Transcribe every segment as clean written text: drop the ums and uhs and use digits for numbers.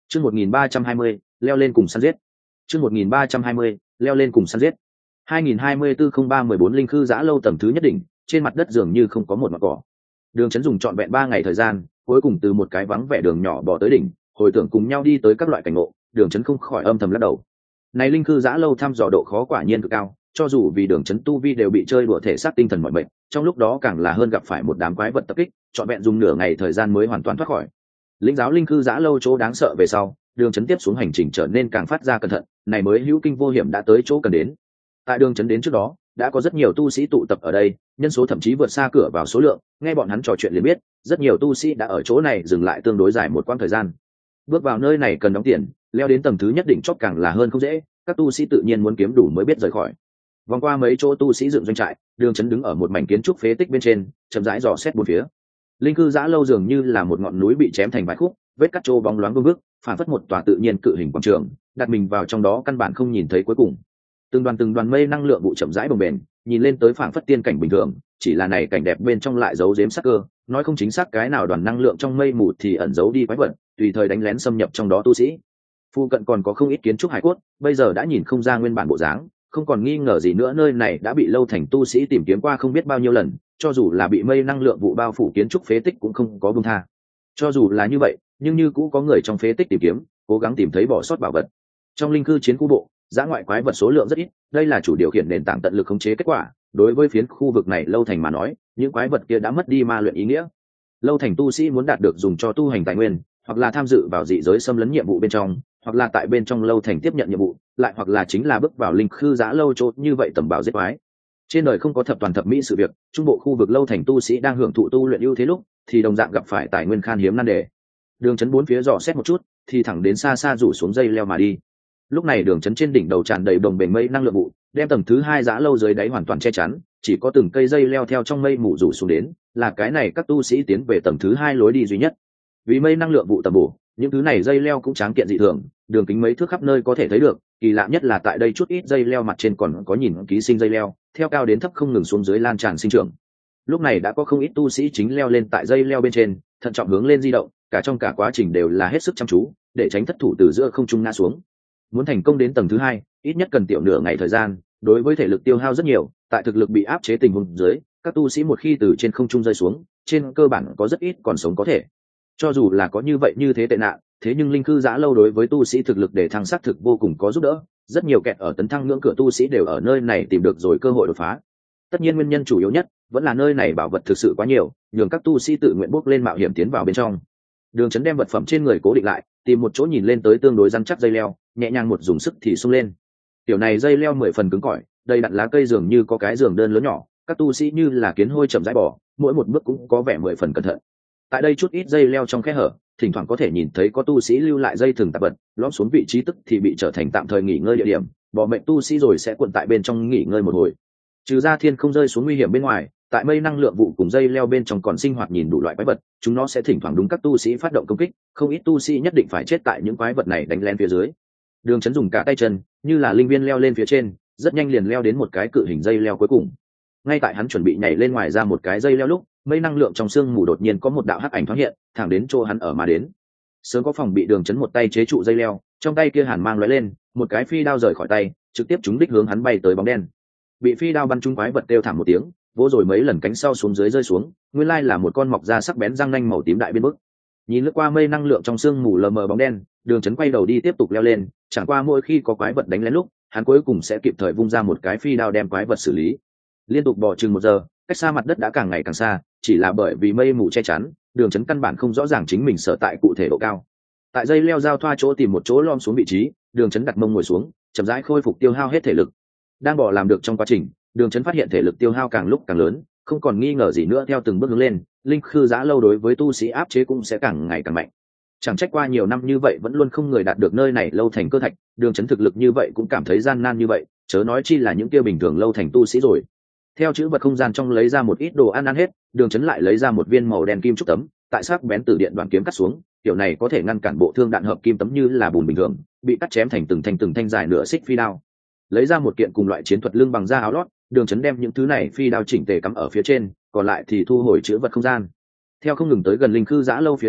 Chương 1320, leo lên cùng săn giết. Chương 1320, leo lên cùng săn giết. 2024-03-14 linh khư giã lâu tầm thứ nhất đỉnh, trên mặt đất dường như không có một mặt cỏ. Đường Chấn dùng trọn vẹn 3 ngày thời gian, cuối cùng từ một cái vắng vẻ đường nhỏ bò tới đỉnh, hồi tưởng cùng nhau đi tới các loại cảnh ngộ, Đường Chấn không khỏi âm thầm lắc đầu. Này linh khư giã lâu thăm dò độ khó quả nhiên cực cao, cho dù vì Đường Chấn tu vi đều bị chơi đùa thể xác tinh thần mọi bệnh, trong lúc đó càng là hơn gặp phải một đám quái vật tập kích, trọn vẹn dùng nửa ngày thời gian mới hoàn toàn thoát khỏi. Lĩnh giáo linh khư giã lâu chỗ đáng sợ về sau, Đường Chấn tiếp xuống hành trình trở nên càng phát ra cẩn thận, này mới hữu kinh vô hiểm đã tới chỗ cần đến. Tại Đường Chấn đến trước đó, đã có rất nhiều tu sĩ tụ tập ở đây, nhân số thậm chí vượt xa cửa vào số lượng, nghe bọn hắn trò chuyện liền biết, rất nhiều tu sĩ đã ở chỗ này dừng lại tương đối dài một quãng thời gian. Bước vào nơi này cần đóng tiền, leo đến tầng thứ nhất đỉnh chót càng là hơn không dễ, các tu sĩ tự nhiên muốn kiếm đủ mới biết rời khỏi. Vòng qua mấy chỗ tu sĩ dựng doanh trại, Đường Chấn đứng ở một mảnh kiến trúc phế tích bên trên, chậm rãi dò xét bốn phía. Linh cư giã lâu dường như là một ngọn núi bị chém thành vài khúc, vết cắt trô bóng loáng vương vức, phản phất một tòa tự nhiên cự hình quảng trường, đặt mình vào trong đó căn bản không nhìn thấy cuối cùng. Từng đoàn mây năng lượng vụ chậm rãi bồng bềnh, nhìn lên tới phản phất tiên cảnh bình thường, chỉ là này cảnh đẹp bên trong lại giấu giếm sắc cơ, nói không chính xác cái nào đoàn năng lượng trong mây mù thì ẩn giấu đi quái vật, tùy thời đánh lén xâm nhập trong đó tu sĩ. Phu cận còn có không ít kiến trúc hải cốt, bây giờ đã nhìn không ra nguyên bản bộ dáng, không còn nghi ngờ gì nữa nơi này đã bị lâu thành tu sĩ tìm kiếm qua không biết bao nhiêu lần, cho dù là bị mây năng lượng vụ bao phủ kiến trúc phế tích cũng không có buông tha. Cho dù là như vậy, nhưng như cũ có người trong phế tích tìm kiếm, cố gắng tìm thấy bỏ sót bảo vật. Trong linh cư chiến khu bộ, dã ngoại quái vật số lượng rất ít, đây là chủ điều khiển nền tảng tận lực khống chế kết quả. Đối với phiến khu vực này lâu thành mà nói, những quái vật kia đã mất đi ma luyện ý nghĩa. Lâu thành tu sĩ muốn đạt được dùng cho tu hành tài nguyên, hoặc là tham dự vào dị giới xâm lấn nhiệm vụ bên trong, hoặc là tại bên trong lâu thành tiếp nhận nhiệm vụ, lại hoặc là chính là bước vào linh khư giã lâu chốt như vậy tầm bảo giết quái. Trên đời không có thập toàn thập mỹ sự việc, trung bộ khu vực lâu thành tu sĩ đang hưởng thụ tu luyện ưu thế lúc, thì đồng dạng gặp phải tài nguyên khan hiếm nan đề. Đường Chấn bốn phía dò xét một chút, thì thẳng đến xa xa rủ xuống dây leo mà đi. Lúc này Đường Chấn trên đỉnh đầu tràn đầy đồng bền mây năng lượng vụ, đem tầng thứ 2 giã lâu dưới đáy hoàn toàn che chắn, chỉ có từng cây dây leo theo trong mây mù rủ xuống đến, là cái này các tu sĩ tiến về tầng thứ 2 lối đi duy nhất. Vì mây năng lượng vụ tầm bổ, những thứ này dây leo cũng tráng kiện dị thường, đường kính mấy thước khắp nơi có thể thấy được, kỳ lạ nhất là tại đây chút ít dây leo mặt trên còn có nhìn ký sinh dây leo, theo cao đến thấp không ngừng xuống dưới lan tràn sinh trưởng. Lúc này đã có không ít tu sĩ chính leo lên tại dây leo bên trên, thận trọng hướng lên di động, cả trong cả quá trình đều là hết sức chăm chú, để tránh thất thủ từ giữa không trung ngã xuống. Muốn thành công đến tầng thứ 2, ít nhất cần tiểu nửa ngày thời gian, đối với thể lực tiêu hao rất nhiều, tại thực lực bị áp chế tình huống dưới, các tu sĩ một khi từ trên không trung rơi xuống, trên cơ bản có rất ít còn sống có thể. Cho dù là có như vậy như thế tệ nạn, thế nhưng linh cư giã lâu đối với tu sĩ thực lực để thăng xác thực vô cùng có giúp đỡ, rất nhiều kẹt ở tấn thăng ngưỡng cửa tu sĩ đều ở nơi này tìm được rồi cơ hội đột phá. Tất nhiên nguyên nhân chủ yếu nhất vẫn là nơi này bảo vật thực sự quá nhiều, nhường các tu sĩ tự nguyện bước lên mạo hiểm tiến vào bên trong. Đường Chấn đem vật phẩm trên người cố định lại, tìm một chỗ nhìn lên tới tương đối rắn chắc dây leo, nhẹ nhàng một dùng sức thì xông lên. Tiểu này dây leo 10 phần cứng cỏi, đầy đặn lá cây dường như có cái giường đơn lớn nhỏ, các tu sĩ như là kiến hôi chậm rãi bò, mỗi một bước cũng có vẻ 10 phần cẩn thận. Tại đây chút ít dây leo trong khe hở, thỉnh thoảng có thể nhìn thấy có tu sĩ lưu lại dây thừng tạp vật, lõm xuống vị trí tức thì bị trở thành tạm thời nghỉ ngơi địa điểm, bỏ mệnh tu sĩ rồi sẽ cuộn tại bên trong nghỉ ngơi một hồi. Trừ ra thiên không rơi xuống nguy hiểm bên ngoài, tại mây năng lượng vụ cùng dây leo bên trong còn sinh hoạt nhìn đủ loại quái vật, chúng nó sẽ thỉnh thoảng đúng các tu sĩ phát động công kích, không ít tu sĩ nhất định phải chết tại những quái vật này đánh lén phía dưới. Đường Chấn dùng cả tay chân, như là linh viên leo lên phía trên, rất nhanh liền leo đến một cái cự hình dây leo cuối cùng. Ngay tại hắn chuẩn bị nhảy lên ngoài ra một cái dây leo lúc, mây năng lượng trong sương mù đột nhiên có một đạo hắc ảnh thoáng hiện, thẳng đến chỗ hắn ở mà đến. Sớm có phòng bị Đường Chấn một tay chế trụ dây leo, trong tay kia hàn mang lóe lên, một cái phi đao rời khỏi tay, trực tiếp trúng đích hướng hắn bay tới bóng đen. Bị phi đao bắn trúng quái vật kêu thảm một tiếng, vỗ rồi mấy lần cánh sau xuống dưới rơi xuống, nguyên lai là một con mọc ra sắc bén răng nanh màu tím đại biên bức. Nhìn lướt qua mây năng lượng trong sương mù lờ mờ bóng đen, Đường Chấn quay đầu đi tiếp tục leo lên, chẳng qua mỗi khi có quái vật đánh lén lúc, hắn cuối cùng sẽ kịp thời vung ra một cái phi đao đem quái vật xử lý. Liên tục bò chừng 1 giờ, cách xa mặt đất đã càng ngày càng xa, chỉ là bởi vì mây mù che chắn, Đường Chấn căn bản không rõ ràng chính mình sở tại cụ thể độ cao. Tại dây leo giao thoa chỗ tìm một chỗ lom xuống vị trí, Đường Chấn đặt mông ngồi xuống, chậm rãi khôi phục tiêu hao hết thể lực. Đang bò làm được trong quá trình, Đường Chấn phát hiện thể lực tiêu hao càng lúc càng lớn, không còn nghi ngờ gì nữa theo từng bước hướng lên, linh khư giã lâu đối với tu sĩ áp chế cũng sẽ càng ngày càng mạnh. Chẳng trách qua nhiều năm như vậy vẫn luôn không người đạt được nơi này lâu thành cơ thạch, Đường Chấn thực lực như vậy cũng cảm thấy gian nan như vậy, chớ nói chi là những kia bình thường lâu thành tu sĩ rồi. Theo chữ vật không gian trong lấy ra một ít đồ ăn hết, Đường Chấn lại lấy ra một viên màu đen kim trúc tấm, tại sắc bén từ điện đoạn kiếm cắt xuống, kiểu này có thể ngăn cản bộ thương đạn hợp kim tấm như là bùn bình thường, bị cắt chém thành từng thanh dài nửa xích phi đao. Lấy ra một kiện cùng loại chiến thuật lưng bằng da áo lót, Đường Chấn đem những thứ này phi đao chỉnh tề cắm ở phía trên, còn lại thì thu hồi chữ vật không gian. Theo không ngừng tới gần linh khư giã lâu phía trên,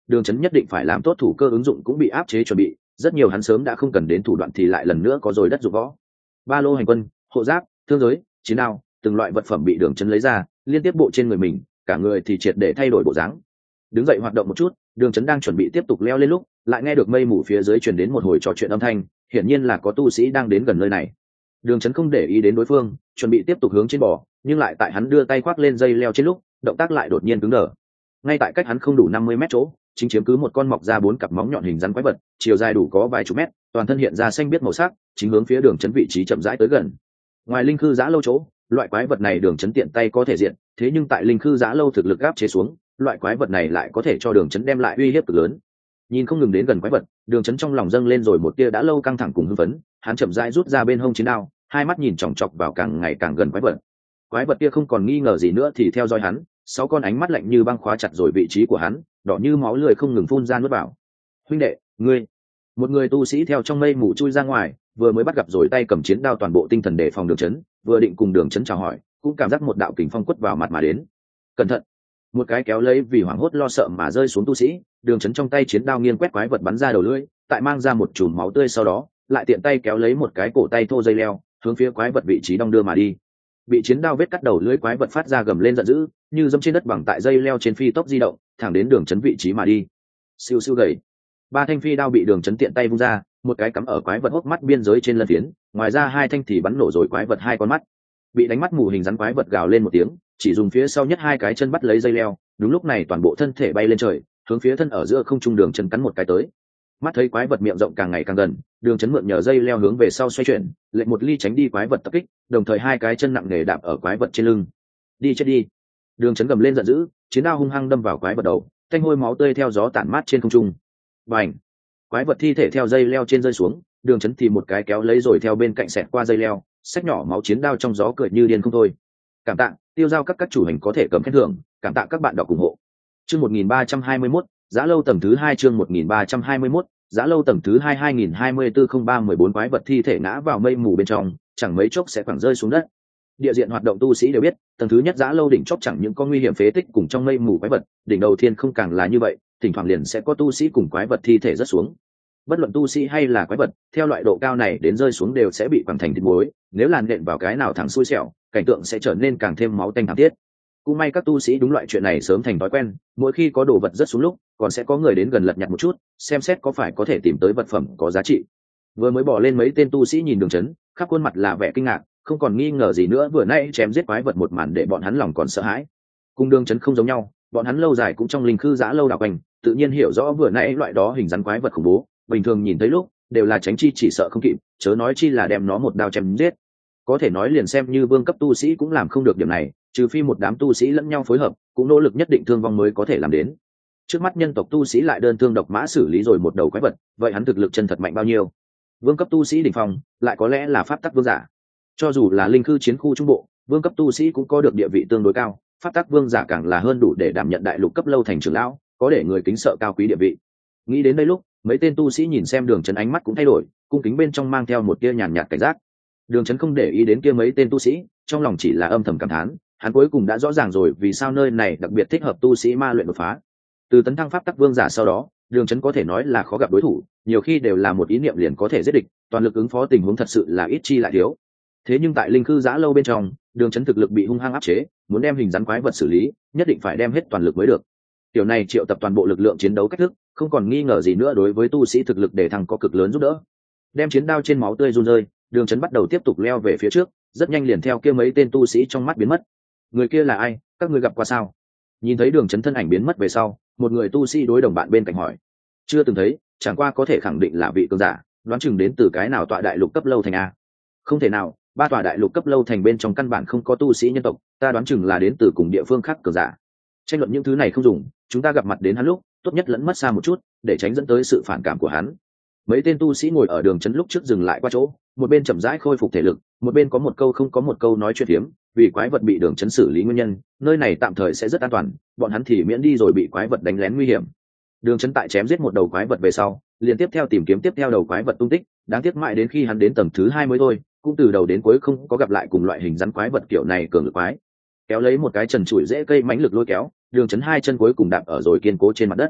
đường chấn nhất định phải làm tốt thủ cơ ứng dụng cũng bị áp chế chuẩn bị, rất nhiều hắn sớm đã không cần đến thủ đoạn thì lại lần nữa có rồi đất dụng võ. Ba lô hành quân, hộ giáp, thương giới, chiến đao, từng loại vật phẩm bị đường chấn lấy ra liên tiếp bộ trên người mình, cả người thì triệt để thay đổi bộ dáng. Đứng dậy hoạt động một chút, đường chấn đang chuẩn bị tiếp tục leo lên lúc lại nghe được mây mù phía dưới truyền đến một hồi trò chuyện âm thanh, hiển nhiên là có tu sĩ đang đến gần nơi này. Đường chấn không để ý đến đối phương, chuẩn bị tiếp tục hướng trên bò, nhưng lại tại hắn đưa tay khoác lên dây leo trên lúc động tác lại đột nhiên cứng đờ. Ngay tại cách hắn không đủ 50 mét chỗ chính chiếm cứ một con mọc ra 4 cặp móng nhọn hình rắn quái vật, chiều dài đủ có vài chục mét, toàn thân hiện ra xanh biếc màu sắc, chính hướng phía đường chấn vị trí chậm rãi tới gần. Ngoài linh khư giã lâu chỗ, loại quái vật này đường chấn tiện tay có thể diện, thế nhưng tại linh khư giã lâu thực lực áp chế xuống, loại quái vật này lại có thể cho đường chấn đem lại uy hiếp cực lớn. Nhìn không ngừng đến gần quái vật, đường chấn trong lòng dâng lên rồi một tia đã lâu căng thẳng cùng hưng phấn, hắn chậm rãi rút ra bên hông chiến đao, hai mắt nhìn chòng chọc vào càng ngày càng gần quái vật. Quái vật kia không còn nghi ngờ gì nữa thì theo dõi hắn, 6 con ánh mắt lạnh như băng khóa chặt rồi vị trí của hắn, đỏ như máu lười không ngừng phun ra nuốt vào. Huynh đệ, ngươi! Một người tu sĩ theo trong mây mù chui ra ngoài, vừa mới bắt gặp rồi tay cầm chiến đao toàn bộ tinh thần đề phòng đường chấn, vừa định cùng đường chấn chào hỏi, cũng cảm giác một đạo kình phong quất vào mặt mà đến. Cẩn thận! Một cái kéo lấy vì hoảng hốt lo sợ mà rơi xuống tu sĩ, đường chấn trong tay chiến đao nghiêng quét quái vật bắn ra đầu lưỡi, tại mang ra một chùm máu tươi sau đó, lại tiện tay kéo lấy một cái cổ tay thô dây leo, hướng phía quái vật vị trí đong đưa mà đi. Bị chiến đao vết cắt đầu lưỡi quái vật phát ra gầm lên giận dữ, như dẫm trên đất bằng tại dây leo trên phi tốc di động, thẳng đến đường chấn vị trí mà đi. Siêu siêu gầy. 3 thanh phi đao bị đường chấn tiện tay vung ra, một cái cắm ở quái vật hốc mắt biên giới trên lân phiến, ngoài ra 2 thanh thì bắn nổ rồi quái vật 2 con mắt. Bị đánh mắt mù hình rắn quái vật gào lên một tiếng, chỉ dùng phía sau nhất 2 cái chân bắt lấy dây leo, đúng lúc này toàn bộ thân thể bay lên trời, hướng phía thân ở giữa không trung đường chấn cắn một cái tới. Mắt thấy quái vật miệng rộng càng ngày càng gần, đường chấn mượn nhờ dây leo hướng về sau xoay chuyển, lệch một ly tránh đi quái vật tập kích, đồng thời 2 cái chân nặng nề đạp ở quái vật trên lưng. Đi chết đi! Đường chấn gầm lên giận dữ, chiến đao hung hăng đâm vào quái vật đầu, thanh hôi máu tươi theo gió tản mát trên không trung. Bành! Quái vật thi thể theo dây leo trên rơi xuống, đường chấn thì một cái kéo lấy rồi theo bên cạnh xẹt qua dây leo, xách nhỏ máu chiến đao trong gió cười như điên không thôi. Cảm tạ, tiêu giao các chủ hành có thể cầm khen thưởng, cảm tạ các bạn đọc ủng hộ. Chương 1321, Giá lâu tầng thứ 2 chương 1321, Giá lâu tầng thứ 2 2024-03-14 quái vật thi thể ngã vào mây mù bên trong, chẳng mấy chốc sẽ quẳng rơi xuống đất. Địa diện hoạt động tu sĩ đều biết, tầng thứ nhất Giá lâu đỉnh chóp chẳng những có nguy hiểm phế tích cùng trong mây mù quái vật, đỉnh đầu thiên không càng là như vậy, thỉnh thoảng liền sẽ có tu sĩ cùng quái vật thi thể rớt xuống. Bất luận tu sĩ hay là quái vật, theo loại độ cao này đến rơi xuống đều sẽ bị quẳng thành thịt muối, nếu làn nện vào cái nào thẳng xui xẻo, cảnh tượng sẽ trở nên càng thêm máu tanh thảm thiết. Cũng may các tu sĩ đúng loại chuyện này sớm thành thói quen, mỗi khi có đồ vật rớt xuống lúc, còn sẽ có người đến gần lật nhặt một chút, xem xét có phải có thể tìm tới vật phẩm có giá trị. Vừa mới bỏ lên mấy tên tu sĩ nhìn đường chấn, khắp khuôn mặt là vẻ kinh ngạc, không còn nghi ngờ gì nữa vừa nãy chém giết quái vật một màn để bọn hắn lòng còn sợ hãi. Cùng đường chấn không giống nhau, bọn hắn lâu dài cũng trong linh khư giã lâu đảo quanh, tự nhiên hiểu rõ vừa nãy loại đó hình rắn quái vật khủng bố, bình thường nhìn thấy lúc đều là tránh chi chỉ sợ không kịp, chớ nói chi là đem nó một đao chém giết. Có thể nói liền xem như vương cấp tu sĩ cũng làm không được điểm này, trừ phi một đám tu sĩ lẫn nhau phối hợp, cũng nỗ lực nhất định thương vong mới có thể làm đến. Trước mắt nhân tộc tu sĩ lại đơn thương độc mã xử lý rồi một đầu quái vật, vậy hắn thực lực chân thật mạnh bao nhiêu? Vương cấp tu sĩ đỉnh phong, lại có lẽ là pháp tắc vương giả. Cho dù là linh khư chiến khu trung bộ, vương cấp tu sĩ cũng có được địa vị tương đối cao, pháp tắc vương giả càng là hơn đủ để đảm nhận đại lục cấp lâu thành trưởng lão, có để người kính sợ cao quý địa vị. Nghĩ đến đây lúc, mấy tên tu sĩ nhìn xem đường chấn ánh mắt cũng thay đổi, cung kính bên trong mang theo một tia nhàn nhạt cảnh giác. Đường chấn không để ý đến kia mấy tên tu sĩ, trong lòng chỉ là âm thầm cảm thán, hắn cuối cùng đã rõ ràng rồi vì sao nơi này đặc biệt thích hợp tu sĩ ma luyện đột phá. Từ tấn thăng pháp tắc vương giả sau đó, đường chấn có thể nói là khó gặp đối thủ, nhiều khi đều là một ý niệm liền có thể giết địch, toàn lực ứng phó tình huống thật sự là ít chi lại thiếu. Thế nhưng tại linh khư giã lâu bên trong, đường chấn thực lực bị hung hăng áp chế, muốn đem hình rắn quái vật xử lý, nhất định phải đem hết toàn lực mới được. Tiểu này triệu tập toàn bộ lực lượng chiến đấu cách thức, không còn nghi ngờ gì nữa đối với tu sĩ thực lực để thăng có cực lớn giúp đỡ. Đem chiến đao trên máu tươi run rơi, đường chấn bắt đầu tiếp tục leo về phía trước, rất nhanh liền theo kia mấy tên tu sĩ trong mắt biến mất. Người kia là ai, các ngươi gặp qua sao? Nhìn thấy đường chấn thân ảnh biến mất về sau, một người tu sĩ đối đồng bạn bên cạnh hỏi. Chưa từng thấy, chẳng qua có thể khẳng định là vị cường giả, đoán chừng đến từ cái nào tọa đại lục cấp lâu thành a? Không thể nào, 3 tòa đại lục cấp lâu thành bên trong căn bản không có tu sĩ nhân tộc, ta đoán chừng là đến từ cùng địa phương khác cường giả. Tranh luận những thứ này không dùng, chúng ta gặp mặt đến hắn lúc, tốt nhất lẫn mất xa một chút, để tránh dẫn tới sự phản cảm của hắn. Mấy tên tu sĩ ngồi ở đường chấn lúc trước dừng lại qua chỗ, một bên chậm rãi khôi phục thể lực, một bên có một câu không có một câu nói chuyện hiếm, vì quái vật bị đường chấn xử lý nguyên nhân, nơi này tạm thời sẽ rất an toàn, bọn hắn thì miễn đi rồi bị quái vật đánh lén nguy hiểm. Đường chấn tại chém giết một đầu quái vật về sau, liền tiếp theo tìm kiếm tiếp theo đầu quái vật tung tích, đáng tiếc mãi đến khi hắn đến tầng thứ 2 mới thôi, cũng từ đầu đến cuối không có gặp lại cùng loại hình rắn quái vật kiểu này cường lực quái. Kéo lấy một cái trần trụi rễ cây mãnh lực lôi kéo, đường chấn 2 chân cuối cùng đạp ở rồi kiên cố trên mặt đất.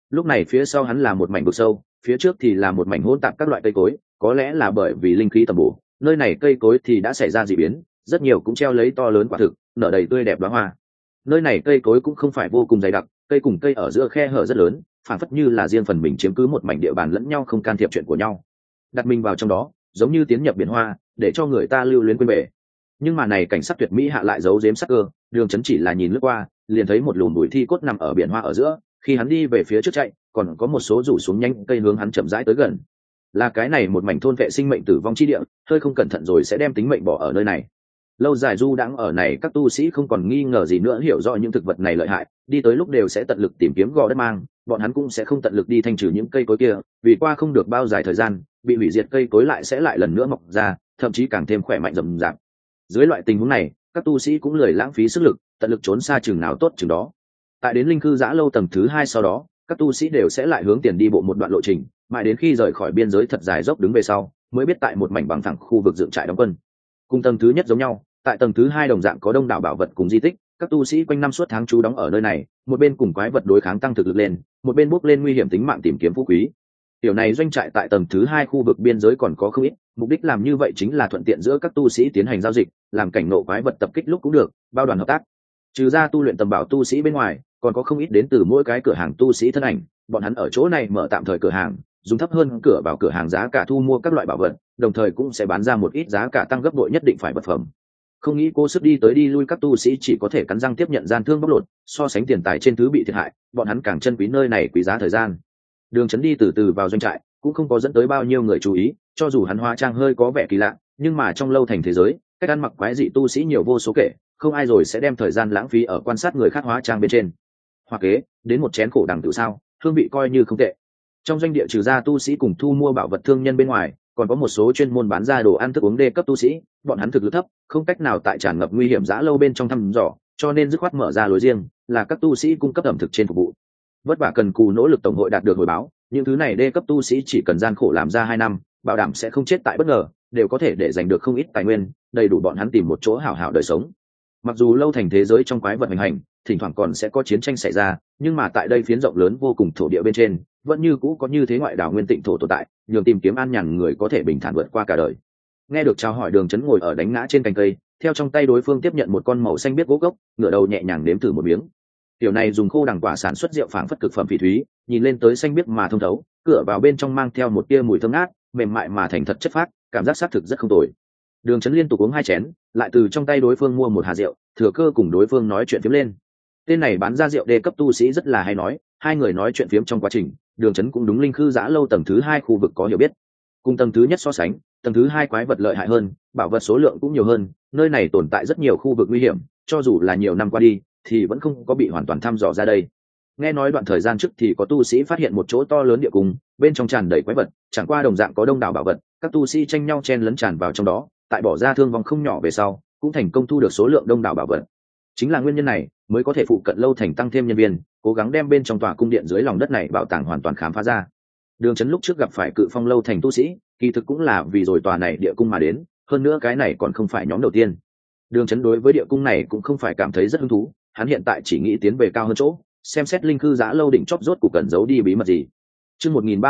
Lúc này phía sau hắn là một mảnh vực sâu, phía trước thì là một mảnh hỗn tạp các loại cây cối, có lẽ là bởi vì linh khí tầm bổ, nơi này cây cối thì đã xảy ra dị biến, rất nhiều cũng treo lấy to lớn quả thực, nở đầy tươi đẹp đóa hoa. Nơi này cây cối cũng không phải vô cùng dày đặc, cây cùng cây ở giữa khe hở rất lớn, phản phất như là riêng phần mình chiếm cứ một mảnh địa bàn lẫn nhau không can thiệp chuyện của nhau. Đặt mình vào trong đó, giống như tiến nhập biển hoa, để cho người ta lưu luyến quên bể. Nhưng mà này cảnh sắc tuyệt mỹ hạ lại giấu giếm sắc cơ, Đường Chấn chỉ là nhìn lướt qua, liền thấy một lùm bụi thi cốt nằm ở biển hoa ở giữa, khi hắn đi về phía trước chạy, còn có một số rủ xuống nhanh cây hướng hắn chậm rãi tới gần. Là cái này một mảnh thôn vệ sinh mệnh tử vong chi địa, hơi không cẩn thận rồi sẽ đem tính mệnh bỏ ở nơi này. Lâu dài du đãng ở này, các tu sĩ không còn nghi ngờ gì nữa hiểu rõ những thực vật này lợi hại, đi tới lúc đều sẽ tận lực tìm kiếm gò đất mang, bọn hắn cũng sẽ không tận lực đi thanh trừ những cây cối kia, vì qua không được bao dài thời gian, bị hủy diệt cây cối lại sẽ lại lần nữa mọc ra, thậm chí càng thêm khỏe mạnh rậm rạp. Dưới loại tình huống này, các tu sĩ cũng lười lãng phí sức lực, tận lực trốn xa chừng nào tốt chừng đó. Tại đến linh cư giã lâu tầng thứ 2 sau đó, các tu sĩ đều sẽ lại hướng tiền đi bộ một đoạn lộ trình, mãi đến khi rời khỏi biên giới thật dài dốc đứng về sau, mới biết tại một mảnh bằng phẳng khu vực dựng trại đóng quân. Cùng tầng thứ nhất giống nhau, tại tầng thứ 2 đồng dạng có đông đảo bảo vật cùng di tích, các tu sĩ quanh năm suốt tháng trú đóng ở nơi này, một bên cùng quái vật đối kháng tăng thực lực lên, một bên bước lên nguy hiểm tính mạng tìm kiếm phú quý. Tiểu này doanh trại tại tầng thứ 2 khu vực biên giới còn có không ít, mục đích làm như vậy chính là thuận tiện giữa các tu sĩ tiến hành giao dịch, làm cảnh nộ quái vật tập kích lúc cũng được, bao đoàn hợp tác. Trừ ra tu luyện tầm bảo tu sĩ bên ngoài, còn có không ít đến từ mỗi cái cửa hàng tu sĩ thân ảnh, bọn hắn ở chỗ này mở tạm thời cửa hàng, dùng thấp hơn cửa vào cửa hàng giá cả thu mua các loại bảo vật, đồng thời cũng sẽ bán ra một ít giá cả tăng gấp bội nhất định phải vật phẩm. Không nghĩ cố sức đi tới đi lui các tu sĩ chỉ có thể cắn răng tiếp nhận gian thương bóc lột, so sánh tiền tài trên thứ bị thiệt hại, bọn hắn càng trân quý nơi này quý giá thời gian. Đường Chấn đi từ từ vào doanh trại, cũng không có dẫn tới bao nhiêu người chú ý, cho dù hắn hóa trang hơi có vẻ kỳ lạ, nhưng mà trong lâu thành thế giới, cách ăn mặc quái dị tu sĩ nhiều vô số kể, không ai rồi sẽ đem thời gian lãng phí ở quan sát người khác hóa trang bên trên. Hoặc kế, đến một chén khổ đằng tự sao, hương vị coi như không tệ. Trong doanh địa trừ ra tu sĩ cùng thu mua bảo vật thương nhân bên ngoài, còn có một số chuyên môn bán ra đồ ăn thức uống đê cấp tu sĩ, bọn hắn thực lực thấp, không cách nào tại tràn ngập nguy hiểm dã lâu bên trong thăm dò, cho nên dứt khoát mở ra lối riêng, là các tu sĩ cung cấp ẩm thực trên phục vụ. Vất vả cần cù nỗ lực tổng hội đạt được hồi báo, những thứ này đê cấp tu sĩ chỉ cần gian khổ làm ra 2 năm, bảo đảm sẽ không chết tại bất ngờ, đều có thể để giành được không ít tài nguyên, đầy đủ bọn hắn tìm một chỗ hảo hảo đời sống. Mặc dù lâu thành thế giới trong quái vật hành hành, thỉnh thoảng còn sẽ có chiến tranh xảy ra, nhưng mà tại đây phiến rộng lớn vô cùng thổ địa bên trên, vẫn như cũ có như thế ngoại đảo nguyên tịnh thổ tồn tại, nhường tìm kiếm an nhàn người có thể bình thản vượt qua cả đời. Nghe được chào hỏi, Đường Chấn ngồi ở đánh ngã trên cành cây, theo trong tay đối phương tiếp nhận một con màu xanh biếc gỗ gốc, ngửa đầu nhẹ nhàng nếm thử một miếng. Tiểu này dùng khô đằng quả sản xuất rượu phảng phất cực phẩm phỉ thúy, nhìn lên tới xanh biếc mà thông thấu, cửa vào bên trong mang theo một tia mùi thơm ngát, mềm mại mà thành thật chất phác, cảm giác xác thực rất không tồi. Đường Chấn liên tục uống 2 chén, lại từ trong tay đối phương mua một hà rượu, thừa cơ cùng đối phương nói chuyện phiếm lên. Tên này bán ra rượu đê cấp tu sĩ rất là hay nói, hai người nói chuyện phiếm trong quá trình, Đường Chấn cũng đúng linh khư giã lâu tầng thứ 2 khu vực có hiểu biết. Cùng tầng thứ nhất so sánh, tầng thứ 2 quái vật lợi hại hơn, bảo vật số lượng cũng nhiều hơn, nơi này tồn tại rất nhiều khu vực nguy hiểm, cho dù là nhiều năm qua đi thì vẫn không có bị hoàn toàn thăm dò ra đây. Nghe nói đoạn thời gian trước thì có tu sĩ phát hiện một chỗ to lớn địa cung, bên trong tràn đầy quái vật, chẳng qua đồng dạng có đông đảo bảo vật, các tu sĩ tranh nhau chen lấn tràn vào trong đó, tại bỏ ra thương vong không nhỏ về sau, cũng thành công thu được số lượng đông đảo bảo vật. Chính là nguyên nhân này mới có thể phụ cận lâu thành tăng thêm nhân viên, cố gắng đem bên trong tòa cung điện dưới lòng đất này bảo tàng hoàn toàn khám phá ra. Đường Chấn lúc trước gặp phải Cự Phong lâu thành tu sĩ, kỳ thực cũng là vì rồi tòa này địa cung mà đến, hơn nữa cái này còn không phải nhóm đầu tiên. Đường Chấn đối với địa cung này cũng không phải cảm thấy rất hứng thú, hắn hiện tại chỉ nghĩ tiến về cao hơn chỗ, xem xét linh cư giã lâu đỉnh chóp rốt cuộc cần giấu đi bí mật gì. Chương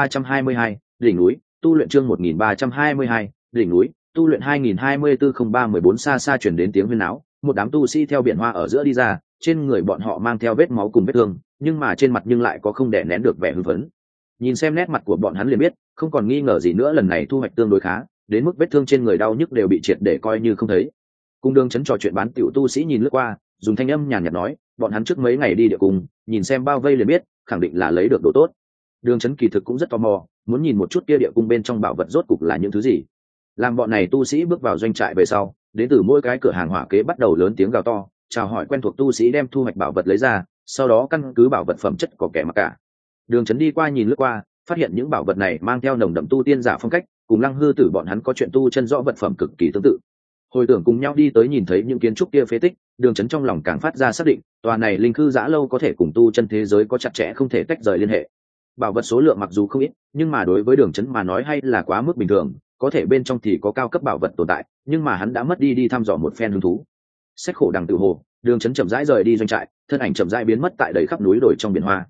1322, đỉnh núi, tu luyện chương 1322, đỉnh núi, tu luyện 2024-03-14 xa xa truyền đến tiếng huyên náo, một đám tu sĩ theo biển hoa ở giữa đi ra, trên người bọn họ mang theo vết máu cùng vết thương, nhưng mà trên mặt nhưng lại có không đè nén được vẻ hưng phấn. Nhìn xem nét mặt của bọn hắn liền biết, không còn nghi ngờ gì nữa lần này thu hoạch tương đối khá, đến mức vết thương trên người đau nhức đều bị triệt để coi như không thấy. Cùng Đường Chấn trò chuyện bán tiểu tu sĩ nhìn lướt qua, dùng thanh âm nhàn nhạt nói, bọn hắn trước mấy ngày đi địa cung, nhìn xem bao vây liền biết, khẳng định là lấy được đồ tốt. Đường Chấn kỳ thực cũng rất tò mò, muốn nhìn một chút kia địa cung bên trong bảo vật rốt cục là những thứ gì. Làm bọn này tu sĩ bước vào doanh trại về sau, đến từ mỗi cái cửa hàng hỏa kế bắt đầu lớn tiếng gào to, chào hỏi quen thuộc tu sĩ đem thu hoạch bảo vật lấy ra, sau đó căn cứ bảo vật phẩm chất có kẻ mặc cả. Đường Chấn đi qua nhìn lướt qua, phát hiện những bảo vật này mang theo nồng đậm tu tiên giả phong cách, cùng Lăng Hư Tử bọn hắn có chuyện tu chân rõ vật phẩm cực kỳ tương tự. Hồi tưởng cùng nhau đi tới nhìn thấy những kiến trúc kia phế tích, Đường Chấn trong lòng càng phát ra xác định, tòa này linh cư giã lâu có thể cùng tu chân thế giới có chặt chẽ không thể tách rời liên hệ. Bảo vật số lượng mặc dù không ít, nhưng mà đối với Đường Chấn mà nói hay là quá mức bình thường, có thể bên trong thì có cao cấp bảo vật tồn tại, nhưng mà hắn đã mất đi thăm dò một phen hứng thú. Xét khổ đằng tự hồ, Đường Chấn chậm rãi rời đi doanh trại, thân ảnh chậm rãi biến mất tại đầy khắp núi đồi trong biển hoa.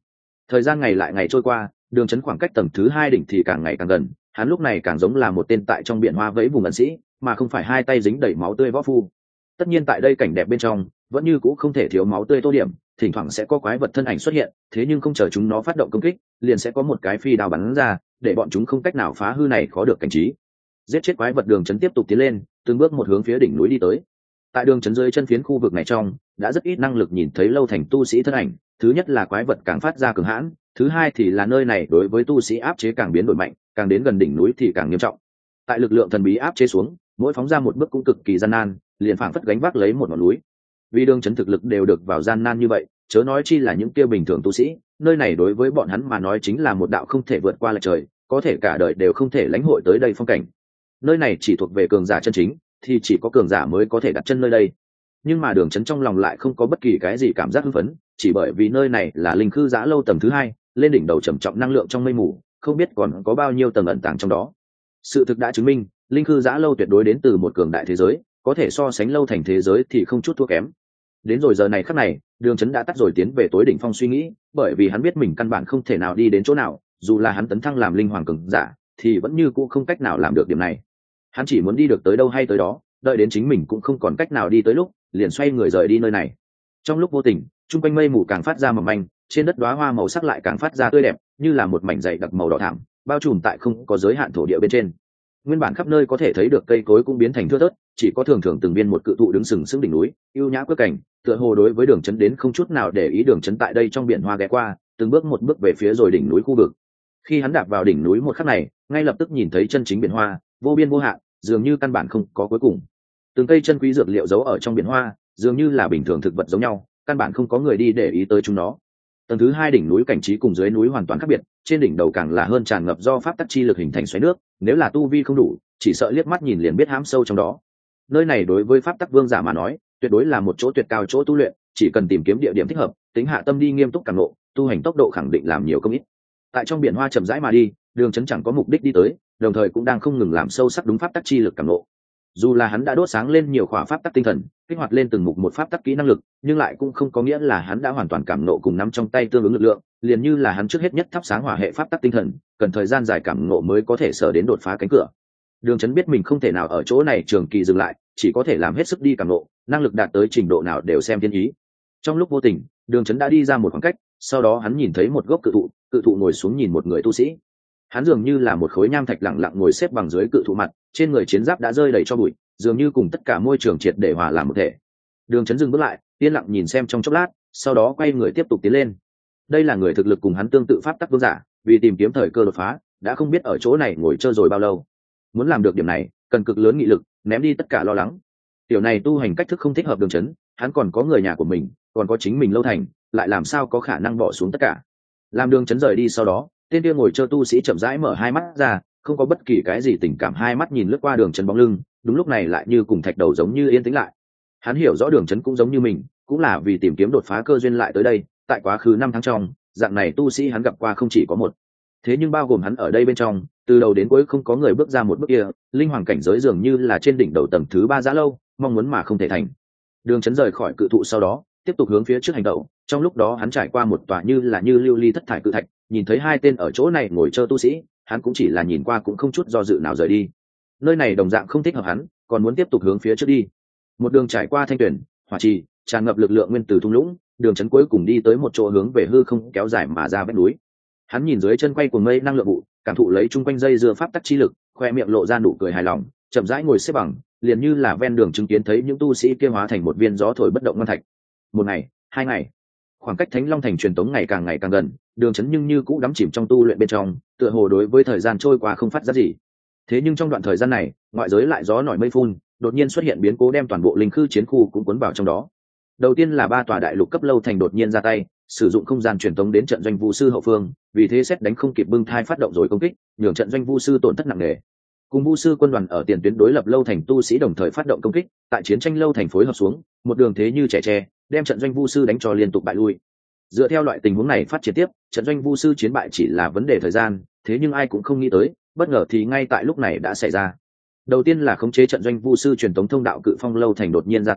Thời gian ngày lại ngày trôi qua, đường chấn khoảng cách tầng thứ 2 đỉnh thì càng ngày càng gần, hắn lúc này càng giống là một tên tại trong biển hoa vẫy vùng ẩn sĩ, mà không phải hai tay dính đầy máu tươi võ phu. Tất nhiên tại đây cảnh đẹp bên trong vẫn như cũ không thể thiếu máu tươi tô điểm, thỉnh thoảng sẽ có quái vật thân ảnh xuất hiện, thế nhưng không chờ chúng nó phát động công kích, liền sẽ có một cái phi đao bắn ra, để bọn chúng không cách nào phá hư này khó được cảnh trí. Giết chết quái vật, đường chấn tiếp tục tiến lên, từng bước một hướng phía đỉnh núi đi tới. Tại đường chấn dưới chân phiến khu vực này trong, đã rất ít năng lực nhìn thấy lâu thành tu sĩ thân ảnh, thứ nhất là quái vật càng phát ra cường hãn, thứ hai thì là nơi này đối với tu sĩ áp chế càng biến đổi mạnh, càng đến gần đỉnh núi thì càng nghiêm trọng. Tại lực lượng thần bí áp chế xuống, mỗi phóng ra một bước cũng cực kỳ gian nan, liền phảng phất gánh vác lấy một ngọn núi. Vì đường chấn thực lực đều được vào gian nan như vậy, chớ nói chi là những kia bình thường tu sĩ, nơi này đối với bọn hắn mà nói chính là một đạo không thể vượt qua lệch trời, có thể cả đời đều không thể lãnh hội tới đây phong cảnh. Nơi này chỉ thuộc về cường giả chân chính, thì chỉ có cường giả mới có thể đặt chân nơi đây. Nhưng mà đường chấn trong lòng lại không có bất kỳ cái gì cảm giác hưng phấn, chỉ bởi vì nơi này là linh khư giã lâu tầng thứ 2, lên đỉnh đầu trầm trọng năng lượng trong mây mù, không biết còn có bao nhiêu tầng ẩn tàng trong đó. Sự thực đã chứng minh, linh khư giã lâu tuyệt đối đến từ một cường đại thế giới, có thể so sánh lâu thành thế giới thì không chút thua kém. Đến rồi giờ này khắc này, đường chấn đã tắt rồi tiến về tối đỉnh phong suy nghĩ, bởi vì hắn biết mình căn bản không thể nào đi đến chỗ nào, dù là hắn tấn thăng làm linh hoàng cường giả thì vẫn như cũ không cách nào làm được điểm này. Hắn chỉ muốn đi được tới đâu hay tới đó, đợi đến chính mình cũng không còn cách nào đi tới lúc, liền xoay người rời đi nơi này. Trong lúc vô tình, trung quanh mây mù càng phát ra mỏng manh, trên đất đóa hoa màu sắc lại càng phát ra tươi đẹp, như là một mảnh dày đặc màu đỏ thẳm, bao trùm tại không có giới hạn thổ địa bên trên. Nguyên bản khắp nơi có thể thấy được cây cối cũng biến thành thưa thớt, chỉ có thường thường từng viên một cự thụ đứng sừng sững đỉnh núi, ưu nhã quất cảnh, tựa hồ đối với đường chấn đến không chút nào để ý. Đường chấn tại đây trong biển hoa ghé qua, từng bước một bước về phía rồi đỉnh núi khu vực. Khi hắn đạp vào đỉnh núi một khắc này, ngay lập tức nhìn thấy chân chính biển hoa, vô biên vô hạn, dường như căn bản không có cuối cùng. Từng cây chân quý dược liệu giấu ở trong biển hoa, dường như là bình thường thực vật giống nhau, căn bản không có người đi để ý tới chúng nó. Tầng thứ 2 đỉnh núi cảnh trí cùng dưới núi hoàn toàn khác biệt, trên đỉnh đầu càng là hơn tràn ngập do pháp tắc chi lực hình thành xoáy nước, nếu là tu vi không đủ, chỉ sợ liếc mắt nhìn liền biết hãm sâu trong đó. Nơi này đối với pháp tắc vương giả mà nói, tuyệt đối là một chỗ tuyệt cao chỗ tu luyện, chỉ cần tìm kiếm địa điểm thích hợp, tính hạ tâm đi nghiêm túc cảm ngộ, tu hành tốc độ khẳng định làm nhiều công ít. Tại trong biển hoa chậm rãi mà đi, đường chấn chẳng có mục đích đi tới, đồng thời cũng đang không ngừng làm sâu sắc đúng pháp tắc chi lực cảm ngộ. Dù là hắn đã đốt sáng lên nhiều khỏa pháp tắc tinh thần, kích hoạt lên từng mục một pháp tắc kỹ năng lực, nhưng lại cũng không có nghĩa là hắn đã hoàn toàn cảm ngộ cùng nắm trong tay tương ứng lực lượng, liền như là hắn trước hết nhất thắp sáng hỏa hệ pháp tắc tinh thần, cần thời gian dài cảm ngộ mới có thể sở đến đột phá cánh cửa. Đường chấn biết mình không thể nào ở chỗ này trường kỳ dừng lại, chỉ có thể làm hết sức đi cảm ngộ, năng lực đạt tới trình độ nào đều xem thiên ý. Trong lúc vô tình, đường chấn đã đi ra một khoảng cách, sau đó hắn nhìn thấy một gốc cự thụ ngồi xuống nhìn một người tu sĩ. Hắn dường như là một khối nham thạch lặng lặng ngồi xếp bằng dưới cự thụ mặt, trên người chiến giáp đã rơi đầy cho bụi, dường như cùng tất cả môi trường triệt để hòa làm một thể. Đường chấn dừng bước lại, yên lặng nhìn xem trong chốc lát, sau đó quay người tiếp tục tiến lên. Đây là người thực lực cùng hắn tương tự pháp tắc vương giả, vì tìm kiếm thời cơ đột phá, đã không biết ở chỗ này ngồi chơi rồi bao lâu. Muốn làm được điểm này, cần cực lớn nghị lực, ném đi tất cả lo lắng. Tiểu này tu hành cách thức không thích hợp đường chấn, hắn còn có người nhà của mình, còn có chính mình lâu thành, lại làm sao có khả năng bỏ xuống tất cả. Làm đường chấn rời đi sau đó, tên kia ngồi chơi tu sĩ chậm rãi mở hai mắt ra, không có bất kỳ cái gì tình cảm, hai mắt nhìn lướt qua đường chấn bóng lưng, đúng lúc này lại như cùng thạch đầu giống như yên tĩnh lại. Hắn hiểu rõ đường chấn cũng giống như mình, cũng là vì tìm kiếm đột phá cơ duyên lại tới đây. Tại quá khứ 5 tháng trong, dạng này tu sĩ hắn gặp qua không chỉ có một, thế nhưng bao gồm hắn ở đây bên trong, từ đầu đến cuối không có người bước ra một bước kia. Linh hoàng cảnh giới dường như là trên đỉnh đầu tầng thứ 3 giã lâu, mong muốn mà không thể thành. Đường chấn rời khỏi cự thụ sau đó, tiếp tục hướng phía trước hành động. Trong lúc đó hắn trải qua một tòa như lưu ly thất thải cự thạch, nhìn thấy 2 tên ở chỗ này ngồi chơi tu sĩ, hắn cũng chỉ là nhìn qua, cũng không chút do dự nào rời đi. Nơi này đồng dạng không thích hợp hắn, còn muốn tiếp tục hướng phía trước đi. Một đường trải qua thanh tuyển, hỏa trì, tràn ngập lực lượng nguyên tử thung lũng, đường chấn cuối cùng đi tới một chỗ hướng về hư không kéo dài mà ra vách núi. Hắn nhìn dưới chân quay cuồng mây năng lượng vụ, cảm thụ lấy chung quanh dây dưa pháp tắc chi lực, khoe miệng lộ ra nụ cười hài lòng, chậm rãi ngồi xếp bằng, liền như là ven đường chứng kiến thấy những tu sĩ kia hóa thành một viên gió thổi bất động ngân thạch. Một ngày, 2 ngày, khoảng cách Thánh Long thành truyền tống ngày càng gần, đường chấn nhưng như cũ đắm chìm trong tu luyện bên trong, tựa hồ đối với thời gian trôi qua không phát giác gì. Thế nhưng trong đoạn thời gian này, ngoại giới lại gió nổi mây phun, đột nhiên xuất hiện biến cố đem toàn bộ linh khư chiến khu cũng cuốn vào trong đó. Đầu tiên là 3 tòa đại lục cấp lâu thành đột nhiên ra tay, sử dụng không gian truyền tống đến trận doanh vu sư hậu phương, vì thế xét đánh không kịp bưng thai phát động rồi công kích, nhường trận doanh vu sư tổn thất nặng nề. Cùng vu sư quân đoàn ở tiền tuyến đối lập lâu thành tu sĩ đồng thời phát động công kích, tại chiến tranh lâu thành phối hợp xuống, một đường thế như trẻ tre, đem trận doanh vu sư đánh cho liên tục bại lui. Dựa theo loại tình huống này phát triển tiếp, trận doanh vu sư chiến bại chỉ là vấn đề thời gian, thế nhưng ai cũng không nghĩ tới, bất ngờ thì ngay tại lúc này đã xảy ra. Đầu tiên là khống chế trận doanh vu sư truyền tống thông đạo cự phong lâu thành đột nhiên ra tay,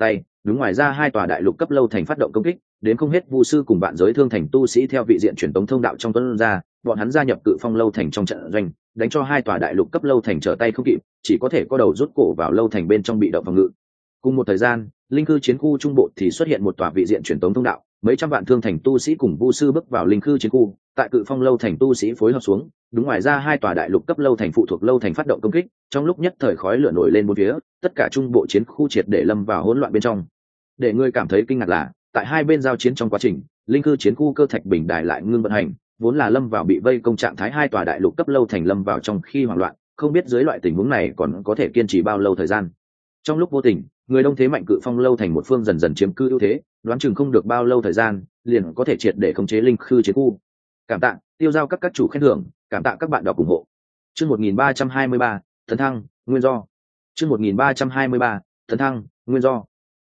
đúng ngoài ra hai tòa đại lục cấp lâu thành phát động công kích, đến không hết vu sư cùng vạn giới thương thành tu sĩ theo vị diện truyền tống thông đạo trong tuấn ra, bọn hắn gia nhập Cự Phong lâu thành trong trận doanh, đánh cho hai tòa đại lục cấp lâu thành trở tay không kịp, chỉ có thể có đầu rút cổ vào lâu thành bên trong bị động phòng ngự. Cùng một thời gian, linh cư chiến khu trung bộ thì xuất hiện một tòa vị diện truyền tống thông đạo, mấy trăm vạn thương thành tu sĩ cùng vu sư bước vào linh cư chiến khu, tại Cự Phong lâu thành tu sĩ phối hợp xuống, đúng ngoài ra hai tòa đại lục cấp lâu thành phụ thuộc lâu thành phát động công kích, trong lúc nhất thời khói lửa nổi lên bốn phía, tất cả trung bộ chiến khu triệt để lâm vào hỗn loạn bên trong. Để người cảm thấy kinh ngạc là, tại hai bên giao chiến trong quá trình, linh cư chiến khu cơ thạch bình đài lại ngưng vận hành, vốn là lâm vào bị vây công trạng thái hai tòa đại lục cấp lâu thành lâm vào trong khi hoảng loạn, không biết dưới loại tình huống này còn có thể kiên trì bao lâu thời gian. Trong lúc vô tình, người đông thế mạnh Cự Phong lâu thành một phương dần dần chiếm cư ưu thế, đoán chừng không được bao lâu thời gian, liền có thể triệt để khống chế linh cư chiến khu. Cảm tạ, tiêu giao các chủ khen thưởng, cảm tạ các bạn đọc ủng hộ. Chương 1323, tấn thăng, nguyên do. Chương 1323, tấn thăng, nguyên do.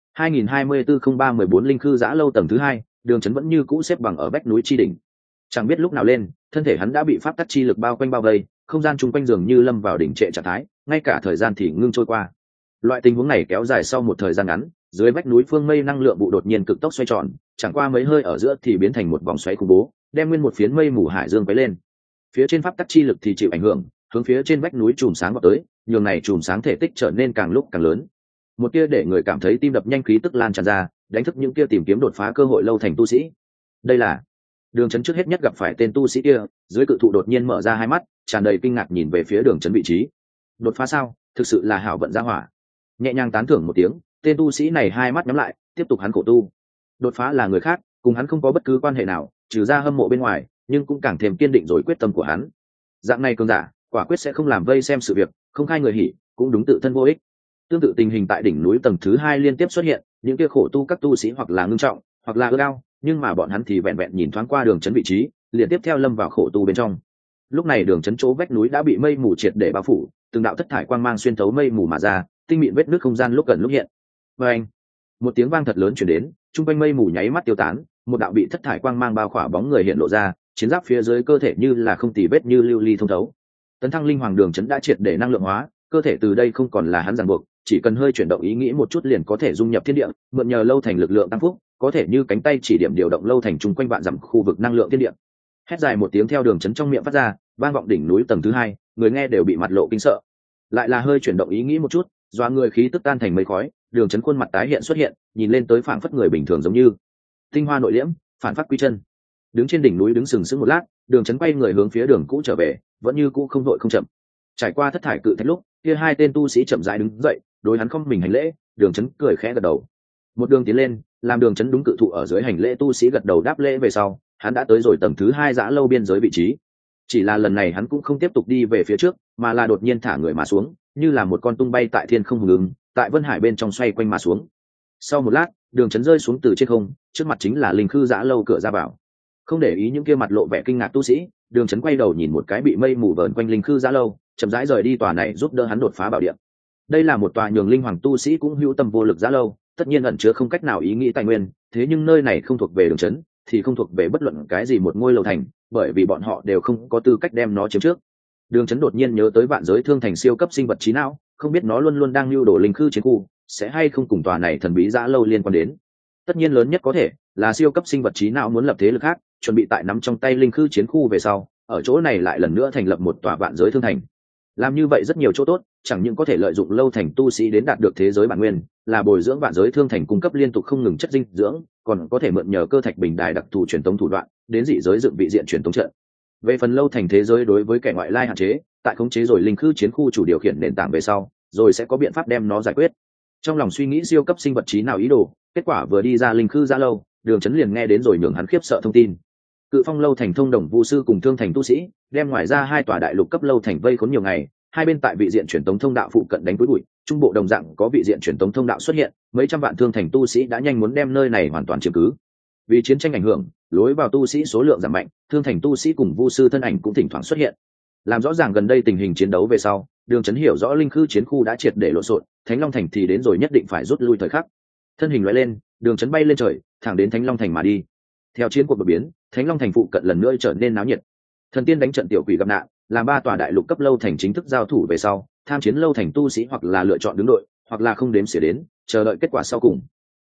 2024-03-14 linh cư giã lâu tầng thứ 2, Đường Chấn vẫn như cũ xếp bằng ở vách núi chi đỉnh. Chẳng biết lúc nào lên, thân thể hắn đã bị pháp tắc chi lực bao quanh bao vây, không gian chung quanh dường như lâm vào đỉnh trệ trạng thái, ngay cả thời gian thì ngưng trôi qua. Loại tình huống này kéo dài sau một thời gian ngắn, dưới vách núi phương mây năng lượng vụ đột nhiên cực tốc xoay tròn, chẳng qua mấy hơi ở giữa thì biến thành một vòng xoáy khủng bố, đem nguyên một phiến mây mù hải dương quấy lên. Phía trên pháp tắc chi lực thì chịu ảnh hưởng, hướng phía trên vách núi chùm sáng vào tới, nhường này chùm sáng thể tích trở nên càng lúc càng lớn. Một kia để người cảm thấy tim đập nhanh khí tức lan tràn ra, đánh thức những kia tìm kiếm đột phá cơ hội lâu thành tu sĩ. Đây là Đường Chấn trước hết nhất gặp phải tên tu sĩ kia, dưới cự thụ đột nhiên mở ra hai mắt, tràn đầy kinh ngạc nhìn về phía Đường Chấn vị trí. Đột phá sao? Thực sự là hảo vận gia hỏa. Nhẹ nhàng tán thưởng một tiếng, tên tu sĩ này hai mắt nhắm lại, tiếp tục hắn khổ tu. Đột phá là người khác, cùng hắn không có bất cứ quan hệ nào, trừ ra hâm mộ bên ngoài, nhưng cũng càng thêm kiên định rồi quyết tâm của hắn. Dạng này cường giả, quả quyết sẽ không làm vây xem sự việc, không khai người hỉ, cũng đúng tự thân vô ích. Tương tự tình hình tại đỉnh núi tầng thứ 2 liên tiếp xuất hiện, những kia khổ tu các tu sĩ hoặc là ngưng trọng, hoặc là ưa cao, nhưng mà bọn hắn thì vẹn vẹn nhìn thoáng qua Đường Chấn vị trí, liền tiếp theo lâm vào khổ tu bên trong. Lúc này Đường Chấn chỗ vách núi đã bị mây mù triệt để bao phủ, từng đạo thất thải quang mang xuyên thấu mây mù mà ra, tinh mịn vết nước không gian lúc gần lúc hiện. Và anh, một tiếng vang thật lớn truyền đến, trung quanh mây mù nháy mắt tiêu tán, một đạo bị thất thải quang mang bao khỏa bóng người hiện lộ ra, chiến giáp phía dưới cơ thể như là không tì vết như lưu ly thông thấu. Tấn thăng linh hoàng Đường Chấn đã triệt để năng lượng hóa, cơ thể từ đây không còn là hắn ràng buộc, chỉ cần hơi chuyển động ý nghĩ một chút liền có thể dung nhập thiên địa, mượn nhờ lâu thành lực lượng tăng phúc, có thể như cánh tay chỉ điểm điều động lâu thành chung quanh vạn dặm khu vực năng lượng thiên địa. Hét dài một tiếng theo Đường Chấn trong miệng phát ra, vang vọng đỉnh núi tầng thứ 2, người nghe đều bị mặt lộ kinh sợ. Lại là hơi chuyển động ý nghĩ một chút, doa người khí tức tan thành mây khói, Đường Chấn khuôn mặt tái hiện xuất hiện, nhìn lên tới phảng phất người bình thường giống như tinh hoa nội liễm, phản phát quy chân. Đứng trên đỉnh núi đứng sừng sững một lát, Đường Chấn quay người hướng phía đường cũ trở về, vẫn như cũ không vội không chậm. Trải qua thất thải cự thạch lúc, kia hai tên tu sĩ chậm rãi đứng dậy, đối hắn không mình hành lễ. Đường Chấn cười khẽ gật đầu. Một đường tiến lên, làm Đường Chấn đúng cự thụ ở dưới hành lễ tu sĩ gật đầu đáp lễ về sau, hắn đã tới rồi tầng thứ 2 dã lâu biên giới vị trí. Chỉ là lần này hắn cũng không tiếp tục đi về phía trước, mà là đột nhiên thả người mà xuống, như là một con tung bay tại thiên không ngừng, tại vân hải bên trong xoay quanh mà xuống. Sau một lát, Đường Chấn rơi xuống từ trên không, trước mặt chính là linh khư dã lâu cửa ra vào. Không để ý những kia mặt lộ vẻ kinh ngạc tu sĩ, Đường Chấn quay đầu nhìn một cái bị mây mù vờn quanh linh khư dã lâu, chậm rãi rời đi tòa này giúp đỡ hắn đột phá bảo địa. Đây là một tòa nhường linh hoàng tu sĩ cũng hữu tâm vô lực dã lâu, tất nhiên ẩn chứa không cách nào ý nghĩ tài nguyên, thế nhưng nơi này không thuộc về Đường Chấn, thì không thuộc về bất luận cái gì một ngôi lầu thành, bởi vì bọn họ đều không có tư cách đem nó chiếm trước. Đường Chấn đột nhiên nhớ tới vạn giới thương thành siêu cấp sinh vật trí não, không biết nó luôn luôn đang lưu đổ linh khư chiến khu, sẽ hay không cùng tòa này thần bí dã lâu liên quan đến. Tất nhiên lớn nhất có thể là siêu cấp sinh vật trí não muốn lập thế lực khác, chuẩn bị tại nắm trong tay linh khư chiến khu về sau, ở chỗ này lại lần nữa thành lập một tòa vạn giới thương thành. Làm như vậy rất nhiều chỗ tốt, chẳng những có thể lợi dụng lâu thành tu sĩ đến đạt được thế giới bản nguyên, là bồi dưỡng vạn giới thương thành cung cấp liên tục không ngừng chất dinh dưỡng, còn có thể mượn nhờ cơ thạch bình đài đặc thù truyền tống thủ đoạn, đến dị giới dựng vị diện truyền tống trận. Về phần lâu thành thế giới đối với kẻ ngoại lai hạn chế, tại khống chế rồi linh khư chiến khu chủ điều khiển nền tảng về sau, rồi sẽ có biện pháp đem nó giải quyết. Trong lòng suy nghĩ siêu cấp sinh vật trí nào ý đồ, kết quả vừa đi ra linh khư ra lâu, Đường Chấn liền nghe đến rồi nhường hắn khiếp sợ thông tin. Cự Phong lâu thành thông đồng vu sư cùng thương thành tu sĩ, đem ngoài ra hai tòa đại lục cấp lâu thành vây khốn nhiều ngày, hai bên tại vị diện truyền tống thông đạo phụ cận đánh túi bụi, trung bộ đồng dạng có vị diện truyền tống thông đạo xuất hiện, mấy trăm vạn thương thành tu sĩ đã nhanh muốn đem nơi này hoàn toàn chiếm cứ. Vì chiến tranh ảnh hưởng, lối vào tu sĩ số lượng giảm mạnh, thương thành tu sĩ cùng vu sư thân ảnh cũng thỉnh thoảng xuất hiện. Làm rõ ràng gần đây tình hình chiến đấu về sau, Đường Chấn hiểu rõ linh khư chiến khu đã triệt để lộn xộn, Thánh Long thành thì đến rồi nhất định phải rút lui thời khắc. Thân hình lóe lên, Đường Chấn bay lên trời, thẳng đến Thánh Long thành mà đi. Theo chiến cuộc đột biến, Thánh Long thành phụ cận lần nữa trở nên náo nhiệt. Thần tiên đánh trận tiểu quỷ gặp nạn, làm ba tòa đại lục cấp lâu thành chính thức giao thủ về sau, tham chiến lâu thành tu sĩ hoặc là lựa chọn đứng đội, hoặc là không đếm xỉa đến, chờ đợi kết quả sau cùng.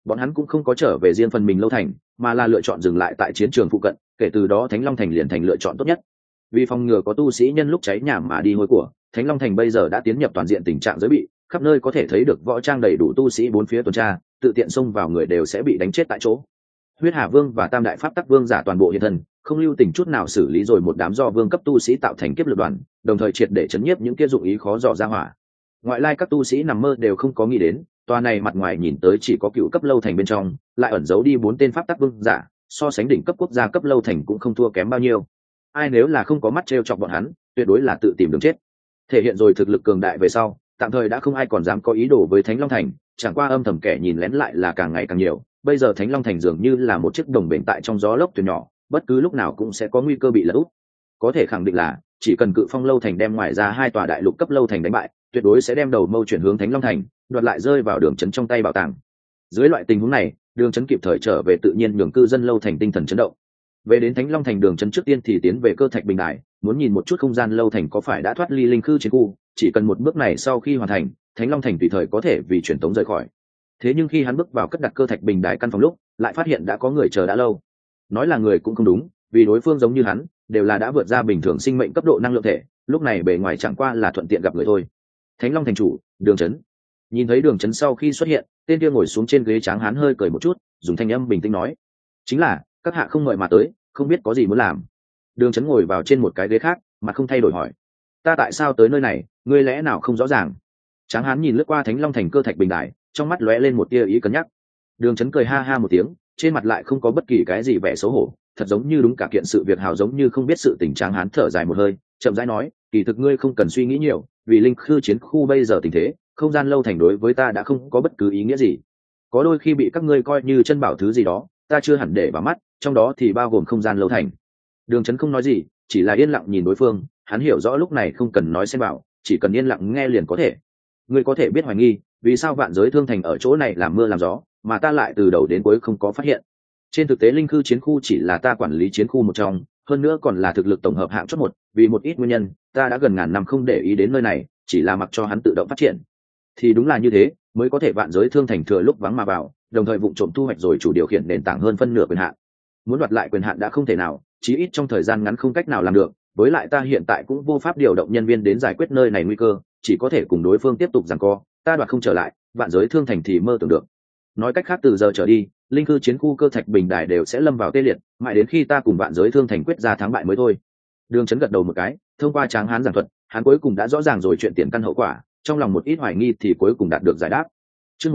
bọn hắn cũng không có trở về riêng phần mình lâu thành, mà là lựa chọn dừng lại tại chiến trường phụ cận, kể từ đó Thánh Long thành liền thành lựa chọn tốt nhất. Vì phòng ngừa có tu sĩ nhân lúc cháy nhà mà đi hôi của, Thánh Long thành bây giờ đã tiến nhập toàn diện tình trạng giới bị, khắp nơi có thể thấy được võ trang đầy đủ tu sĩ bốn phía tuần tra, tự tiện xông vào người đều sẽ bị đánh chết tại chỗ. Huyết Hà Vương và Tam Đại Pháp Tắc Vương giả toàn bộ hiện thân, không lưu tình chút nào xử lý rồi một đám do vương cấp tu sĩ tạo thành kiếp lực đoàn, đồng thời triệt để chấn nhiếp những kia dụng ý khó dò ra hỏa. Ngoại lai các tu sĩ nằm mơ đều không có nghĩ đến, tòa này mặt ngoài nhìn tới chỉ có cựu cấp lâu thành bên trong, lại ẩn giấu đi 4 tên Pháp Tắc Vương giả, so sánh đỉnh cấp quốc gia cấp lâu thành cũng không thua kém bao nhiêu. Ai nếu là không có mắt trêu chọc bọn hắn, tuyệt đối là tự tìm đường chết. Thể hiện rồi thực lực cường đại về sau, tạm thời đã không ai còn dám có ý đồ với Thánh Long thành, chẳng qua âm thầm kẻ nhìn lén lại là càng ngày càng nhiều. Bây giờ Thánh Long thành dường như là một chiếc đồng bền tại trong gió lốc thuyền nhỏ, bất cứ lúc nào cũng sẽ có nguy cơ bị lật úp. Có thể khẳng định là chỉ cần Cự Phong lâu thành đem ngoài ra 2 tòa đại lục cấp lâu thành đánh bại, tuyệt đối sẽ đem đầu mâu chuyển hướng Thánh Long thành, đoạt lại rơi vào Đường Chấn trong tay bảo tàng. Dưới loại tình huống này, Đường Chấn kịp thời trở về tự nhiên nhường cư dân lâu thành tinh thần chấn động. Về đến Thánh Long thành, Đường Chấn trước tiên thì tiến về Cơ Thạch Bình Đài, muốn nhìn một chút không gian lâu thành có phải đã thoát ly linh khư chiến khu, chỉ cần một bước này sau khi hoàn thành, Thánh Long thành tùy thời có thể vì truyền tống rời khỏi. Thế nhưng khi hắn bước vào cất đặt Cơ Thạch Bình Đài căn phòng lúc, lại phát hiện đã có người chờ đã lâu. Nói là người cũng không đúng, vì đối phương giống như hắn, đều là đã vượt ra bình thường sinh mệnh cấp độ năng lượng thể, lúc này bề ngoài chẳng qua là thuận tiện gặp người thôi. Thánh Long thành chủ, Đường Chấn. Nhìn thấy Đường Chấn sau khi xuất hiện, tên kia ngồi xuống trên ghế tráng hán hơi cười một chút, dùng thanh âm bình tĩnh nói: "Chính là, các hạ không mời mà tới, không biết có gì muốn làm." Đường Chấn ngồi vào trên một cái ghế khác, mặt không thay đổi hỏi: "Ta tại sao tới nơi này, ngươi lẽ nào không rõ ràng?" Tráng hán nhìn lướt qua Thánh Long thành Cơ Thạch Bình Đài, trong mắt lóe lên một tia ý cân nhắc. Đường Chấn cười ha ha một tiếng, trên mặt lại không có bất kỳ cái gì vẻ xấu hổ, thật giống như đúng cả kiện sự việc hào giống như không biết sự tình. Tráng hán thở dài một hơi, chậm rãi nói: "Kỳ thực ngươi không cần suy nghĩ nhiều, vì linh khư chiến khu bây giờ tình thế, không gian lâu thành đối với ta đã không có bất cứ ý nghĩa gì. Có đôi khi bị các ngươi coi như chân bảo thứ gì đó, ta chưa hẳn để vào mắt, trong đó thì bao gồm không gian lâu thành." Đường Chấn không nói gì, chỉ là yên lặng nhìn đối phương, hắn hiểu rõ lúc này không cần nói xen vào, chỉ cần yên lặng nghe liền có thể. Ngươi có thể biết hoài nghi, vì sao Vạn Giới Thương thành ở chỗ này làm mưa làm gió, mà ta lại từ đầu đến cuối không có phát hiện. Trên thực tế linh khư chiến khu chỉ là ta quản lý chiến khu một trong, hơn nữa còn là thực lực tổng hợp hạng chót một, vì một ít nguyên nhân, ta đã gần ngàn năm không để ý đến nơi này, chỉ là mặc cho hắn tự động phát triển. Thì đúng là như thế, mới có thể Vạn Giới Thương thành thừa lúc vắng mà vào, đồng thời vụng trộm thu hoạch rồi chủ điều khiển nền tảng hơn phân nửa quyền hạn. Muốn đoạt lại quyền hạn đã không thể nào, chí ít trong thời gian ngắn không cách nào làm được, với lại ta hiện tại cũng vô pháp điều động nhân viên đến giải quyết nơi này nguy cơ, chỉ có thể cùng đối phương tiếp tục giằng co, ta đoạt không trở lại, Vạn Giới Thương thành thì mơ tưởng được. Nói cách khác, từ giờ trở đi, linh cư chiến khu Cơ Thạch Bình Đài đều sẽ lâm vào tê liệt, mãi đến khi ta cùng Vạn Giới Thương thành quyết ra thắng bại mới thôi. Đường Chấn gật đầu một cái, thông qua Tráng hán giảng thuật, hắn cuối cùng đã rõ ràng rồi chuyện tiền căn hậu quả, trong lòng một ít hoài nghi thì cuối cùng đạt được giải đáp. Chương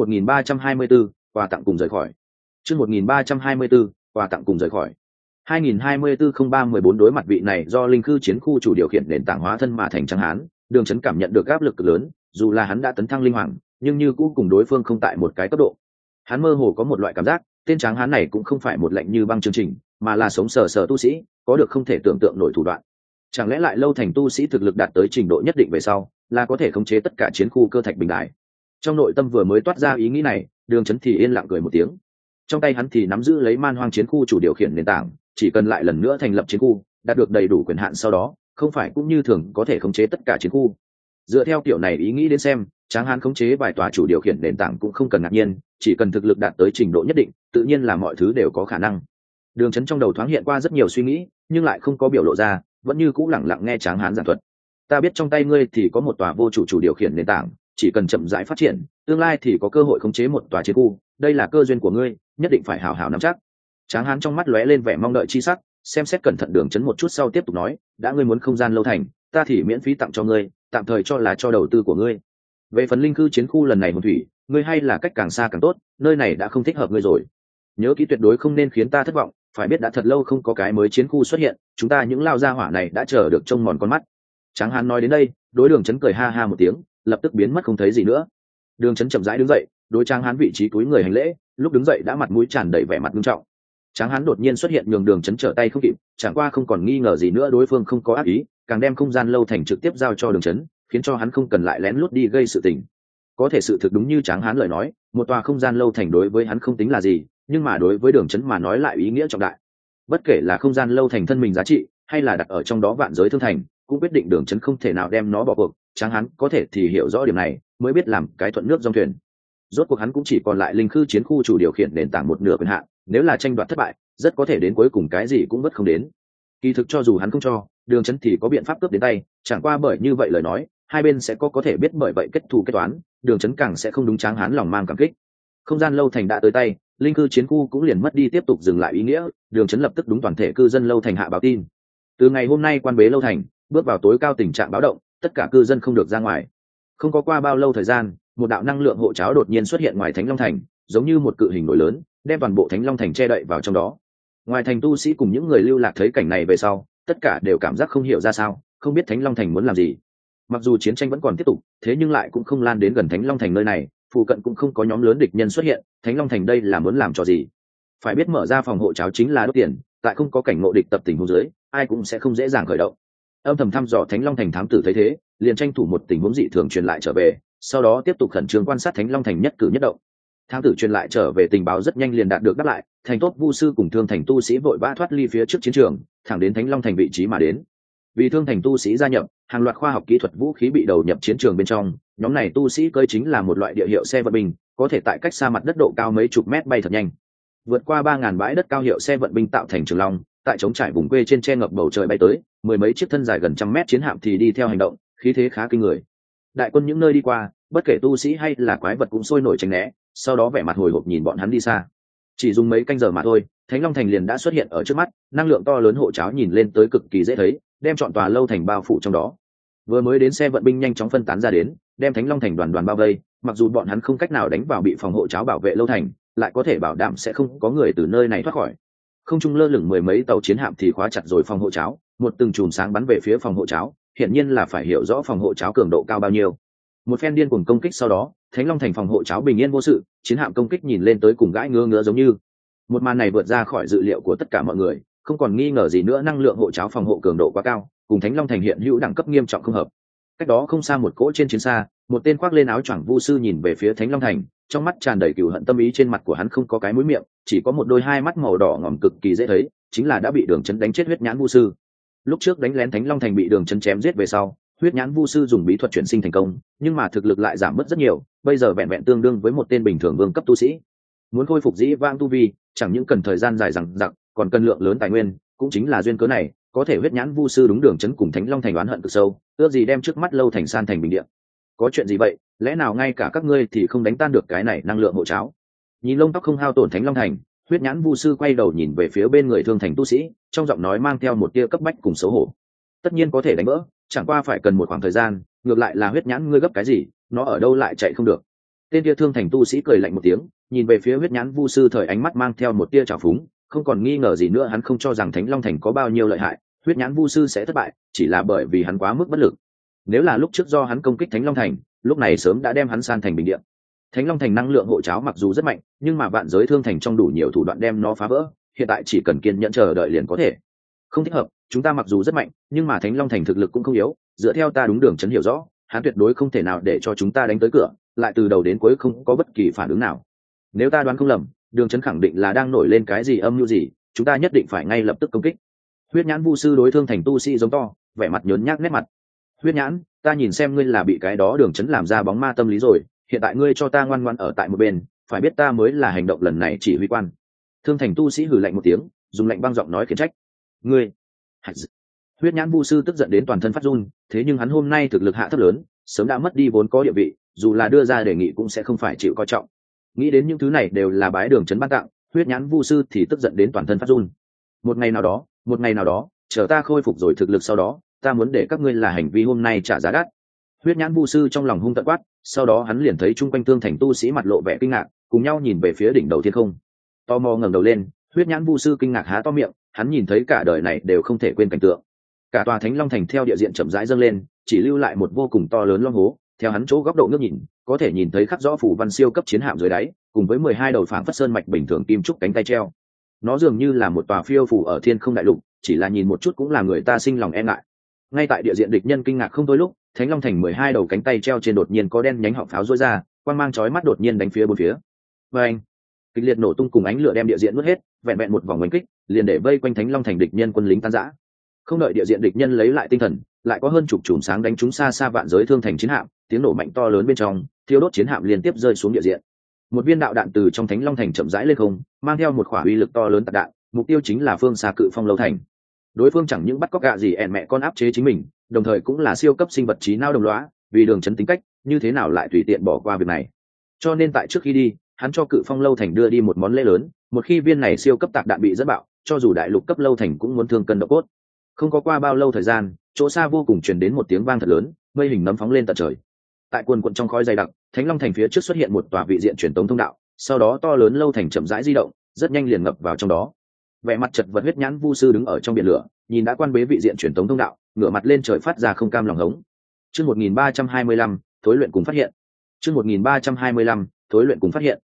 1324, quà tặng cùng rời khỏi. Chương 1324, quà tặng cùng rời khỏi. 2024-03-14 đối mặt vị này do linh cư chiến khu chủ điều khiển nền tảng hóa thân mà thành Tráng hán, Đường Chấn cảm nhận được áp lực cực lớn, dù là hắn đã tấn thăng linh hoàng, nhưng như cũ cùng đối phương không tại một cái cấp độ. Hắn mơ hồ có một loại cảm giác, tên Tráng hán này cũng không phải một lạnh như băng chương trình, mà là sống sờ sờ tu sĩ, có được không thể tưởng tượng nổi thủ đoạn. Chẳng lẽ lại lâu thành tu sĩ thực lực đạt tới trình độ nhất định về sau, là có thể khống chế tất cả chiến khu Cơ Thạch Bình Đài? Trong nội tâm vừa mới toát ra ý nghĩ này, Đường Chấn thì yên lặng cười một tiếng. Trong tay hắn thì nắm giữ lấy Man Hoang chiến khu chủ điều khiển nền tảng, chỉ cần lại lần nữa thành lập chiến khu, đạt được đầy đủ quyền hạn sau đó, không phải cũng như thường có thể khống chế tất cả chiến khu. Dựa theo kiểu này ý nghĩ đến xem, Tráng hán khống chế vài tòa chủ điều khiển nền tảng cũng không cần ngạc nhiên, chỉ cần thực lực đạt tới trình độ nhất định, tự nhiên là mọi thứ đều có khả năng. Đường Chấn trong đầu thoáng hiện qua rất nhiều suy nghĩ, nhưng lại không có biểu lộ ra, vẫn như cũ lặng lặng nghe Tráng hán giảng thuật. Ta biết trong tay ngươi thì có một tòa vô chủ chủ điều khiển nền tảng, chỉ cần chậm rãi phát triển, tương lai thì có cơ hội khống chế một tòa chiến khu, đây là cơ duyên của ngươi, nhất định phải hảo hảo nắm chắc. Tráng hán trong mắt lóe lên vẻ mong đợi chi sắc, xem xét cẩn thận Đường Chấn một chút sau tiếp tục nói, đã ngươi muốn không gian lâu thành, ta thì miễn phí tặng cho ngươi, tạm thời cho là cho đầu tư của ngươi. Về phần linh cư chiến khu lần này hồn thủy, ngươi hay là cách càng xa càng tốt, nơi này đã không thích hợp ngươi rồi. Nhớ kỹ tuyệt đối không nên khiến ta thất vọng, phải biết đã thật lâu không có cái mới chiến khu xuất hiện, chúng ta những lao gia hỏa này đã chờ được trông mòn con mắt. Tráng hán nói đến đây, đối Đường Chấn cười ha ha một tiếng, lập tức biến mất không thấy gì nữa. Đường Chấn chậm rãi đứng dậy, đối Tráng hán vị trí túi người hành lễ, lúc đứng dậy đã mặt mũi tràn đầy vẻ mặt nghiêm trọng. Tráng hán đột nhiên xuất hiện nhường Đường Chấn trở tay không kịp, chẳng qua không còn nghi ngờ gì nữa đối phương không có ác ý, càng đem không gian lâu thành trực tiếp giao cho Đường Chấn, khiến cho hắn không cần lại lén lút đi gây sự tình. Có thể sự thực đúng như Tráng hán lời nói, một tòa không gian lâu thành đối với hắn không tính là gì, nhưng mà đối với Đường Chấn mà nói lại ý nghĩa trọng đại. Bất kể là không gian lâu thành thân mình giá trị, hay là đặt ở trong đó Vạn Giới Thương thành, cũng quyết định Đường Chấn không thể nào đem nó bỏ cuộc. Tráng hán có thể thì hiểu rõ điểm này, mới biết làm cái thuận nước dòng thuyền. Rốt cuộc hắn cũng chỉ còn lại linh khư chiến khu chủ điều khiển nền tảng một nửa quyền hạn, nếu là tranh đoạt thất bại rất có thể đến cuối cùng cái gì cũng vất không đến. Kỳ thực cho dù hắn không cho Đường Chấn thì có biện pháp cướp đến tay, chẳng qua bởi như vậy lời nói hai bên sẽ có thể biết bởi vậy kết thù kết toán, Đường Chấn càng sẽ không đúng tráng hắn lòng mang cảm kích. Không gian lâu thành đã tới tay, linh cư chiến khu cũng liền mất đi tiếp tục dừng lại ý nghĩa, Đường Chấn lập tức đúng toàn thể cư dân lâu thành hạ báo tin. Từ ngày hôm nay quan bế lâu thành, bước vào tối cao tình trạng báo động, tất cả cư dân không được ra ngoài. Không có qua bao lâu thời gian, một đạo năng lượng hộ cháo đột nhiên xuất hiện ngoài Thánh Long thành, giống như một cự hình nổi lớn, đem toàn bộ Thánh Long thành che đậy vào trong đó. Ngoài thành tu sĩ cùng những người lưu lạc thấy cảnh này về sau, tất cả đều cảm giác không hiểu ra sao, không biết Thánh Long thành muốn làm gì. Mặc dù chiến tranh vẫn còn tiếp tục, thế nhưng lại cũng không lan đến gần Thánh Long thành nơi này, phụ cận cũng không có nhóm lớn địch nhân xuất hiện, Thánh Long thành đây là muốn làm trò gì? Phải biết mở ra phòng hộ cháo chính là đốt tiền, tại không có cảnh ngộ địch tập tình huống dưới, ai cũng sẽ không dễ dàng khởi động. Âm thầm thăm dò Thánh Long thành thám tử thấy thế, liền tranh thủ một tình huống dị thường truyền lại trở về, sau đó tiếp tục khẩn trương quan sát Thánh Long thành nhất cử nhất động. Thám tử truyền lại trở về tình báo rất nhanh liền đạt được đáp lại, thành tốt vu sư cùng thương thành tu sĩ vội vã thoát ly phía trước chiến trường, thẳng đến Thánh Long thành vị trí mà đến. Vì thương thành tu sĩ gia nhập, hàng loạt khoa học kỹ thuật vũ khí bị đầu nhập chiến trường bên trong, nhóm này tu sĩ cơi chính là một loại địa hiệu xe vận binh, có thể tại cách xa mặt đất độ cao mấy chục mét bay thật nhanh. Vượt qua 3000 bãi đất cao hiệu xe vận binh tạo thành trường long, tại trống trải vùng quê trên che ngập bầu trời bay tới, mười mấy chiếc thân dài gần trăm mét chiến hạm thì đi theo hành động, khí thế khá kinh người. Đại quân những nơi đi qua, bất kể tu sĩ hay là quái vật cũng sôi nổi tránh né, sau đó vẻ mặt hồi hộp nhìn bọn hắn đi xa. Chỉ dùng mấy canh giờ mà thôi, Thánh Long thành liền đã xuất hiện ở trước mắt, năng lượng to lớn hộ cháo nhìn lên tới cực kỳ dễ thấy, đem trọn tòa lâu thành bao phủ trong đó. Vừa mới đến xe vận binh nhanh chóng phân tán ra đến, đem Thánh Long thành đoàn đoàn bao vây, mặc dù bọn hắn không cách nào đánh vào bị phòng hộ cháo bảo vệ lâu thành, lại có thể bảo đảm sẽ không có người từ nơi này thoát khỏi. Không trung lơ lửng mười mấy tàu chiến hạm thì khóa chặt rồi phòng hộ cháo, một từng chùm sáng bắn về phía phòng hộ cháo, hiển nhiên là phải hiểu rõ phòng hộ cháo cường độ cao bao nhiêu. Một phen điên cuồng công kích sau đó, Thánh Long thành phòng hộ cháo bình yên vô sự, chiến hạm công kích nhìn lên tới cùng gãi ngứa ngứa giống như. Một màn này vượt ra khỏi dự liệu của tất cả mọi người, không còn nghi ngờ gì nữa năng lượng hộ cháo phòng hộ cường độ quá cao, cùng Thánh Long thành hiện hữu đẳng cấp nghiêm trọng không hợp. Cách đó không xa một cỗ trên chiến xa, một tên khoác lên áo choàng vu sư nhìn về phía Thánh Long thành, trong mắt tràn đầy cừu hận tâm ý, trên mặt của hắn không có cái mũi miệng, chỉ có một đôi hai mắt màu đỏ ngòm cực kỳ dễ thấy, chính là đã bị Đường Chấn đánh chết huyết nhãn vu sư. Lúc trước đánh lén Thánh Long thành bị Đường Chấn chém giết về sau, huyết nhãn vu sư dùng bí thuật chuyển sinh thành công, nhưng mà thực lực lại giảm mất rất nhiều, bây giờ vẹn vẹn tương đương với một tên bình thường vương cấp tu sĩ. Muốn khôi phục dĩ vãng tu vi, chẳng những cần thời gian dài dằng dặc, còn cần lượng lớn tài nguyên, cũng chính là duyên cớ này, có thể huyết nhãn vu sư đúng Đường Chấn cùng Thánh Long thành oán hận cực sâu, ước gì đem trước mắt lâu thành san thành bình địa. Có chuyện gì vậy, lẽ nào ngay cả các ngươi thì không đánh tan được cái này năng lượng hộ cháo? Nhìn lông tóc không hao tổn Thánh Long thành, huyết nhãn vu sư quay đầu nhìn về phía bên người thương thành tu sĩ, trong giọng nói mang theo một tia cấp bách cùng xấu hổ. Tất nhiên có thể đánh vỡ, chẳng qua phải cần một khoảng thời gian, ngược lại là huyết nhãn ngươi gấp cái gì, nó ở đâu lại chạy không được? Tên tia thương thành tu sĩ cười lạnh một tiếng, nhìn về phía huyết nhãn vu sư, thời ánh mắt mang theo một tia trào phúng, không còn nghi ngờ gì nữa hắn không cho rằng Thánh Long thành có bao nhiêu lợi hại, huyết nhãn vu sư sẽ thất bại, chỉ là bởi vì hắn quá mức bất lực. Nếu là lúc trước do hắn công kích Thánh Long thành, lúc này sớm đã đem hắn san thành bình địa. Thánh Long thành năng lượng hộ cháo mặc dù rất mạnh, nhưng mà vạn giới thương thành trong đủ nhiều thủ đoạn đem nó phá vỡ, hiện tại chỉ cần kiên nhẫn chờ đợi liền có thể. Không thích hợp, chúng ta mặc dù rất mạnh, nhưng mà Thánh Long thành thực lực cũng không yếu, dựa theo ta đúng Đường Chấn hiểu rõ, hắn tuyệt đối không thể nào để cho chúng ta đánh tới cửa, lại từ đầu đến cuối không có bất kỳ phản ứng nào. Nếu ta đoán không lầm, Đường Chấn khẳng định là đang nổi lên cái gì âm mưu gì, chúng ta nhất định phải ngay lập tức công kích. Huyết nhãn vu sư đối thương thành tu sĩ giống to, vẻ mặt nhớn nhác nét mặt. Huyết nhãn, ta nhìn xem ngươi là bị cái đó Đường Chấn làm ra bóng ma tâm lý rồi, hiện tại ngươi cho ta ngoan ngoãn ở tại một bên, phải biết ta mới là hành động lần này chỉ huy quan. Thương thành tu sĩ hừ lạnh một tiếng, dùng lạnh băng giọng nói khiển trách. Ngươi! Huyết nhãn vu sư tức giận đến toàn thân phát run, thế nhưng hắn hôm nay thực lực hạ thấp lớn, sớm đã mất đi vốn có địa vị, dù là đưa ra đề nghị cũng sẽ không phải chịu coi trọng. Nghĩ đến những thứ này đều là bái Đường Chấn ban tặng, huyết nhãn vu sư thì tức giận đến toàn thân phát run. Một ngày nào đó, chờ ta khôi phục rồi thực lực sau đó, ta muốn để các ngươi là hành vi hôm nay trả giá đắt. Huyết nhãn vu sư trong lòng hung tợn quát, sau đó hắn liền thấy chung quanh thương thành tu sĩ mặt lộ vẻ kinh ngạc, cùng nhau nhìn về phía đỉnh đầu thiên không. Tò mò ngẩng đầu lên, huyết nhãn vu sư kinh ngạc há to miệng, hắn nhìn thấy cả đời này đều không thể quên cảnh tượng. Cả tòa Thánh Long thành theo địa diện chậm rãi dâng lên, chỉ lưu lại một vô cùng to lớn long hố, theo hắn chỗ góc độ ngước nhìn, có thể nhìn thấy khắc rõ phủ văn siêu cấp chiến hạm dưới đáy, cùng với 12 đầu phảng phất sơn mạch bình thường kim trúc cánh tay treo. Nó dường như là một tòa phiêu phù ở thiên không đại lục, chỉ là nhìn một chút cũng là người ta sinh lòng e ngại. Ngay tại địa diện địch nhân kinh ngạc không thôi lúc, Thánh Long thành 12 đầu cánh tay treo trên đột nhiên có đen nhánh họng pháo rối ra, quang mang chói mắt đột nhiên đánh phía bốn phía. Và anh, kịch liệt nổ tung cùng ánh lửa đem địa diện nuốt hết, vẹn vẹn một vòng đánh kích, liền để vây quanh Thánh Long thành địch nhân quân lính tan rã. Không đợi địa diện địch nhân lấy lại tinh thần, lại có hơn chục chùm sáng đánh trúng xa xa vạn giới thương thành chiến hạm, tiếng nổ mạnh to lớn bên trong, thiêu đốt chiến hạm liên tiếp rơi xuống địa diện. Một viên đạo đạn từ trong Thánh Long Thành chậm rãi lên không, mang theo một quả uy lực to lớn tạc đạn, mục tiêu chính là phương xa Cự Phong lâu thành. Đối phương chẳng những bắt cóc gạ gì ẹn mẹ con áp chế chính mình, đồng thời cũng là siêu cấp sinh vật trí não đồng lõa, vì Đường Chấn tính cách, như thế nào lại tùy tiện bỏ qua việc này. Cho nên tại trước khi đi, hắn cho Cự Phong lâu thành đưa đi một món lễ lớn, một khi viên này siêu cấp tạc đạn bị dẫn bạo, cho dù đại lục cấp lâu thành cũng muốn thương cân độ cốt. Không có qua bao lâu thời gian, chỗ xa vô cùng truyền đến một tiếng vang thật lớn, mây hình nấm phóng lên tận trời. Tại quần quần trong khói dày đặc, Thánh Long thành phía trước xuất hiện một tòa vị diện truyền tống thông đạo, sau đó to lớn lâu thành chậm rãi di động, rất nhanh liền ngập vào trong đó. Vẻ mặt chật vật huyết nhãn vu sư đứng ở trong biển lửa, nhìn đã quan bế vị diện truyền tống thông đạo, ngửa mặt lên trời phát ra không cam lòng hống. Chương 1325, thối luyện cùng phát hiện. Chương 1325, thối luyện cùng phát hiện.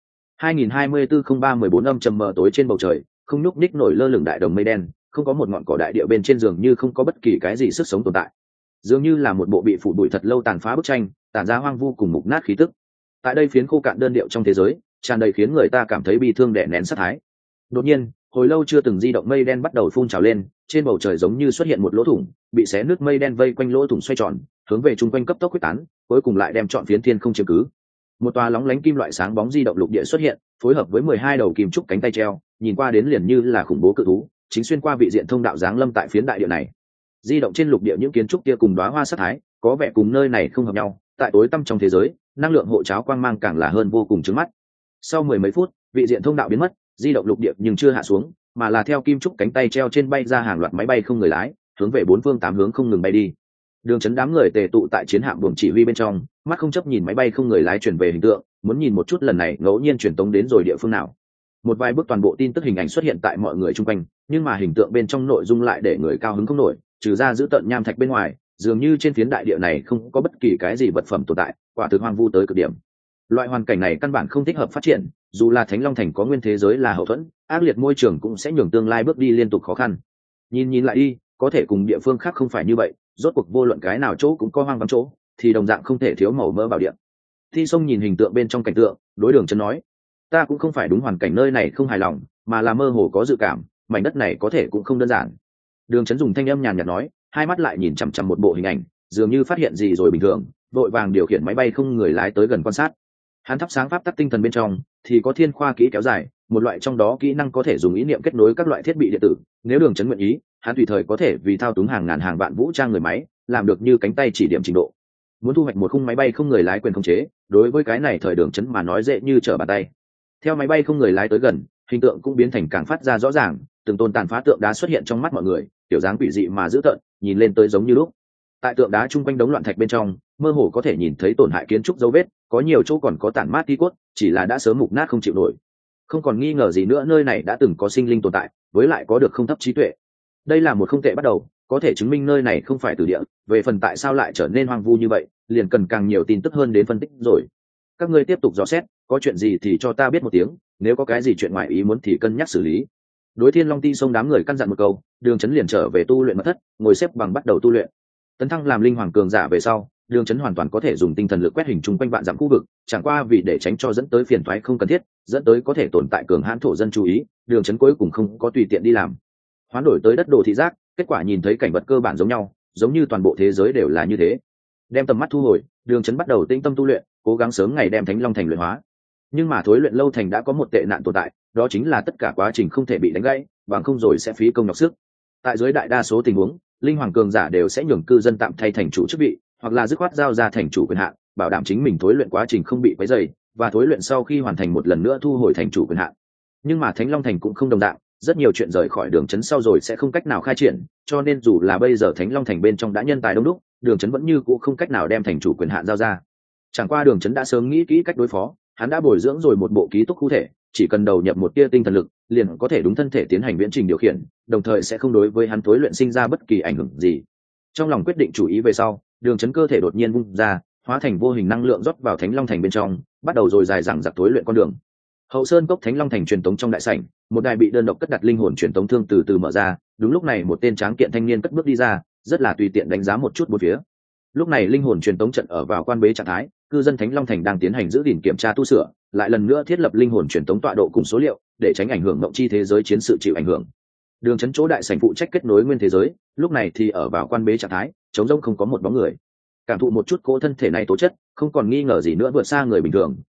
2024-03-14 âm trầm mờ tối trên bầu trời, không nhúc nhích nổi lơ lửng đại đồng mây đen, không có một ngọn cỏ đại địa bên trên giường như không có bất kỳ cái gì sức sống tồn tại. Dường như là một bộ bị phủ bụi thật lâu tàn phá bức tranh, tản ra hoang vu cùng mục nát khí tức. Tại đây phiến khô cạn đơn điệu trong thế giới, tràn đầy khiến người ta cảm thấy bi thương đè nén sát thái. Đột nhiên, hồi lâu chưa từng di động mây đen bắt đầu phun trào lên, trên bầu trời giống như xuất hiện một lỗ thủng, bị xé nứt mây đen vây quanh lỗ thủng xoay tròn, hướng về trung quanh cấp tốc quyết tán, cuối cùng lại đem trọn phiến thiên không chiếm cứ. Một tòa lóng lánh kim loại sáng bóng di động lục địa xuất hiện, phối hợp với 12 đầu kim trúc cánh tay treo, nhìn qua đến liền như là khủng bố cự thú, chính xuyên qua vị diện thông đạo giáng lâm tại phiến đại địa này. Di động trên lục địa những kiến trúc kia cùng đóa hoa sắc thái, có vẻ cùng nơi này không hợp nhau, tại tối tăm trong thế giới, năng lượng hộ cháo quang mang càng là hơn vô cùng chói mắt. Sau mười mấy phút, vị diện thông đạo biến mất, di động lục địa nhưng chưa hạ xuống, mà là theo kim trúc cánh tay treo trên bay ra hàng loạt máy bay không người lái, hướng về bốn phương tám hướng không ngừng bay đi. Đường Chấn đám người tề tụ tại chiến hạm buồng chỉ huy bên trong, mắt không chấp nhìn máy bay không người lái chuyển về hình tượng, muốn nhìn một chút lần này ngẫu nhiên truyền tống đến rồi địa phương nào. Một vài bước toàn bộ tin tức hình ảnh xuất hiện tại mọi người chung quanh, nhưng mà hình tượng bên trong nội dung lại để người cao hứng không nổi, trừ ra giữ tận nham thạch bên ngoài, dường như trên phiến đại địa này không có bất kỳ cái gì vật phẩm tồn tại, quả thực hoang vu tới cực điểm. Loại hoàn cảnh này căn bản không thích hợp phát triển, dù là Thánh Long thành có nguyên thế giới là hậu thuẫn, ác liệt môi trường cũng sẽ nhường tương lai bước đi liên tục khó khăn. Nhìn lại đi, có thể cùng địa phương khác không phải như vậy, rốt cuộc vô luận cái nào chỗ cũng có hoang vắng chỗ, thì đồng dạng không thể thiếu màu mỡ bảo địa. Thi Sông nhìn hình tượng bên trong cảnh tượng, đối Đường Chấn nói: "Ta cũng không phải đúng hoàn cảnh nơi này không hài lòng, mà là mơ hồ có dự cảm, mảnh đất này có thể cũng không đơn giản." Đường Chấn dùng thanh âm nhàn nhạt nói, hai mắt lại nhìn chằm chằm một bộ hình ảnh, dường như phát hiện gì rồi bình thường, vội vàng điều khiển máy bay không người lái tới gần quan sát. Hắn thắp sáng pháp tắc tinh thần bên trong, thì có thiên khoa kỹ kéo dài, một loại trong đó kỹ năng có thể dùng ý niệm kết nối các loại thiết bị điện tử, nếu Đường Chấn nguyện ý, hắn tùy thời có thể vì thao túng hàng ngàn hàng vạn vũ trang người máy, làm được như cánh tay chỉ điểm trình độ. Muốn thu hoạch một khung máy bay không người lái quyền khống chế, đối với cái này thời Đường Chấn mà nói dễ như trở bàn tay. Theo máy bay không người lái tới gần, hình tượng cũng biến thành càng phát ra rõ ràng, từng tôn tàn phá tượng đá xuất hiện trong mắt mọi người, kiểu dáng quỷ dị mà dữ tợn, nhìn lên tới giống như lúc. Tại tượng đá chung quanh đống loạn thạch bên trong, mơ hồ có thể nhìn thấy tổn hại kiến trúc dấu vết, có nhiều chỗ còn có tản mát tí cốt, chỉ là đã sớm mục nát không chịu nổi. Không còn nghi ngờ gì nữa, nơi này đã từng có sinh linh tồn tại, với lại có được không thấp trí tuệ. Đây là một không tệ bắt đầu, có thể chứng minh nơi này không phải tử địa. Về phần tại sao lại trở nên hoang vu như vậy, liền cần càng nhiều tin tức hơn đến phân tích rồi. Các ngươi tiếp tục dò xét, có chuyện gì thì cho ta biết một tiếng, nếu có cái gì chuyện ngoài ý muốn thì cân nhắc xử lý. Đối Thiên Long Ti Sông đám người căn dặn một câu, Đường Chấn liền trở về tu luyện mật thất, ngồi xếp bằng bắt đầu tu luyện. Tấn thăng làm linh hoàng cường giả về sau, Đường Chấn hoàn toàn có thể dùng tinh thần lực quét hình chung quanh vạn dặm khu vực, chẳng qua vì để tránh cho dẫn tới phiền toái không cần thiết, dẫn tới có thể tồn tại cường hãn thổ dân chú ý, Đường Chấn cuối cùng không có tùy tiện đi làm. Hoán đổi tới đất đồ thị giác, kết quả nhìn thấy cảnh vật cơ bản giống nhau, giống như toàn bộ thế giới đều là như thế. Đem tầm mắt thu hồi, Đường Chấn bắt đầu tĩnh tâm tu luyện, cố gắng sớm ngày đem Thánh Long thành luyện hóa. Nhưng mà thối luyện lâu thành đã có một tệ nạn tồn tại, đó chính là tất cả quá trình không thể bị đánh gãy, bằng không rồi sẽ phí công nhọc sức. Tại dưới đại đa số tình huống, linh hoàng cường giả đều sẽ nhường cư dân tạm thay thành chủ chức vị, hoặc là dứt khoát giao ra thành chủ quyền hạn, bảo đảm chính mình thối luyện quá trình không bị quấy rầy, và thối luyện sau khi hoàn thành một lần nữa thu hồi thành chủ quyền hạn. Nhưng mà Thánh Long thành cũng không đồng dạng, rất nhiều chuyện rời khỏi Đường Chấn sau rồi sẽ không cách nào khai triển, cho nên dù là bây giờ Thánh Long thành bên trong đã nhân tài đông đúc, Đường Chấn vẫn như cũ không cách nào đem thành chủ quyền hạn giao ra. Chẳng qua Đường Chấn đã sớm nghĩ kỹ cách đối phó, hắn đã bồi dưỡng rồi một bộ ký túc khu thể, chỉ cần đầu nhập một tia tinh thần lực, liền có thể đúng thân thể tiến hành viễn trình điều khiển, đồng thời sẽ không đối với hắn thối luyện sinh ra bất kỳ ảnh hưởng gì. Trong lòng quyết định chủ ý về sau, Đường Chấn cơ thể đột nhiên vung ra, hóa thành vô hình năng lượng rót vào Thánh Long thành bên trong, bắt đầu rồi dài dằng dặc thối luyện con đường. Hậu Sơn cốc Thánh Long thành truyền tống trong đại sảnh, một đài bị đơn độc cất đặt linh hồn truyền tống thương từ từ mở ra, đúng lúc này một tên tráng kiện thanh niên cất bước đi ra, rất là tùy tiện đánh giá một chút bốn phía. Lúc này linh hồn truyền tống trận ở vào quan bế trạng thái, cư dân Thánh Long thành đang tiến hành giữ gìn kiểm tra tu sửa, lại lần nữa thiết lập linh hồn truyền tống tọa độ cùng số liệu, để tránh ảnh hưởng mộng chi thế giới chiến sự chịu ảnh hưởng. Đường Chấn chỗ đại sảnh phụ trách kết nối nguyên thế giới, lúc này thì ở vào quan bế trạng thái, trống rỗng không có một bóng người. Cảm thụ một chút cỗ thân thể này tố chất, không còn nghi ngờ gì nữa vượt xa người bình thường,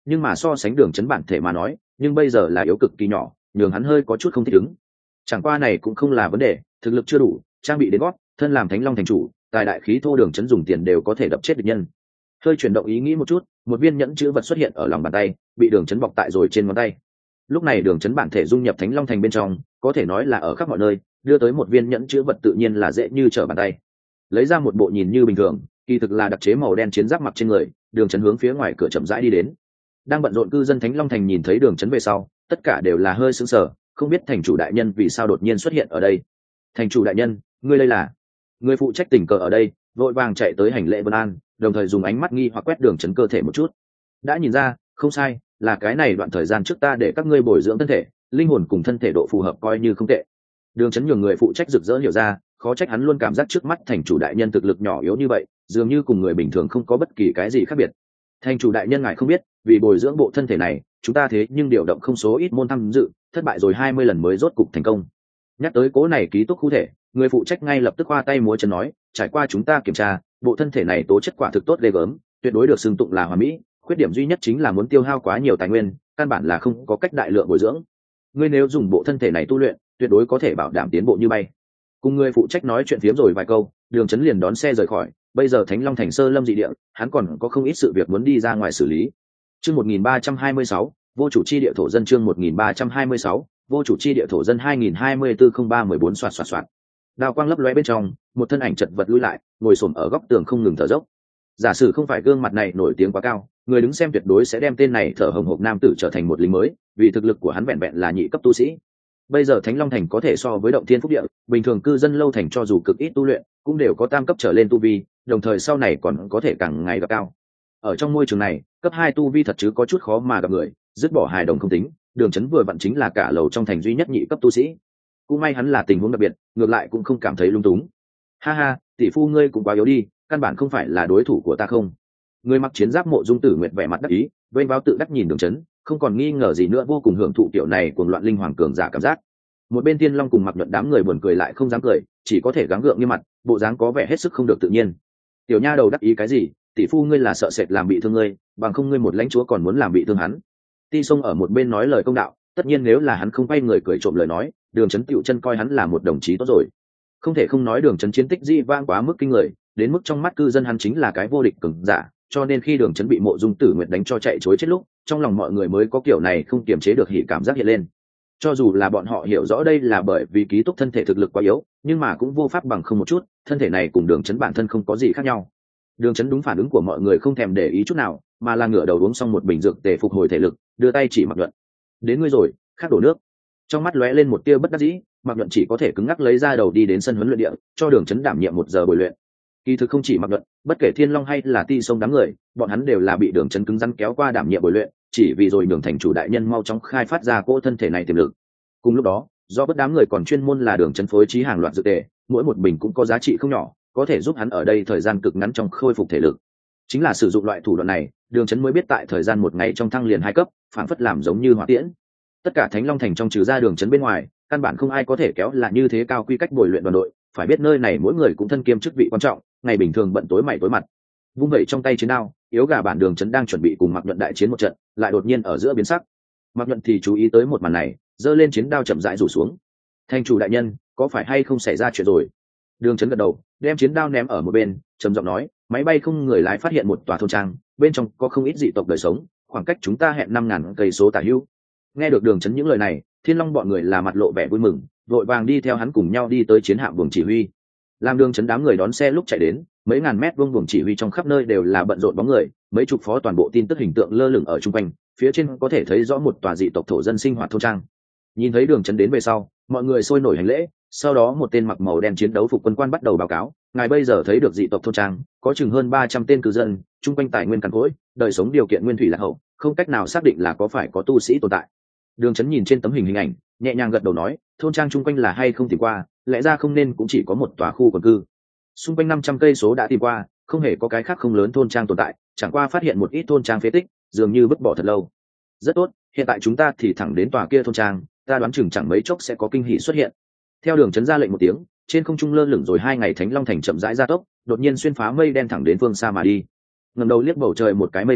nhưng mà so sánh đường chấn bản thể mà nói nhưng bây giờ là yếu cực kỳ nhỏ, nhường hắn hơi có chút không thích ứng. Chẳng qua này cũng không là vấn đề, thực lực chưa đủ, trang bị đến gót, thân làm Thánh Long thành chủ, tài đại khí thô, đường chấn dùng tiền đều có thể đập chết địch nhân. Hơi chuyển động ý nghĩ một chút, một viên nhẫn chữ vật xuất hiện ở lòng bàn tay, bị đường chấn bọc tại rồi trên ngón tay. Lúc này đường chấn bản thể dung nhập Thánh Long thành bên trong, có thể nói là ở khắp mọi nơi, đưa tới một viên nhẫn chữ vật tự nhiên là dễ như trở bàn tay. Lấy ra một bộ nhìn như bình thường, kỳ thực là đặc chế màu đen chiến giáp mặc trên người, đường chấn hướng phía ngoài cửa chậm rãi đi đến. Đang bận rộn cư dân Thánh Long thành nhìn thấy đường chấn về sau, tất cả đều là hơi sững sờ, không biết thành chủ đại nhân vì sao đột nhiên xuất hiện ở đây. Thành chủ đại nhân, ngươi đây là? Người phụ trách tình cờ ở đây, vội vàng chạy tới hành lễ vân an, đồng thời dùng ánh mắt nghi hoặc quét đường chấn cơ thể một chút. Đã nhìn ra, không sai, là cái này đoạn thời gian trước ta để các ngươi bồi dưỡng thân thể, linh hồn cùng thân thể độ phù hợp coi như không tệ. Đường chấn nhường người phụ trách rực rỡ hiểu ra, khó trách hắn luôn cảm giác trước mắt thành chủ đại nhân thực lực nhỏ yếu như vậy, dường như cùng người bình thường không có bất kỳ cái gì khác biệt. Thành chủ đại nhân ngài không biết, vì bồi dưỡng bộ thân thể này, chúng ta thế nhưng điều động không số ít môn tham dự, thất bại rồi 20 lần mới rốt cục thành công. Nhắc tới cố này ký túc khu thể, người phụ trách ngay lập tức khoa tay múa chân nói, trải qua chúng ta kiểm tra, bộ thân thể này tố chất quả thực tốt ghê gớm, tuyệt đối được xưng tụng là hoàn mỹ, khuyết điểm duy nhất chính là muốn tiêu hao quá nhiều tài nguyên, căn bản là không có cách đại lượng bồi dưỡng. Ngươi nếu dùng bộ thân thể này tu luyện, tuyệt đối có thể bảo đảm tiến bộ như bay. Cùng người phụ trách nói chuyện phiếm rồi vài câu, đường chấn liền đón xe rời khỏi. Bây giờ Thánh Long thành sơ lâm dị địa, hắn còn có không ít sự việc muốn đi ra ngoài xử lý. Chương 1326, vô chủ chi địa thổ dân. Chương 1326, vô chủ chi địa thổ dân 2024-03-14. Soạt soạt soạt. Đao quang lấp lóe bên trong, một thân ảnh chật vật lùi lại, ngồi xổm ở góc tường không ngừng thở dốc. Giả sử không phải gương mặt này nổi tiếng quá cao, người đứng xem tuyệt đối sẽ đem tên này thở hồng hộc nam tử trở thành một lính mới, vì thực lực của hắn vẹn vẹn là nhị cấp tu sĩ. Bây giờ Thánh Long thành có thể so với động thiên phúc địa, bình thường cư dân lâu thành cho dù cực ít tu luyện, cũng đều có tam cấp trở lên tu vi, đồng thời sau này còn có thể càng ngày càng cao. Ở trong môi trường này, cấp 2 tu vi thật chứ có chút khó mà gặp người, dứt bỏ hài đồng không tính, đường chấn vừa vặn chính là cả lầu trong thành duy nhất nhị cấp tu sĩ. Cũng may hắn là tình huống đặc biệt, ngược lại cũng không cảm thấy lung túng. Ha ha, tỷ phu ngươi cũng quá yếu đi, căn bản không phải là đối thủ của ta không. Người mặc chiến giáp Mộ Dung Tử Nguyệt vẻ mặt đắc ý, vênh váo tự đắc nhìn đường chấn, không còn nghi ngờ gì nữa vô cùng hưởng thụ tiểu này cuồng loạn linh hoàng cường giả cảm giác. Một bên Thiên Long cùng Mặc Nhuận đám người buồn cười lại không dám cười, chỉ có thể gắng gượng như mặt, bộ dáng có vẻ hết sức không được tự nhiên. Tiểu nha đầu đắc ý cái gì, tỷ phu ngươi là sợ sệt làm bị thương ngươi, bằng không ngươi một lãnh chúa còn muốn làm bị thương hắn. Ti Sông ở một bên nói lời công đạo, tất nhiên nếu là hắn không quay người cười trộm lời nói, đường chấn tiểu chân coi hắn là một đồng chí tốt rồi. Không thể không nói đường chấn chiến tích di vang quá mức kinh người, đến mức trong mắt cư dân hắn chính là cái vô địch cường giả, cho nên khi đường chấn bị Mộ Dung Tử Nguyệt đánh cho chạy trối chết lúc, trong lòng mọi người mới có kiểu này không kiềm chế được hỉ cảm giác hiện lên. Cho dù là bọn họ hiểu rõ đây là bởi vì ký túc thân thể thực lực quá yếu, nhưng mà cũng vô pháp bằng không một chút, thân thể này cùng đường chấn bản thân không có gì khác nhau. Đường chấn đúng phản ứng của mọi người không thèm để ý chút nào, mà là ngửa đầu uống xong một bình dược để phục hồi thể lực, đưa tay chỉ Mặc Nhuận. Đến ngươi rồi, khác đổ nước. Trong mắt lóe lên một tia bất đắc dĩ, Mặc Nhuận chỉ có thể cứng ngắc lấy ra đầu đi đến sân huấn luyện địa, cho đường chấn đảm nhiệm 1 giờ bồi luyện. Kỳ thực không chỉ Mặc Nhuận, bất kể Thiên Long hay là Ti Sông đám người, bọn hắn đều là bị đường chấn cứng rắn kéo qua đảm nhiệm bồi luyện, chỉ vì rồi đường thành chủ đại nhân mau chóng khai phát ra cỗ thân thể này tiềm lực. Cùng lúc đó, do bất đám người còn chuyên môn là đường chấn phối trí hàng loạt dược tề, mỗi một bình cũng có giá trị không nhỏ, có thể giúp hắn ở đây thời gian cực ngắn trong khôi phục thể lực. Chính là sử dụng loại thủ đoạn này, đường chấn mới biết tại thời gian 1 ngày trong thăng liền 2 cấp, phản phất làm giống như hỏa tiễn. Tất cả Thánh Long thành trong trừ ra đường chấn bên ngoài, căn bản không ai có thể kéo là như thế cao quy cách bồi luyện đoàn đội, phải biết nơi này mỗi người cũng thân kiêm chức vị quan trọng, ngày bình thường bận tối mày tối mặt. Vung vậy trong tay chiến đao, yếu gà bản đường chấn đang chuẩn bị cùng Mặc Nhuận đại chiến một trận, lại đột nhiên ở giữa biến sắc. Mặc Nhuận thì chú ý tới một màn này, giơ lên chiến đao chậm rãi rủ xuống. Thành chủ đại nhân, có phải hay không xảy ra chuyện rồi? Đường chấn gật đầu, đem chiến đao ném ở một bên, trầm giọng nói, máy bay không người lái phát hiện một tòa thôn trang, bên trong có không ít dị tộc đời sống, khoảng cách chúng ta hẹn 5.000 cây số tả hữu. Nghe được đường chấn những lời này, Thiên Long bọn người là mặt lộ vẻ vui mừng, vội vàng đi theo hắn cùng nhau đi tới chiến hạm buồng chỉ huy. Làm đường chấn đám người đón xe lúc chạy đến, mấy ngàn mét vuông buồng chỉ huy trong khắp nơi đều là bận rộn bóng người, mấy chục phó toàn bộ tin tức hình tượng lơ lửng ở trung quanh, phía trên có thể thấy rõ một tòa dị tộc thổ dân sinh hoạt thôn trang. Nhìn thấy đường chấn đến về sau, mọi người sôi nổi hành lễ, sau đó một tên mặc màu đen chiến đấu phục quân quan bắt đầu báo cáo, ngài bây giờ thấy được dị tộc thôn trang, có chừng hơn 300 tên cư dân, trung quanh tài nguyên cằn cỗi, đời sống điều kiện nguyên thủy lạc hậu, không cách nào xác định là có phải có tu sĩ tồn tại. Đường chấn nhìn trên tấm hình ảnh, nhẹ nhàng gật đầu nói, thôn trang trung quanh là hay không tìm qua, lẽ ra không nên cũng chỉ có một tòa khu quần cư. Xung quanh 500 cây số đã tìm qua, không hề có cái khác không lớn thôn trang tồn tại, chẳng qua phát hiện một ít thôn trang phế tích, dường như vứt bỏ thật lâu. Rất tốt, hiện tại chúng ta thì thẳng đến tòa kia thôn trang, ta đoán chừng chẳng mấy chốc sẽ có kinh hỉ xuất hiện. Theo đường chấn ra lệnh một tiếng, trên không trung lơ lửng rồi 2 ngày Thánh Long thành chậm rãi gia tốc, đột nhiên xuyên phá mây đen thẳng đến phương xa mà đi. Ngẩng đầu liếc bầu trời một cái mây đen,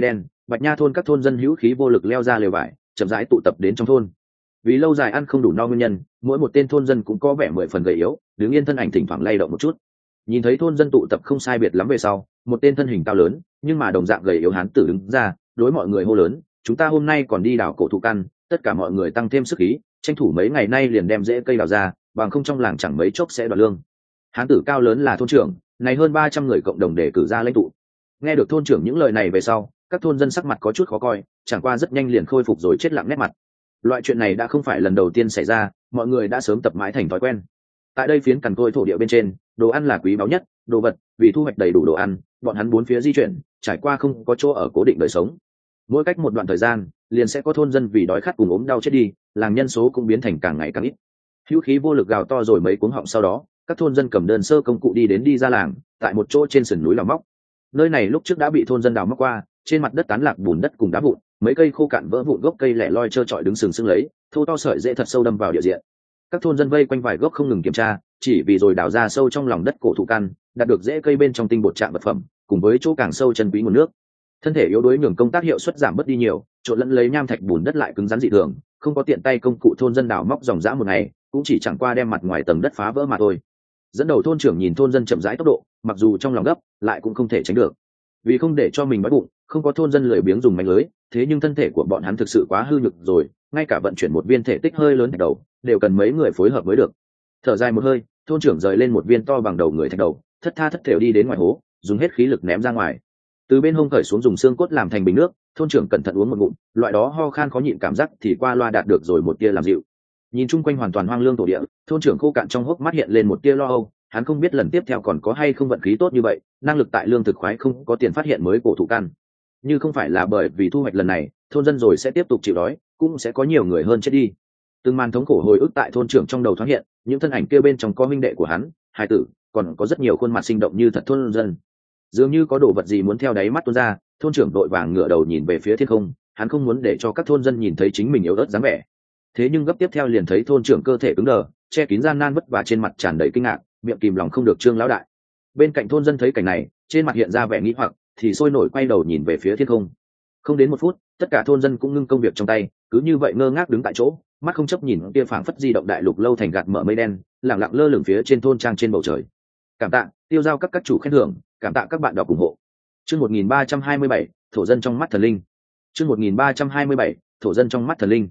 Bạch Nha thôn các thôn dân hữu khí vô lực leo ra lều vải, chậm rãi tụ tập đến trong thôn. Vì lâu dài ăn không đủ no nguyên nhân, mỗi một tên thôn dân cũng có vẻ 10 phần gầy yếu, đứng yên thân ảnh thỉnh thoảng lay động một chút. Nhìn thấy thôn dân tụ tập không sai biệt lắm về sau, một tên thân hình cao lớn nhưng mà đồng dạng gầy yếu hán tử đứng ra, đối mọi người hô lớn: chúng ta hôm nay còn đi đào cổ thụ căn, tất cả mọi người tăng thêm sức khí, tranh thủ mấy ngày nay liền đem rễ cây đào ra, bằng không trong làng chẳng mấy chốc sẽ đoạt lương. Hán tử cao lớn là thôn trưởng, này hơn 300 người cộng đồng để cử ra lãnh tụ. Nghe được thôn trưởng những lời này về sau, các thôn dân sắc mặt có chút khó coi, chẳng qua rất nhanh liền khôi phục rồi chết lặng nét mặt. Loại chuyện này đã không phải lần đầu tiên xảy ra, mọi người đã sớm tập mãi thành thói quen. Tại đây phiến cằn cỗi thổ địa bên trên, đồ ăn là quý báu nhất, đồ vật, vì thu hoạch đầy đủ đồ ăn, bọn hắn bốn phía di chuyển, trải qua không có chỗ ở cố định đời sống. Mỗi cách một đoạn thời gian, liền sẽ có thôn dân vì đói khát cùng ốm đau chết đi, làng nhân số cũng biến thành càng ngày càng ít. Hữu khí vô lực gào to rồi mấy cuống họng sau đó, các thôn dân cầm đơn sơ công cụ đi ra làng, tại một chỗ trên sườn núi đào móc. Nơi này lúc trước đã bị thôn dân đào móc qua, trên mặt đất tán lạc bùn đất cùng đá vụn, mấy cây khô cạn vỡ vụn gốc cây lẻ loi trơ trọi đứng sừng sững lấy, thô to sợi dễ thật sâu đâm vào địa diện. Các thôn dân vây quanh vài gốc không ngừng kiểm tra, chỉ vì rồi đào ra sâu trong lòng đất cổ thụ căn, đạt được rễ cây bên trong tinh bột trạng vật phẩm, cùng với chỗ càng sâu chân quý nguồn nước. Thân thể yếu đuối nhường công tác hiệu suất giảm bớt đi nhiều, trộn lẫn lấy nham thạch bùn đất lại cứng rắn dị thường, không có tiện tay công cụ thôn dân đào móc dòng dã một ngày, cũng chỉ chẳng qua đem mặt ngoài tầng đất phá vỡ mà thôi. Dẫn đầu thôn trưởng nhìn thôn dân chậm rãi tốc độ, mặc dù trong lòng gấp, lại cũng không thể tránh được. Vì không để cho mình đói bụng, không có thôn dân lười biếng dùng mánh lưới, thế nhưng thân thể của bọn hắn thực sự quá hư nhược rồi, ngay cả vận chuyển một viên thể tích hơi lớn thạch đầu đều cần mấy người phối hợp mới được. Thở dài một hơi, thôn trưởng rời lên một viên to bằng đầu người thạch đầu, thất tha thất thểu đi đến ngoài hố, dùng hết khí lực ném ra ngoài. Từ bên hông cởi xuống dùng xương cốt làm thành bình nước, thôn trưởng cẩn thận uống một ngụm, loại đó ho khan khó nhịn cảm giác thì qua loa đạt được rồi một tia làm dịu. Nhìn chung quanh hoàn toàn hoang lương thổ địa, thôn trưởng khô cạn trong hốc mắt hiện lên một tia lo âu, hắn không biết lần tiếp theo còn có hay không vận khí tốt như vậy, năng lực tại lương thực khoái không có tiền phát hiện mới cổ thụ căn. Như không phải là bởi vì thu hoạch lần này, thôn dân rồi sẽ tiếp tục chịu đói, cũng sẽ có nhiều người hơn chết đi. Từng màn thống khổ hồi ức tại thôn trưởng trong đầu thoáng hiện, những thân ảnh kia bên trong có huynh đệ của hắn, hài tử, còn có rất nhiều khuôn mặt sinh động như thật thôn dân. Dường như có đồ vật gì muốn theo đáy mắt tuôn ra, thôn trưởng đội vàng ngửa đầu nhìn về phía thiên không, hắn không muốn để cho các thôn dân nhìn thấy chính mình yếu ớt dáng vẻ. Thế nhưng gấp tiếp theo liền thấy thôn trưởng cơ thể cứng đờ, che kín gian nan vất vả, trên mặt tràn đầy kinh ngạc, miệng kìm lòng không được trương lão đại. Bên cạnh thôn dân thấy cảnh này, trên mặt hiện ra vẻ nghĩ hoặc, thì sôi nổi quay đầu nhìn về phía thiên không. Không đến một phút, tất cả thôn dân cũng ngưng công việc trong tay, cứ như vậy ngơ ngác đứng tại chỗ, mắt không chấp nhìn kia phảng phất di động đại lục lâu thành gạt mở mây đen, lặng lặng lơ lửng phía trên thôn trang trên bầu trời. Cảm tạ tiêu giao các chủ khen thưởng, cảm tạ các bạn đọc ủng hộ. Chương 1327, thổ dân trong mắt thần linh. Chương 1327, thổ dân trong mắt thần linh.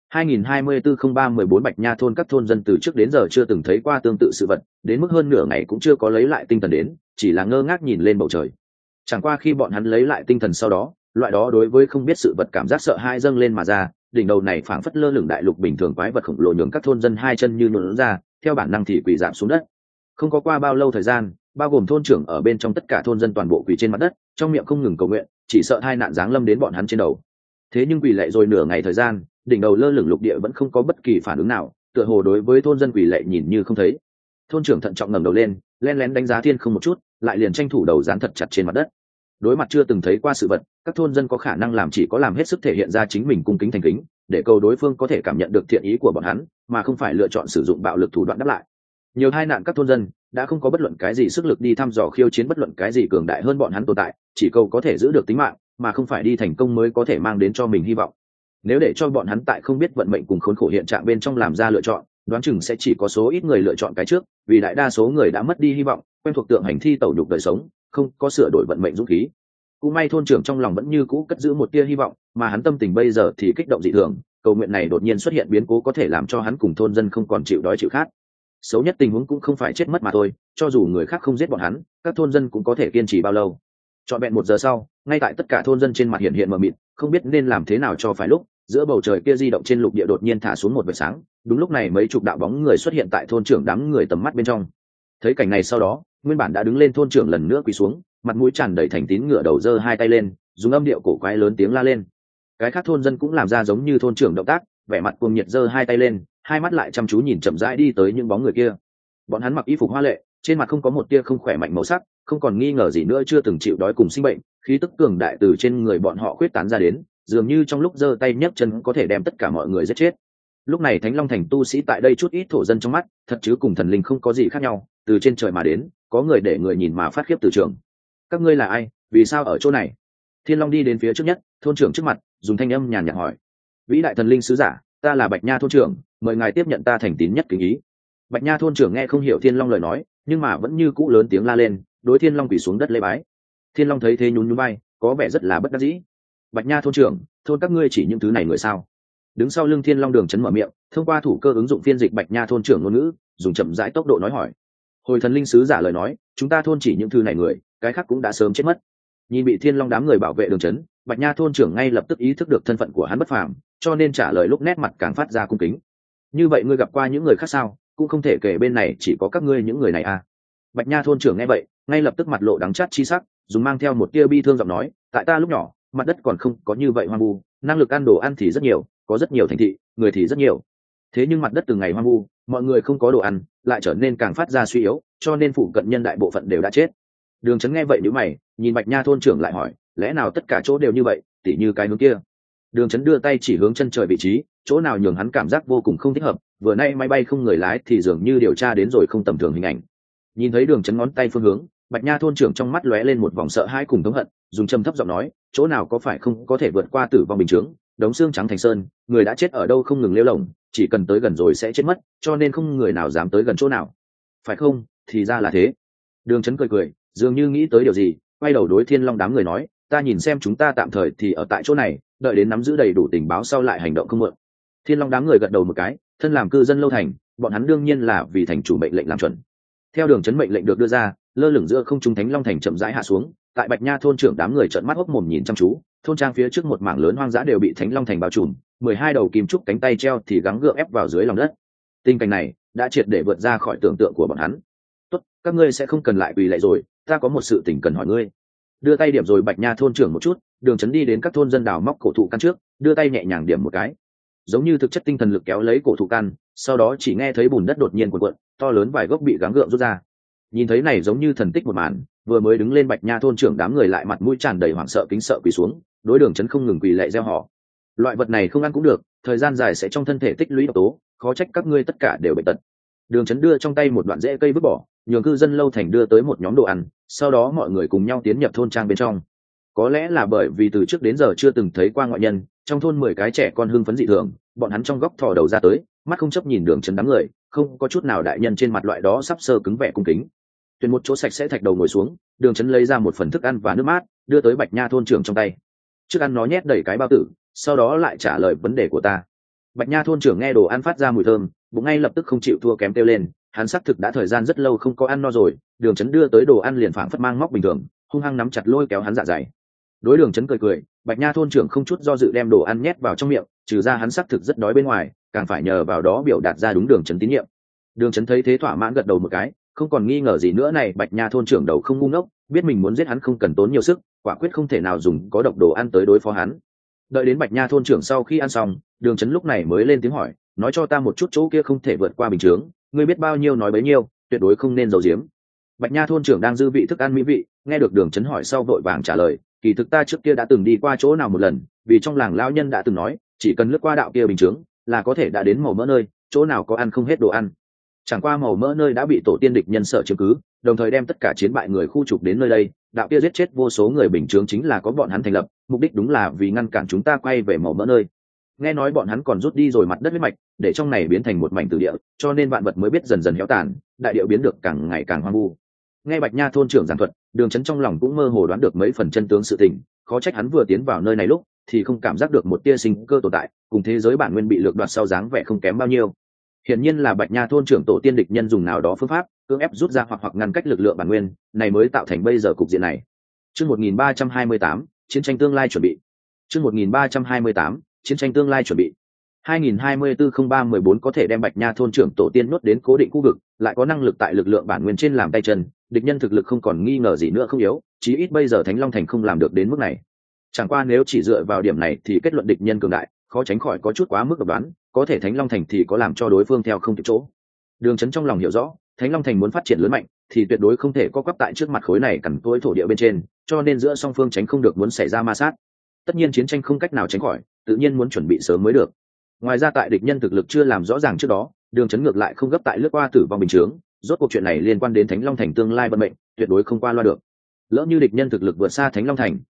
2024-03-14 Bạch Nha thôn các thôn dân từ trước đến giờ chưa từng thấy qua tương tự sự vật, đến mức hơn nửa ngày cũng chưa có lấy lại tinh thần đến, chỉ là ngơ ngác nhìn lên bầu trời. Chẳng qua khi bọn hắn lấy lại tinh thần sau đó, loại đó đối với không biết sự vật cảm giác sợ hãi dâng lên mà ra, đỉnh đầu này phảng phất lơ lửng đại lục bình thường quái vật khổng lồ nhường các thôn dân hai chân như nhũn ra, theo bản năng thì quỳ rạp xuống đất. Không có qua bao lâu thời gian, bao gồm thôn trưởng ở bên trong tất cả thôn dân toàn bộ quỳ trên mặt đất, trong miệng không ngừng cầu nguyện, chỉ sợ hai nạn giáng lâm đến bọn hắn trên đầu. Thế nhưng quỳ lạy rồi nửa ngày thời gian, đỉnh đầu lơ lửng lục địa vẫn không có bất kỳ phản ứng nào, tựa hồ đối với thôn dân quỳ lạy nhìn như không thấy. Thôn trưởng thận trọng ngẩng đầu lên, lén lén đánh giá thiên không một chút, lại liền tranh thủ đầu dán thật chặt trên mặt đất. Đối mặt chưa từng thấy qua sự vật, các thôn dân có khả năng làm chỉ có làm hết sức thể hiện ra chính mình cung kính thành kính, để cầu đối phương có thể cảm nhận được thiện ý của bọn hắn, mà không phải lựa chọn sử dụng bạo lực thủ đoạn đáp lại. Nhiều tai nạn các thôn dân đã không có bất luận cái gì sức lực đi thăm dò khiêu chiến bất luận cái gì cường đại hơn bọn hắn tồn tại, chỉ cầu có thể giữ được tính mạng, mà không phải đi thành công mới có thể mang đến cho mình hy vọng. Nếu để cho bọn hắn tại không biết vận mệnh cùng khốn khổ hiện trạng bên trong làm ra lựa chọn, đoán chừng sẽ chỉ có số ít người lựa chọn cái trước, vì đại đa số người đã mất đi hy vọng, quen thuộc tượng hành thi tẩu nhục đời sống, không có sửa đổi vận mệnh dũng khí. Cũng may thôn trưởng trong lòng vẫn như cũ cất giữ một tia hy vọng, mà hắn tâm tình bây giờ thì kích động dị thường, cầu nguyện này đột nhiên xuất hiện biến cố có thể làm cho hắn cùng thôn dân không còn chịu đói chịu khát. Xấu nhất tình huống cũng không phải chết mất mà thôi, cho dù người khác không giết bọn hắn, các thôn dân cũng có thể kiên trì bao lâu. Trọn vẹn 1 giờ sau, ngay tại tất cả thôn dân trên mặt hiện mờ mịt, không biết nên làm thế nào cho phải lúc, giữa bầu trời kia di động trên lục địa đột nhiên thả xuống một vệt sáng. Đúng lúc này mấy chục đạo bóng người xuất hiện tại thôn trưởng đám người tầm mắt bên trong. Thấy cảnh này sau đó, nguyên bản đã đứng lên thôn trưởng lần nữa quỳ xuống, mặt mũi tràn đầy thành tín ngửa đầu giơ hai tay lên, dùng âm điệu cổ quái lớn tiếng la lên. Cái khác thôn dân cũng làm ra giống như thôn trưởng động tác, vẻ mặt cuồng nhiệt giơ hai tay lên, hai mắt lại chăm chú nhìn chậm rãi đi tới những bóng người kia. Bọn hắn mặc y phục hoa lệ, trên mặt không có một tia không khỏe mạnh màu sắc, không còn nghi ngờ gì nữa chưa từng chịu đói cùng sinh bệnh, khí tức cường đại từ trên người bọn họ khuyết tán ra đến, dường như trong lúc giơ tay nhấc chân có thể đem tất cả mọi người giết chết. Lúc này Thánh Long Thành tu sĩ tại đây chút ít thổ dân trong mắt, thật chứ cùng thần linh không có gì khác nhau, từ trên trời mà đến, có người để người nhìn mà phát khiếp từ trường. Các ngươi là ai, vì sao ở chỗ này? Thiên Long đi đến phía trước nhất, thôn trưởng trước mặt dùng thanh âm nhàn nhạt hỏi: vĩ đại thần linh sứ giả, ta là Bạch Nha thôn trưởng, mời ngài tiếp nhận ta thành tín nhất kính ý. Bạch Nha thôn trưởng nghe không hiểu Thiên Long lời nói, nhưng mà vẫn như cũ lớn tiếng la lên, đối Thiên Long quỳ xuống đất lễ bái. Thiên Long thấy thế nhún nhún vai, có vẻ rất là bất đắc dĩ. Bạch Nha thôn trưởng, thôn các ngươi chỉ những thứ này người sao? Đứng sau lưng Thiên Long Đường Chấn mở miệng, thông qua thủ cơ ứng dụng phiên dịch Bạch Nha thôn trưởng ngôn ngữ, dùng chậm rãi tốc độ nói hỏi. Hồi thần linh sứ giả lời nói, chúng ta thôn chỉ những thứ này người, cái khác cũng đã sớm chết mất. Nhìn bị Thiên Long đám người bảo vệ Đường Chấn, Bạch Nha thôn trưởng ngay lập tức ý thức được thân phận của hắn bất phàm, cho nên trả lời lúc nét mặt càng phát ra cung kính. Như vậy ngươi gặp qua những người khác sao? Cũng không thể kể bên này chỉ có các ngươi những người này à? Bạch Nha thôn trưởng nghe vậy, ngay lập tức mặt lộ đắng chát chi sắc, dùng mang theo một tia bi thương giọng nói, tại ta lúc nhỏ, mặt đất còn không có như vậy hoang vu, năng lực ăn đồ ăn thì rất nhiều, có rất nhiều thành thị, người thì rất nhiều. Thế nhưng mặt đất từng ngày hoang vu, mọi người không có đồ ăn, lại trở nên càng phát ra suy yếu, cho nên phụ cận nhân đại bộ phận đều đã chết. Đường Chấn nghe vậy nhíu mày, nhìn Bạch Nha thôn trưởng lại hỏi, lẽ nào tất cả chỗ đều như vậy, tỉ như cái hướng kia? Đường Chấn đưa tay chỉ hướng chân trời vị trí, chỗ nào nhường hắn cảm giác vô cùng không thích hợp, vừa nay máy bay không người lái thì dường như điều tra đến rồi không tầm thường hình ảnh. Nhìn thấy Đường Chấn ngón tay phương hướng, Bạch Nha thôn trưởng trong mắt lóe lên một vòng sợ hãi cùng thống hận, dùng trầm thấp giọng nói, chỗ nào có phải không có thể vượt qua tử vong bình chướng, đống xương trắng thành sơn, người đã chết ở đâu không ngừng lêu lổng, chỉ cần tới gần rồi sẽ chết mất, cho nên không người nào dám tới gần chỗ nào. Phải không? Thì ra là thế. Đường Chấn cười cười, dường như nghĩ tới điều gì, quay đầu đối Thiên Long đám người nói, ta nhìn xem chúng ta tạm thời thì ở tại chỗ này, đợi đến nắm giữ đầy đủ tình báo sau lại hành động không muộn. Thiên Long đám người gật đầu một cái, thân làm cư dân lâu thành, bọn hắn đương nhiên là vì thành chủ mệnh lệnh làm chuẩn. Theo Đường Chấn mệnh lệnh được đưa ra, lơ lửng giữa không trung Thánh Long thành chậm rãi hạ xuống, tại Bạch Nha thôn trưởng đám người trợn mắt hốc mồm nhìn chăm chú, thôn trang phía trước một mảng lớn hoang dã đều bị Thánh Long thành bao trùm, 12 đầu kim trúc cánh tay treo thì gắng gượng ép vào dưới lòng đất. Tình cảnh này đã triệt để vượt ra khỏi tưởng tượng của bọn hắn. Tốt, các ngươi sẽ không cần lại quỳ lạy rồi, ta có một sự tình cần hỏi ngươi. Đưa tay điểm rồi Bạch Nha thôn trưởng một chút, Đường Chấn đi đến các thôn dân đào móc cổ thụ căn trước, đưa tay nhẹ nhàng điểm một cái, giống như thực chất tinh thần lực kéo lấy cổ thụ căn, sau đó chỉ nghe thấy bùn đất đột nhiên cuộn cuộn, to lớn vài gốc bị gắng gượng rút ra. Nhìn thấy này giống như thần tích một màn, vừa mới đứng lên Bạch Nha thôn trưởng đám người lại mặt mũi tràn đầy hoảng sợ kính sợ quỳ xuống, đối Đường Chấn không ngừng quỳ lạy reo hò. Loại vật này không ăn cũng được, thời gian dài sẽ trong thân thể tích lũy độc tố, khó trách các ngươi tất cả đều bệnh tật. Đường Chấn đưa trong tay một đoạn rễ cây vứt bỏ, nhường cư dân lâu thành đưa tới một nhóm đồ ăn, sau đó mọi người cùng nhau tiến nhập thôn trang bên trong. Có lẽ là bởi vì từ trước đến giờ chưa từng thấy qua ngoại nhân, trong thôn 10 cái trẻ con hưng phấn dị thường, bọn hắn trong góc thò đầu ra tới, mắt không chấp nhìn Đường Chấn đám người, không có chút nào đại nhân trên mặt loại đó sắp sơ cứng vẻ cung kính. Tuyển một chỗ sạch sẽ thạch đầu ngồi xuống, Đường Chấn lấy ra một phần thức ăn và nước mát, đưa tới Bạch Nha thôn trưởng trong tay. Trước ăn nó nhét đầy cái bao tử, sau đó lại trả lời vấn đề của ta. Bạch Nha thôn trưởng nghe đồ ăn phát ra mùi thơm, bụng ngay lập tức không chịu thua kém kêu lên, hắn xác thực đã thời gian rất lâu không có ăn no rồi. Đường Chấn đưa tới đồ ăn liền phảng phất mang móc bình thường, hung hăng nắm chặt lôi kéo hắn dạ dày. Đối Đường Chấn cười cười, Bạch Nha thôn trưởng không chút do dự đem đồ ăn nhét vào trong miệng, trừ ra hắn xác thực rất đói bên ngoài, càng phải nhờ vào đó biểu đạt ra đúng Đường Chấn tín nhiệm. Đường Chấn thấy thế thỏa mãn gật đầu một cái, không còn nghi ngờ gì nữa này Bạch Nha thôn trưởng đầu không ngu ngốc, biết mình muốn giết hắn không cần tốn nhiều sức, quả quyết không thể nào dùng có độc đồ ăn tới đối phó hắn. Đợi đến Bạch Nha thôn trưởng sau khi ăn xong, Đường Chấn lúc này mới lên tiếng hỏi, nói cho ta một chút chỗ kia không thể vượt qua bình chướng, ngươi biết bao nhiêu nói bấy nhiêu, tuyệt đối không nên giấu giếm. Bạch Nha thôn trưởng đang dư vị thức ăn mỹ vị, nghe được Đường Chấn hỏi sau vội vàng trả lời, kỳ thực ta trước kia đã từng đi qua chỗ nào một lần, vì trong làng lão nhân đã từng nói, chỉ cần lướt qua đạo kia bình chướng là có thể đã đến màu mỡ nơi, chỗ nào có ăn không hết đồ ăn. Chẳng qua màu mỡ nơi đã bị tổ tiên địch nhân sợ chiếm cứ, đồng thời đem tất cả chiến bại người khu trục đến nơi đây, đạo kia giết chết vô số người bình chướng chính là có bọn hắn thành lập, mục đích đúng là vì ngăn cản chúng ta quay về màu mỡ nơi. Nghe nói bọn hắn còn rút đi rồi mặt đất huyết mạch, để trong này biến thành một mảnh tử địa, cho nên vạn vật mới biết dần dần héo tàn, đại địa biến được càng ngày càng hoang vu. Nghe Bạch Nha thôn trưởng giảng thuật, Đường Chấn trong lòng cũng mơ hồ đoán được mấy phần chân tướng sự tình, khó trách hắn vừa tiến vào nơi này lúc thì không cảm giác được một tia sinh cơ tồn tại, cùng thế giới bản nguyên bị lược đoạt sau dáng vẻ không kém bao nhiêu. Hiển nhiên là Bạch Nha thôn trưởng tổ tiên địch nhân dùng nào đó phương pháp cưỡng ép rút ra hoặc ngăn cách lực lượng bản nguyên, này mới tạo thành bây giờ cục diện này. Chương 1328, chiến tranh tương lai chuẩn bị. Chương 1328, chiến tranh tương lai chuẩn bị. 2024-03-14 có thể đem Bạch Nha thôn trưởng tổ tiên nuốt đến cố định khu vực, lại có năng lực tại lực lượng bản nguyên trên làm tay chân, địch nhân thực lực không còn nghi ngờ gì nữa không yếu, chí ít bây giờ Thánh Long thành không làm được đến mức này. Chẳng qua nếu chỉ dựa vào điểm này thì kết luận địch nhân cường đại, khó tránh khỏi có chút quá mức độc đoán, có thể Thánh Long thành thì có làm cho đối phương theo không kịp chỗ. Đường Chấn trong lòng hiểu rõ, Thánh Long thành muốn phát triển lớn mạnh thì tuyệt đối không thể co quắp tại trước mặt khối này cằn cỗi thổ địa bên trên, cho nên giữa song phương tránh không được muốn xảy ra ma sát. Tất nhiên chiến tranh không cách nào tránh khỏi, tự nhiên muốn chuẩn bị sớm mới được. Ngoài ra tại địch nhân thực lực chưa làm rõ ràng trước đó, Đường Chấn ngược lại không gấp tại lướt qua tử vong bình chướng, rốt cuộc chuyện này liên quan đến Thánh Long thành tương lai vận mệnh, tuyệt đối không qua loa được. Lỡ như địch nhân thực lực vượt xa Thánh Long thành,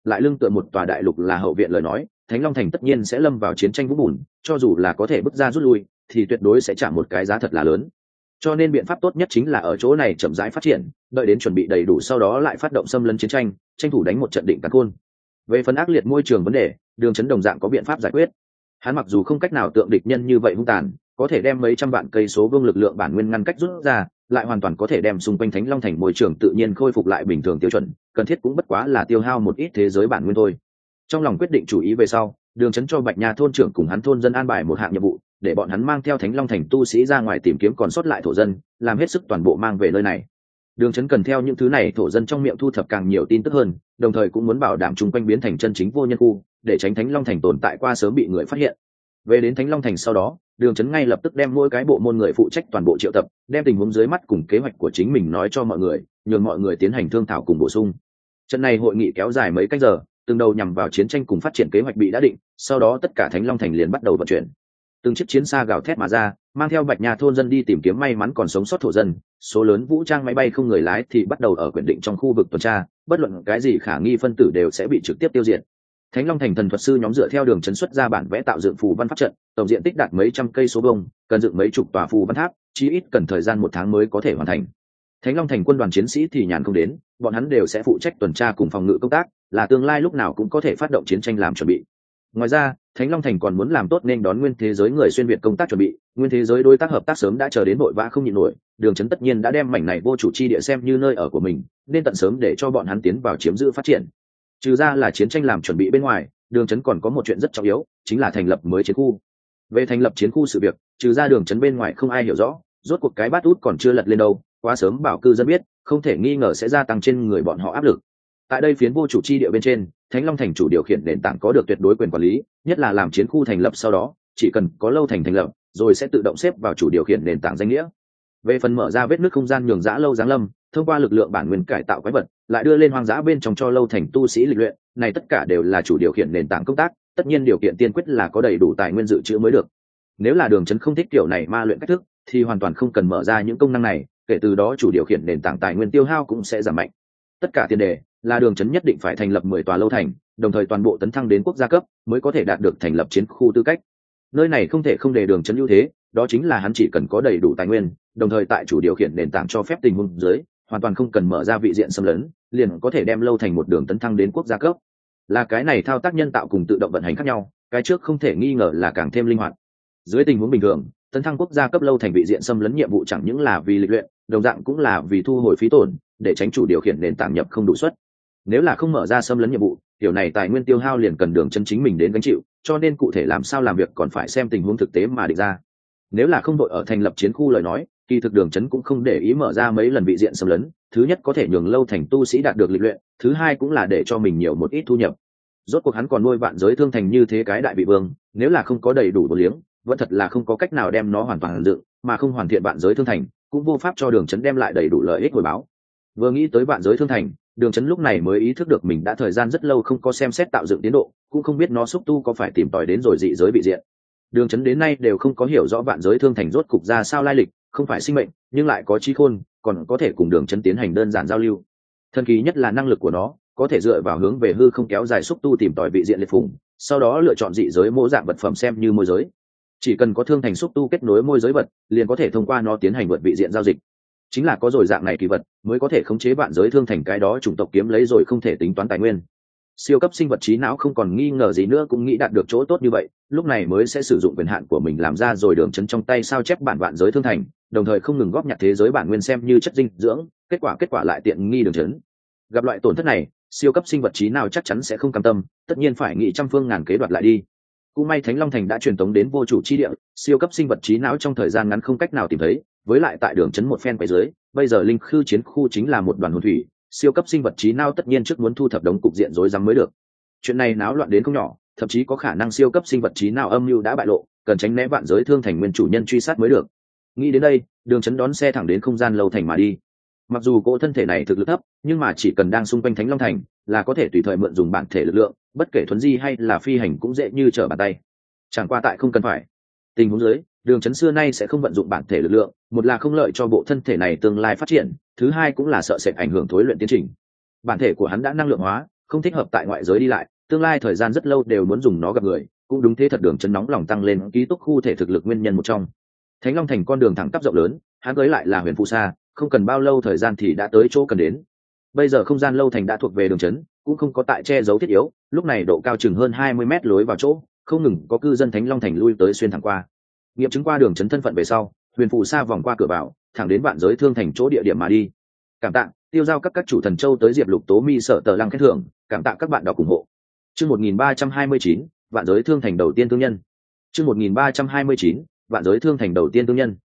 lại lưng tựa một tòa đại lục là hậu viện lời nói, Thánh Long Thành tất nhiên sẽ lâm vào chiến tranh vũng bùn, cho dù là có thể bước ra rút lui thì tuyệt đối sẽ trả một cái giá thật là lớn. Cho nên biện pháp tốt nhất chính là ở chỗ này chậm rãi phát triển, đợi đến chuẩn bị đầy đủ sau đó lại phát động xâm lấn chiến tranh, tranh thủ đánh một trận định càn khôn. Về phần ác liệt môi trường vấn đề, Đường Chấn đồng dạng có biện pháp giải quyết. Hắn mặc dù không cách nào tượng địch nhân như vậy hung tàn, có thể đem mấy trăm vạn cây số vương lực lượng bản nguyên ngăn cách rút ra, lại hoàn toàn có thể đem xung quanh Thánh Long Thành môi trường tự nhiên khôi phục lại bình thường tiêu chuẩn, cần thiết cũng bất quá là tiêu hao một ít thế giới bản nguyên thôi. Trong lòng quyết định chủ ý về sau, Đường Chấn cho Bạch Nha thôn trưởng cùng hắn thôn dân an bài một hạng nhiệm vụ, để bọn hắn mang theo Thánh Long Thành tu sĩ ra ngoài tìm kiếm còn sót lại thổ dân, làm hết sức toàn bộ mang về nơi này. Đường Chấn cần theo những thứ này thổ dân trong miệng thu thập càng nhiều tin tức hơn, đồng thời cũng muốn bảo đảm chung quanh biến thành chân chính vô nhân khu, để tránh Thánh Long Thành tồn tại qua sớm bị người phát hiện. Về đến Thánh Long Thành sau đó, Đường Chấn ngay lập tức đem mỗi cái bộ môn người phụ trách toàn bộ triệu tập, đem tình huống dưới mắt cùng kế hoạch của chính mình nói cho mọi người, nhường mọi người tiến hành thương thảo cùng bổ sung. Trận này hội nghị kéo dài mấy canh giờ, từng đầu nhằm vào chiến tranh cùng phát triển kế hoạch bị đã định, sau đó tất cả Thánh Long Thành liền bắt đầu vận chuyển. Từng chiếc chiến xa gào thét mà ra, mang theo Bạch Nha thôn dân đi tìm kiếm may mắn còn sống sót thổ dân, số lớn vũ trang máy bay không người lái thì bắt đầu ở quyển định trong khu vực tuần tra, bất luận cái gì khả nghi phân tử đều sẽ bị trực tiếp tiêu diệt. Thánh Long Thành thần thuật sư nhóm dựa theo Đường Chấn xuất ra bản vẽ tạo dựng phù văn pháp trận, tổng diện tích đạt mấy trăm cây số vuông, cần dựng mấy chục tòa phù văn tháp, chí ít cần thời gian 1 tháng mới có thể hoàn thành. Thánh Long Thành quân đoàn chiến sĩ thì nhàn không đến, bọn hắn đều sẽ phụ trách tuần tra cùng phòng ngự công tác, là tương lai lúc nào cũng có thể phát động chiến tranh làm chuẩn bị. Ngoài ra, Thánh Long Thành còn muốn làm tốt nên đón nguyên thế giới người xuyên việt công tác chuẩn bị, nguyên thế giới đối tác hợp tác sớm đã chờ đến vội vã không nhịn nổi, Đường Chấn tất nhiên đã đem mảnh này vô chủ chi địa xem như nơi ở của mình, nên tận sớm để cho bọn hắn tiến vào chiếm giữ phát triển. Trừ ra là chiến tranh làm chuẩn bị bên ngoài, Đường Chấn còn có một chuyện rất trọng yếu, chính là thành lập mới chiến khu. Về thành lập chiến khu sự việc, trừ ra Đường Chấn bên ngoài không ai hiểu rõ, rốt cuộc cái bát út còn chưa lật lên đâu, quá sớm bảo cư dân biết, không thể nghi ngờ sẽ gia tăng trên người bọn họ áp lực. Tại đây phiến vô chủ chi địa bên trên, Thánh Long Thành chủ điều khiển nền tảng có được tuyệt đối quyền quản lý, nhất là làm chiến khu thành lập sau đó, chỉ cần có lâu thành thành lập, rồi sẽ tự động xếp vào chủ điều khiển nền tảng danh nghĩa. Về phần mở ra vết nứt không gian nhường dã lâu giáng lâm, thông qua lực lượng bản nguyên cải tạo quái vật, lại đưa lên hoang dã bên trong cho lâu thành tu sĩ lịch luyện, này tất cả đều là chủ điều khiển nền tảng công tác, tất nhiên điều kiện tiên quyết là có đầy đủ tài nguyên dự trữ mới được. Nếu là Đường Chấn không thích kiểu này ma luyện cách thức, thì hoàn toàn không cần mở ra những công năng này, kể từ đó chủ điều khiển nền tảng tài nguyên tiêu hao cũng sẽ giảm mạnh. Tất cả tiền đề là Đường Chấn nhất định phải thành lập 10 tòa lâu thành, đồng thời toàn bộ tấn thăng đến quốc gia cấp mới có thể đạt được thành lập chiến khu tư cách. Nơi này không thể không để Đường Chấn ưu thế, đó chính là hắn chỉ cần có đầy đủ tài nguyên, đồng thời tại chủ điều khiển nền tảng cho phép tình huống dưới, hoàn toàn không cần mở ra vị diện xâm lấn, liền có thể đem lâu thành một đường tấn thăng đến quốc gia cấp. Là cái này thao tác nhân tạo cùng tự động vận hành khác nhau, cái trước không thể nghi ngờ là càng thêm linh hoạt. Dưới tình huống bình thường, tấn thăng quốc gia cấp lâu thành vị diện xâm lấn nhiệm vụ chẳng những là vì lịch luyện, đồng dạng cũng là vì thu hồi phí tổn, để tránh chủ điều khiển nền tảng nhập không đủ suất. Nếu là không mở ra xâm lấn nhiệm vụ, kiểu này tài nguyên tiêu hao liền cần Đường Chấn chính mình đến gánh chịu, cho nên cụ thể làm sao làm việc còn phải xem tình huống thực tế mà định ra. Nếu là không đội ở thành lập chiến khu lời nói, kỳ thực Đường Chấn cũng không để ý mở ra mấy lần vị diện xâm lấn, thứ nhất có thể nhường lâu thành tu sĩ đạt được lịch luyện, thứ hai cũng là để cho mình nhiều một ít thu nhập. Rốt cuộc hắn còn nuôi vạn giới thương thành như thế cái đại vị vương, nếu là không có đầy đủ bổ liếng, vẫn thật là không có cách nào đem nó hoàn toàn dựng, mà không hoàn thiện vạn giới thương thành, cũng vô pháp cho Đường Chấn đem lại đầy đủ lợi ích hồi báo. Vừa nghĩ tới vạn giới thương thành, Đường Chấn lúc này mới ý thức được mình đã thời gian rất lâu không có xem xét tạo dựng tiến độ, cũng không biết nó xúc tu có phải tìm tòi đến rồi dị giới vị diện. Đường Chấn đến nay đều không có hiểu rõ vạn giới thương thành rốt cục ra sao lai lịch, không phải sinh mệnh, nhưng lại có trí khôn, còn có thể cùng Đường Chấn tiến hành đơn giản giao lưu. Thần kỳ nhất là năng lực của nó, có thể dựa vào hướng về hư không kéo dài xúc tu tìm tòi vị diện liệt phùng, sau đó lựa chọn dị giới mô dạng vật phẩm xem như môi giới. Chỉ cần có thương thành xúc tu kết nối môi giới vật, liền có thể thông qua nó tiến hành vượt vị diện giao dịch. Chính là có rồi dạng này kỳ vật, mới có thể khống chế vạn giới thương thành cái đó chủng tộc kiếm lấy rồi không thể tính toán tài nguyên. Siêu cấp sinh vật trí não không còn nghi ngờ gì nữa cũng nghĩ đạt được chỗ tốt như vậy, lúc này mới sẽ sử dụng quyền hạn của mình làm ra rồi Đường Chấn trong tay sao chép bản vạn giới thương thành, đồng thời không ngừng góp nhặt thế giới bản nguyên xem như chất dinh dưỡng, kết quả lại tiện nghi Đường Chấn. Gặp loại tổn thất này, siêu cấp sinh vật trí nào chắc chắn sẽ không cam tâm, tất nhiên phải nghĩ trăm phương ngàn kế đoạt lại đi. Cũng may Thánh Long Thành đã truyền tống đến vô chủ chi địa, siêu cấp sinh vật trí não trong thời gian ngắn không cách nào tìm thấy, với lại tại Đường Chấn một phen quấy dưới, bây giờ linh khư chiến khu chính là một đoàn hồn thủy, siêu cấp sinh vật trí não tất nhiên trước muốn thu thập đống cục diện rối rắm mới được. Chuyện này náo loạn đến không nhỏ, thậm chí có khả năng siêu cấp sinh vật trí não âm mưu đã bại lộ, cần tránh né vạn giới thương thành nguyên chủ nhân truy sát mới được. Nghĩ đến đây, Đường Chấn đón xe thẳng đến không gian lâu thành mà đi. Mặc dù cỗ thân thể này thực lực thấp, nhưng mà chỉ cần đang xung quanh Thánh Long Thành, là có thể tùy thời mượn dùng bản thể lực lượng, bất kể thuấn di hay là phi hành cũng dễ như trở bàn tay. Chẳng qua tại không cần phải. Tình huống dưới, Đường Chấn xưa nay sẽ không vận dụng bản thể lực lượng, một là không lợi cho bộ thân thể này tương lai phát triển, thứ hai cũng là sợ sệt ảnh hưởng thối luyện tiến trình. Bản thể của hắn đã năng lượng hóa, không thích hợp tại ngoại giới đi lại, tương lai thời gian rất lâu đều muốn dùng nó gặp người. Cũng đúng thế thật, Đường Chấn nóng lòng tăng lên ký túc khu thể thực lực nguyên nhân một trong. Thánh Long Thành con đường thẳng tắp rộng lớn, hắn tới lại là Huyền Phù Sa, không cần bao lâu thời gian thì đã tới chỗ cần đến. Bây giờ không gian lâu thành đã thuộc về Đường Chấn, cũng không có tại che giấu thiết yếu, lúc này độ cao chừng hơn 20 mét lối vào chỗ, không ngừng có cư dân Thánh Long Thành lui tới xuyên thẳng qua. Nghiệm chứng qua Đường Chấn thân phận về sau, Huyền Phù Sa vòng qua cửa vào, thẳng đến Vạn Giới Thương Thành chỗ địa điểm mà đi. Cảm tạ, tiêu giao các chủ thần châu tới Diệp Lục Tố Mi sợ tờ lăng khen thưởng, cảm tạ các bạn đọc ủng hộ. Chương 1329, Vạn Giới Thương Thành đầu tiên thương nhân. Chương 1329, Vạn Giới Thương Thành đầu tiên thương nhân.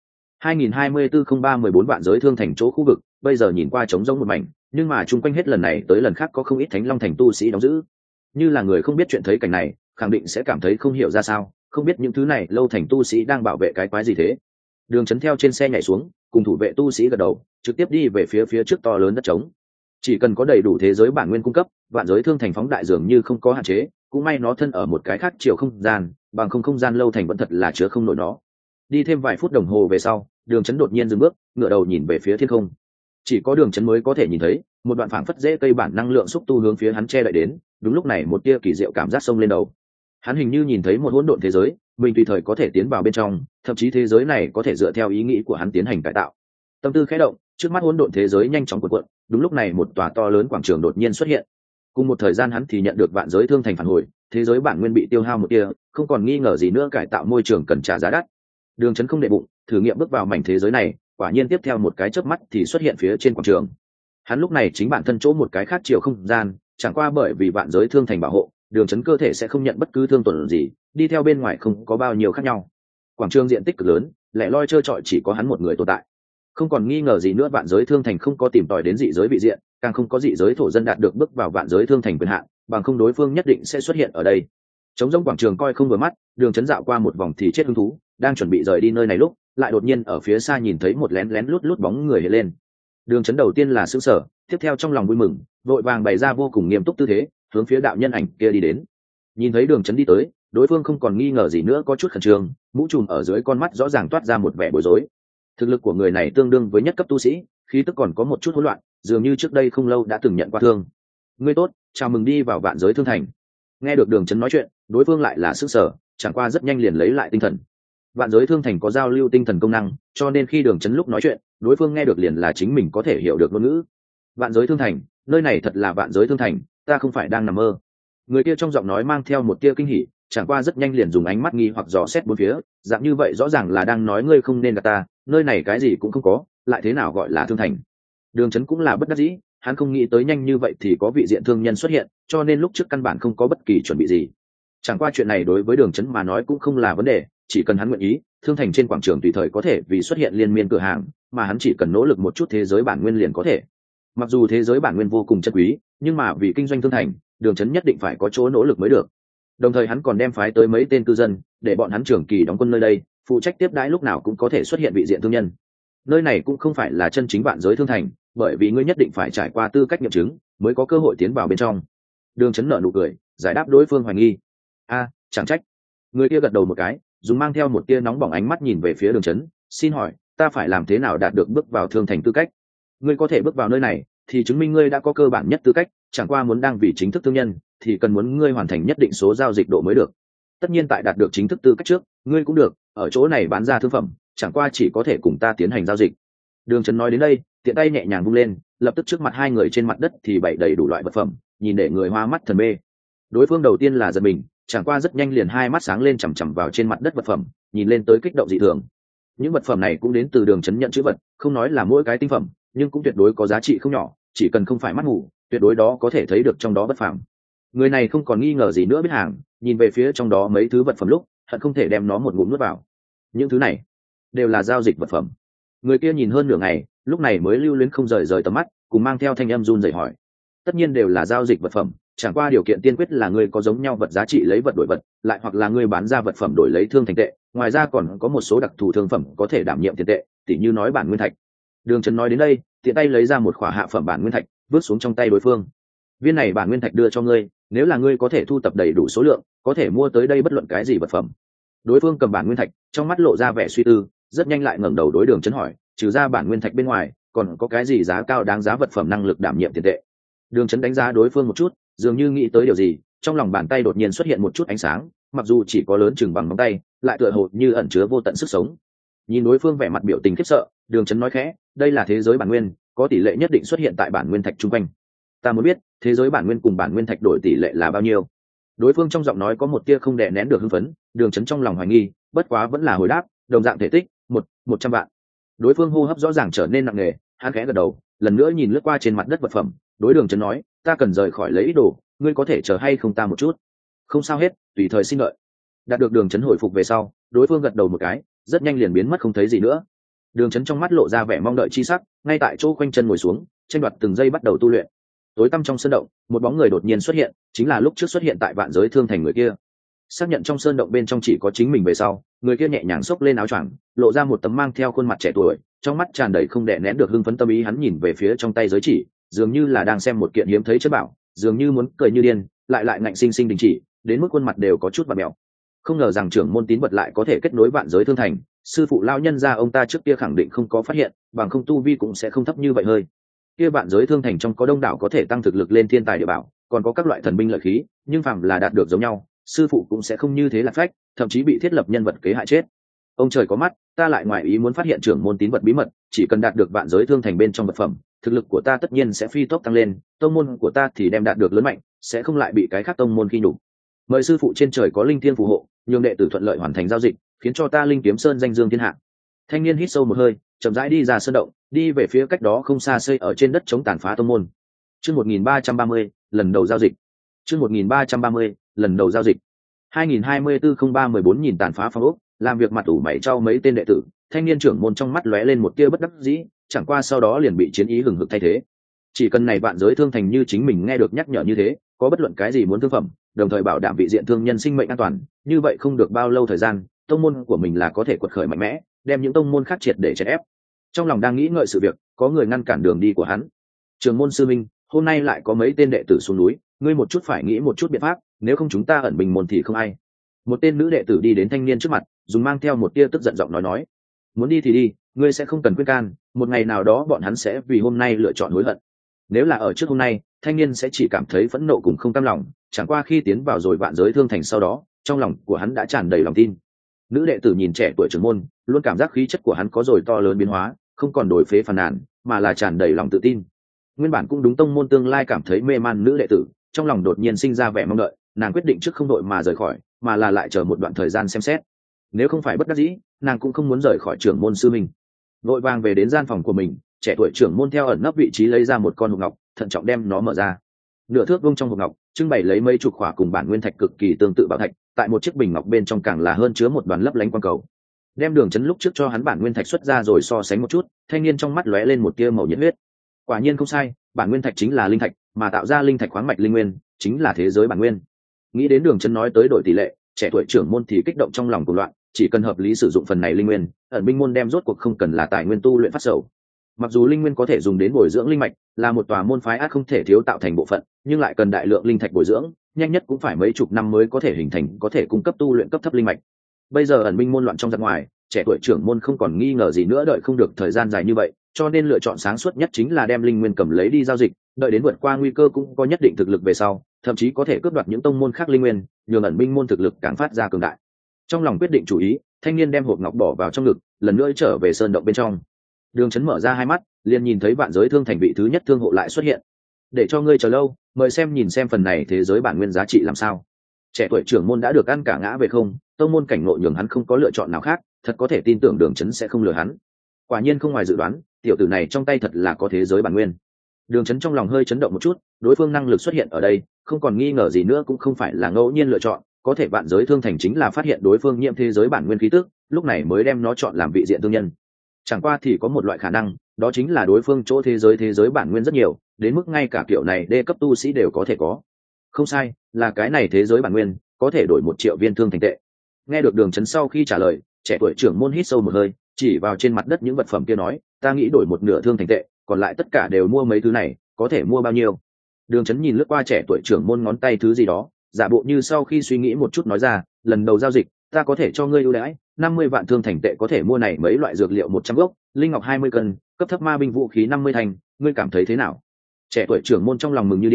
2024-03-14 Vạn Giới Thương Thành chỗ khu vực, bây giờ nhìn qua trống rỗng một mảnh, nhưng mà chung quanh hết lần này tới lần khác có không ít Thánh Long Thành tu sĩ đóng giữ. Như là người không biết chuyện thấy cảnh này, khẳng định sẽ cảm thấy không hiểu ra sao, không biết những thứ này lâu thành tu sĩ đang bảo vệ cái quái gì thế. Đường Chấn theo trên xe nhảy xuống, cùng thủ vệ tu sĩ gật đầu, trực tiếp đi về phía trước to lớn đất trống. Chỉ cần có đầy đủ thế giới bản nguyên cung cấp, Vạn Giới Thương Thành phóng đại dường như không có hạn chế, cũng may nó thân ở một cái khác chiều không gian, bằng không gian lâu thành vẫn thật là chứa không nổi nó. Đi thêm vài phút đồng hồ về sau, Đường Chấn đột nhiên dừng bước, ngửa đầu nhìn về phía thiên không. Chỉ có Đường Chấn mới có thể nhìn thấy một đoạn phảng phất dễ cây bản năng lượng xúc tu hướng phía hắn che đậy đến. Đúng lúc này một tia kỳ diệu cảm giác xông lên đầu. Hắn hình như nhìn thấy một hỗn độn thế giới, mình tùy thời có thể tiến vào bên trong, thậm chí thế giới này có thể dựa theo ý nghĩ của hắn tiến hành cải tạo. Tâm tư khẽ động, trước mắt hỗn độn thế giới nhanh chóng cuộn cuộn. Đúng lúc này một tòa to lớn quảng trường đột nhiên xuất hiện. Cùng một thời gian hắn thì nhận được Vạn Giới Thương Thành phản hồi, thế giới bản nguyên bị tiêu hao một tia, không còn nghi ngờ gì nữa cải tạo môi trường cần trả giá đắt. Đường Chấn không để bụng, thử nghiệm bước vào mảnh thế giới này, quả nhiên tiếp theo một cái chớp mắt thì xuất hiện phía trên quảng trường. Hắn lúc này chính bản thân chỗ một cái khác chiều không gian, chẳng qua bởi vì Vạn Giới Thương Thành bảo hộ, Đường Chấn cơ thể sẽ không nhận bất cứ thương tổn gì, đi theo bên ngoài không có bao nhiêu khác nhau. Quảng trường diện tích cực lớn, lẻ loi trơ trọi chỉ có hắn một người tồn tại. Không còn nghi ngờ gì nữa, Vạn Giới Thương Thành không có tìm tòi đến dị giới vị diện, càng không có dị giới thổ dân đạt được bước vào Vạn Giới Thương Thành quyền hạn, bằng không đối phương nhất định sẽ xuất hiện ở đây. Trống rỗng quảng trường coi không vừa mắt, Đường Chấn dạo qua một vòng thì chết hứng thú, đang chuẩn bị rời đi nơi này lúc, lại đột nhiên ở phía xa nhìn thấy một lén lén lút lút bóng người hiện lên. Đường Chấn đầu tiên là sửng sở, tiếp theo trong lòng vui mừng, vội vàng bày ra vô cùng nghiêm túc tư thế, hướng phía đạo nhân ảnh kia đi đến. Nhìn thấy Đường Chấn đi tới, đối phương không còn nghi ngờ gì nữa có chút khẩn trương, mũ trùm ở dưới con mắt rõ ràng toát ra một vẻ bối rối. Thực lực của người này tương đương với nhất cấp tu sĩ, khí tức còn có một chút hỗn loạn, dường như trước đây không lâu đã từng nhận qua thương. Ngươi tốt, chào mừng đi vào Vạn Giới Thương Thành. Nghe được Đường Chấn nói chuyện, đối phương lại là sửng sở, chẳng qua rất nhanh liền lấy lại tinh thần. Vạn Giới Thương Thành có giao lưu tinh thần công năng, cho nên khi Đường Chấn lúc nói chuyện, đối phương nghe được liền là chính mình có thể hiểu được ngôn ngữ. Vạn Giới Thương Thành, nơi này thật là Vạn Giới Thương Thành, ta không phải đang nằm mơ. Người kia trong giọng nói mang theo một tia kinh hỉ, chẳng qua rất nhanh liền dùng ánh mắt nghi hoặc dò xét bốn phía, dạng như vậy rõ ràng là đang nói ngươi không nên gạt ta, nơi này cái gì cũng không có, lại thế nào gọi là Thương Thành. Đường Chấn cũng là bất đắc dĩ, hắn không nghĩ tới nhanh như vậy thì có vị diện thương nhân xuất hiện, cho nên lúc trước căn bản không có bất kỳ chuẩn bị gì. Chẳng qua chuyện này đối với Đường Chấn mà nói cũng không là vấn đề, chỉ cần hắn nguyện ý, Thương Thành trên quảng trường tùy thời có thể vì xuất hiện liên miên cửa hàng, mà hắn chỉ cần nỗ lực một chút thế giới bản nguyên liền có thể. Mặc dù thế giới bản nguyên vô cùng chân quý, nhưng mà vì kinh doanh Thương Thành, Đường Chấn nhất định phải có chỗ nỗ lực mới được. Đồng thời hắn còn đem phái tới mấy tên cư dân, để bọn hắn trưởng kỳ đóng quân nơi đây, phụ trách tiếp đãi lúc nào cũng có thể xuất hiện vị diện thương nhân. Nơi này cũng không phải là chân chính Vạn Giới Thương Thành, bởi vì ngươi nhất định phải trải qua tư cách nghiệm chứng mới có cơ hội tiến vào bên trong. Đường Chấn nở nụ cười, giải đáp đối phương hoài nghi. Chẳng trách. Người kia gật đầu một cái, dùng mang theo một tia nóng bỏng ánh mắt nhìn về phía Đường Chấn, xin hỏi ta phải làm thế nào đạt được bước vào Thương Thành tư cách? Ngươi có thể bước vào nơi này thì chứng minh ngươi đã có cơ bản nhất tư cách, chẳng qua muốn đang vì chính thức thương nhân thì cần muốn ngươi hoàn thành nhất định số giao dịch độ mới được. Tất nhiên tại đạt được chính thức tư cách trước, ngươi cũng được ở chỗ này bán ra thương phẩm, chẳng qua chỉ có thể cùng ta tiến hành giao dịch. Đường Chấn nói đến đây, tiện tay nhẹ nhàng vung lên, lập tức trước mặt hai người trên mặt đất thì bày đầy đủ loại vật phẩm, nhìn để người hoa mắt thần mê. Đối phương đầu tiên là giật mình, chẳng qua rất nhanh liền hai mắt sáng lên chằm chằm vào trên mặt đất vật phẩm, nhìn lên tới kích động dị thường. Những vật phẩm này cũng đến từ Đường Chấn nhận chữ vật, không nói là mỗi cái tinh phẩm, nhưng cũng tuyệt đối có giá trị không nhỏ, chỉ cần không phải mắt mù, tuyệt đối đó có thể thấy được trong đó bất phàm. Người này không còn nghi ngờ gì nữa biết hàng, nhìn về phía trong đó mấy thứ vật phẩm lúc, hận không thể đem nó một ngụm nuốt vào. Những thứ này đều là giao dịch vật phẩm. Người kia nhìn hơn nửa ngày, lúc này mới lưu luyến không rời tầm mắt, cùng mang theo thanh âm run rẩy hỏi: tất nhiên đều là giao dịch vật phẩm, chẳng qua điều kiện tiên quyết là ngươi có giống nhau vật giá trị lấy vật đổi vật, lại hoặc là ngươi bán ra vật phẩm đổi lấy thương thành tệ, ngoài ra còn có một số đặc thù thương phẩm có thể đảm nhiệm tiền tệ, tỉ như nói bản nguyên thạch. Đường Chấn nói đến đây, tiện tay lấy ra một khỏa hạ phẩm bản nguyên thạch, vứt xuống trong tay đối phương. Viên này bản nguyên thạch đưa cho ngươi, nếu là ngươi có thể thu tập đầy đủ số lượng, có thể mua tới đây bất luận cái gì vật phẩm. Đối phương cầm bản nguyên thạch, trong mắt lộ ra vẻ suy tư, rất nhanh lại ngẩng đầu đối Đường Chấn hỏi: trừ ra bản nguyên thạch bên ngoài, còn có cái gì giá cao đáng giá vật phẩm năng lực đảm nhiệm tiền tệ? Đường Chấn đánh giá đối phương một chút, dường như nghĩ tới điều gì, trong lòng bàn tay đột nhiên xuất hiện một chút ánh sáng, mặc dù chỉ có lớn chừng bằng ngón tay, lại tựa hồ như ẩn chứa vô tận sức sống. Nhìn đối phương vẻ mặt biểu tình khiếp sợ, Đường Chấn nói khẽ, đây là thế giới bản nguyên, có tỷ lệ nhất định xuất hiện tại bản nguyên thạch chung quanh. Ta muốn biết thế giới bản nguyên cùng bản nguyên thạch đổi tỷ lệ là bao nhiêu. Đối phương trong giọng nói có một tia không đè nén được hưng phấn. Đường Chấn trong lòng hoài nghi, bất quá vẫn là hồi đáp, đồng dạng thể tích, 100 vạn. Đối phương hô hấp rõ ràng trở nên nặng nề, hắn khẽ gật đầu, lần nữa nhìn lướt qua trên mặt đất vật phẩm, đối Đường Chấn nói, ta cần rời khỏi lấy ít đồ, ngươi có thể chờ hay không ta một chút? Không sao hết, tùy thời xin đợi. Đạt được Đường Chấn hồi phục về sau, đối phương gật đầu một cái, rất nhanh liền biến mất không thấy gì nữa. Đường Chấn trong mắt lộ ra vẻ mong đợi chi sắc, ngay tại chỗ quanh chân ngồi xuống, tranh đoạt từng giây bắt đầu tu luyện. Tối tăm trong sơn động, một bóng người đột nhiên xuất hiện, chính là lúc trước xuất hiện tại vạn giới thương thành người kia. Xác nhận trong sơn động bên trong chỉ có chính mình về sau, người kia nhẹ nhàng xốc lên áo choàng, lộ ra một tấm mang theo khuôn mặt trẻ tuổi, trong mắt tràn đầy không đè nén được hưng phấn tâm ý. Hắn nhìn về phía trong tay giới chỉ, dường như là đang xem một kiện hiếm thấy chất bảo, dường như muốn cười như điên, lại ngạnh sinh sinh đình chỉ, đến mức khuôn mặt đều có chút vặn mèo. Không ngờ rằng trưởng môn tín vật lại có thể kết nối vạn giới thương thành, sư phụ lao nhân gia ông ta trước kia khẳng định không có phát hiện, bằng không tu vi cũng sẽ không thấp như vậy hơi. Kia vạn giới thương thành trong có đông đảo có thể tăng thực lực lên thiên tài địa bảo, còn có các loại thần binh lợi khí, nhưng phàm là đạt được giống nhau, sư phụ cũng sẽ không như thế là phách, thậm chí bị thiết lập nhân vật kế hại chết. Ông trời có mắt, ta lại ngoài ý muốn phát hiện trưởng môn tín vật bí mật, chỉ cần đạt được vạn giới thương thành bên trong vật phẩm, thực lực của ta tất nhiên sẽ phi tốc tăng lên, tông môn của ta thì đem đạt được lớn mạnh, sẽ không lại bị cái khác tông môn khi nhục. Mời sư phụ trên trời có linh thiên phù hộ, nhường đệ tử thuận lợi hoàn thành giao dịch, khiến cho ta linh kiếm sơn danh dương thiên hạ. Thanh niên hít sâu một hơi, chậm rãi đi ra sơn động, đi về phía cách đó không xa xây ở trên đất chống tàn phá tông môn. Chương 1330, lần đầu giao dịch. Chương 1330, lần đầu giao dịch. 2024-03-14 nhìn tàn phá phong ốc, làm việc mặt ủ mày trao mấy tên đệ tử, thanh niên trưởng môn trong mắt lóe lên một tia bất đắc dĩ, chẳng qua sau đó liền bị chiến ý hừng hực thay thế. Chỉ cần này vạn giới thương thành như chính mình nghe được nhắc nhở như thế, có bất luận cái gì muốn thương phẩm, đồng thời bảo đảm vị diện thương nhân sinh mệnh an toàn, như vậy không được bao lâu thời gian, tông môn của mình là có thể quật khởi mạnh mẽ, đem những tông môn khác triệt để chèn ép. Trong lòng đang nghĩ ngợi sự việc, có người ngăn cản đường đi của hắn. Trường môn sư minh, hôm nay lại có mấy tên đệ tử xuống núi, ngươi một chút phải nghĩ một chút biện pháp, nếu không chúng ta ẩn mình môn thì không ai. Một tên nữ đệ tử đi đến thanh niên trước mặt, dùng mang theo một tia tức giận giọng nói, muốn đi thì đi, ngươi sẽ không cần khuyên can, một ngày nào đó bọn hắn sẽ vì hôm nay lựa chọn hối hận. Nếu là ở trước hôm nay, thanh niên sẽ chỉ cảm thấy phẫn nộ cùng không cam lòng, chẳng qua khi tiến vào rồi vạn giới thương thành sau đó, trong lòng của hắn đã tràn đầy lòng tin. Nữ đệ tử nhìn trẻ tuổi trưởng môn, luôn cảm giác khí chất của hắn có rồi to lớn biến hóa, không còn đổi phế phàn nàn, mà là tràn đầy lòng tự tin. Nguyên bản cũng đúng tông môn tương lai cảm thấy mê man nữ đệ tử, trong lòng đột nhiên sinh ra vẻ mong đợi, nàng quyết định trước không đội mà rời khỏi, mà là lại chờ một đoạn thời gian xem xét. Nếu không phải bất đắc dĩ, nàng cũng không muốn rời khỏi trưởng môn sư mình. Vội vàng về đến gian phòng của mình, trẻ tuổi trưởng môn theo ẩn nấp vị trí lấy ra một con hộp ngọc, thận trọng đem nó mở ra. Nửa thước vuông trong hộp ngọc trưng bày lấy mấy chục khỏa cùng bản nguyên thạch cực kỳ tương tự bảo thạch, tại một chiếc bình ngọc bên trong càng là hơn chứa một đoàn lấp lánh quang cầu. Đem Đường Chấn lúc trước cho hắn bản nguyên thạch xuất ra rồi so sánh một chút, thanh niên trong mắt lóe lên một tia màu nhiệt huyết. Quả nhiên không sai, bản nguyên thạch chính là linh thạch, mà tạo ra linh thạch khoáng mạch linh nguyên chính là thế giới bản nguyên. Nghĩ đến Đường Chấn nói tới đổi tỷ lệ, trẻ tuổi trưởng môn thì kích động trong lòng cuồng loạn, chỉ cần hợp lý sử dụng phần này linh nguyên, ẩn binh môn đem rốt cuộc không cần là tài nguyên tu luyện phát sầu. Mặc dù linh nguyên có thể dùng đến bồi dưỡng linh mạch, là một tòa môn phái ác không thể thiếu tạo thành bộ phận, nhưng lại cần đại lượng linh thạch bồi dưỡng, nhanh nhất cũng phải mấy chục năm mới có thể hình thành có thể cung cấp tu luyện cấp thấp linh mạch. Bây giờ ẩn binh môn loạn trong giặc ngoài, trẻ tuổi trưởng môn không còn nghi ngờ gì nữa đợi không được thời gian dài như vậy, cho nên lựa chọn sáng suốt nhất chính là đem linh nguyên cầm lấy đi giao dịch, đợi đến vượt qua nguy cơ cũng có nhất định thực lực về sau, thậm chí có thể cướp đoạt những tông môn khác linh nguyên, nhường ẩn binh môn thực lực càng phát ra cường đại. Trong lòng quyết định chủ ý, thanh niên đem hộp ngọc bỏ vào trong ngực, lần nữa trở về sơn động bên trong. Đường Chấn mở ra hai mắt, liền nhìn thấy vạn giới thương thành vị thứ nhất thương hộ lại xuất hiện. Để cho ngươi chờ lâu, mời xem nhìn xem phần này thế giới bản nguyên giá trị làm sao. Trẻ tuổi trưởng môn đã được ăn cả ngã về không, tông môn cảnh ngộ nhường hắn không có lựa chọn nào khác, thật có thể tin tưởng Đường Chấn sẽ không lừa hắn. Quả nhiên không ngoài dự đoán, tiểu tử này trong tay thật là có thế giới bản nguyên. Đường Chấn trong lòng hơi chấn động một chút, đối phương năng lực xuất hiện ở đây, không còn nghi ngờ gì nữa cũng không phải là ngẫu nhiên lựa chọn, có thể vạn giới thương thành chính là phát hiện đối phương nhiễm thế giới bản nguyên khí tức, lúc này mới đem nó chọn làm vị diện thương nhân. Chẳng qua thì có một loại khả năng, đó chính là đối phương chỗ thế giới bản nguyên rất nhiều, đến mức ngay cả kiểu này đê cấp tu sĩ đều có thể có. Không sai, là cái này thế giới bản nguyên có thể đổi 1 triệu viên thương thành tệ. Nghe được Đường Chấn sau khi trả lời, trẻ tuổi trưởng môn hít sâu một hơi, chỉ vào trên mặt đất những vật phẩm kia nói, ta nghĩ đổi 1 nửa thương thành tệ, còn lại tất cả đều mua mấy thứ này, có thể mua bao nhiêu? Đường Chấn nhìn lướt qua trẻ tuổi trưởng môn ngón tay thứ gì đó, giả bộ như sau khi suy nghĩ một chút nói ra, lần đầu giao dịch, ta có thể cho ngươi ưu đãi 50 vạn thương thành tệ, có thể mua này mấy loại dược liệu 100 gốc, linh ngọc 20 cân, cấp thấp ma binh vũ khí 50 thành, ngươi cảm thấy thế nào? Trẻ tuổi trưởng môn trong lòng mừng như điên,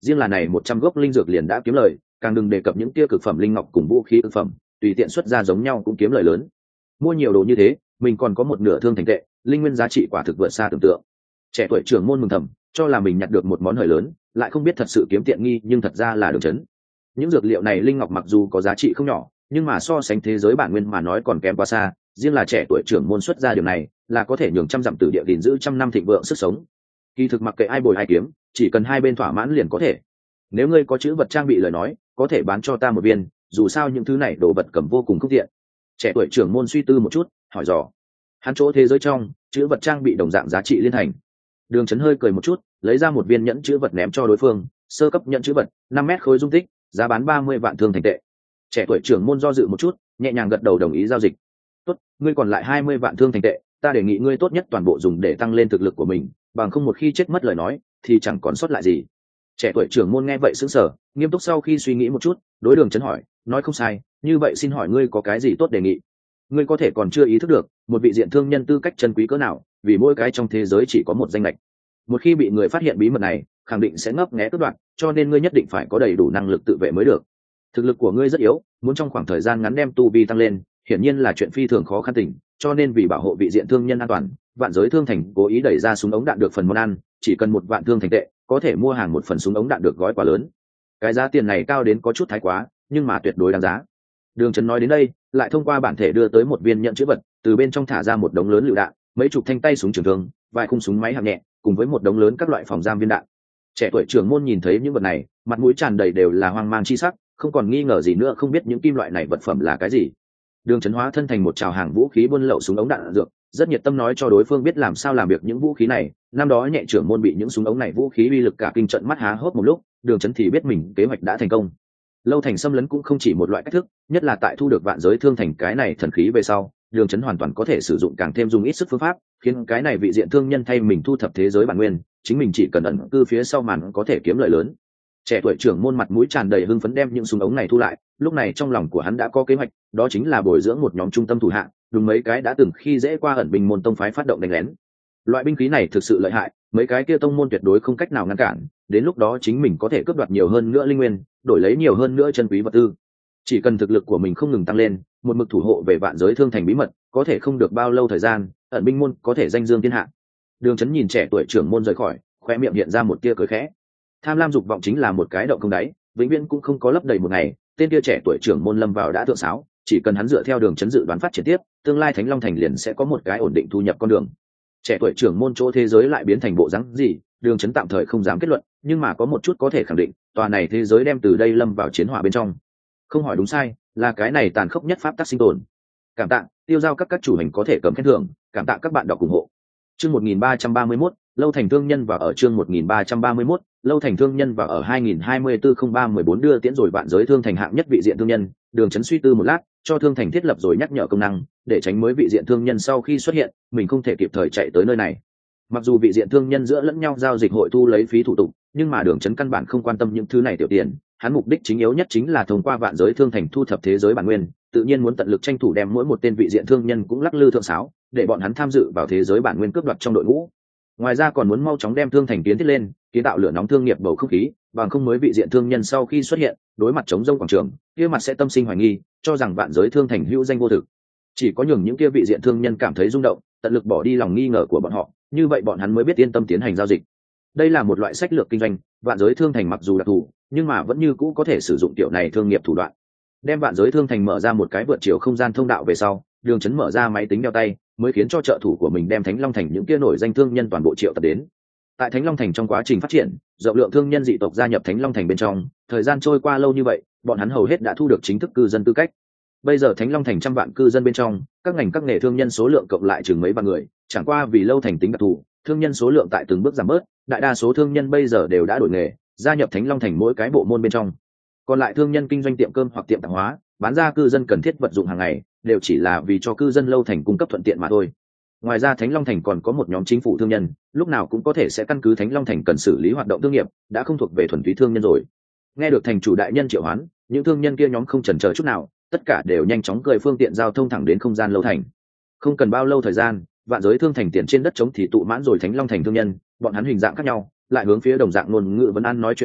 riêng là này 100 gốc linh dược liền đã kiếm lời, càng đừng đề cập những kia cực phẩm linh ngọc cùng vũ khí cực phẩm, tùy tiện xuất ra giống nhau cũng kiếm lời lớn. Mua nhiều đồ như thế, mình còn có một nửa thương thành tệ, linh nguyên giá trị quả thực vượt xa tưởng tượng. Trẻ tuổi trưởng môn mừng thầm, cho là mình nhặt được một món hời lớn, lại không biết thật sự kiếm tiện nghi, nhưng thật ra là Đường Chấn. Những dược liệu này linh ngọc mặc dù có giá trị không nhỏ, nhưng mà so sánh thế giới bản nguyên mà nói còn kém quá xa. Riêng là trẻ tuổi trưởng môn xuất ra điều này, là có thể nhường trăm dặm tử địa gìn giữ trăm năm thịnh vượng sức sống. Kỳ thực mặc kệ ai bồi ai kiếm, chỉ cần hai bên thỏa mãn liền có thể. Nếu ngươi có chữ vật trang bị lời nói, có thể bán cho ta một viên, dù sao những thứ này đồ vật cầm vô cùng không tiện. Trẻ tuổi trưởng môn suy tư một chút, hỏi dò. Hắn chỗ thế giới trong, chữ vật trang bị đồng dạng giá trị liên thành. Đường Chấn hơi cười một chút, lấy ra một viên nhẫn chữ vật ném cho đối phương, sơ cấp nhẫn chữ vật, 5 mét khối dung tích, giá bán 30 vạn thương thành tệ. Trẻ tuổi trưởng môn do dự một chút, nhẹ nhàng gật đầu đồng ý giao dịch. Tốt, ngươi còn lại 20 vạn thương thành tệ, ta đề nghị ngươi tốt nhất toàn bộ dùng để tăng lên thực lực của mình, bằng không một khi chết mất lời nói, thì chẳng còn sót lại gì. Trẻ tuổi trưởng môn nghe vậy sững sờ, nghiêm túc sau khi suy nghĩ một chút, đối Đường Chấn hỏi, nói không sai, như vậy xin hỏi ngươi có cái gì tốt đề nghị? Ngươi có thể còn chưa ý thức được, một vị diện thương nhân tư cách chân quý cỡ nào, vì mỗi cái trong thế giới chỉ có một danh lệch. Một khi bị người phát hiện bí mật này, khẳng định sẽ ngấp nghé cướp đoạt, cho nên ngươi nhất định phải có đầy đủ năng lực tự vệ mới được. Thực lực của ngươi rất yếu, muốn trong khoảng thời gian ngắn đem tu vi tăng lên, hiển nhiên là chuyện phi thường khó khăn tình, cho nên vì bảo hộ vị diện thương nhân an toàn, Vạn Giới Thương Thành cố ý đẩy ra súng ống đạn được phần món ăn, chỉ cần 1 vạn thương thành tệ, có thể mua hàng một phần súng ống đạn được gói quá lớn. Cái giá tiền này cao đến có chút thái quá, nhưng mà tuyệt đối đáng giá. Đường Chấn nói đến đây, lại thông qua bản thể đưa tới một viên nhận chữ vật, từ bên trong thả ra một đống lớn lựu đạn, mấy chục thanh tay súng trường thương, vài khung súng máy hạng nhẹ, cùng với một đống lớn các loại phòng giam viên đạn. Trẻ tuổi trưởng môn nhìn thấy những vật này, mặt mũi tràn đầy đều là hoang mang chi sắc, không còn nghi ngờ gì nữa không biết những kim loại này vật phẩm là cái gì. Đường Chấn hóa thân thành một trào hàng vũ khí buôn lậu súng ống đạn dược, rất nhiệt tâm nói cho đối phương biết làm sao làm việc những vũ khí này. Năm đó nhẹ trưởng môn bị những súng ống này vũ khí uy lực cả kinh trận mắt há hốc một lúc, Đường Chấn thì biết mình kế hoạch đã thành công. Lâu thành xâm lấn cũng không chỉ một loại cách thức, nhất là tại thu được Vạn Giới Thương Thành cái này thần khí về sau, Đường Chấn hoàn toàn có thể sử dụng càng thêm dùng ít sức phương pháp, khiến cái này vị diện thương nhân thay mình thu thập thế giới bản nguyên, chính mình chỉ cần ẩn cư phía sau màn có thể kiếm lợi lớn. Trẻ tuổi trưởng môn mặt mũi tràn đầy hưng phấn đem những súng ống này thu lại, lúc này trong lòng của hắn đã có kế hoạch, đó chính là bồi dưỡng một nhóm trung tâm thủ hạ, đúng mấy cái đã từng khi dễ qua ẩn binh môn tông phái phát động đánh lén. Loại binh khí này thực sự lợi hại, mấy cái kia tông môn tuyệt đối không cách nào ngăn cản, đến lúc đó chính mình có thể cướp đoạt nhiều hơn nữa linh nguyên, đổi lấy nhiều hơn nữa chân quý vật tư. Chỉ cần thực lực của mình không ngừng tăng lên, một mực thủ hộ về Vạn Giới Thương Thành bí mật, có thể không được bao lâu thời gian, ẩn binh môn có thể danh dương thiên hạ. Đường Chấn nhìn trẻ tuổi trưởng môn rời khỏi, khoe miệng hiện ra một tia cười khẽ. Tham lam dục vọng chính là một cái động không đáy, vĩnh viễn cũng không có lấp đầy một ngày. Tên kia trẻ tuổi trưởng môn lâm vào đã thượng sáo, chỉ cần hắn dựa theo Đường Chấn dự đoán phát triển tiếp, tương lai Thánh Long Thành liền sẽ có một cái ổn định thu nhập con đường. Trẻ tuổi trưởng môn chỗ thế giới lại biến thành bộ dáng gì, Đường Chấn tạm thời không dám kết luận, nhưng mà có một chút có thể khẳng định, tòa này thế giới đem từ đây lâm vào chiến hỏa bên trong. Không hỏi đúng sai, là cái này tàn khốc nhất pháp tắc sinh tồn. Cảm tạ, tiêu giao các chủ hành có thể cầm khen thưởng, cảm tạ các bạn đọc ủng hộ. Chương 1331, Lâu Thành Thương Nhân và ở chương 1331, Lâu Thành Thương Nhân và ở 2024-03-14 đưa tiễn rồi Vạn Giới Thương Thành hạng nhất vị diện thương nhân, Đường Chấn suy tư một lát, cho Thương Thành thiết lập rồi nhắc nhở công năng, để tránh mới vị diện thương nhân sau khi xuất hiện, mình không thể kịp thời chạy tới nơi này. Mặc dù vị diện thương nhân giữa lẫn nhau giao dịch hội thu lấy phí thủ tục, nhưng mà Đường Chấn căn bản không quan tâm những thứ này tiểu tiền, hắn mục đích chính yếu nhất chính là thông qua Vạn Giới Thương Thành thu thập thế giới bản nguyên, tự nhiên muốn tận lực tranh thủ đem mỗi một tên vị diện thương nhân cũng lắc lư thượng sáo, để bọn hắn tham dự vào thế giới bản nguyên cướp đoạt trong đội ngũ. Ngoài ra còn muốn mau chóng đem Thương Thành kiến thiết lên, kiến tạo lửa nóng thương nghiệp bầu không khí, bằng không mới vị diện thương nhân sau khi xuất hiện, đối mặt chống rông quảng trường, kia mặt sẽ tâm sinh hoài nghi, cho rằng Vạn Giới Thương Thành hữu danh vô thực. Chỉ có nhường những kia vị diện thương nhân cảm thấy rung động, tận lực bỏ đi lòng nghi ngờ của bọn họ, như vậy bọn hắn mới biết yên tâm tiến hành giao dịch. Đây là một loại sách lược kinh doanh, Vạn Giới Thương Thành mặc dù đặc thù, nhưng mà vẫn như cũ có thể sử dụng kiểu này thương nghiệp thủ đoạn. Đem Vạn Giới Thương Thành mở ra một cái vượt chiều không gian thông đạo về sau, Đường Chấn mở ra máy tính đeo tay, mới khiến cho trợ thủ của mình đem Thánh Long Thành những kia nổi danh thương nhân toàn bộ triệu tập đến. Tại Thánh Long Thành trong quá trình phát triển, rộng lượng thương nhân dị tộc gia nhập Thánh Long Thành bên trong, thời gian trôi qua lâu như vậy, bọn hắn hầu hết đã thu được chính thức cư dân tư cách. Bây giờ Thánh Long Thành trăm vạn cư dân bên trong, các ngành các nghề thương nhân số lượng cộng lại chừng mấy vạn người, chẳng qua vì lâu thành tính đặc thù, thương nhân số lượng tại từng bước giảm bớt, đại đa số thương nhân bây giờ đều đã đổi nghề, gia nhập Thánh Long Thành mỗi cái bộ môn bên trong. Còn lại thương nhân kinh doanh tiệm cơm hoặc tiệm tạp hóa, bán ra cư dân cần thiết vật dụng hàng ngày, đều chỉ là vì cho cư dân lâu thành cung cấp thuận tiện mà thôi. Ngoài ra Thánh Long Thành còn có một nhóm chính phủ thương nhân, lúc nào cũng có thể sẽ căn cứ Thánh Long Thành cần xử lý hoạt động thương nghiệp, đã không thuộc về thuần túy thương nhân rồi. Nghe được thành chủ đại nhân triệu hoán, những thương nhân kia nhóm không chần chờ chút nào, tất cả đều nhanh chóng cơi phương tiện giao thông thẳng đến không gian lâu thành. Không cần bao lâu thời gian, Vạn Giới Thương Thành tiền trên đất trống thì tụ mãn rồi Thánh Long Thành thương nhân, bọn hắn hình dạng khác nhau, lại hướng phía đồng dạng ngôn ngữ vấn an nói chuyện tiếm,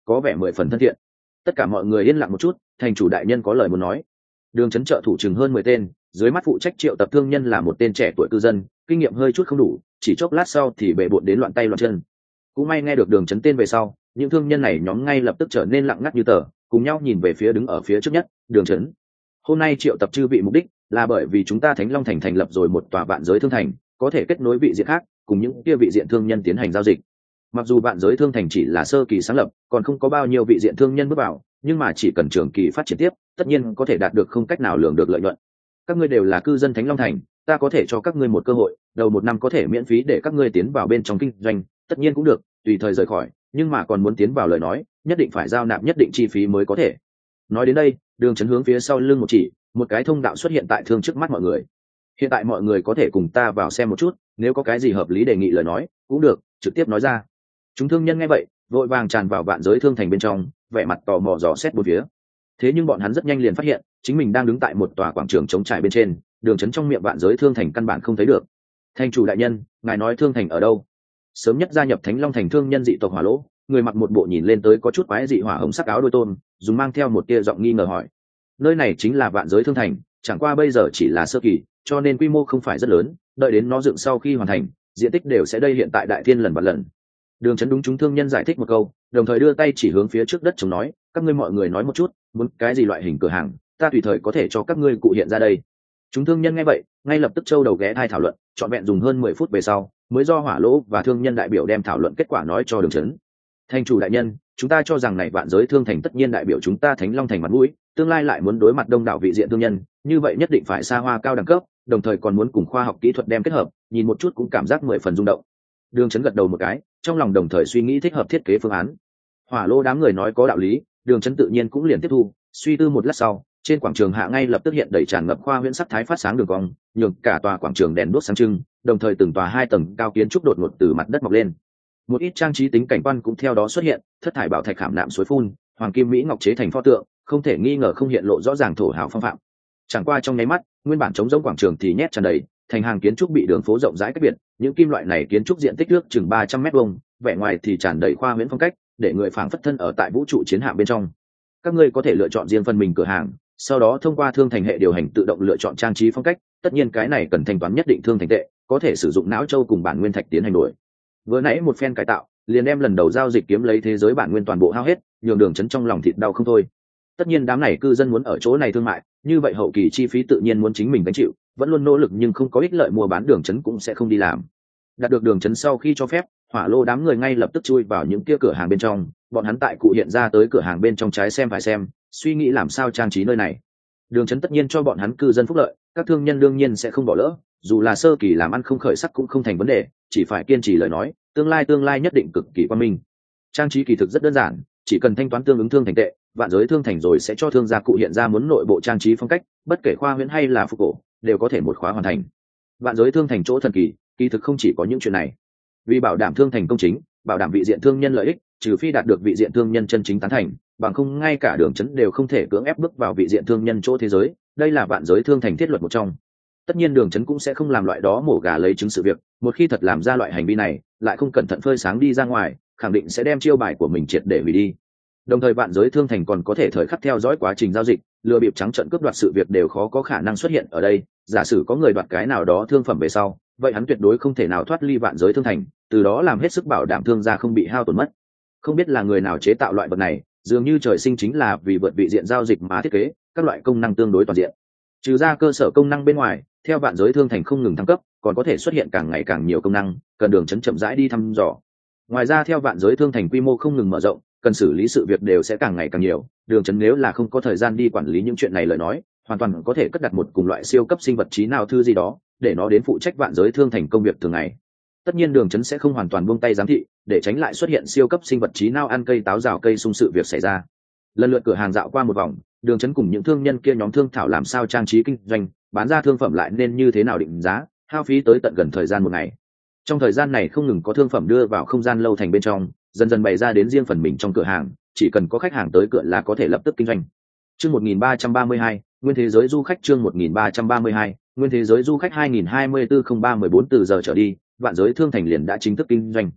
có vẻ 10 phần thân thiện. Tất cả mọi người yên lặng một chút, thành chủ đại nhân có lời muốn nói. Đường trấn trợ thủ chừng hơn 10 tên, dưới mắt phụ trách triệu tập thương nhân là một tên trẻ tuổi cư dân, kinh nghiệm hơi chút không đủ, chỉ chốc lát sau thì bệ bội đến loạn tay loạn chân. Cũng may nghe được đường trấn tên về sau, những thương nhân này nhóm ngay lập tức trở nên lặng ngắt như tờ, cùng nhau nhìn về phía đứng ở phía trước nhất, đường trấn. Hôm nay triệu tập chư vị mục đích là bởi vì chúng ta Thánh Long Thành thành lập rồi một tòa vạn giới thương thành, có thể kết nối vị diện khác cùng những kia vị diện thương nhân tiến hành giao dịch. Mặc dù vạn giới thương thành chỉ là sơ kỳ sáng lập, còn không có bao nhiêu vị diện thương nhân bước vào, nhưng mà chỉ cần trường kỳ phát triển tiếp, tất nhiên có thể đạt được không cách nào lường được lợi nhuận. Các ngươi đều là cư dân Thánh Long Thành, ta có thể cho các ngươi một cơ hội, đầu một năm có thể miễn phí để các ngươi tiến vào bên trong kinh doanh, tất nhiên cũng được, tùy thời rời khỏi, nhưng mà còn muốn tiến vào lời nói, nhất định phải giao nạp nhất định chi phí mới có thể. Nói đến đây, đường trấn hướng phía sau lưng một chỉ, một cái thông đạo xuất hiện tại thương trước mắt mọi người. Hiện tại mọi người có thể cùng ta vào xem một chút, nếu có cái gì hợp lý đề nghị lời nói cũng được, trực tiếp nói ra. Chúng thương nhân nghe vậy vội vàng tràn vào vạn giới thương thành bên trong, vẻ mặt tò mò dò xét bốn phía. Thế nhưng bọn hắn rất nhanh liền phát hiện chính mình đang đứng tại một tòa quảng trường trống trải bên trên, đường trấn trong miệng vạn giới thương thành căn bản không thấy được. Thành chủ đại nhân, ngài nói thương thành ở đâu? Sớm nhất gia nhập Thánh Long Thành thương nhân dị tộc Hỏa Lỗ, người mặc một bộ nhìn lên tới có chút quái dị hỏa hồng sắc áo đôi tôm, dùng mang theo một tia giọng nghi ngờ hỏi. Nơi này chính là vạn giới thương thành, chẳng qua bây giờ chỉ là sơ kỳ, cho nên quy mô không phải rất lớn, đợi đến nó dựng sau khi hoàn thành, diện tích đều sẽ đây hiện tại đại thiên lần và lần. Đường trấn đúng chúng thương nhân giải thích một câu, đồng thời đưa tay chỉ hướng phía trước đất chống nói, các ngươi mọi người nói một chút, muốn cái gì loại hình cửa hàng, ta tùy thời có thể cho các ngươi cụ hiện ra đây. Chúng thương nhân nghe vậy ngay lập tức châu đầu ghé thai thảo luận, trọn vẹn dùng hơn 10 phút về sau mới do Hỏa Lỗ và thương nhân đại biểu đem thảo luận kết quả nói cho đường trấn. Thành chủ đại nhân, chúng ta cho rằng này vạn giới thương thành tất nhiên đại biểu chúng ta Thánh Long Thành mặt mũi, tương lai lại muốn đối mặt đông đảo vị diện thương nhân, như vậy nhất định phải xa hoa cao đẳng cấp, đồng thời còn muốn cùng khoa học kỹ thuật đem kết hợp, nhìn một chút cũng cảm giác 10 phần rung động. Đường trấn gật đầu một cái, trong lòng đồng thời suy nghĩ thích hợp thiết kế phương án. Hỏa Lô đám người nói có đạo lý, đường trấn tự nhiên cũng liền tiếp thu. Suy tư một lát sau, trên quảng trường hạ ngay lập tức hiện đầy tràn ngập khoa huyễn sắc thái phát sáng đường cong, nhường cả tòa quảng trường đèn đuốc sáng trưng, đồng thời từng tòa 2 tầng cao kiến trúc đột ngột từ mặt đất mọc lên. Một ít trang trí tính cảnh quan cũng theo đó xuất hiện, thất thải bảo thạch khảm nạm suối phun, hoàng kim mỹ ngọc chế thành pho tượng, không thể nghi ngờ không hiện lộ rõ ràng thổ hào phong phạm. Chẳng qua trong nháy mắt, nguyên bản trống rỗng quảng trường thì nhét tràn đầy, thành hàng kiến trúc bị đường phố rộng rãi cách biệt, những kim loại này kiến trúc diện tích ước chừng 300 m², vẻ ngoài thì tràn đầy khoa huyễn phong cách, để người phảng phất thân ở tại vũ trụ chiến hạm bên trong. Các ngươi có thể lựa chọn riêng phần mình cửa hàng, sau đó thông qua thương thành hệ điều hành tự động lựa chọn trang trí phong cách, tất nhiên cái này cần thanh toán nhất định thương thành tệ, có thể sử dụng não châu cùng bản nguyên thạch tiến hành đổi. Vừa nãy một phen cải tạo, liền đem lần đầu giao dịch kiếm lấy thế giới bản nguyên toàn bộ hao hết, nhường đường trấn trong lòng thịt đau không thôi. Tất nhiên đám này cư dân muốn ở chỗ này thương mại, như vậy hậu kỳ chi phí tự nhiên muốn chính mình gánh chịu, vẫn luôn nỗ lực nhưng không có ích lợi mua bán, đường trấn cũng sẽ không đi làm. Đạt được đường trấn sau khi cho phép, Hỏa Lô đám người ngay lập tức chui vào những kia cửa hàng bên trong, bọn hắn tại cụ hiện ra tới cửa hàng bên trong trái xem phải xem, suy nghĩ làm sao trang trí nơi này. Đường trấn tất nhiên cho bọn hắn cư dân phúc lợi, các thương nhân đương nhiên sẽ không bỏ lỡ, dù là sơ kỳ làm ăn không khởi sắc cũng không thành vấn đề, chỉ phải kiên trì lời nói, tương lai nhất định cực kỳ quan minh. Trang trí kỳ thực rất đơn giản, chỉ cần thanh toán tương ứng thương thành tệ, vạn giới thương thành rồi sẽ cho thương gia cụ hiện ra muốn nội bộ trang trí phong cách, bất kể khoa huyễn hay là phục cổ, đều có thể một khóa hoàn thành. Vạn giới thương thành chỗ thần kỳ, kỳ thực không chỉ có những chuyện này. Vì bảo đảm thương thành công chính, bảo đảm vị diện thương nhân lợi ích, trừ phi đạt được vị diện thương nhân chân chính tán thành, bằng không ngay cả đường trấn đều không thể cưỡng ép bước vào vị diện thương nhân chỗ thế giới, đây là vạn giới thương thành thiết luật một trong. Tất nhiên đường trấn cũng sẽ không làm loại đó mổ gà lấy trứng sự việc, một khi thật làm ra loại hành vi này, lại không cẩn thận phơi sáng đi ra ngoài, khẳng định sẽ đem chiêu bài của mình triệt để hủy đi. Đồng thời vạn giới thương thành còn có thể thời khắc theo dõi quá trình giao dịch, lừa bịp trắng trợn cướp đoạt sự việc đều khó có khả năng xuất hiện ở đây. Giả sử có người đoạt cái nào đó thương phẩm về sau, vậy hắn tuyệt đối không thể nào thoát ly vạn giới thương thành, từ đó làm hết sức bảo đảm thương gia không bị hao tổn mất. Không biết là người nào chế tạo loại vật này, dường như trời sinh chính là vì vượt vị diện giao dịch mà thiết kế, các loại công năng tương đối toàn diện. Trừ ra cơ sở công năng bên ngoài, theo vạn giới thương thành không ngừng thăng cấp, còn có thể xuất hiện càng ngày càng nhiều công năng, cần đường trấn chậm rãi đi thăm dò. Ngoài ra theo vạn giới thương thành quy mô không ngừng mở rộng, cần xử lý sự việc đều sẽ càng ngày càng nhiều, đường trấn nếu là không có thời gian đi quản lý những chuyện này lời nói, hoàn toàn có thể cất đặt một cùng loại siêu cấp sinh vật trí nào thư gì đó, để nó đến phụ trách vạn giới thương thành công việc thường ngày. Tất nhiên đường trấn sẽ không hoàn toàn buông tay giám thị, để tránh lại xuất hiện siêu cấp sinh vật trí nào ăn cây táo rào cây sung sự việc xảy ra. Lần lượt cửa hàng dạo qua một vòng, đường trấn cùng những thương nhân kia nhóm thương thảo làm sao trang trí kinh doanh, bán ra thương phẩm lại nên như thế nào định giá, hao phí tới tận gần thời gian một ngày. Trong thời gian này không ngừng có thương phẩm đưa vào không gian lâu thành bên trong, dần dần bày ra đến riêng phần mình trong cửa hàng, chỉ cần có khách hàng tới cửa là có thể lập tức kinh doanh. Chương 1332, nguyên thế giới du khách. Chương 1332, nguyên thế giới du khách 2024-03-14. Từ giờ trở đi, vạn giới thương thành liền đã chính thức kinh doanh.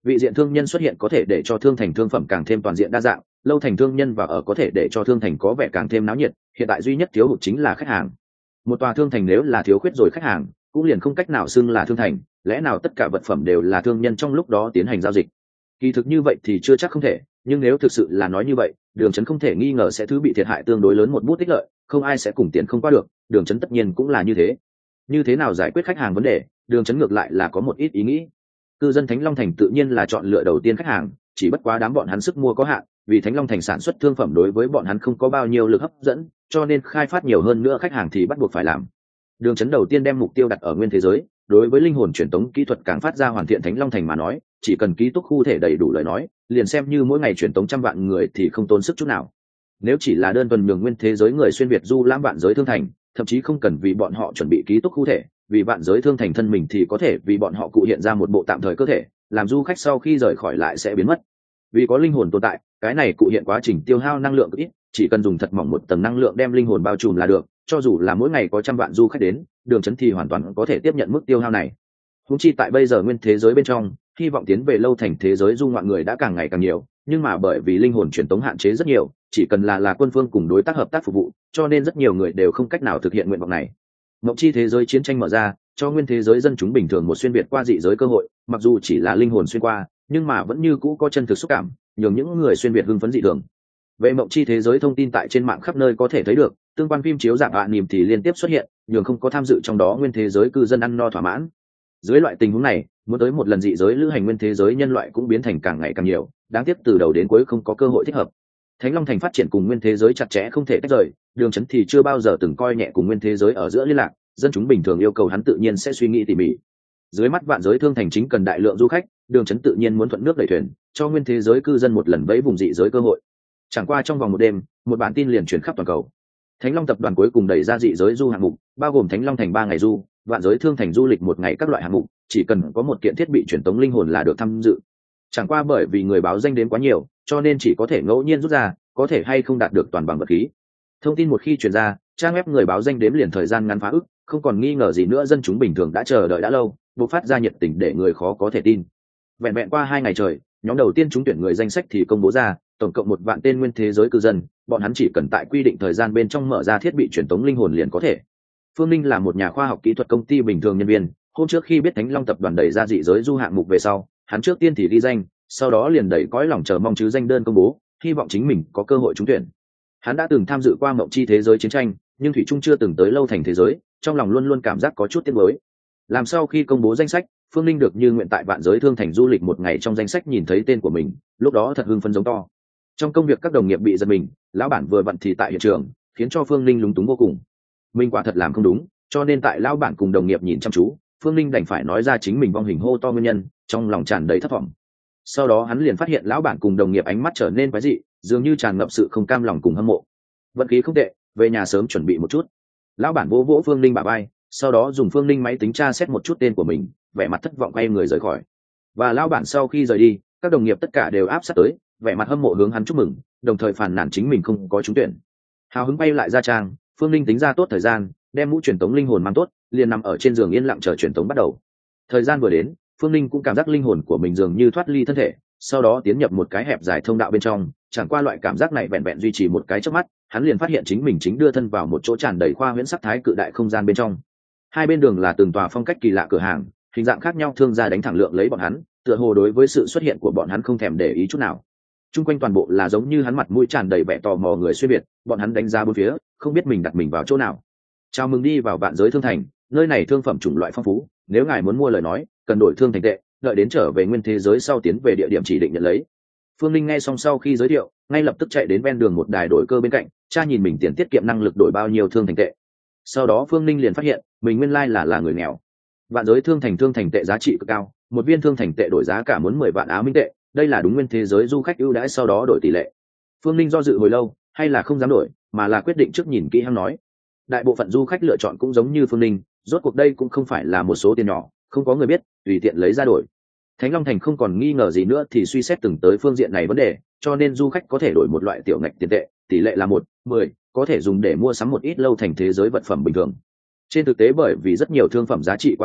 vị diện thương nhân xuất hiện có thể để cho thương thành thương phẩm càng thêm toàn diện đa dạng, lâu thành thương nhân và ở có thể để cho thương thành có vẻ càng thêm náo nhiệt. Hiện tại duy nhất thiếu hụt chính là khách hàng. Một tòa thương thành nếu là thiếu khuyết rồi khách hàng, cũng liền không cách nào xưng là thương thành. Lẽ nào tất cả vật phẩm đều là thương nhân trong lúc đó tiến hành giao dịch? Kỳ thực như vậy thì chưa chắc không thể, nhưng nếu thực sự là nói như vậy, Đường Chấn không thể nghi ngờ sẽ thứ bị thiệt hại tương đối lớn một bút tích lợi, không ai sẽ cùng tiền không qua được. Đường Chấn tất nhiên cũng là như thế. Như thế nào giải quyết khách hàng vấn đề, Đường Chấn ngược lại là có một ít ý nghĩ. Cư dân Thánh Long Thành tự nhiên là chọn lựa đầu tiên khách hàng, chỉ bất quá đám bọn hắn sức mua có hạn, vì Thánh Long Thành sản xuất thương phẩm đối với bọn hắn không có bao nhiêu lực hấp dẫn, cho nên khai phát nhiều hơn nữa khách hàng thì bắt buộc phải làm. Đường Chấn đầu tiên đem mục tiêu đặt ở nguyên thế giới, đối với linh hồn truyền tống kỹ thuật càng phát ra hoàn thiện Thánh Long Thành mà nói, chỉ cần ký túc khu thể đầy đủ lời nói, liền xem như mỗi ngày truyền tống trăm vạn người thì không tốn sức chút nào. Nếu chỉ là đơn thuần nhường nguyên thế giới người xuyên việt du lãm vạn giới thương thành, thậm chí không cần vì bọn họ chuẩn bị ký túc khu thể, vì vạn giới thương thành thân mình thì có thể vì bọn họ cụ hiện ra một bộ tạm thời cơ thể, làm du khách sau khi rời khỏi lại sẽ biến mất. Vì có linh hồn tồn tại, cái này cụ hiện quá trình tiêu hao năng lượng cực ít, chỉ cần dùng thật mỏng một tầng năng lượng đem linh hồn bao trùm là được, cho dù là mỗi ngày có trăm vạn du khách đến, Đường Chấn thì hoàn toàn có thể tiếp nhận mức tiêu hao này. Huống chi tại bây giờ nguyên thế giới bên trong, hy vọng tiến về lâu thành thế giới du ngoạn người đã càng ngày càng nhiều, nhưng mà bởi vì linh hồn truyền tống hạn chế rất nhiều, chỉ cần là quân phương cùng đối tác hợp tác phục vụ, cho nên rất nhiều người đều không cách nào thực hiện nguyện vọng này. Mộng chi thế giới chiến tranh mở ra, cho nguyên thế giới dân chúng bình thường một xuyên việt qua dị giới cơ hội, mặc dù chỉ là linh hồn xuyên qua, nhưng mà vẫn như cũ có chân thực xúc cảm, nhường những người xuyên việt hưng phấn dị thường. Về mộng chi thế giới thông tin tại trên mạng khắp nơi có thể thấy được, tương quan phim chiếu dạng niềm thì liên tiếp xuất hiện, nhường không có tham dự trong đó nguyên thế giới cư dân ăn no thỏa mãn. Dưới loại tình huống này, muốn tới một lần dị giới lữ hành nguyên thế giới nhân loại cũng biến thành càng ngày càng nhiều, đáng tiếc từ đầu đến cuối không có cơ hội thích hợp. Thánh Long Thành phát triển cùng nguyên thế giới chặt chẽ không thể tách rời, Đường Chấn thì chưa bao giờ từng coi nhẹ cùng nguyên thế giới ở giữa liên lạc, dân chúng bình thường yêu cầu hắn tự nhiên sẽ suy nghĩ tỉ mỉ. Dưới mắt vạn giới thương thành chính cần đại lượng du khách, Đường Chấn tự nhiên muốn thuận nước đẩy thuyền, cho nguyên thế giới cư dân một lần vẫy vùng dị giới cơ hội. Chẳng qua trong vòng một đêm, một bản tin liền truyền khắp toàn cầu. Thánh Long tập đoàn cuối cùng đẩy ra dị giới du hạng mục, bao gồm Thánh Long Thành 3 ngày du, vạn giới thương thành du lịch một ngày các loại hạng mục, chỉ cần có một kiện thiết bị truyền tống linh hồn là được tham dự. Chẳng qua bởi vì người báo danh đến quá nhiều, cho nên chỉ có thể ngẫu nhiên rút ra, có thể hay không đạt được toàn bằng vật khí. Thông tin một khi truyền ra, trang web người báo danh đếm liền thời gian ngắn phá ức, không còn nghi ngờ gì nữa, dân chúng bình thường đã chờ đợi đã lâu, bộc phát ra nhiệt tình để người khó có thể tin. Vẹn vẹn qua 2 ngày trời, nhóm đầu tiên trúng tuyển người danh sách thì công bố ra, tổng cộng 1 vạn tên nguyên thế giới cư dân, bọn hắn chỉ cần tại quy định thời gian bên trong mở ra thiết bị truyền tống linh hồn liền có thể. Phương Ninh là một nhà khoa học kỹ thuật công ty bình thường nhân viên, hôm trước khi biết Thánh Long tập đoàn đẩy ra dị giới du hạng mục về sau, hắn trước tiên thì ghi danh, sau đó liền đẩy cõi lòng chờ mong chứ danh đơn công bố, hy vọng chính mình có cơ hội trúng tuyển. Hắn đã từng tham dự qua mộng chi thế giới chiến tranh, nhưng thủy trung chưa từng tới lâu thành thế giới, trong lòng luôn luôn cảm giác có chút tiếc nuối. Làm sau khi công bố danh sách, Phương Ninh được như nguyện tại vạn giới thương thành du lịch một ngày trong danh sách nhìn thấy tên của mình, lúc đó thật hưng phấn giống to. Trong công việc các đồng nghiệp bị giật mình, lão bản vừa vặn thì tại hiện trường, khiến cho Phương Ninh lúng túng vô cùng. Mình quả thật làm không đúng, cho nên tại lão bản cùng đồng nghiệp nhìn chăm chú, Phương Ninh đành phải nói ra chính mình vong hình hô to nguyên nhân, trong lòng tràn đầy thất vọng. Sau đó hắn liền phát hiện lão bản cùng đồng nghiệp ánh mắt trở nên quái dị, dường như tràn ngập sự không cam lòng cùng hâm mộ. Vận khí không tệ, về nhà sớm chuẩn bị một chút. Lão bản vỗ vỗ Phương Ninh bả vai, sau đó dùng Phương Ninh máy tính tra xét một chút tên của mình, vẻ mặt thất vọng quay người rời khỏi. Và lão bản sau khi rời đi, các đồng nghiệp tất cả đều áp sát tới, vẻ mặt hâm mộ hướng hắn chúc mừng, đồng thời phàn nàn chính mình không có trúng tuyển. Hào hứng bay lại ra trang, Phương Ninh tính ra tốt thời gian, đem mũ truyền tống linh hồn mang tốt, liền nằm ở trên giường yên lặng chờ truyền tống bắt đầu. Thời gian vừa đến, Phương Ninh cũng cảm giác linh hồn của mình dường như thoát ly thân thể, sau đó tiến nhập một cái hẹp dài thông đạo bên trong. Chẳng qua loại cảm giác này vẹn vẹn duy trì một cái chớp mắt, hắn liền phát hiện chính mình chính đưa thân vào một chỗ tràn đầy khoa huyễn sắc thái cự đại không gian bên trong. Hai bên đường là từng tòa phong cách kỳ lạ cửa hàng, hình dạng khác nhau, thương gia đánh thẳng lượng lấy bọn hắn, tựa hồ đối với sự xuất hiện của bọn hắn không thèm để ý chút nào. Trung quanh toàn bộ là giống như hắn mặt mũi tràn đầy vẻ tò mò người xuyên việt, bọn hắn đánh giá bốn phía, không biết mình đặt mình vào chỗ nào. Chào mừng đi vào vạn giới thương thành, nơi này thương phẩm chủng loại phong phú, nếu ngài muốn mua lời nói, cần đổi thương thành tệ, đợi đến trở về nguyên thế giới sau tiến về địa điểm chỉ định nhận lấy. Phương Linh nghe xong sau khi giới thiệu, ngay lập tức chạy đến ven đường một đài đổi cơ bên cạnh, tra nhìn mình tiền tiết kiệm năng lực đổi bao nhiêu thương thành tệ. Sau đó Phương Linh liền phát hiện, mình nguyên lai là người nghèo. Vạn giới thương thành tệ giá trị cực cao, một viên thương thành tệ đổi giá cả muốn 10 vạn Á Minh tệ, đây là đúng nguyên thế giới du khách ưu đãi sau đó đổi tỷ lệ. Phương Linh do dự hồi lâu, hay là không dám đổi, mà là quyết định trước nhìn kỹ hắn nói. Đại bộ phận du khách lựa chọn cũng giống như Phương Linh, rốt cuộc đây cũng không phải là một số tiền nhỏ, không có người biết, tùy tiện lấy ra đổi. Thánh Long Thành không còn nghi ngờ gì nữa thì suy xét từng tới phương diện này vấn đề, cho nên du khách có thể đổi một loại tiểu ngạch tiền tệ, tỷ lệ là 1:10, có thể dùng để mua sắm một ít lâu thành thế giới vật phẩm bình thường. Trên thực tế bởi vì rất nhiều thương phẩm giá trị quá cao,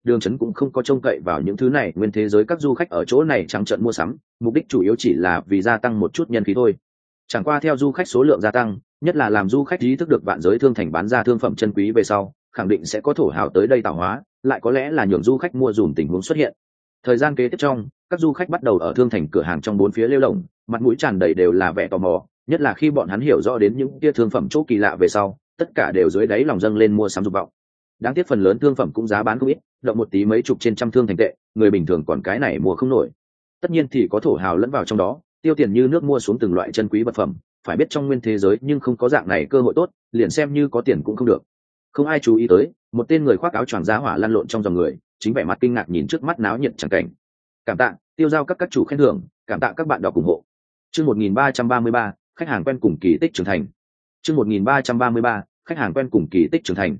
Đường Chấn cũng không có trông cậy vào những thứ này nguyên thế giới các du khách ở chỗ này trắng trợn mua sắm, mục đích chủ yếu chỉ là vì gia tăng một chút nhân khí thôi. Chẳng qua theo du khách số lượng gia tăng, nhất là làm du khách ý thức được vạn giới thương thành bán ra thương phẩm chân quý về sau, khẳng định sẽ có thổ hào tới đây tạo hóa, lại có lẽ là nhường du khách mua dùm tình huống xuất hiện. Thời gian kế tiếp trong, các du khách bắt đầu ở thương thành cửa hàng trong bốn phía lêu lổng, mặt mũi tràn đầy đều là vẻ tò mò, nhất là khi bọn hắn hiểu rõ đến những kia thương phẩm chỗ kỳ lạ về sau, tất cả đều dưới đáy lòng dâng lên mua sắm dục vọng. Đáng tiếc phần lớn thương phẩm cũng giá bán không ít, động một tí mấy chục trên trăm thương thành tệ, người bình thường còn cái này mua không nổi. Tất nhiên thì có thổ hào lẫn vào trong đó, tiêu tiền như nước mua xuống từng loại chân quý vật phẩm, phải biết trong nguyên thế giới nhưng không có dạng này cơ hội tốt, liền xem như có tiền cũng không được. Không ai chú ý tới, một tên người khoác áo choàng giá hỏa lăn lộn trong dòng người, chính vẻ mặt kinh ngạc nhìn trước mắt náo nhiệt chẳng cảnh. Cảm tạ, tiêu giao các chủ khen thưởng, cảm tạ các bạn đọc ủng hộ. Chương 1333, khách hàng quen cùng kỳ tích trưởng thành. Chương 1333, khách hàng quen cùng kỳ tích trưởng thành.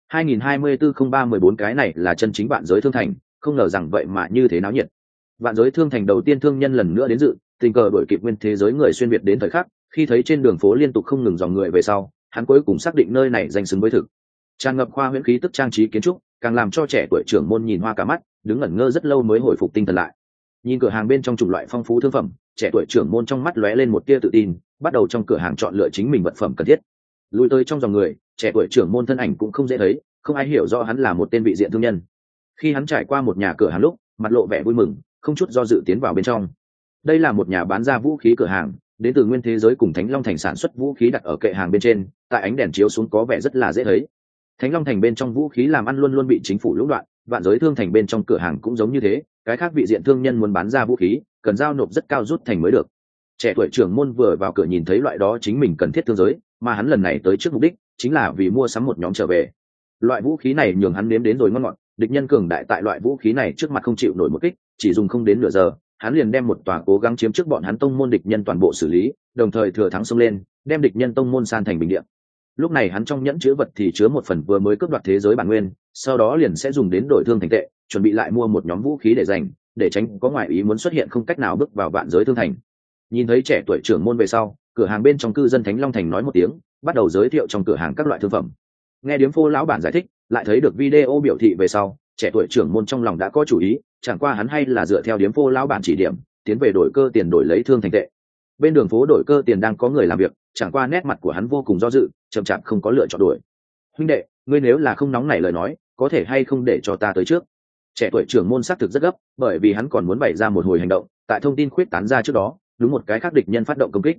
2024-03-14 cái này là chân chính vạn giới thương thành, không ngờ rằng vậy mà như thế náo nhiệt. Vạn giới thương thành đầu tiên thương nhân lần nữa đến dự, tình cờ đổi kịp nguyên thế giới người xuyên việt đến thời khắc, khi thấy trên đường phố liên tục không ngừng dòng người về sau, hắn cuối cùng xác định nơi này danh xứng với thực. Tràn ngập khoa huyễn khí tức trang trí kiến trúc, càng làm cho trẻ tuổi trưởng môn nhìn hoa cả mắt, đứng ngẩn ngơ rất lâu mới hồi phục tinh thần lại. Nhìn cửa hàng bên trong chủng loại phong phú thương phẩm, trẻ tuổi trưởng môn trong mắt lóe lên một tia tự tin, bắt đầu trong cửa hàng chọn lựa chính mình vật phẩm cần thiết. Lùi tới trong dòng người, trẻ tuổi trưởng môn thân ảnh cũng không dễ thấy, không ai hiểu rõ hắn là một tên vị diện thương nhân. Khi hắn trải qua một nhà cửa hàng lúc, mặt lộ vẻ vui mừng, không chút do dự tiến vào bên trong. Đây là một nhà bán ra vũ khí cửa hàng, đến từ nguyên thế giới cùng Thánh Long Thành sản xuất vũ khí đặt ở kệ hàng bên trên, tại ánh đèn chiếu xuống có vẻ rất là dễ thấy. Thánh Long Thành bên trong vũ khí làm ăn luôn luôn bị chính phủ lũng đoạn, vạn giới thương thành bên trong cửa hàng cũng giống như thế, cái khác vị diện thương nhân muốn bán ra vũ khí, cần giao nộp rất cao rút thành mới được. Trẻ tuổi trưởng môn vừa vào cửa nhìn thấy loại đó chính mình cần thiết thương giới, mà hắn lần này tới trước mục đích chính là vì mua sắm một nhóm trở về. Loại vũ khí này nhường hắn nếm đến rồi ngon ngọt, địch nhân cường đại tại loại vũ khí này trước mặt không chịu nổi một kích, chỉ dùng không đến nửa giờ, hắn liền đem một tòa cố gắng chiếm trước bọn hắn tông môn địch nhân toàn bộ xử lý, đồng thời thừa thắng xông lên, đem địch nhân tông môn san thành bình địa. Lúc này hắn trong nhẫn chứa vật thì chứa một phần vừa mới cướp đoạt thế giới bản nguyên, sau đó liền sẽ dùng đến đổi thương thành tệ, chuẩn bị lại mua một nhóm vũ khí để dành, để tránh có ngoại ý muốn xuất hiện không cách nào bước vào vạn giới thương thành. Nhìn thấy trẻ tuổi trưởng môn về sau, cửa hàng bên trong cư dân Thánh Long Thành nói một tiếng, bắt đầu giới thiệu trong cửa hàng các loại thương phẩm. Nghe điếm phô lão bản giải thích, lại thấy được video biểu thị về sau, trẻ tuổi trưởng môn trong lòng đã có chủ ý, chẳng qua hắn hay là dựa theo điếm phô lão bản chỉ điểm, tiến về đổi cơ tiền đổi lấy thương thành tệ. Bên đường phố đổi cơ tiền đang có người làm việc, chẳng qua nét mặt của hắn vô cùng do dự, chậm chạp không có lựa chọn đuổi. Huynh đệ, ngươi nếu là không nóng nảy lời nói, có thể hay không để cho ta tới trước? Trẻ tuổi trưởng môn xác thực rất gấp, bởi vì hắn còn muốn bày ra một hồi hành động, tại thông tin khuyết tán ra trước đó, đúng một cái khác địch nhân phát động công kích.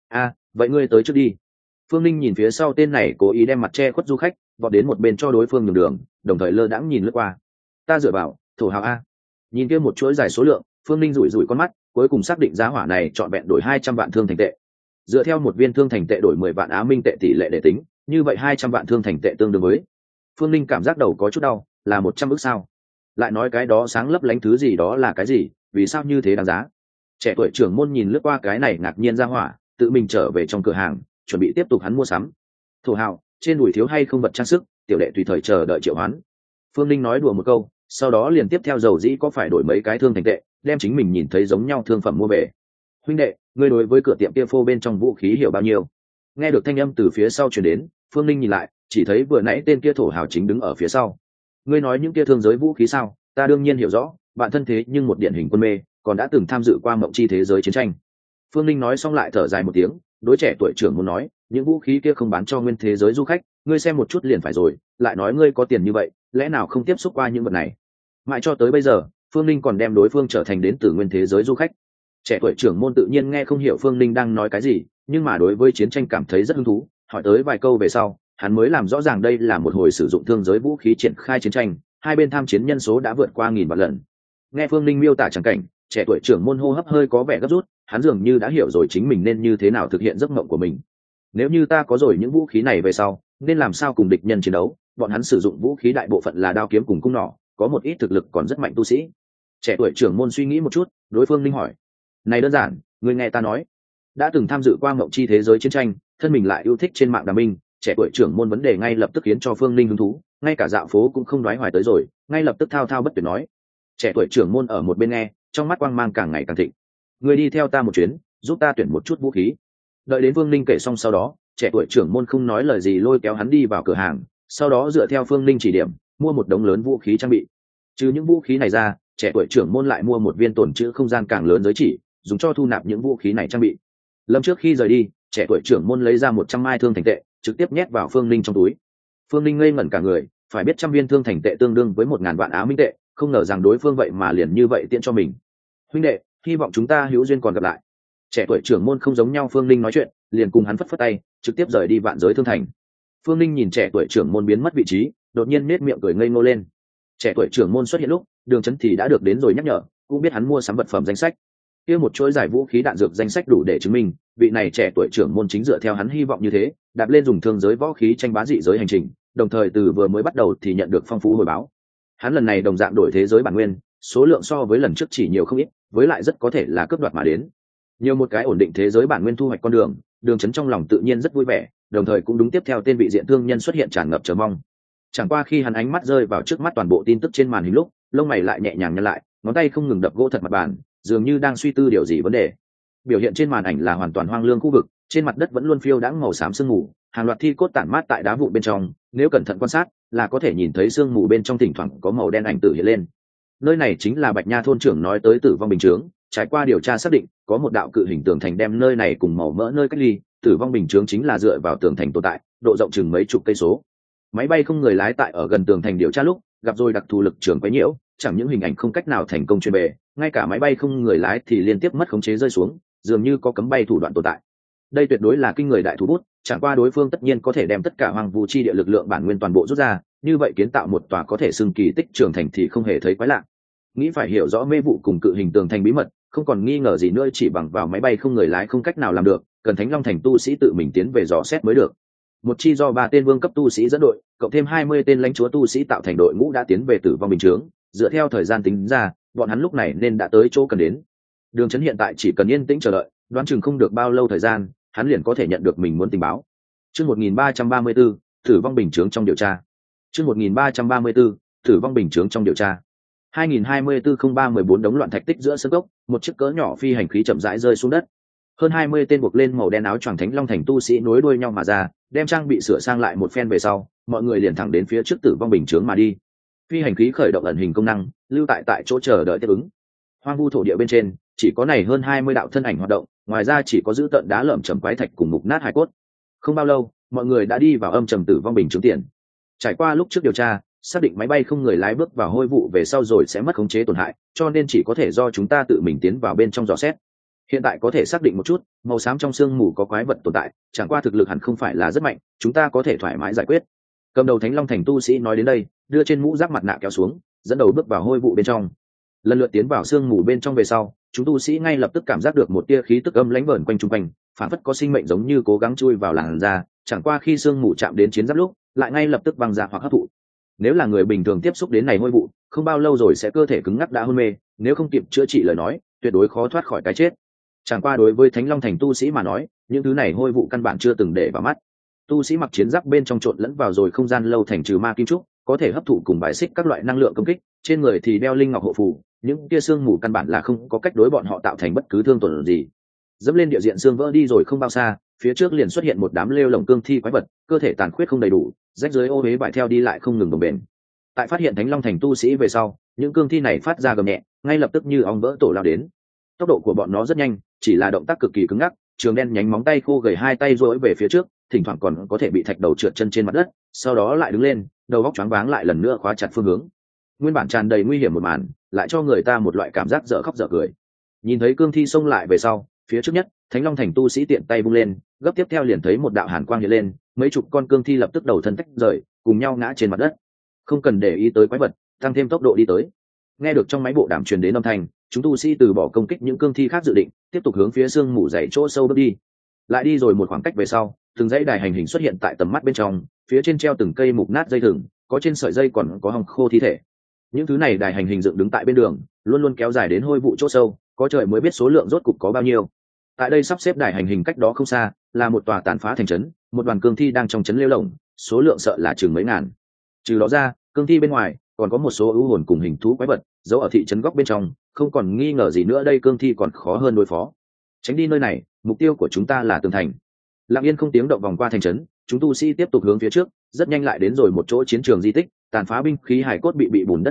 Vậy ngươi tới trước đi. Phương Linh nhìn phía sau tên này cố ý đem mặt che khuất du khách, vọt đến một bên cho đối phương nhường đường, đồng thời lơ đãng nhìn lướt qua. Ta dựa vào, thổ hào a. Nhìn kia một chuỗi dài số lượng, Phương Linh rủi rủi con mắt, cuối cùng xác định giá hỏa này chọn vẹn đổi 200 vạn thương thành tệ. Dựa theo một viên thương thành tệ đổi 10 vạn Á Minh tệ tỷ lệ để tính, như vậy 200 vạn thương thành tệ tương đương với. Phương Linh cảm giác đầu có chút đau, là 100 ức sao? Lại nói cái đó sáng lấp lánh thứ gì đó là cái gì, vì sao như thế đáng giá? Trẻ tuổi trưởng môn nhìn lướt qua cái này ngạc nhiên ra hỏa, tự mình trở về trong cửa hàng, chuẩn bị tiếp tục hắn mua sắm. Thổ hào, trên đùi thiếu hay không vật trang sức, tiểu đệ tùy thời chờ đợi triệu hoán. Phương Linh nói đùa một câu, sau đó liền tiếp theo dầu dĩ có phải đổi mấy cái thương thành tệ, đem chính mình nhìn thấy giống nhau thương phẩm mua về. Huynh đệ, ngươi đối với cửa tiệm kia phô bên trong vũ khí hiểu bao nhiêu? Nghe được thanh âm từ phía sau truyền đến, Phương Linh nhìn lại, chỉ thấy vừa nãy tên kia thổ hào chính đứng ở phía sau. Ngươi nói những kia thương giới vũ khí sao? Ta đương nhiên hiểu rõ, bạn thân thế nhưng một điển hình quân mê, còn đã từng tham dự qua mộng chi thế giới chiến tranh. Phương Linh nói xong lại thở dài một tiếng, đối trẻ tuổi trưởng muốn nói, những vũ khí kia không bán cho nguyên thế giới du khách, ngươi xem một chút liền phải rồi, lại nói ngươi có tiền như vậy, lẽ nào không tiếp xúc qua những vật này? Mãi cho tới bây giờ, Phương Linh còn đem đối phương trở thành đến từ nguyên thế giới du khách. Trẻ tuổi trưởng môn tự nhiên nghe không hiểu Phương Linh đang nói cái gì, nhưng mà đối với chiến tranh cảm thấy rất hứng thú, hỏi tới vài câu về sau, hắn mới làm rõ ràng đây là một hồi sử dụng thương giới vũ khí triển khai chiến tranh, hai bên tham chiến nhân số đã vượt qua 1000 vạn lần. Nghe Phương Linh miêu tả chẳng cảnh, trẻ tuổi trưởng môn hô hấp hơi có vẻ gấp rút, hắn dường như đã hiểu rồi chính mình nên như thế nào thực hiện giấc mộng của mình. Nếu như ta có rồi những vũ khí này về sau, nên làm sao cùng địch nhân chiến đấu? Bọn hắn sử dụng vũ khí đại bộ phận là đao kiếm cùng cung nỏ, có một ít thực lực còn rất mạnh tu sĩ. Trẻ tuổi trưởng môn suy nghĩ một chút, đối phương Linh hỏi: này đơn giản, ngươi nghe ta nói, đã từng tham dự qua mộng chi thế giới chiến tranh, thân mình lại yêu thích trên mạng đàm minh. Trẻ tuổi trưởng môn vấn đề ngay lập tức khiến cho Phương Linh hứng thú, ngay cả dạo phố cũng không đoái hoài tới rồi, ngay lập tức thao thao bất tuyệt nói. Trẻ tuổi trưởng môn ở một bên nghe, trong mắt quang mang càng ngày càng thịnh. Ngươi đi theo ta một chuyến, giúp ta tuyển một chút vũ khí. Đợi đến Phương Linh kể xong sau đó, trẻ tuổi trưởng môn không nói lời gì lôi kéo hắn đi vào cửa hàng, sau đó dựa theo Phương Linh chỉ điểm, mua một đống lớn vũ khí trang bị. Trừ những vũ khí này ra, trẻ tuổi trưởng môn lại mua một viên tồn trữ không gian càng lớn giới chỉ, dùng cho thu nạp những vũ khí này trang bị. Lâm trước khi rời đi, trẻ tuổi trưởng môn lấy ra 100 mai thương thành tệ, trực tiếp nhét vào Phương Linh trong túi. Phương Linh ngây ngẩn cả người, phải biết 100 viên thương thành tệ tương đương với 1000 vạn Á Minh tệ, không ngờ rằng đối phương vậy mà liền như vậy tiện cho mình. Huynh đệ, hy vọng chúng ta hữu duyên còn gặp lại. Trẻ tuổi trưởng môn không giống nhau, Phương Linh nói chuyện, liền cùng hắn phất phất tay, trực tiếp rời đi Vạn Giới Thương Thành. Phương Linh nhìn trẻ tuổi trưởng môn biến mất vị trí, đột nhiên nét miệng cười ngây ngô lên. Trẻ tuổi trưởng môn xuất hiện lúc, Đường Chấn thì đã được đến rồi nhắc nhở, cũng biết hắn mua sắm vật phẩm danh sách. Kia một chuỗi giải vũ khí đạn dược danh sách đủ để chứng minh, vị này trẻ tuổi trưởng môn chính dựa theo hắn hy vọng như thế, đạp lên dùng thương giới võ khí tranh bá dị giới hành trình, đồng thời từ vừa mới bắt đầu thì nhận được phong phú hồi báo. Hắn lần này đồng dạng đổi thế giới bản nguyên, số lượng so với lần trước chỉ nhiều không ít, với lại rất có thể là cướp đoạt mà đến. Nhiều một cái ổn định thế giới bản nguyên thu hoạch con đường, Đường Chấn trong lòng tự nhiên rất vui vẻ, đồng thời cũng đúng tiếp theo tên vị diện thương nhân xuất hiện tràn ngập chờ mong. Chẳng qua khi hắn ánh mắt rơi vào trước mắt toàn bộ tin tức trên màn hình lúc, lông mày lại nhẹ nhàng nhăn lại, ngón tay không ngừng đập gỗ thật mặt bàn, dường như đang suy tư điều gì vấn đề. Biểu hiện trên màn ảnh là hoàn toàn hoang lương khu vực, trên mặt đất vẫn luôn phiêu đãng màu xám sương mù, hàng loạt thi cốt tản mát tại đá vụn bên trong, nếu cẩn thận quan sát, là có thể nhìn thấy sương mù bên trong thỉnh thoảng có màu đen ảnh tử hiện lên. Nơi này chính là Bạch Nha thôn trưởng nói tới Tử Vong Bình Chướng, trải qua điều tra xác định, có một đạo cự hình tường thành đem nơi này cùng màu mỡ nơi cách ly, Tử Vong Bình Chướng chính là dựa vào tường thành tồn tại, độ rộng chừng mấy chục cây số. Máy bay không người lái tại ở gần tường thành điều tra lúc, gặp rồi đặc thù lực trường quấy nhiễu, chẳng những hình ảnh không cách nào thành công truyền về, ngay cả máy bay không người lái thì liên tiếp mất khống chế rơi xuống, dường như có cấm bay thủ đoạn tồn tại. Đây tuyệt đối là kinh người đại thủ bút, chẳng qua đối phương tất nhiên có thể đem tất cả hoang vu chi địa lực lượng bản nguyên toàn bộ rút ra, như vậy kiến tạo một tòa có thể xưng kỳ tích trường thành thì không hề thấy quái lạ. Nghĩ phải hiểu rõ mê vụ cùng cự hình tường thành bí mật, không còn nghi ngờ gì nữa, chỉ bằng vào máy bay không người lái không cách nào làm được, cần Thánh Long thành tu sĩ tự mình tiến về dò xét mới được. Một chi do 3 tên vương cấp tu sĩ dẫn đội, cộng thêm 20 tên lãnh chúa tu sĩ tạo thành đội ngũ đã tiến về Tử Vong Bình Chướng, dựa theo thời gian tính ra, bọn hắn lúc này nên đã tới chỗ cần đến. Đường Chấn hiện tại chỉ cần yên tĩnh chờ đợi, đoán chừng không được bao lâu thời gian, hắn liền có thể nhận được mình muốn tình báo. Chương 1334, Tử Vong Bình Chướng trong điều tra. Chương 1334, Tử Vong Bình Chướng trong điều tra. 2024-03-14 đống loạn thạch tích giữa sân gốc, một chiếc cỡ nhỏ phi hành khí chậm rãi rơi xuống đất. Hơn 20 tên buộc lên màu đen áo choàng Thánh Long thành tu sĩ nối đuôi nhau mà ra, đem trang bị sửa sang lại một phen về sau, mọi người liền thẳng đến phía trước Tử Vong Bình Chướng mà đi. Phi hành khí khởi động ẩn hình công năng, lưu tại chỗ chờ đợi tiếp ứng. Hoang vu thổ địa bên trên, chỉ có này hơn 20 đạo thân ảnh hoạt động, ngoài ra chỉ có giữ tận đá lởm chởm quái thạch cùng mục nát hài cốt. Không bao lâu, mọi người đã đi vào âm trầm Tử Vong Bình Chướng tiền. Trải qua lúc trước điều tra, xác định máy bay không người lái bước vào hôi vụ về sau rồi sẽ mất khống chế tổn hại, cho nên chỉ có thể do chúng ta tự mình tiến vào bên trong dò xét. Hiện tại có thể xác định một chút, màu xám trong sương mù có quái vật tồn tại, chẳng qua thực lực hẳn không phải là rất mạnh, chúng ta có thể thoải mái giải quyết. Cầm đầu Thánh Long thành tu sĩ nói đến đây, đưa trên mũ giáp mặt nạ kéo xuống, dẫn đầu bước vào hôi vụ bên trong. Lần lượt tiến vào sương mù bên trong về sau, chúng tu sĩ ngay lập tức cảm giác được một tia khí tức âm lãnh vờn quanh chung quanh, phản phất có sinh mệnh giống như cố gắng chui vào làn da, chẳng qua khi sương mù chạm đến chiến giáp lúc, lại ngay lập tức băng ra hoặc hấp thụ. Nếu là người bình thường tiếp xúc đến này hôi vụ, không bao lâu rồi sẽ cơ thể cứng ngắc đã hôn mê, nếu không kịp chữa trị lời nói, tuyệt đối khó thoát khỏi cái chết. Chẳng qua đối với Thánh Long thành tu sĩ mà nói, những thứ này hôi vụ căn bản chưa từng để vào mắt. Tu sĩ mặc chiến giáp bên trong trộn lẫn vào rồi không gian lâu thành trừ ma kim trúc, có thể hấp thụ cùng bài xích các loại năng lượng công kích, trên người thì đeo linh ngọc hộ phù, những kia xương mù căn bản là không có cách đối bọn họ tạo thành bất cứ thương tổn gì. Dẫm lên địa diện xương vỡ đi rồi không bao xa, phía trước liền xuất hiện một đám lêu lồng cương thi quái vật, cơ thể tàn khuyết không đầy đủ, rách dưới ô uế bại theo đi lại không ngừng đồng bền. Tại phát hiện Thánh Long thành tu sĩ về sau, những cương thi này phát ra gầm nhẹ, ngay lập tức như ong vỡ tổ lao đến. Tốc độ của bọn nó rất nhanh, chỉ là động tác cực kỳ cứng ngắc, trường đen nhánh móng tay khô gầy hai tay duỗi về phía trước, thỉnh thoảng còn có thể bị thạch đầu trượt chân trên mặt đất, sau đó lại đứng lên, đầu óc choáng váng lại lần nữa khóa chặt phương hướng. Nguyên bản tràn đầy nguy hiểm một màn, lại cho người ta một loại cảm giác dở khóc dở cười. Nhìn thấy cương thi xông lại về sau, phía trước nhất, Thánh Long thành tu sĩ tiện tay vung lên, gấp tiếp theo liền thấy một đạo hàn quang hiện lên, mấy chục con cương thi lập tức đầu thân tách rời, cùng nhau ngã trên mặt đất. Không cần để ý tới quái vật, tăng thêm tốc độ đi tới. Nghe được trong máy bộ đàm truyền đến âm thanh, chúng tu sĩ từ bỏ công kích những cương thi khác dự định, tiếp tục hướng phía sương mù dày chỗ sâu bước đi. Lại đi rồi một khoảng cách về sau, từng dãy đài hành hình xuất hiện tại tầm mắt bên trong, phía trên treo từng cây mục nát dây thừng, có trên sợi dây còn có hong khô thi thể. Những thứ này đài hành hình dựng đứng tại bên đường, luôn luôn kéo dài đến hôi vụ chỗ sâu, có trời mới biết số lượng rốt cục có bao nhiêu. Tại đây sắp xếp đài hành hình cách đó không xa, là một tòa tàn phá thành trấn, một đoàn cương thi đang trong trấn lêu lổng, số lượng sợ là chừng mấy ngàn. Trừ đó ra, cương thi bên ngoài còn có một số ưu hồn cùng hình thú quái vật giấu ở thị trấn góc bên trong, không còn nghi ngờ gì nữa đây cương thi còn khó hơn đối phó. Tránh đi nơi này, mục tiêu của chúng ta là tường thành. Lặng yên không tiếng động vòng qua thành trấn, chúng tu sĩ tiếp tục hướng phía trước, rất nhanh lại đến rồi một chỗ chiến trường di tích, tàn phá binh khí hải cốt bị bùn đất nửa đậy,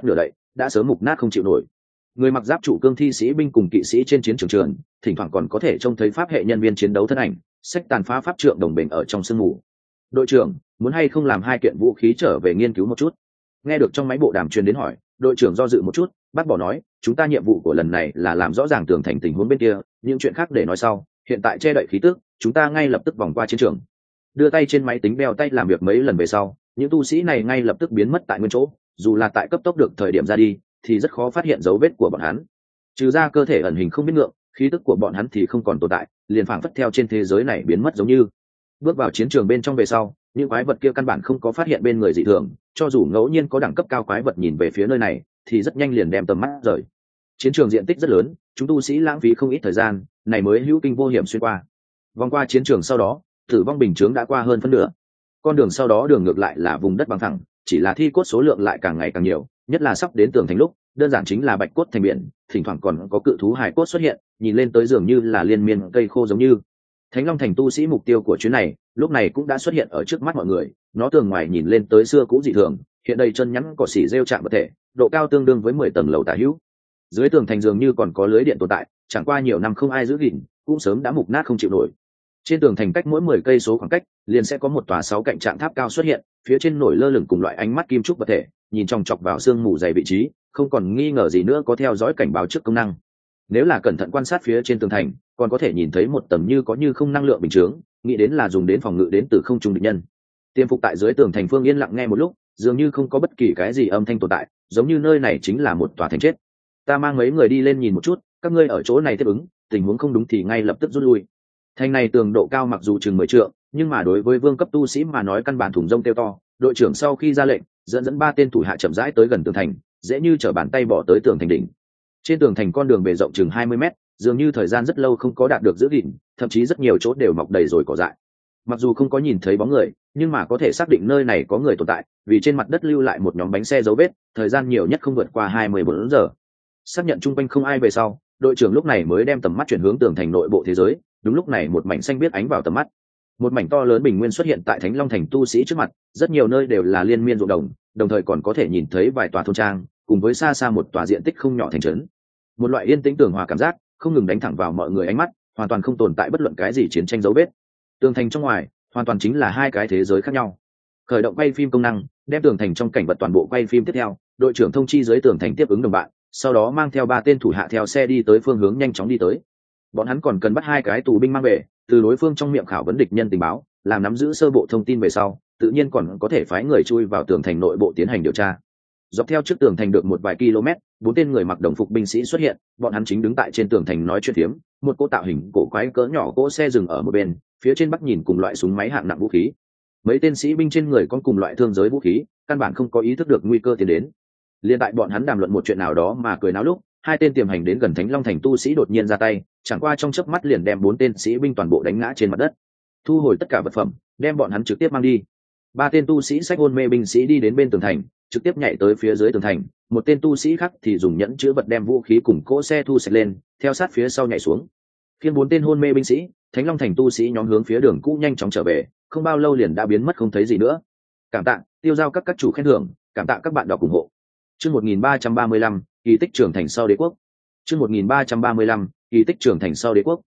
đã sớm mục nát không chịu nổi. Người mặc giáp trụ cương thi sĩ binh cùng kỵ sĩ trên chiến trường trường, thỉnh thoảng còn có thể trông thấy pháp hệ nhân viên chiến đấu thân ảnh sách tàn phá pháp trượng đồng bình ở trong sương mù. Đội trưởng, muốn hay không làm 2 kiện vũ khí trở về nghiên cứu một chút? Nghe được trong máy bộ đàm truyền đến hỏi, đội trưởng do dự một chút, bác bỏ nói, chúng ta nhiệm vụ của lần này là làm rõ ràng tường thành tình huống bên kia, những chuyện khác để nói sau, hiện tại che đậy khí tức, chúng ta ngay lập tức vòng qua chiến trường. Đưa tay trên máy tính đeo tay làm việc mấy lần về sau, những tu sĩ này ngay lập tức biến mất tại nguyên chỗ, dù là tại cấp tốc được thời điểm ra đi thì rất khó phát hiện dấu vết của bọn hắn. Trừ ra cơ thể ẩn hình không biết ngượng, khí tức của bọn hắn thì không còn tồn tại, liền phảng phất theo trên thế giới này biến mất giống như. Bước vào chiến trường bên trong về sau, những quái vật kia căn bản không có phát hiện bên người dị thường, cho dù ngẫu nhiên có đẳng cấp cao quái vật nhìn về phía nơi này thì rất nhanh liền đem tầm mắt rời. Chiến trường diện tích rất lớn, chúng tu sĩ lãng phí không ít thời gian, này mới hữu kinh vô hiểm xuyên qua. Vòng qua chiến trường sau đó, tử vong bình chướng đã qua hơn phân nửa. Con đường sau đó đường ngược lại là vùng đất bằng phẳng, chỉ là thi cốt số lượng lại càng ngày càng nhiều, nhất là sắp đến tường thành lúc, đơn giản chính là bạch cốt thành biển, thỉnh thoảng còn có cự thú hài cốt xuất hiện, nhìn lên tới dường như là liên miên cây khô giống như. Thánh Long Thành tu sĩ mục tiêu của chuyến này, lúc này cũng đã xuất hiện ở trước mắt mọi người, nó tường ngoài nhìn lên tới xưa cũ dị thường, hiện đây chân nhắn cỏ xỉ rêu chạm vật thể, độ cao tương đương với 10 tầng lầu tả hữu. Dưới tường thành dường như còn có lưới điện tồn tại, chẳng qua nhiều năm không ai giữ gìn, cũng sớm đã mục nát không chịu nổi. Trên tường thành cách mỗi 10 cây số khoảng cách, liền sẽ có một tòa 6 cạnh trạm tháp cao xuất hiện, phía trên nổi lơ lửng cùng loại ánh mắt kim trúc vật thể, nhìn chòng chọc vào sương mù dày vị trí, không còn nghi ngờ gì nữa có theo dõi cảnh báo trước công năng. Nếu là cẩn thận quan sát phía trên tường thành, còn có thể nhìn thấy một tầng như có như không năng lượng bình chướng, nghĩ đến là dùng đến phòng ngự đến từ không trung địch nhân. Tiêm phục tại dưới tường thành Phương yên lặng nghe một lúc, dường như không có bất kỳ cái gì âm thanh tồn tại, giống như nơi này chính là một tòa thành chết. Ta mang mấy người đi lên nhìn một chút, các ngươi ở chỗ này tiếp ứng, tình huống không đúng thì ngay lập tức rút lui. Thành này tường độ cao mặc dù chừng 10 trượng, nhưng mà đối với vương cấp tu sĩ mà nói căn bản thùng rông kêu to. Đội trưởng sau khi ra lệnh, dẫn 3 tên thủ hạ chậm rãi tới gần tường thành, dễ như trở bàn tay bỏ tới tường thành đỉnh. Trên tường thành con đường bề rộng chừng 20 mét, dường như thời gian rất lâu không có đạt được giữ gìn, thậm chí rất nhiều chỗ đều mọc đầy rồi cỏ dại. Mặc dù không có nhìn thấy bóng người, nhưng mà có thể xác định nơi này có người tồn tại, vì trên mặt đất lưu lại một nhóm bánh xe dấu vết, thời gian nhiều nhất không vượt qua 24 giờ. Xác nhận chung quanh không ai về sau, đội trưởng lúc này mới đem tầm mắt chuyển hướng tường thành nội bộ thế giới. Đúng lúc này một mảnh xanh biếc ánh vào tầm mắt, một mảnh to lớn bình nguyên xuất hiện tại Thánh Long Thành tu sĩ trước mặt, rất nhiều nơi đều là liên miên ruộng đồng, đồng thời còn có thể nhìn thấy vài tòa thôn trang, cùng với xa xa một tòa diện tích không nhỏ thành trấn. Một loại yên tĩnh tường hòa cảm giác không ngừng đánh thẳng vào mọi người ánh mắt, hoàn toàn không tồn tại bất luận cái gì chiến tranh dấu vết. Tường thành trong ngoài hoàn toàn chính là 2 cái thế giới khác nhau. Khởi động quay phim công năng, đem tường thành trong cảnh vật toàn bộ quay phim tiếp theo, đội trưởng thông chi dưới tường thành tiếp ứng đồng bạn, sau đó mang theo 3 tên thủ hạ theo xe đi tới phương hướng nhanh chóng đi tới. Bọn hắn còn cần bắt 2 cái tù binh mang về, từ đối phương trong miệng khảo vấn địch nhân tình báo, làm nắm giữ sơ bộ thông tin về sau, tự nhiên còn có thể phái người chui vào tường thành nội bộ tiến hành điều tra. Dọc theo trước tường thành được một vài km, 4 tên người mặc đồng phục binh sĩ xuất hiện, bọn hắn chính đứng tại trên tường thành nói chuyện phiếm. Một cỗ tạo hình cổ quái cỡ nhỏ cỗ xe dừng ở một bên, phía trên bắc nhìn cùng loại súng máy hạng nặng vũ khí. Mấy tên sĩ binh trên người có cùng loại thương giới vũ khí, căn bản không có ý thức được nguy cơ tiến đến. Liên tại bọn hắn đàm luận một chuyện nào đó mà cười náo lúc, 2 tên tiềm hành đến gần Thánh Long Thành tu sĩ đột nhiên ra tay, chẳng qua trong chớp mắt liền đem 4 tên sĩ binh toàn bộ đánh ngã trên mặt đất. Thu hồi tất cả vật phẩm, đem bọn hắn trực tiếp mang đi. 3 tên tu sĩ xách hôn mê binh sĩ đi đến bên tường thành, trực tiếp nhảy tới phía dưới tường thành. Một tên tu sĩ khác thì dùng nhẫn chứa vật đem vũ khí cùng cỗ xe thu sạch lên, theo sát phía sau nhảy xuống. Khiêng 4 tên hôn mê binh sĩ, Thánh Long Thành tu sĩ nhóm hướng phía đường cũ nhanh chóng trở về, không bao lâu liền đã biến mất không thấy gì nữa. Cảm tạ, tiêu giao các chủ khen thưởng, cảm tạ các bạn đọc ủng hộ. Chương 1335, kỳ tích trưởng thành sau đế quốc. Chương 1335, kỳ tích trưởng thành sau đế quốc.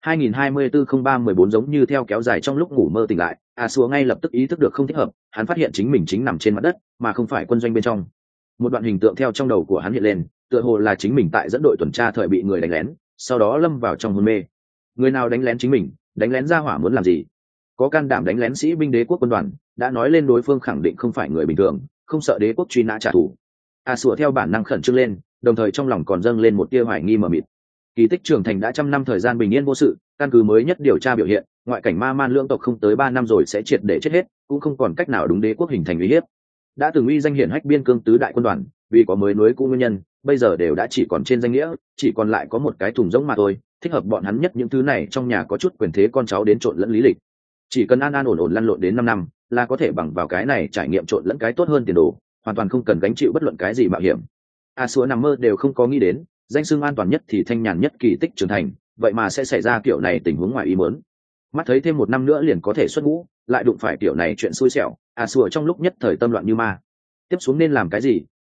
2024-03-14 giống như theo kéo dài trong lúc ngủ mơ tỉnh lại, Asua ngay lập tức ý thức được không thích hợp, hắn phát hiện chính mình chính nằm trên mặt đất, mà không phải quân doanh bên trong. Một đoạn hình tượng theo trong đầu của hắn hiện lên, tựa hồ là chính mình tại dẫn đội tuần tra thời bị người đánh lén, sau đó lâm vào trong hôn mê. Người nào đánh lén chính mình, đánh lén ra hỏa muốn làm gì? Có can đảm đánh lén sĩ binh đế quốc quân đoàn, đã nói lên đối phương khẳng định không phải người bình thường, không sợ đế quốc truy nã trả thù. Asua theo bản năng khẩn trương lên, đồng thời trong lòng còn dâng lên một tia hoài nghi mờ mịt. Kỳ tích trưởng thành đã 100 năm thời gian bình yên vô sự, căn cứ mới nhất điều tra biểu hiện, ngoại cảnh ma man lưỡng tộc không tới 3 năm rồi sẽ triệt để chết hết, cũng không còn cách nào đúng đế quốc hình thành uy hiếp. Đã từng uy danh hiển hách biên cương tứ đại quân đoàn, vì có mới nối cũ nguyên nhân, bây giờ đều đã chỉ còn trên danh nghĩa, chỉ còn lại có một cái thùng rỗng mà thôi, thích hợp bọn hắn nhất những thứ này trong nhà có chút quyền thế con cháu đến trộn lẫn lý lịch. Chỉ cần an an ổn ổn lăn lộn đến 5 năm, là có thể bằng vào cái này trải nghiệm trộn lẫn cái tốt hơn tiền đồ, hoàn toàn không cần gánh chịu bất luận cái gì mạo hiểm. Asua nằm mơ đều không có nghĩ đến, danh xưng an toàn nhất thì thanh nhàn nhất kỳ tích trưởng thành, vậy mà sẽ xảy ra kiểu này tình huống ngoài ý muốn. Mắt thấy thêm 1 năm nữa liền có thể xuất ngũ, lại đụng phải kiểu này chuyện xui xẻo, Asua trong lúc nhất thời tâm loạn như ma. Tiếp xuống nên làm cái gì,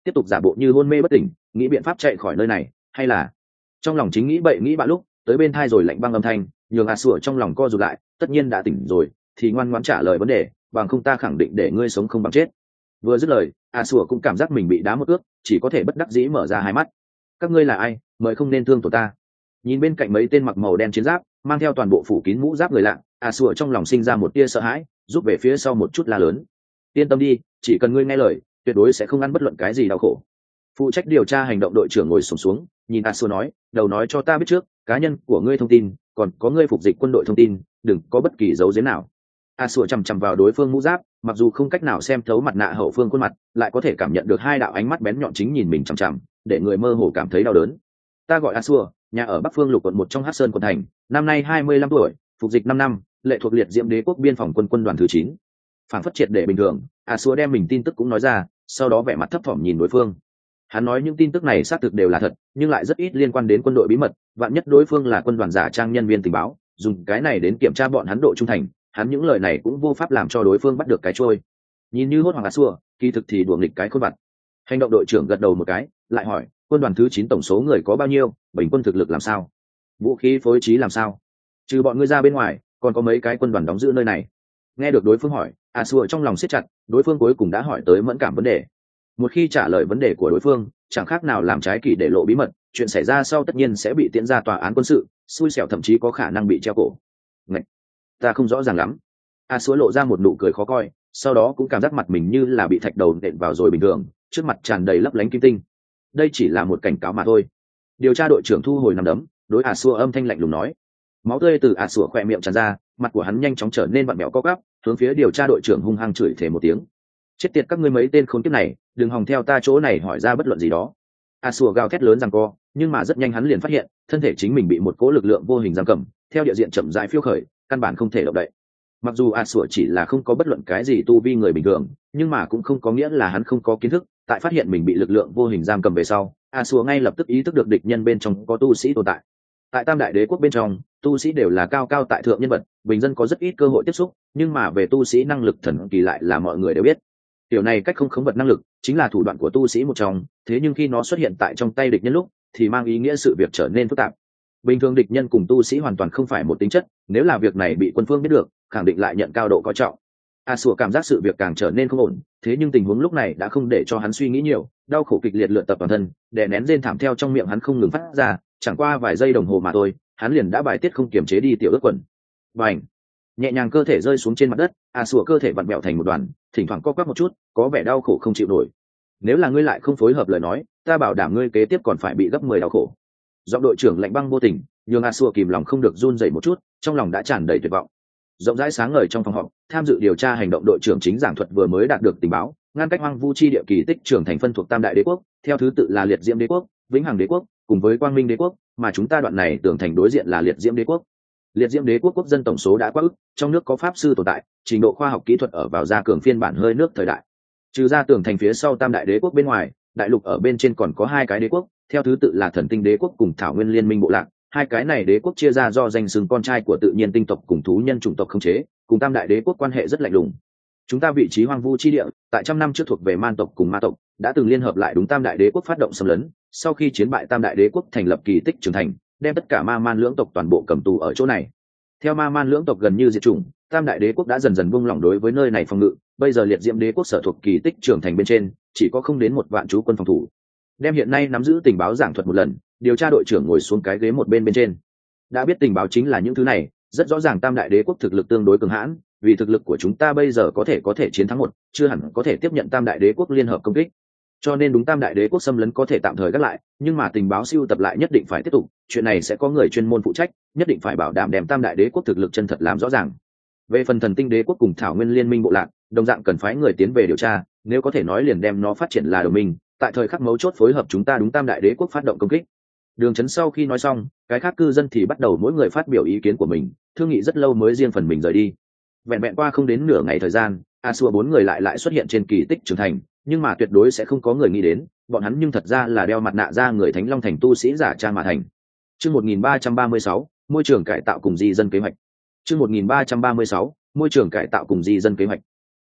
tiếp tục giả bộ như hôn mê bất tỉnh, nghĩ biện pháp chạy khỏi nơi này, hay là trong lòng chính nghĩ bậy nghĩ bạ lúc tới bên thai rồi lạnh băng âm thanh nhường a sủa trong lòng co rụt lại, tất nhiên đã tỉnh rồi thì ngoan ngoãn trả lời vấn đề, bằng không ta khẳng định để ngươi sống không bằng chết. Vừa dứt lời, a sủa cũng cảm giác mình bị đá một ước, chỉ có thể bất đắc dĩ mở ra hai mắt. Các ngươi là ai, mời không nên thương tổn ta. Nhìn bên cạnh mấy tên mặc màu đen chiến giáp, mang theo toàn bộ phủ kín mũ giáp người lạ, a sủa trong lòng sinh ra một tia sợ hãi, rút về phía sau một chút la lớn: yên tâm đi, chỉ cần ngươi nghe lời, tuyệt đối sẽ không ăn bất luận cái gì đau khổ. Phụ trách điều tra hành động đội trưởng ngồi xổm xuống, nhìn a sủa nói: đầu nói cho ta biết trước cá nhân của ngươi thông tin, còn có ngươi phục dịch quân đội thông tin, đừng có bất kỳ dấu giếm nào. A sủa chằm chằm vào đối phương mũ giáp, mặc dù không cách nào xem thấu mặt nạ hậu phương khuôn mặt, lại có thể cảm nhận được hai đạo ánh mắt bén nhọn chính nhìn mình chằm chằm, để người mơ hồ cảm thấy đau đớn. Ta gọi A sủa, nhà ở Bắc Phương Lục quận 1 trong Hắc Sơn quận thành, năm nay 25 tuổi, phục dịch 5 năm, lệ thuộc liệt diễm đế quốc biên phòng quân quân đoàn thứ 9. Phản phất triệt để bình thường, A sủa đem mình tin tức cũng nói ra, sau đó vẻ mặt thấp thỏm nhìn đối phương. Hắn nói những tin tức này xác thực đều là thật, nhưng lại rất ít liên quan đến quân đội bí mật, vạn nhất đối phương là quân đoàn giả trang nhân viên tình báo, dùng cái này đến kiểm tra bọn hắn độ trung thành, hắn những lời này cũng vô pháp làm cho đối phương bắt được cái trôi. Nhìn như hốt hoảng A xua, kỳ thực thì đùa nghịch cái khôn vặt. Hành động đội trưởng gật đầu một cái, lại hỏi: quân đoàn thứ 9 tổng số người có bao nhiêu, bình quân thực lực làm sao, vũ khí phối trí làm sao? Trừ bọn ngươi ra bên ngoài, còn có mấy cái quân đoàn đóng giữ nơi này? Nghe được đối phương hỏi, A xua trong lòng siết chặt, đối phương cuối cùng đã hỏi tới mẫn cảm vấn đề. Một khi trả lời vấn đề của đối phương, chẳng khác nào làm trái kỷ để lộ bí mật, chuyện xảy ra sau tất nhiên sẽ bị tiễn ra tòa án quân sự, xui xẻo thậm chí có khả năng bị treo cổ. Ngạch, ta không rõ ràng lắm. A xúa lộ ra một nụ cười khó coi, sau đó cũng cảm giác mặt mình như là bị thạch đầu nện vào rồi bình thường, trước mặt tràn đầy lấp lánh kim tinh. Đây chỉ là một cảnh cáo mà thôi. Điều tra đội trưởng thu hồi nằm đấm, đối A xúa âm thanh lạnh lùng nói. Máu tươi từ A xúa khỏe miệng tràn ra, mặt của hắn nhanh chóng trở nên vặn vẹo co quắp, hướng phía điều tra đội trưởng hung hăng chửi thề một tiếng. Chết tiệt các ngươi mấy tên khốn kiếp này, đừng hòng theo ta chỗ này hỏi ra bất luận gì đó. A xua gào thét lớn rằng co, nhưng mà rất nhanh hắn liền phát hiện thân thể chính mình bị một cỗ lực lượng vô hình giam cầm, theo địa diện chậm rãi phiêu khởi, căn bản không thể động đậy. Mặc dù A xua chỉ là không có bất luận cái gì tu vi người bình thường, nhưng mà cũng không có nghĩa là hắn không có kiến thức. Tại phát hiện mình bị lực lượng vô hình giam cầm về sau, A xua ngay lập tức ý thức được địch nhân bên trong có tu sĩ tồn tại. Tại Tam Đại Đế quốc bên trong, tu sĩ đều là cao cao tại thượng nhân vật, bình dân có rất ít cơ hội tiếp xúc, nhưng mà về tu sĩ năng lực thần kỳ lại là mọi người đều biết. Điều này cách không khống vật năng lực chính là thủ đoạn của tu sĩ một trong, thế nhưng khi nó xuất hiện tại trong tay địch nhân lúc thì mang ý nghĩa sự việc trở nên phức tạp. Bình thường địch nhân cùng tu sĩ hoàn toàn không phải một tính chất, nếu là việc này bị quân phương biết được, khẳng định lại nhận cao độ coi trọng. A sủa cảm giác sự việc càng trở nên không ổn, thế nhưng tình huống lúc này đã không để cho hắn suy nghĩ nhiều, đau khổ kịch liệt lượn tập toàn thân, đè nén rên thảm theo trong miệng hắn không ngừng phát ra, chẳng qua vài giây đồng hồ mà thôi, hắn liền đã bài tiết không kiềm chế đi tiểu ước quần. Bành! Nhẹ nhàng cơ thể rơi xuống trên mặt đất, A sủa cơ thể vặn vẹo thành một đoàn, thỉnh thoảng co quắp một chút, có vẻ đau khổ không chịu nổi. Nếu là ngươi lại không phối hợp lời nói, ta bảo đảm ngươi kế tiếp còn phải bị gấp 10 đau khổ. Giọng đội trưởng lạnh băng vô tình, nhường A sủa kìm lòng không được run rẩy một chút, trong lòng đã tràn đầy tuyệt vọng. Rộng rãi sáng ngời trong phòng họp, tham dự điều tra hành động đội trưởng chính giảng thuật vừa mới đạt được tình báo, ngăn cách hoang vu chi địa kỳ tích trưởng thành phân thuộc Tam Đại Đế quốc, theo thứ tự là Liệt Diễm Đế quốc, Vĩnh Hằng Đế quốc, cùng với Quang Minh Đế quốc, mà chúng ta đoạn này tưởng thành đối diện là Liệt Diễm Đế quốc. Liệt Diễm Đế quốc quốc dân tổng số đã quá ức, trong nước có pháp sư tồn tại, trình độ khoa học kỹ thuật ở vào gia cường phiên bản hơi nước thời đại. Trừ ra tường thành phía sau Tam Đại Đế quốc bên ngoài, đại lục ở bên trên còn có hai cái đế quốc, theo thứ tự là Thần Tinh Đế quốc cùng Thảo Nguyên Liên minh bộ lạc. Hai cái này đế quốc chia ra do danh xưng con trai của tự nhiên tinh tộc cùng thú nhân chủng tộc khống chế, cùng Tam Đại Đế quốc quan hệ rất lạnh lùng. Chúng ta vị trí hoang vu chi địa, tại trăm năm trước thuộc về Man tộc cùng Ma tộc, đã từng liên hợp lại đúng Tam Đại Đế quốc phát động xâm lấn, sau khi chiến bại Tam Đại Đế quốc thành lập kỳ tích trưởng thành, đem tất cả Ma Man lưỡng tộc toàn bộ cầm tù ở chỗ này. Theo Ma Man lưỡng tộc gần như diệt chủng, Tam Đại Đế quốc đã dần dần buông lỏng đối với nơi này phòng ngự, bây giờ Liệt Diễm Đế quốc sở thuộc kỳ tích trưởng thành bên trên, chỉ có không đến 1 vạn trú quân phòng thủ. Đem hiện nay nắm giữ tình báo giảng thuật một lần, điều tra đội trưởng ngồi xuống cái ghế một bên trên. Đã biết tình báo chính là những thứ này, rất rõ ràng Tam Đại Đế quốc thực lực tương đối cường hãn, vì thực lực của chúng ta bây giờ có thể chiến thắng một, chưa hẳn có thể tiếp nhận Tam Đại Đế quốc liên hợp công kích. Cho nên đúng Tam Đại Đế quốc xâm lấn có thể tạm thời gác lại, nhưng mà tình báo siêu tập lại nhất định phải tiếp tục, chuyện này sẽ có người chuyên môn phụ trách, nhất định phải bảo đảm đem Tam Đại Đế quốc thực lực chân thật làm rõ ràng. Về phần Thần Tinh Đế quốc cùng Thảo Nguyên Liên minh bộ lạc, đồng dạng cần phái người tiến về điều tra, nếu có thể nói liền đem nó phát triển là đồng minh, tại thời khắc mấu chốt phối hợp chúng ta đúng Tam Đại Đế quốc phát động công kích. Đường Chấn sau khi nói xong, cái khác cư dân thì bắt đầu mỗi người phát biểu ý kiến của mình, thương nghị rất lâu mới riêng phần mình rời đi. Vẹn vẹn qua không đến nửa ngày thời gian, A Xua 4 người lại xuất hiện trên kỳ tích trưởng thành, nhưng mà tuyệt đối sẽ không có người nghĩ đến, bọn hắn nhưng thật ra là đeo mặt nạ ra người Thánh Long thành tu sĩ giả trang mà thành. Chương 1336, môi trường cải tạo cùng di dân kế hoạch. Chương 1336, môi trường cải tạo cùng di dân kế hoạch.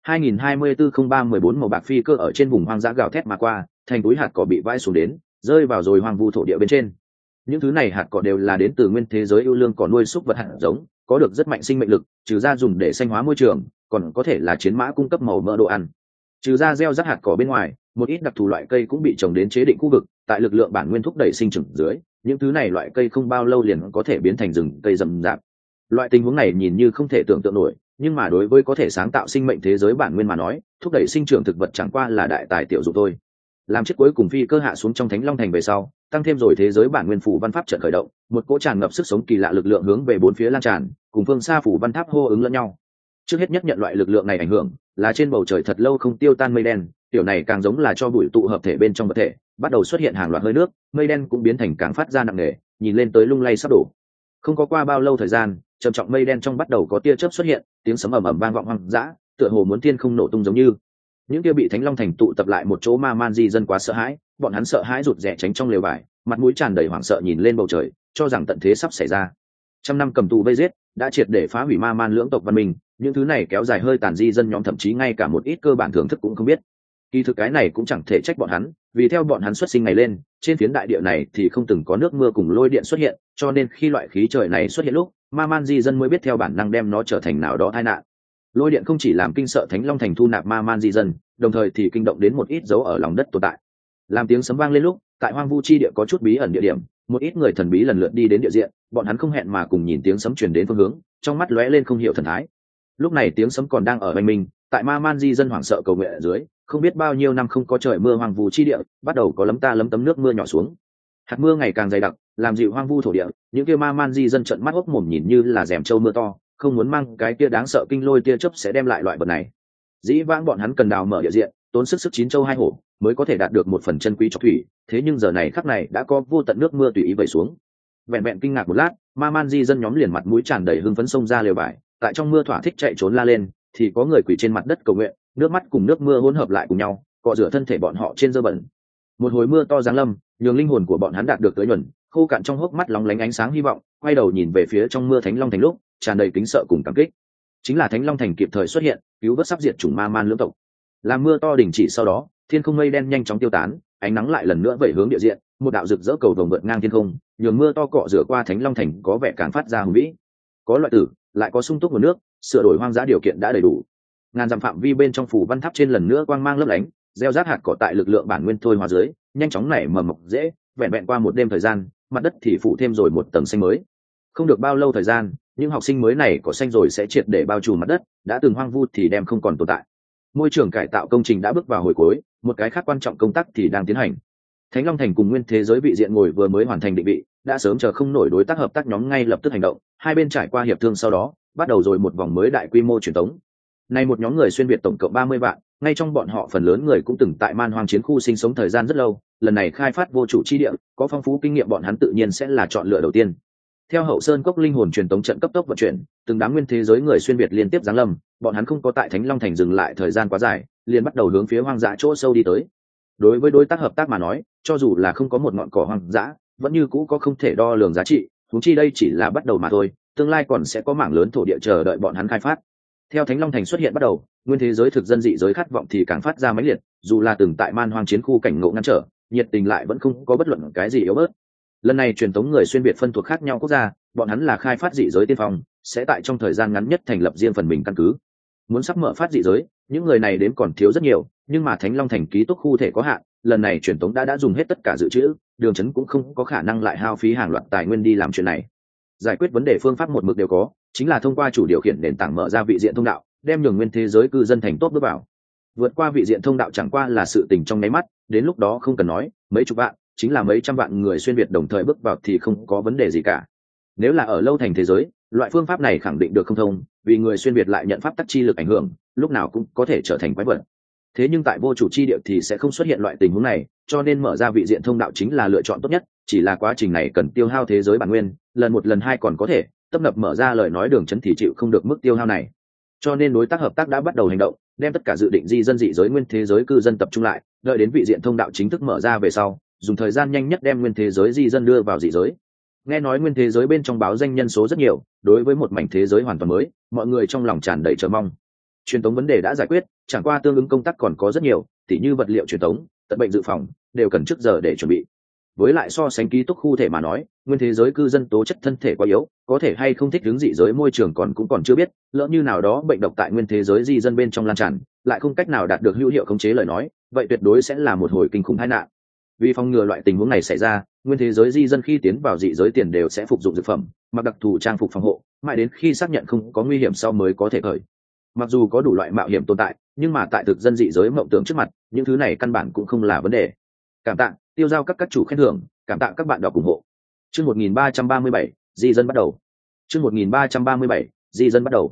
2024-03-14 màu bạc phi cơ ở trên vùng hoang dã gào thét mà qua, thành túi hạt cỏ bị vãi xuống đến, rơi vào rồi hoang vu thổ địa bên trên. Những thứ này hạt cỏ đều là đến từ nguyên thế giới ưu lương cỏ nuôi súc vật hạt giống, có được rất mạnh sinh mệnh lực, trừ ra dùng để xanh hóa môi trường, còn có thể là chiến mã cung cấp màu mỡ đồ ăn. Trừ ra gieo rắc hạt cỏ bên ngoài, một ít đặc thù loại cây cũng bị trồng đến chế định khu vực, tại lực lượng bản nguyên thúc đẩy sinh trưởng dưới, những thứ này loại cây không bao lâu liền có thể biến thành rừng cây rậm rạp. Loại tình huống này nhìn như không thể tưởng tượng nổi, nhưng mà đối với có thể sáng tạo sinh mệnh thế giới bản nguyên mà nói, thúc đẩy sinh trưởng thực vật chẳng qua là đại tài tiểu dụng thôi. Làm chiếc cuối cùng phi cơ hạ xuống trong Thánh Long Thành về sau, tăng thêm rồi thế giới bản nguyên phủ văn pháp trận khởi động, một cỗ tràn ngập sức sống kỳ lạ lực lượng hướng về bốn phía lan tràn, cùng phương xa phủ văn tháp hô ứng lẫn nhau. Trước hết nhất nhận loại lực lượng này ảnh hưởng là trên bầu trời thật lâu không tiêu tan mây đen, tiểu này càng giống là cho bụi tụ hợp thể bên trong vật thể, bắt đầu xuất hiện hàng loạt hơi nước, mây đen cũng biến thành càng phát ra nặng nề, nhìn lên tới lung lay sắp đổ. Không có qua bao lâu thời gian, trầm trọng mây đen trong bắt đầu có tia chớp xuất hiện, tiếng sấm ầm ầm vang vọng hoang dã, tựa hồ muốn thiên không nổ tung giống như. Những kia bị Thánh Long Thành tụ tập lại một chỗ ma man di dân quá sợ hãi, bọn hắn sợ hãi rụt rè tránh trong lều vải, mặt mũi tràn đầy hoảng sợ nhìn lên bầu trời, cho rằng tận thế sắp xảy ra. Trăm năm cầm tù vây giết đã triệt để phá hủy ma man lưỡng tộc văn minh, những thứ này kéo dài hơi tàn di dân nhóm thậm chí ngay cả một ít cơ bản thưởng thức cũng không biết. Kỳ thực cái này cũng chẳng thể trách bọn hắn, vì theo bọn hắn xuất sinh ngày lên, trên phiến đại địa này thì không từng có nước mưa cùng lôi điện xuất hiện, cho nên khi loại khí trời này xuất hiện lúc, ma man di dân mới biết theo bản năng đem nó trở thành nào đó tai nạn. Lôi điện không chỉ làm kinh sợ Thánh Long Thành thu nạp ma man di dân, đồng thời thì kinh động đến một ít dấu ở lòng đất tồn tại. Làm tiếng sấm vang lên lúc, tại hoang vu chi địa có chút bí ẩn địa điểm, một ít người thần bí lần lượt đi đến địa diện, bọn hắn không hẹn mà cùng nhìn tiếng sấm truyền đến phương hướng, trong mắt lóe lên không hiểu thần thái. Lúc này tiếng sấm còn đang ở bên mình, tại ma man di dân hoảng sợ cầu nguyện ở dưới, không biết bao nhiêu năm không có trời mưa hoang vu chi địa, bắt đầu có lấm ta lấm tấm nước mưa nhỏ xuống. Hạt mưa ngày càng dày đặc, làm dịu hoang vu thổ địa, những kia ma man di dân trợn mắt hốc mồm nhìn như là rèm trâu mưa to, không muốn mang cái kia đáng sợ kinh lôi tia chớp sẽ đem lại loại vật này. Dĩ vãng bọn hắn cần đào mở địa diện, tốn sức chín châu hai hổ mới có thể đạt được một phần chân quý trọc thủy, thế nhưng giờ này khắc này đã có vô tận nước mưa tùy ý vẩy xuống. Vẹn vẹn kinh ngạc một lát, ma man di dân nhóm liền mặt mũi tràn đầy hưng phấn xông ra lều vải, tại trong mưa thỏa thích chạy trốn la lên, thì có người quỳ trên mặt đất cầu nguyện, nước mắt cùng nước mưa hỗn hợp lại cùng nhau, cọ rửa thân thể bọn họ trên dơ bẩn. Một hồi mưa to giáng lâm, nhường linh hồn của bọn hắn đạt được tưới nhuần, khô cạn trong hốc mắt lóng lánh ánh sáng hy vọng, quay đầu nhìn về phía trong mưa Thánh Long Thành lúc tràn đầy kính sợ cùng cảm kích. Chính là Thánh Long Thành kịp thời xuất hiện, cứu vớt sắp diệt chủng ma man lưỡng tộc. Làm mưa to đình chỉ sau đó, thiên không mây đen nhanh chóng tiêu tán, ánh nắng lại lần nữa vẩy hướng địa diện, một đạo rực rỡ cầu vồng vượt ngang thiên không, nhường mưa to cọ rửa qua Thánh Long Thành có vẻ càng phát ra hùng vĩ. Có loại tử, lại có sung túc nguồn nước, sửa đổi hoang dã điều kiện đã đầy đủ. Ngàn dặm phạm vi bên trong phủ văn tháp trên lần nữa quang mang lấp lánh, gieo rát hạt cỏ tại lực lượng bản nguyên thôi hóa dưới, nhanh chóng nảy mầm mọc dễ, vẹn vẹn qua một đêm thời gian, mặt đất thì phủ thêm rồi một tầng xanh mới. Không được bao lâu thời gian, những học sinh mới này cỏ xanh rồi sẽ triệt để bao trùm mặt đất, đã từng hoang vu thì đem không còn tồn tại. Môi trường cải tạo công trình đã bước vào hồi cuối, một cái khác quan trọng công tác thì đang tiến hành. Thánh Long Thành cùng nguyên thế giới vị diện ngồi vừa mới hoàn thành định vị, đã sớm chờ không nổi đối tác hợp tác nhóm ngay lập tức hành động, hai bên trải qua hiệp thương sau đó, bắt đầu rồi một vòng mới đại quy mô truyền tống. Này một nhóm người xuyên việt tổng cộng 30 vạn, ngay trong bọn họ phần lớn người cũng từng tại man hoang chiến khu sinh sống thời gian rất lâu, lần này khai phát vô chủ chi địa, có phong phú kinh nghiệm bọn hắn tự nhiên sẽ là chọn lựa đầu tiên. Theo Hậu Sơn Cốc linh hồn truyền tống trận cấp tốc vận chuyển, từng đám nguyên thế giới người xuyên việt liên tiếp giáng lâm, bọn hắn không có tại Thánh Long Thành dừng lại thời gian quá dài, liền bắt đầu hướng phía hoang dã chỗ sâu đi tới. Đối với đối tác hợp tác mà nói, cho dù là không có một ngọn cỏ hoang dã, vẫn như cũ có không thể đo lường giá trị, huống chi đây chỉ là bắt đầu mà thôi, tương lai còn sẽ có mảng lớn thổ địa chờ đợi bọn hắn khai phát. Theo Thánh Long Thành xuất hiện bắt đầu, nguyên thế giới thực dân dị giới khát vọng thì càng phát ra mãnh liệt, dù là từng tại man hoang chiến khu cảnh ngộ ngăn trở, nhiệt tình lại vẫn không có bất luận cái gì yếu bớt. Lần này truyền thống người xuyên việt phân thuộc khác nhau quốc gia, bọn hắn là khai phát dị giới tiên phong, sẽ tại trong thời gian ngắn nhất thành lập riêng phần mình căn cứ. Muốn sắp mở phát dị giới, những người này đến còn thiếu rất nhiều, nhưng mà Thánh Long Thành ký túc khu thể có hạn, lần này truyền thống đã dùng hết tất cả dự trữ, đường trấn cũng không có khả năng lại hao phí hàng loạt tài nguyên đi làm chuyện này. Giải quyết vấn đề phương pháp một mực đều có, chính là thông qua chủ điều khiển nền tảng mở ra vị diện thông đạo, đem nhường nguyên thế giới cư dân thành tốt bước vào. Vượt qua vị diện thông đạo chẳng qua là sự tình trong nháy mắt, đến lúc đó không cần nói, mấy chục vạn, chính là mấy trăm vạn người xuyên việt đồng thời bước vào thì không có vấn đề gì cả. Nếu là ở lâu thành thế giới, loại phương pháp này khẳng định được không thông, vì người xuyên việt lại nhận pháp tắc chi lực ảnh hưởng, lúc nào cũng có thể trở thành quái vật. Thế nhưng tại vô chủ chi địa thì sẽ không xuất hiện loại tình huống này, cho nên mở ra vị diện thông đạo chính là lựa chọn tốt nhất, chỉ là quá trình này cần tiêu hao thế giới bản nguyên, lần một lần hai còn có thể, tấp nập mở ra lời nói đường chấn thì chịu không được mức tiêu hao này. Cho nên đối tác hợp tác đã bắt đầu hành động, đem tất cả dự định di dân dị giới nguyên thế giới cư dân tập trung lại, đợi đến vị diện thông đạo chính thức mở ra về sau, dùng thời gian nhanh nhất đem nguyên thế giới di dân đưa vào dị giới. Nghe nói nguyên thế giới bên trong báo danh nhân số rất nhiều, đối với một mảnh thế giới hoàn toàn mới, mọi người trong lòng tràn đầy chờ mong. truyền tống vấn đề đã giải quyết, chẳng qua tương ứng công tác còn có rất nhiều, tỉ như vật liệu truyền tống, tận bệnh dự phòng đều cần trước giờ để chuẩn bị. Với lại so sánh ký túc khu thể mà nói, nguyên thế giới cư dân tố chất thân thể quá yếu, có thể hay không thích ứng dị giới môi trường cũng còn chưa biết, lỡ như nào đó bệnh độc tại nguyên thế giới di dân bên trong lan tràn, lại không cách nào đạt được hữu hiệu khống chế lời nói, vậy tuyệt đối sẽ là một hồi kinh khủng tai nạn. Vì phòng ngừa loại tình huống này xảy ra, nguyên thế giới di dân khi tiến vào dị giới tiền đều sẽ phục dụng dược phẩm, mặc đặc thù trang phục phòng hộ, mãi đến khi xác nhận không có nguy hiểm sau mới có thể khởi. Mặc dù có đủ loại mạo hiểm tồn tại, nhưng mà tại thực dân dị giới mộng tưởng trước mặt, những thứ này căn bản cũng không là vấn đề. Cảm tạ tiêu giao các chủ khen thưởng, cảm tạ các bạn đọc ủng hộ. Chương 1337, di dân bắt đầu. Chương 1337, di dân bắt đầu.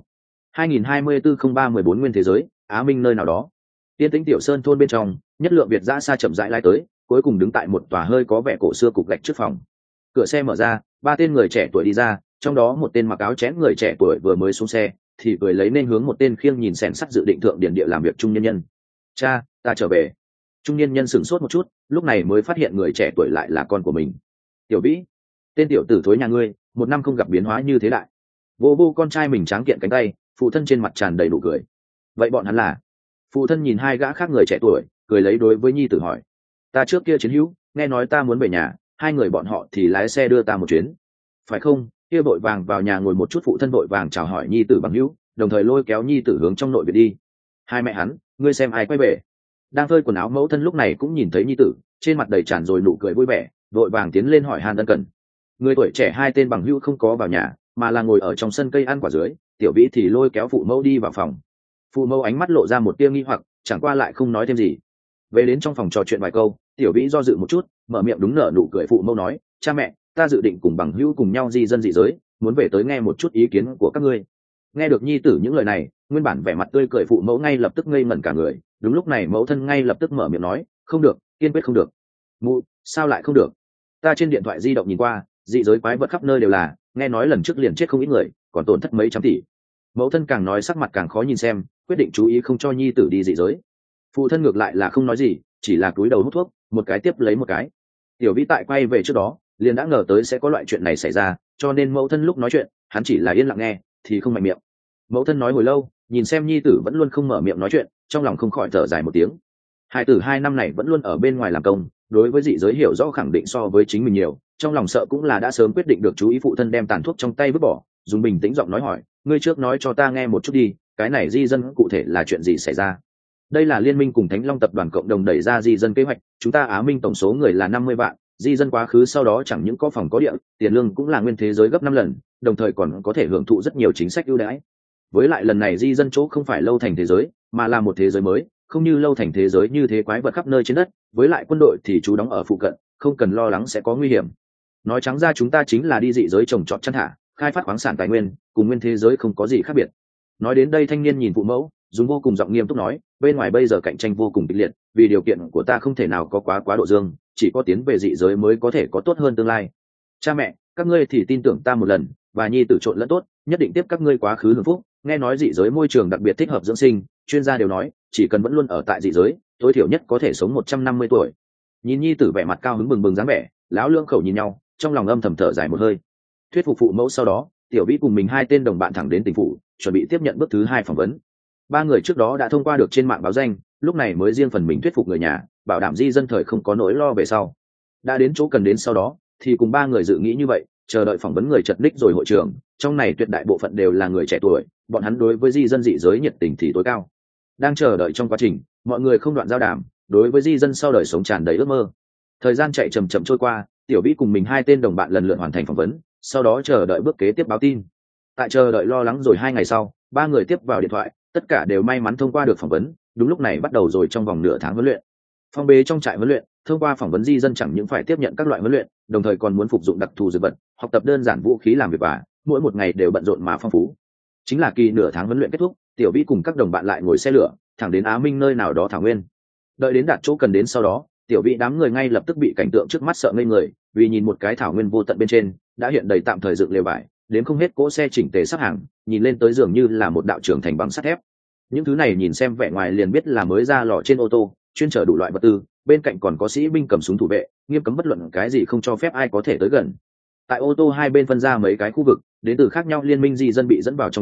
2024-03-14 nguyên thế giới, Á Minh nơi nào đó. Tiên Tĩnh tiểu sơn thôn bên trong, nhất lượng Việt dã xa chậm rãi lai tới, cuối cùng đứng tại một tòa hơi có vẻ cổ xưa cục gạch trước phòng. Cửa xe mở ra, ba tên người trẻ tuổi đi ra, trong đó một tên mặc áo chén người trẻ tuổi vừa mới xuống xe, thì cười lấy nên hướng một tên khiêng nhìn xẻng sắt dự định thượng điển địa làm việc trung nhân nhân. Cha, ta trở về. Trung niên nhân sửng sốt một chút, lúc này mới phát hiện người trẻ tuổi lại là con của mình. Tiểu Vĩ, tên tiểu tử thối nhà ngươi, một năm không gặp biến hóa như thế đại. Vô vô con trai mình tráng kiện cánh tay, phụ thân trên mặt tràn đầy nụ cười. Vậy bọn hắn là? Phụ thân nhìn hai gã khác người trẻ tuổi, cười lấy đối với nhi tử hỏi. Ta trước kia chiến hữu, nghe nói ta muốn về nhà, hai người bọn họ thì lái xe đưa ta một chuyến. Phải không? Kia vội vàng vào nhà ngồi một chút, phụ thân vội vàng chào hỏi nhi tử bằng hữu, đồng thời lôi kéo nhi tử hướng trong nội viện đi. Hai mẹ hắn, ngươi xem ai quay về. Đang phơi quần áo mẫu thân lúc này cũng nhìn thấy nhi tử, trên mặt đầy tràn rồi nụ cười vui vẻ, vội vàng tiến lên hỏi han ân cần. Người tuổi trẻ hai tên bằng hữu không có vào nhà, mà là ngồi ở trong sân cây ăn quả dưới. Tiểu Vĩ thì lôi kéo phụ mẫu đi vào phòng. Phụ mẫu ánh mắt lộ ra một tia nghi hoặc, chẳng qua lại không nói thêm gì. Về đến trong phòng trò chuyện vài câu, Tiểu Vĩ do dự một chút, mở miệng đúng nở nụ cười. Phụ mẫu nói, cha mẹ, ta dự định cùng bằng hữu cùng nhau di dân dị giới, muốn về tới nghe một chút ý kiến của các ngươi. Nghe được nhi tử những lời này, nguyên bản vẻ mặt tươi cười phụ mẫu ngay lập tức ngây ngẩn cả người. Đúng lúc này mẫu thân ngay lập tức mở miệng nói, không được, kiên quyết không được. Mụ, sao lại không được? Ta trên điện thoại di động nhìn qua, dị giới quái vật khắp nơi đều là, nghe nói lần trước liền chết không ít người, còn tổn thất mấy trăm tỷ. Mẫu thân càng nói sắc mặt càng khó nhìn xem, quyết định chú ý không cho nhi tử đi dị giới. Phụ thân ngược lại là không nói gì, chỉ là cúi đầu hút thuốc, một cái tiếp lấy một cái. Tiểu Vĩ tại quay về trước đó, liền đã ngờ tới sẽ có loại chuyện này xảy ra, cho nên mẫu thân lúc nói chuyện, hắn chỉ là yên lặng nghe, thì không mạnh miệng. Mẫu thân nói hồi lâu, nhìn xem nhi tử vẫn luôn không mở miệng nói chuyện, trong lòng không khỏi thở dài một tiếng. Hai tử 2 năm này vẫn luôn ở bên ngoài làm công, đối với dị giới hiểu rõ khẳng định so với chính mình nhiều, trong lòng sợ cũng là đã sớm quyết định được chú ý. Phụ thân đem tàn thuốc trong tay vứt bỏ, dùng bình tĩnh giọng nói hỏi, ngươi trước nói cho ta nghe một chút đi, cái này di dân cụ thể là chuyện gì xảy ra? Đây là liên minh cùng Thánh Long tập đoàn cộng đồng đẩy ra di dân kế hoạch, chúng ta Á Minh tổng số người là 50 vạn, di dân quá khứ sau đó chẳng những có phòng có địa, tiền lương cũng là nguyên thế giới gấp 5 lần, đồng thời còn có thể hưởng thụ rất nhiều chính sách ưu đãi. Với lại lần này di dân chỗ không phải lâu thành thế giới, mà là một thế giới mới, không như lâu thành thế giới như thế quái vật khắp nơi trên đất, với lại quân đội thì trú đóng ở phụ cận, không cần lo lắng sẽ có nguy hiểm. Nói trắng ra chúng ta chính là đi dị giới trồng trọt chăn thả, khai phát khoáng sản tài nguyên, cùng nguyên thế giới không có gì khác biệt. Nói đến đây thanh niên nhìn phụ mẫu, dùng vô cùng giọng nghiêm túc nói, bên ngoài bây giờ cạnh tranh vô cùng kịch liệt, vì điều kiện của ta không thể nào có quá độ dương, chỉ có tiến về dị giới mới có thể có tốt hơn tương lai. Cha mẹ, các ngươi thì tin tưởng ta một lần, và nhi tử trộn lẫn tốt, nhất định tiếp các ngươi quá khứ hưởng phúc. Nghe nói dị giới môi trường đặc biệt thích hợp dưỡng sinh, chuyên gia đều nói, chỉ cần vẫn luôn ở tại dị giới, tối thiểu nhất có thể sống 150 tuổi. Nhìn nhi tử vẻ mặt cao hứng bừng bừng dáng vẻ, lão lưỡng khẩu nhìn nhau, trong lòng âm thầm thở dài một hơi. Thuyết phục phụ mẫu sau đó, Tiểu Vĩ cùng mình 2 tên đồng bạn thẳng đến tỉnh phủ, chuẩn bị tiếp nhận bước thứ 2 phỏng vấn. 3 người trước đó đã thông qua được trên mạng báo danh, lúc này mới riêng phần mình thuyết phục người nhà, bảo đảm di dân thời không có nỗi lo về sau. Đã đến chỗ cần đến sau đó, thì cùng 3 người dự nghĩ như vậy, chờ đợi phỏng vấn người chật ních rồi hội trường, trong này tuyệt đại bộ phận đều là người trẻ tuổi, bọn hắn đối với di dân dị giới nhiệt tình thì tối cao. Đang chờ đợi trong quá trình, mọi người không đoạn giao đàm, đối với di dân sau đời sống tràn đầy ước mơ. Thời gian chạy chậm chậm trôi qua, Tiểu Vĩ cùng mình 2 tên đồng bạn lần lượt hoàn thành phỏng vấn, sau đó chờ đợi bước kế tiếp báo tin. Tại chờ đợi lo lắng rồi 2 ngày sau, 3 người tiếp vào điện thoại, tất cả đều may mắn thông qua được phỏng vấn. Đúng lúc này bắt đầu rồi trong vòng nửa tháng huấn luyện. Phong bế trong trại huấn luyện, thông qua phỏng vấn di dân chẳng những phải tiếp nhận các loại huấn luyện, đồng thời còn muốn phục dụng đặc thù dược vật, học tập đơn giản vũ khí làm việc, và mỗi một ngày đều bận rộn mà phong phú. Chính là kỳ nửa tháng huấn luyện kết thúc, Tiểu Vĩ cùng các đồng bạn lại ngồi xe lửa thẳng đến Á Minh nơi nào đó thảo nguyên. Đợi đến đạt chỗ cần đến sau đó, Tiểu Vĩ đám người ngay lập tức bị cảnh tượng trước mắt sợ ngây người, vì nhìn một cái thảo nguyên vô tận bên trên đã hiện đầy tạm thời dựng lều vải, đến không hết cỗ xe chỉnh tề sắp hàng, nhìn lên tới dường như là một đạo trường thành bằng sắt thép. Những thứ này nhìn xem vẻ ngoài liền biết là mới ra lò trên ô tô, chuyên chở đủ loại vật tư, bên cạnh còn có sĩ binh cầm súng thủ vệ, nghiêm cấm bất luận cái gì không cho phép ai có thể tới gần. Tại ô tô hai bên phân ra mấy cái khu vực, đến từ khác nhau liên minh di dân bị dẫn vào trong đó,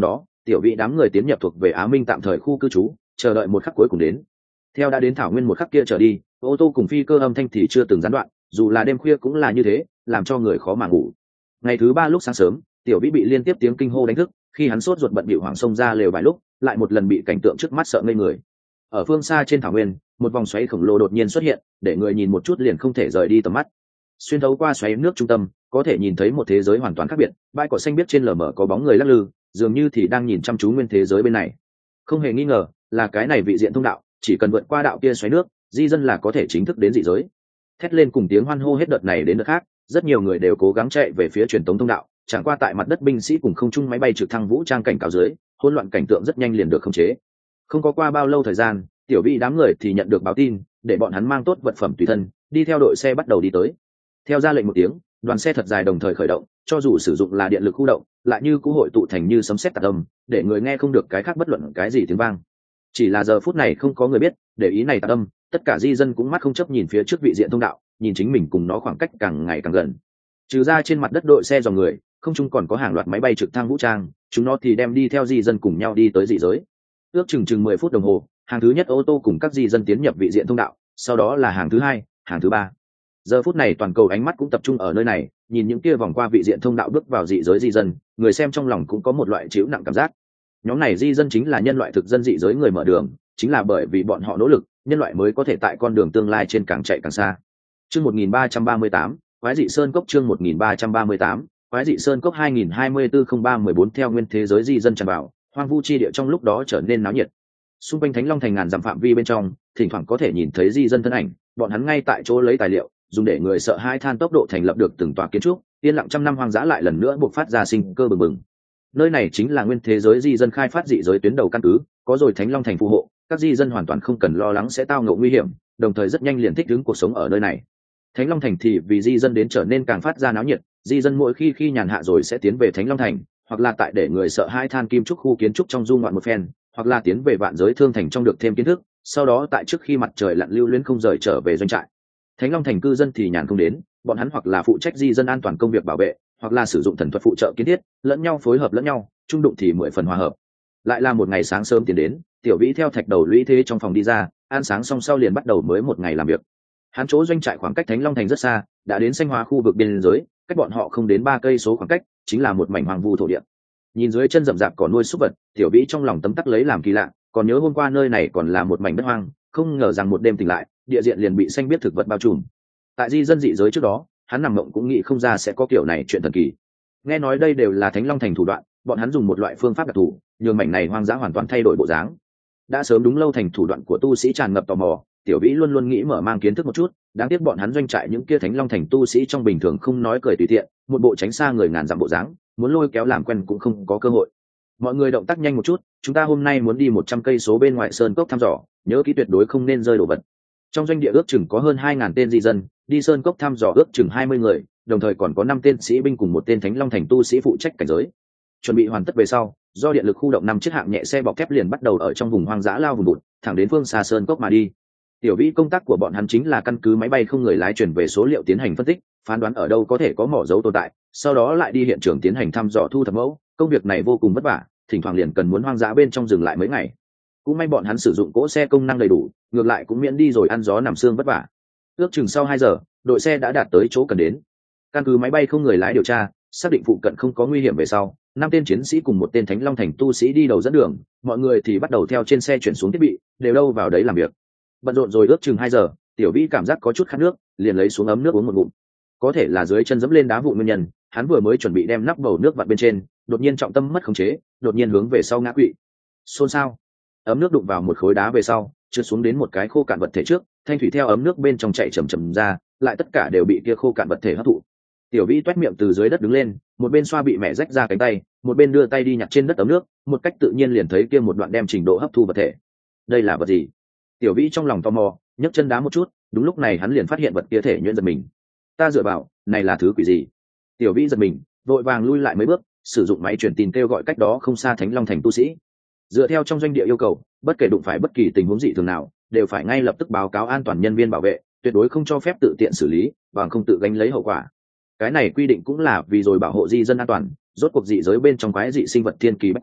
tiểu vĩ đám người tiến nhập thuộc về Á Minh tạm thời khu cư trú, chờ đợi một khắc cuối cùng đến. Theo đã đến thảo nguyên một khắc kia trở đi, ô tô cùng phi cơ âm thanh thì chưa từng gián đoạn, dù là đêm khuya cũng là như thế, làm cho người khó mà ngủ. Ngày thứ ba lúc sáng sớm, tiểu vĩ bị liên tiếp tiếng kinh hô đánh thức, khi hắn sốt ruột bận bịu hoảng xông ra lều vài lúc, lại một lần bị cảnh tượng trước mắt sợ ngây người. Ở phương xa trên thảo nguyên, một vòng xoáy khổng lồ đột nhiên xuất hiện, để người nhìn một chút liền không thể rời đi tầm mắt. Xuyên thấu qua xoáy nước trung tâm, có thể nhìn thấy một thế giới hoàn toàn khác biệt, bãi cỏ xanh biếc trên lờ mờ có bóng người lắc lư, dường như thì đang nhìn chăm chú nguyên thế giới bên này. Không hề nghi ngờ, là cái này vị diện thông đạo, chỉ cần vượt qua đạo kia xoáy nước, di dân là có thể chính thức đến dị giới. Thét lên cùng tiếng hoan hô hết đợt này đến đợt khác, rất nhiều người đều cố gắng chạy về phía truyền tống thông đạo, chẳng qua tại mặt đất binh sĩ cùng không trung máy bay trực thăng vũ trang cảnh cáo dưới, hỗn loạn cảnh tượng rất nhanh liền được khống chế. Không có qua bao lâu thời gian, tiểu vị đám người thì nhận được báo tin, để bọn hắn mang tốt vật phẩm tùy thân, đi theo đội xe bắt đầu đi tới. Theo ra lệnh một tiếng, đoàn xe thật dài đồng thời khởi động, cho dù sử dụng là điện lực khu động, lại như cũ hội tụ thành như sấm sét tạc âm, để người nghe không được cái khác bất luận cái gì tiếng vang. Chỉ là giờ phút này không có người biết, để ý này tạc âm, tất cả di dân cũng mắt không chấp nhìn phía trước vị diện thông đạo, nhìn chính mình cùng nó khoảng cách càng ngày càng gần. Trừ ra trên mặt đất đội xe dòng người, không trung còn có hàng loạt máy bay trực thăng vũ trang, chúng nó thì đem đi theo di dân cùng nhau đi tới dị giới. Ước chừng 10 phút đồng hồ, hàng thứ nhất ô tô cùng các di dân tiến nhập vị diện thông đạo, sau đó là hàng thứ hai, hàng thứ ba. Giờ phút này toàn cầu ánh mắt cũng tập trung ở nơi này, nhìn những kia vòng qua vị diện thông đạo bước vào dị giới di dân, người xem trong lòng cũng có một loại chịu nặng cảm giác. Nhóm này di dân chính là nhân loại thực dân dị giới người mở đường, chính là bởi vì bọn họ nỗ lực, nhân loại mới có thể tại con đường tương lai trên càng chạy càng xa. Chương 1338, Quái dị sơn cốc. Chương 1338, Quái dị sơn cốc 2024-03-14. Theo nguyên thế giới di dân tràn vào, hoang vu chi địa trong lúc đó trở nên náo nhiệt. Xung quanh Thánh Long thành ngàn dặm phạm vi bên trong, thỉnh thoảng có thể nhìn thấy di dân thân ảnh, bọn hắn ngay tại chỗ lấy tài liệu, dùng để người sợ hai than tốc độ thành lập được từng tòa kiến trúc, yên lặng trăm năm hoang dã lại lần nữa buộc phát ra sinh cơ bừng bừng. Nơi này chính là nguyên thế giới di dân khai phát dị giới tuyến đầu căn cứ, có rồi Thánh Long thành phù hộ, các di dân hoàn toàn không cần lo lắng sẽ tao ngộ nguy hiểm, đồng thời rất nhanh liền thích ứng cuộc sống ở nơi này. Thánh Long thành thì vì di dân đến trở nên càng phát ra náo nhiệt, di dân mỗi khi nhàn hạ rồi sẽ tiến về Thánh Long thành, hoặc là tại để người sợ hai than kim trúc khu kiến trúc trong du ngoạn một phen, hoặc là tiến về vạn giới thương thành trong được thêm kiến thức, sau đó tại trước khi mặt trời lặn lưu luyến không rời trở về doanh trại. Thánh Long thành cư dân thì nhàn không đến, bọn hắn hoặc là phụ trách di dân an toàn công việc bảo vệ, hoặc là sử dụng thần thuật phụ trợ kiến thiết, lẫn nhau phối hợp lẫn nhau, trung đụng thì 10 phần hòa hợp. Lại là một ngày sáng sớm tiến đến, tiểu vĩ theo thạch đầu lũy thế trong phòng đi ra, ăn sáng xong sau liền bắt đầu mới một ngày làm việc. Hắn chỗ doanh trại khoảng cách Thánh Long thành rất xa, đã đến xanh hóa khu vực biên giới, cách bọn họ không đến 3 cây số khoảng cách, chính là một mảnh hoang vu thổ địa. Nhìn dưới chân rậm rạp cỏ nuôi súc vật, tiểu vĩ trong lòng tấm tắc lấy làm kỳ lạ, còn nhớ hôm qua nơi này còn là một mảnh đất hoang, không ngờ rằng một đêm tỉnh lại, địa diện liền bị xanh biết thực vật bao trùm. Tại di dân dị giới trước đó, hắn nằm mộng cũng nghĩ không ra sẽ có kiểu này chuyện thần kỳ. Nghe nói đây đều là Thánh Long thành thủ đoạn, bọn hắn dùng một loại phương pháp đặc thù, nhường mảnh này hoang dã hoàn toàn thay đổi bộ dáng. Đã sớm đúng lâu thành thủ đoạn của tu sĩ tràn ngập tò mò, tiểu vĩ luôn luôn nghĩ mở mang kiến thức một chút, đáng tiếc bọn hắn doanh trại những kia Thánh Long thành tu sĩ trong bình thường không nói cười tùy tiện, một bộ tránh xa người ngàn dặm bộ dáng, muốn lôi kéo làm quen cũng không có cơ hội. Mọi người động tác nhanh một chút, chúng ta hôm nay muốn đi 100 cây số bên ngoài sơn cốc thăm dò, nhớ kỹ tuyệt đối không nên rơi đồ vật. Trong doanh địa ước chừng có hơn 2000 tên di dân, đi sơn cốc thăm dò ước chừng 20 người, đồng thời còn có 5 tên sĩ binh cùng một tên Thánh Long thành tu sĩ phụ trách cảnh giới. Chuẩn bị hoàn tất về sau, do điện lực khu động 5 chiếc hạng nhẹ xe bọc thép liền bắt đầu ở trong vùng hoang dã lao vùng bụt, thẳng đến phương xa sơn cốc mà đi. Tiểu vĩ công tác của bọn hắn chính là căn cứ máy bay không người lái chuyển về số liệu tiến hành phân tích, phán đoán ở đâu có thể có mỏ dấu tồn tại, sau đó lại đi hiện trường tiến hành thăm dò thu thập mẫu. Công việc này vô cùng vất vả, thỉnh thoảng liền cần muốn hoang dã bên trong dừng lại mấy ngày. Cũng may bọn hắn sử dụng cỗ xe công năng đầy đủ, ngược lại cũng miễn đi rồi ăn gió nằm sương vất vả. Ước chừng sau 2 giờ, đội xe đã đạt tới chỗ cần đến. Căn cứ máy bay không người lái điều tra, xác định phụ cận không có nguy hiểm về sau, 5 tên chiến sĩ cùng một tên Thánh Long thành tu sĩ đi đầu dẫn đường, mọi người thì bắt đầu theo trên xe chuyển xuống thiết bị, đều đâu vào đấy làm việc. Bận rộn rồi ước chừng 2 giờ, tiểu vĩ cảm giác có chút khát nước, liền lấy xuống ấm nước uống một ngụm. Có thể là dưới chân dẫm lên đá vụn nguyên nhân, hắn vừa mới chuẩn bị đem nắp bầu nước vặn bên trên, đột nhiên trọng tâm mất khống chế, đột nhiên hướng về sau ngã quỵ. Xôn xao, ấm nước đụng vào một khối đá về sau, trượt xuống đến một cái khô cạn vật thể trước, thanh thủy theo ấm nước bên trong chạy chầm chầm ra, lại tất cả đều bị kia khô cạn vật thể hấp thụ. Tiểu vĩ toét miệng từ dưới đất đứng lên, một bên xoa bị mẹ rách ra cánh tay, một bên đưa tay đi nhặt trên đất ấm nước, một cách tự nhiên liền thấy kia một đoạn đem trình độ hấp thu vật thể. Đây là vật gì? Tiểu vĩ trong lòng tò mò, nhấc chân đá một chút, đúng lúc này hắn liền phát hiện vật kia thể nhuyễn giật mình. Ta dựa vào, này là thứ quỷ gì? Tiểu vĩ giật mình, vội vàng lui lại mấy bước, sử dụng máy truyền tin kêu gọi cách đó không xa Thánh Long thành tu sĩ. Dựa theo trong doanh địa yêu cầu, bất kể đụng phải bất kỳ tình huống dị thường nào, đều phải ngay lập tức báo cáo an toàn nhân viên bảo vệ, tuyệt đối không cho phép tự tiện xử lý, bằng không tự gánh lấy hậu quả. Cái này quy định cũng là vì rồi bảo hộ di dân an toàn, rốt cuộc dị giới bên trong quái dị sinh vật thiên kỳ bách quái,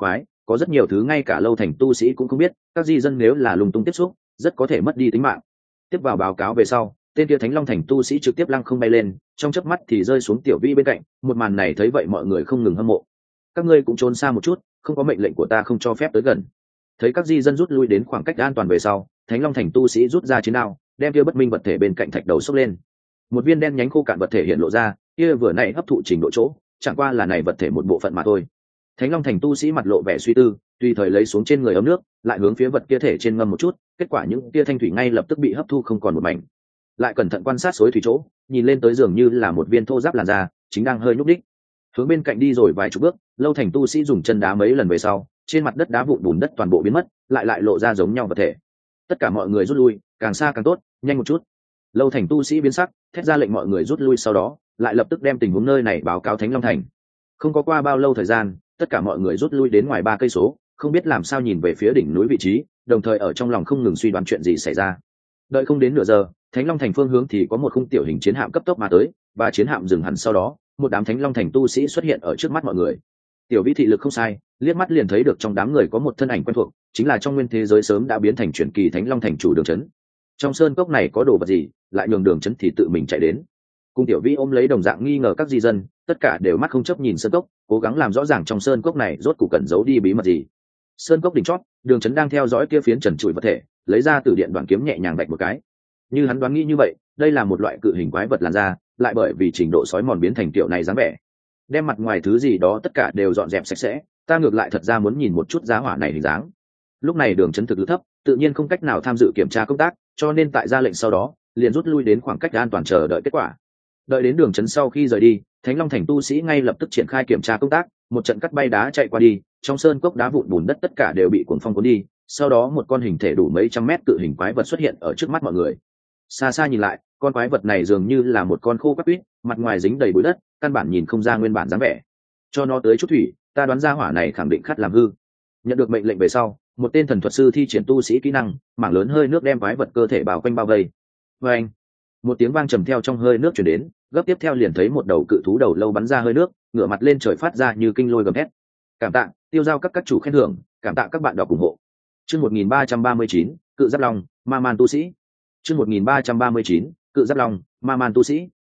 có rất nhiều thứ ngay cả lâu thành tu sĩ cũng không biết, các di dân nếu là lung tung tiếp xúc rất có thể mất đi tính mạng. Tiếp vào báo cáo về sau, tên kia Thánh Long Thành tu sĩ trực tiếp lăng không bay lên, trong chớp mắt thì rơi xuống Tiểu Vi bên cạnh. Một màn này thấy vậy mọi người không ngừng hâm mộ. Các ngươi cũng trốn xa một chút, không có mệnh lệnh của ta không cho phép tới gần. Thấy các di dân rút lui đến khoảng cách an toàn về sau, Thánh Long Thành tu sĩ rút ra chiến đao, đem kia bất minh vật thể bên cạnh thạch đầu xốc lên. Một viên đen nhánh khô cạn vật thể hiện lộ ra, kia vừa nãy hấp thụ trình độ chỗ, chẳng qua là này vật thể một bộ phận mà thôi. Thánh Long Thành tu sĩ mặt lộ vẻ suy tư, tùy thời lấy xuống trên người ấm nước, lại hướng phía vật kia thể trên ngâm một chút, kết quả những kia thanh thủy ngay lập tức bị hấp thu không còn một mảnh. Lại cẩn thận quan sát suối thủy chỗ, nhìn lên tới dường như là một viên thô giáp làn da, chính đang hơi nhúc đích. Hướng bên cạnh đi rồi vài chục bước, Lâu Thành tu sĩ dùng chân đá mấy lần về sau, trên mặt đất đá vụn bùn đất toàn bộ biến mất, lại lộ ra giống nhau vật thể. Tất cả mọi người rút lui, càng xa càng tốt, nhanh một chút. Lâu Thành tu sĩ biến sắc, thét ra lệnh mọi người rút lui, sau đó lại lập tức đem tình huống nơi này báo cáo Thánh Long Thành. Không có qua bao lâu thời gian, tất cả mọi người rút lui đến ngoài 3 cây số, không biết làm sao nhìn về phía đỉnh núi vị trí, đồng thời ở trong lòng không ngừng suy đoán chuyện gì xảy ra. Đợi không đến nửa giờ, Thánh Long Thành phương hướng thì có một khung tiểu hình chiến hạm cấp tốc mà tới, và chiến hạm dừng hẳn sau đó, một đám Thánh Long Thành tu sĩ xuất hiện ở trước mắt mọi người. Tiểu Vi thị lực không sai, liếc mắt liền thấy được trong đám người có một thân ảnh quen thuộc, chính là trong nguyên thế giới sớm đã biến thành truyền kỳ Thánh Long Thành chủ Đường Chấn. Trong sơn cốc này có đồ vật gì, lại nhường Đường Chấn thì tự mình chạy đến. Cùng Tiểu Vi ôm lấy đồng dạng nghi ngờ các di dân, tất cả đều mắt không chấp nhìn sơn cốc, cố gắng làm rõ ràng trong sơn cốc này rốt cuộc cần giấu đi bí mật gì. Sơn cốc đỉnh chót, Đường Chấn đang theo dõi kia phiến trần trụi vật thể, lấy ra từ điện đoạn kiếm nhẹ nhàng vạch một cái. Như hắn đoán nghĩ như vậy, đây là một loại cự hình quái vật làn da, lại bởi vì trình độ sói mòn biến thành kiểu này dáng vẻ. Đem mặt ngoài thứ gì đó tất cả đều dọn dẹp sạch sẽ, ta ngược lại thật ra muốn nhìn một chút giá hỏa này hình dáng. Lúc này Đường Chấn thực lực thấp, tự nhiên không cách nào tham dự kiểm tra công tác, cho nên tại ra lệnh sau đó, liền rút lui đến khoảng cách an toàn chờ đợi kết quả. Đợi đến Đường Chấn sau khi rời đi, Thánh Long Thành tu sĩ ngay lập tức triển khai kiểm tra công tác, một trận cắt bay đá chạy qua đi, trong sơn cốc đá vụn bùn đất tất cả đều bị cuồng phong cuốn đi, sau đó một con hình thể đủ mấy trăm mét cự hình quái vật xuất hiện ở trước mắt mọi người. Xa xa nhìn lại, con quái vật này dường như là một con khô quắt quýt, mặt ngoài dính đầy bụi đất, căn bản nhìn không ra nguyên bản dáng vẻ. Cho nó tới chút thủy, ta đoán ra hỏa này khẳng định khát làm hư. Nhận được mệnh lệnh về sau, một tên thần thuật sư thi triển tu sĩ kỹ năng, mảng lớn hơi nước đem quái vật cơ thể bao quanh bao vây. Và anh, một tiếng vang trầm theo trong hơi nước truyền đến, gấp tiếp theo liền thấy một đầu cự thú đầu lâu bắn ra hơi nước, ngửa mặt lên trời phát ra như kinh lôi gầm thét. Cảm tạ, tiêu giao các chủ khen thưởng, cảm tạ các bạn đọc ủng hộ. Chương 1339, cự giáp long, ma man tu sĩ. Chương 1339, cự giáp long, ma man tu sĩ.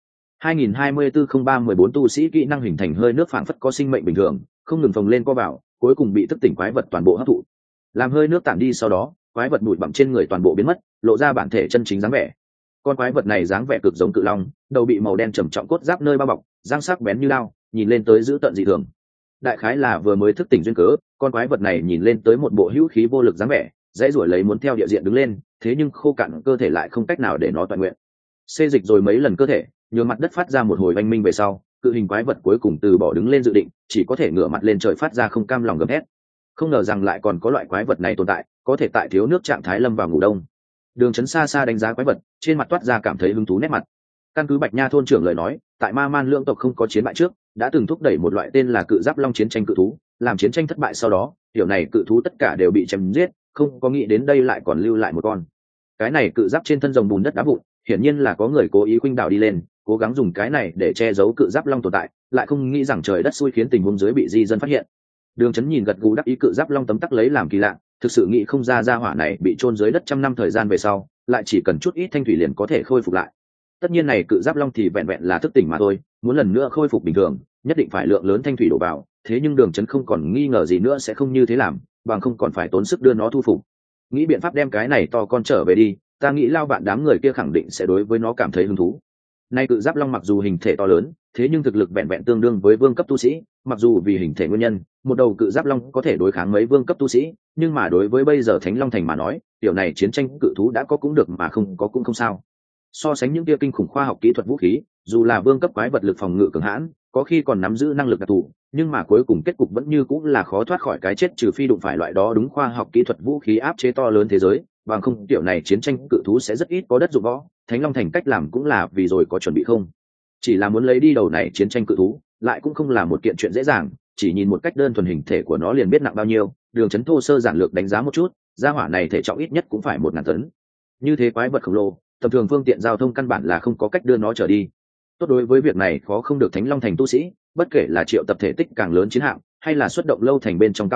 2024-03-14 tu sĩ kỹ năng hình thành hơi nước phảng phất có sinh mệnh bình thường, không ngừng phồng lên co vào, cuối cùng bị thức tỉnh quái vật toàn bộ hấp thụ. Làm hơi nước tản đi sau đó, quái vật bụi bặm trên người toàn bộ biến mất, lộ ra bản thể chân chính dáng vẻ. Con quái vật này dáng vẻ cực giống cự long, đầu bị màu đen trầm trọng cốt giáp nơi bao bọc, răng sắc bén như lao, nhìn lên tới dữ tợn dị thường. Đại khái là vừa mới thức tỉnh duyên cớ, con quái vật này nhìn lên tới một bộ hữu khí vô lực dáng vẻ, dãy ruổi lấy muốn theo địa diện đứng lên, thế nhưng khô cạn cơ thể lại không cách nào để nó toàn nguyện. Xê dịch rồi mấy lần cơ thể, nhường mặt đất phát ra một hồi oanh minh về sau, cự hình quái vật cuối cùng từ bỏ đứng lên dự định, chỉ có thể ngửa mặt lên trời phát ra không cam lòng gầm hét. Không ngờ rằng lại còn có loại quái vật này tồn tại, có thể tại thiếu nước trạng thái lâm vào ngủ đông. Đường Chấn xa xa đánh giá quái vật, trên mặt toát ra cảm thấy hứng thú nét mặt. Căn cứ Bạch Nha thôn trưởng lời nói, tại Ma Man lượng tộc không có chiến bại trước, đã từng thúc đẩy một loại tên là cự giáp long chiến tranh cự thú, làm chiến tranh thất bại sau đó, điều này cự thú tất cả đều bị chém giết, không có nghĩ đến đây lại còn lưu lại một con. Cái này cự giáp trên thân rồng bùn đất đá vụn, hiển nhiên là có người cố ý khuynh đảo đi lên, cố gắng dùng cái này để che giấu cự giáp long tồn tại, lại không nghĩ rằng trời đất xui khiến tình huống dưới bị di dân phát hiện. Đường Chấn nhìn gật gù đắc ý cự giáp long tấm tắc lấy làm kỳ lạ, thực sự nghĩ không ra hỏa này bị chôn dưới đất trăm năm thời gian về sau, lại chỉ cần chút ít thanh thủy liền có thể khôi phục lại. Tất nhiên này cự giáp long thì vẹn vẹn là thức tỉnh mà thôi, muốn lần nữa khôi phục bình thường, nhất định phải lượng lớn thanh thủy đổ vào, thế nhưng Đường Chấn không còn nghi ngờ gì nữa sẽ không như thế làm, bằng không còn phải tốn sức đưa nó thu phục. Nghĩ biện pháp đem cái này to con trở về đi, ta nghĩ lao bạn đám người kia khẳng định sẽ đối với nó cảm thấy hứng thú. Nay cự giáp long mặc dù hình thể to lớn, thế nhưng thực lực vẹn vẹn tương đương với vương cấp tu sĩ, mặc dù vì hình thể nguyên nhân, một đầu cự giáp long có thể đối kháng mấy vương cấp tu sĩ, nhưng mà đối với bây giờ Thánh Long Thành mà nói, điều này chiến tranh cự thú đã có cũng được mà không có cũng không sao. So sánh những kia kinh khủng khoa học kỹ thuật vũ khí, dù là vương cấp quái vật lực phòng ngự cường hãn, có khi còn nắm giữ năng lực đặc thù, nhưng mà cuối cùng kết cục vẫn như cũng là khó thoát khỏi cái chết, trừ phi đụng phải loại đó đúng khoa học kỹ thuật vũ khí áp chế to lớn thế giới, bằng không kiểu này chiến tranh cự thú sẽ rất ít có đất dụng võ. Thánh Long Thành cách làm cũng là vì rồi có chuẩn bị không, chỉ là muốn lấy đi đầu này chiến tranh cự thú, lại cũng không là một kiện chuyện dễ dàng, chỉ nhìn một cách đơn thuần hình thể của nó liền biết nặng bao nhiêu. Đường Chấn thô sơ giản lược đánh giá một chút, gia hỏa này thể trọng ít nhất cũng phải 1000 tấn. Như thế quái vật khổng lồ, tầm thường phương tiện giao thông căn bản là không có cách đưa nó trở đi. Tốt đối với việc này khó không được Thánh Long Thành tu sĩ, bất kể là triệu tập thể tích càng lớn chiến hạm, hay là xuất động lâu thành bên trong cao thủ,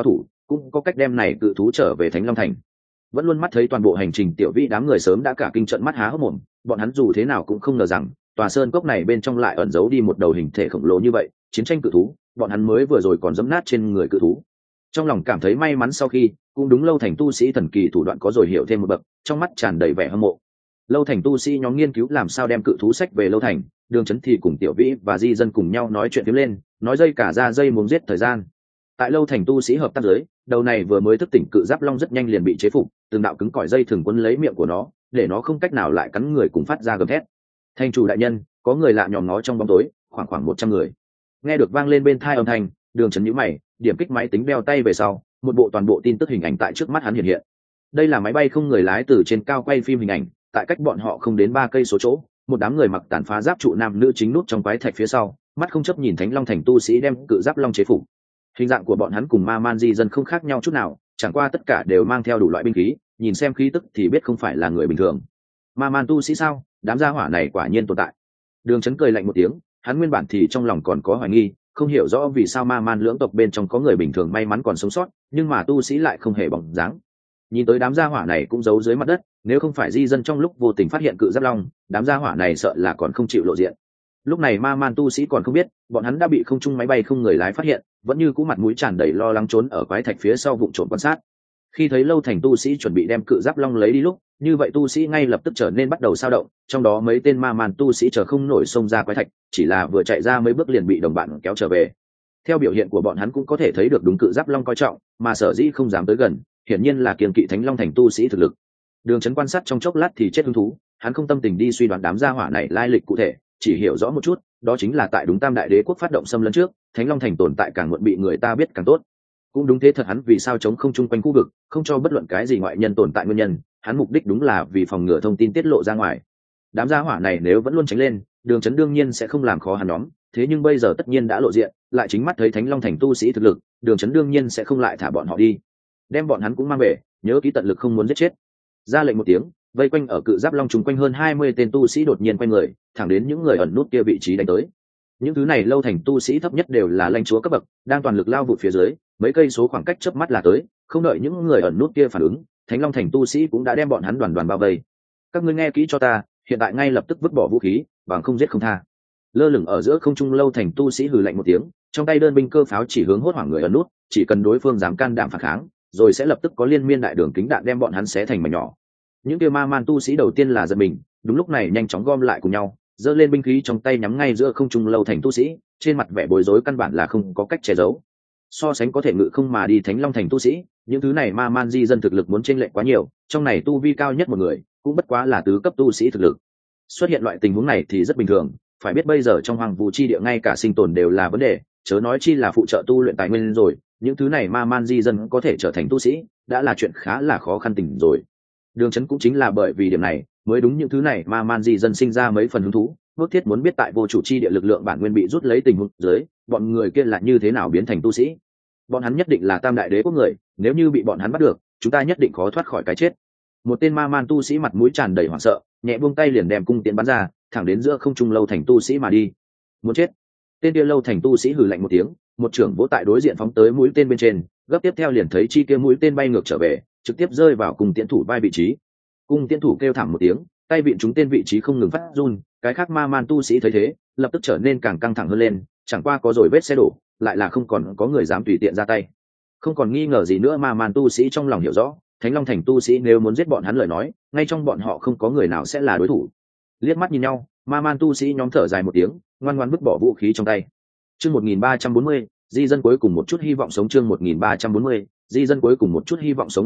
cũng có cách đem này cự thú trở về Thánh Long Thành. Vẫn luôn mắt thấy toàn bộ hành trình tiểu vĩ đám người sớm đã cả kinh trận mắt há hốc mồm, bọn hắn dù thế nào cũng không ngờ rằng tòa sơn cốc này bên trong lại ẩn giấu đi một đầu hình thể khổng lồ như vậy chiến tranh cự thú, bọn hắn mới vừa rồi còn dẫm nát trên người cự thú. Trong lòng cảm thấy may mắn sau khi, cũng đúng Lâu Thành tu sĩ thần kỳ thủ đoạn có rồi hiểu thêm một bậc, trong mắt tràn đầy vẻ hâm mộ. Lâu Thành tu sĩ nhóm nghiên cứu làm sao đem cự thú sách về Lâu Thành, Đường Chấn thì cùng Tiểu Vĩ và Di Dân cùng nhau nói chuyện tiếp lên, nói dây cả ra dây muốn giết thời gian. Tại Lâu Thành tu sĩ hợp tác dưới, đầu này vừa mới thức tỉnh cự giáp long rất nhanh liền bị chế phục, từng đạo cứng cỏi dây thường quấn lấy miệng của nó, để nó không cách nào lại cắn người cùng phát ra gầm thét. Thành chủ đại nhân, có người lạ nhòm nó trong bóng tối, khoảng 100 người. Nghe được vang lên bên tai âm thanh, Đường Chấn nhíu mày, điểm kích máy tính đeo tay về sau, một bộ toàn bộ tin tức hình ảnh tại trước mắt hắn hiện hiện. Đây là máy bay không người lái từ trên cao quay phim hình ảnh, tại cách bọn họ không đến 3 cây số chỗ, một đám người mặc tàn phá giáp trụ nam nữ chính nút trong quái thạch phía sau, mắt không chấp nhìn Thánh Long Thành tu sĩ đem cự giáp long chế phục. Hình dạng của bọn hắn cùng ma man di dân không khác nhau chút nào, chẳng qua tất cả đều mang theo đủ loại binh khí, nhìn xem khí tức thì biết không phải là người bình thường. Ma man tu sĩ sao? Đám gia hỏa này quả nhiên tồn tại. Đường Chấn cười lạnh một tiếng, hắn nguyên bản thì trong lòng còn có hoài nghi, không hiểu rõ vì sao ma man lưỡng tộc bên trong có người bình thường may mắn còn sống sót, nhưng mà tu sĩ lại không hề bóng dáng. Nhìn tới đám gia hỏa này cũng giấu dưới mặt đất, nếu không phải di dân trong lúc vô tình phát hiện cự giáp long, đám gia hỏa này sợ là còn không chịu lộ diện. Lúc này ma man tu sĩ còn không biết, bọn hắn đã bị không trung máy bay không người lái phát hiện, vẫn như cũ mặt mũi tràn đầy lo lắng trốn ở quái thạch phía sau vụng trộm quan sát. Khi thấy Lâu Thành tu sĩ chuẩn bị đem cự giáp long lấy đi lúc, như vậy tu sĩ ngay lập tức trở nên bắt đầu sao động, trong đó mấy tên ma man tu sĩ chờ không nổi xông ra quái thạch, chỉ là vừa chạy ra mấy bước liền bị đồng bạn kéo trở về. Theo biểu hiện của bọn hắn cũng có thể thấy được đúng cự giáp long coi trọng, mà sở dĩ không dám tới gần, hiển nhiên là kiêng kỵ Thánh Long Thành tu sĩ thực lực. Đường Chấn quan sát trong chốc lát thì chết hứng thú, hắn không tâm tình đi suy đoán đám gia hỏa này lai lịch cụ thể, chỉ hiểu rõ một chút, đó chính là tại đúng Tam Đại Đế quốc phát động xâm lấn trước, Thánh Long Thành tồn tại càng muộn bị người ta biết càng tốt. Cũng đúng thế thật, hắn vì sao chống không chung quanh khu vực, không cho bất luận cái gì ngoại nhân tồn tại nguyên nhân, hắn mục đích đúng là vì phòng ngừa thông tin tiết lộ ra ngoài. Đám gia hỏa này nếu vẫn luôn tránh lên, Đường Chấn đương nhiên sẽ không làm khó hắn nhóm, thế nhưng bây giờ tất nhiên đã lộ diện, lại chính mắt thấy Thánh Long Thành tu sĩ thực lực, Đường Chấn đương nhiên sẽ không lại thả bọn họ đi, đem bọn hắn cũng mang về, nhớ kỹ tận lực không muốn giết chết. Ra lệnh một tiếng, vây quanh ở cự giáp long chung quanh hơn 20 tên tu sĩ đột nhiên quay người, thẳng đến những người ẩn nút kia vị trí đánh tới. Những thứ này Lâu Thành tu sĩ thấp nhất đều là lãnh chúa cấp bậc, đang toàn lực lao vụt phía dưới, mấy cây số khoảng cách chớp mắt là tới, không đợi những người ẩn nút kia phản ứng, Thánh Long Thành tu sĩ cũng đã đem bọn hắn đoàn đoàn bao vây. Các ngươi nghe kỹ cho ta, hiện tại ngay lập tức vứt bỏ vũ khí, bằng không giết không tha. Lơ lửng ở giữa không trung Lâu Thành tu sĩ hừ lạnh một tiếng, trong tay đơn binh cơ pháo chỉ hướng hốt hoảng người ẩn nút, chỉ cần đối phương dám can đảm phản kháng, rồi sẽ lập tức có liên miên đại đường kính đạn đem bọn hắn xé thành mảnh nhỏ. Những kia ma man tu sĩ đầu tiên là giật mình, đúng lúc này nhanh chóng gom lại cùng nhau, giơ lên binh khí trong tay nhắm ngay giữa không trung Lâu Thành tu sĩ, trên mặt vẻ bối rối căn bản là không có cách che giấu. So sánh có thể ngự không mà đi Thánh Long Thành tu sĩ, những thứ này ma man di dân thực lực muốn chênh lệch quá nhiều, trong này tu vi cao nhất một người cũng bất quá là tứ cấp tu sĩ thực lực. Xuất hiện loại tình huống này thì rất bình thường, phải biết bây giờ trong hoàng vũ chi địa ngay cả sinh tồn đều là vấn đề, chớ nói chi là phụ trợ tu luyện tài nguyên rồi, những thứ này ma man di dân có thể trở thành tu sĩ đã là chuyện khá là khó khăn tình rồi. Đường Chấn cũng chính là bởi vì điểm này mới đúng những thứ này ma man di dân sinh ra mấy phần hứng thú, bước thiết muốn biết tại vô chủ chi địa lực lượng bản nguyên bị rút lấy tình huống dưới, bọn người kia là như thế nào biến thành tu sĩ. Bọn hắn nhất định là Tam Đại Đế quốc người, nếu như bị bọn hắn bắt được, chúng ta nhất định khó thoát khỏi cái chết. Một tên ma man tu sĩ mặt mũi tràn đầy hoảng sợ, nhẹ buông tay liền đem cung tiễn bắn ra, thẳng đến giữa không trung Lâu Thành tu sĩ mà đi. Muốn chết. Tên kia Lâu Thành tu sĩ hừ lạnh một tiếng, một trưởng vỗ tại đối diện phóng tới mũi tên bên trên, gấp tiếp theo liền thấy chi kia mũi tên bay ngược trở về, trực tiếp rơi vào cung tiễn thủ vai vị trí. Cung tiễn thủ kêu thảm một tiếng, tay vịn trúng tên vị trí không ngừng phát run, cái khác ma man tu sĩ thấy thế, lập tức trở nên càng căng thẳng hơn lên, chẳng qua có rồi vết xe đổ, lại là không còn có người dám tùy tiện ra tay. Không còn nghi ngờ gì nữa, ma man tu sĩ trong lòng hiểu rõ, Thánh Long Thành tu sĩ nếu muốn giết bọn hắn lời nói, ngay trong bọn họ không có người nào sẽ là đối thủ. Liếc mắt nhìn nhau, ma man tu sĩ nhóm thở dài một tiếng, ngoan ngoãn vứt bỏ vũ khí trong tay. Chương 1340, di dân cuối cùng một chút hy vọng sống. Chương 1340, di dân cuối cùng một chút hy vọng sống.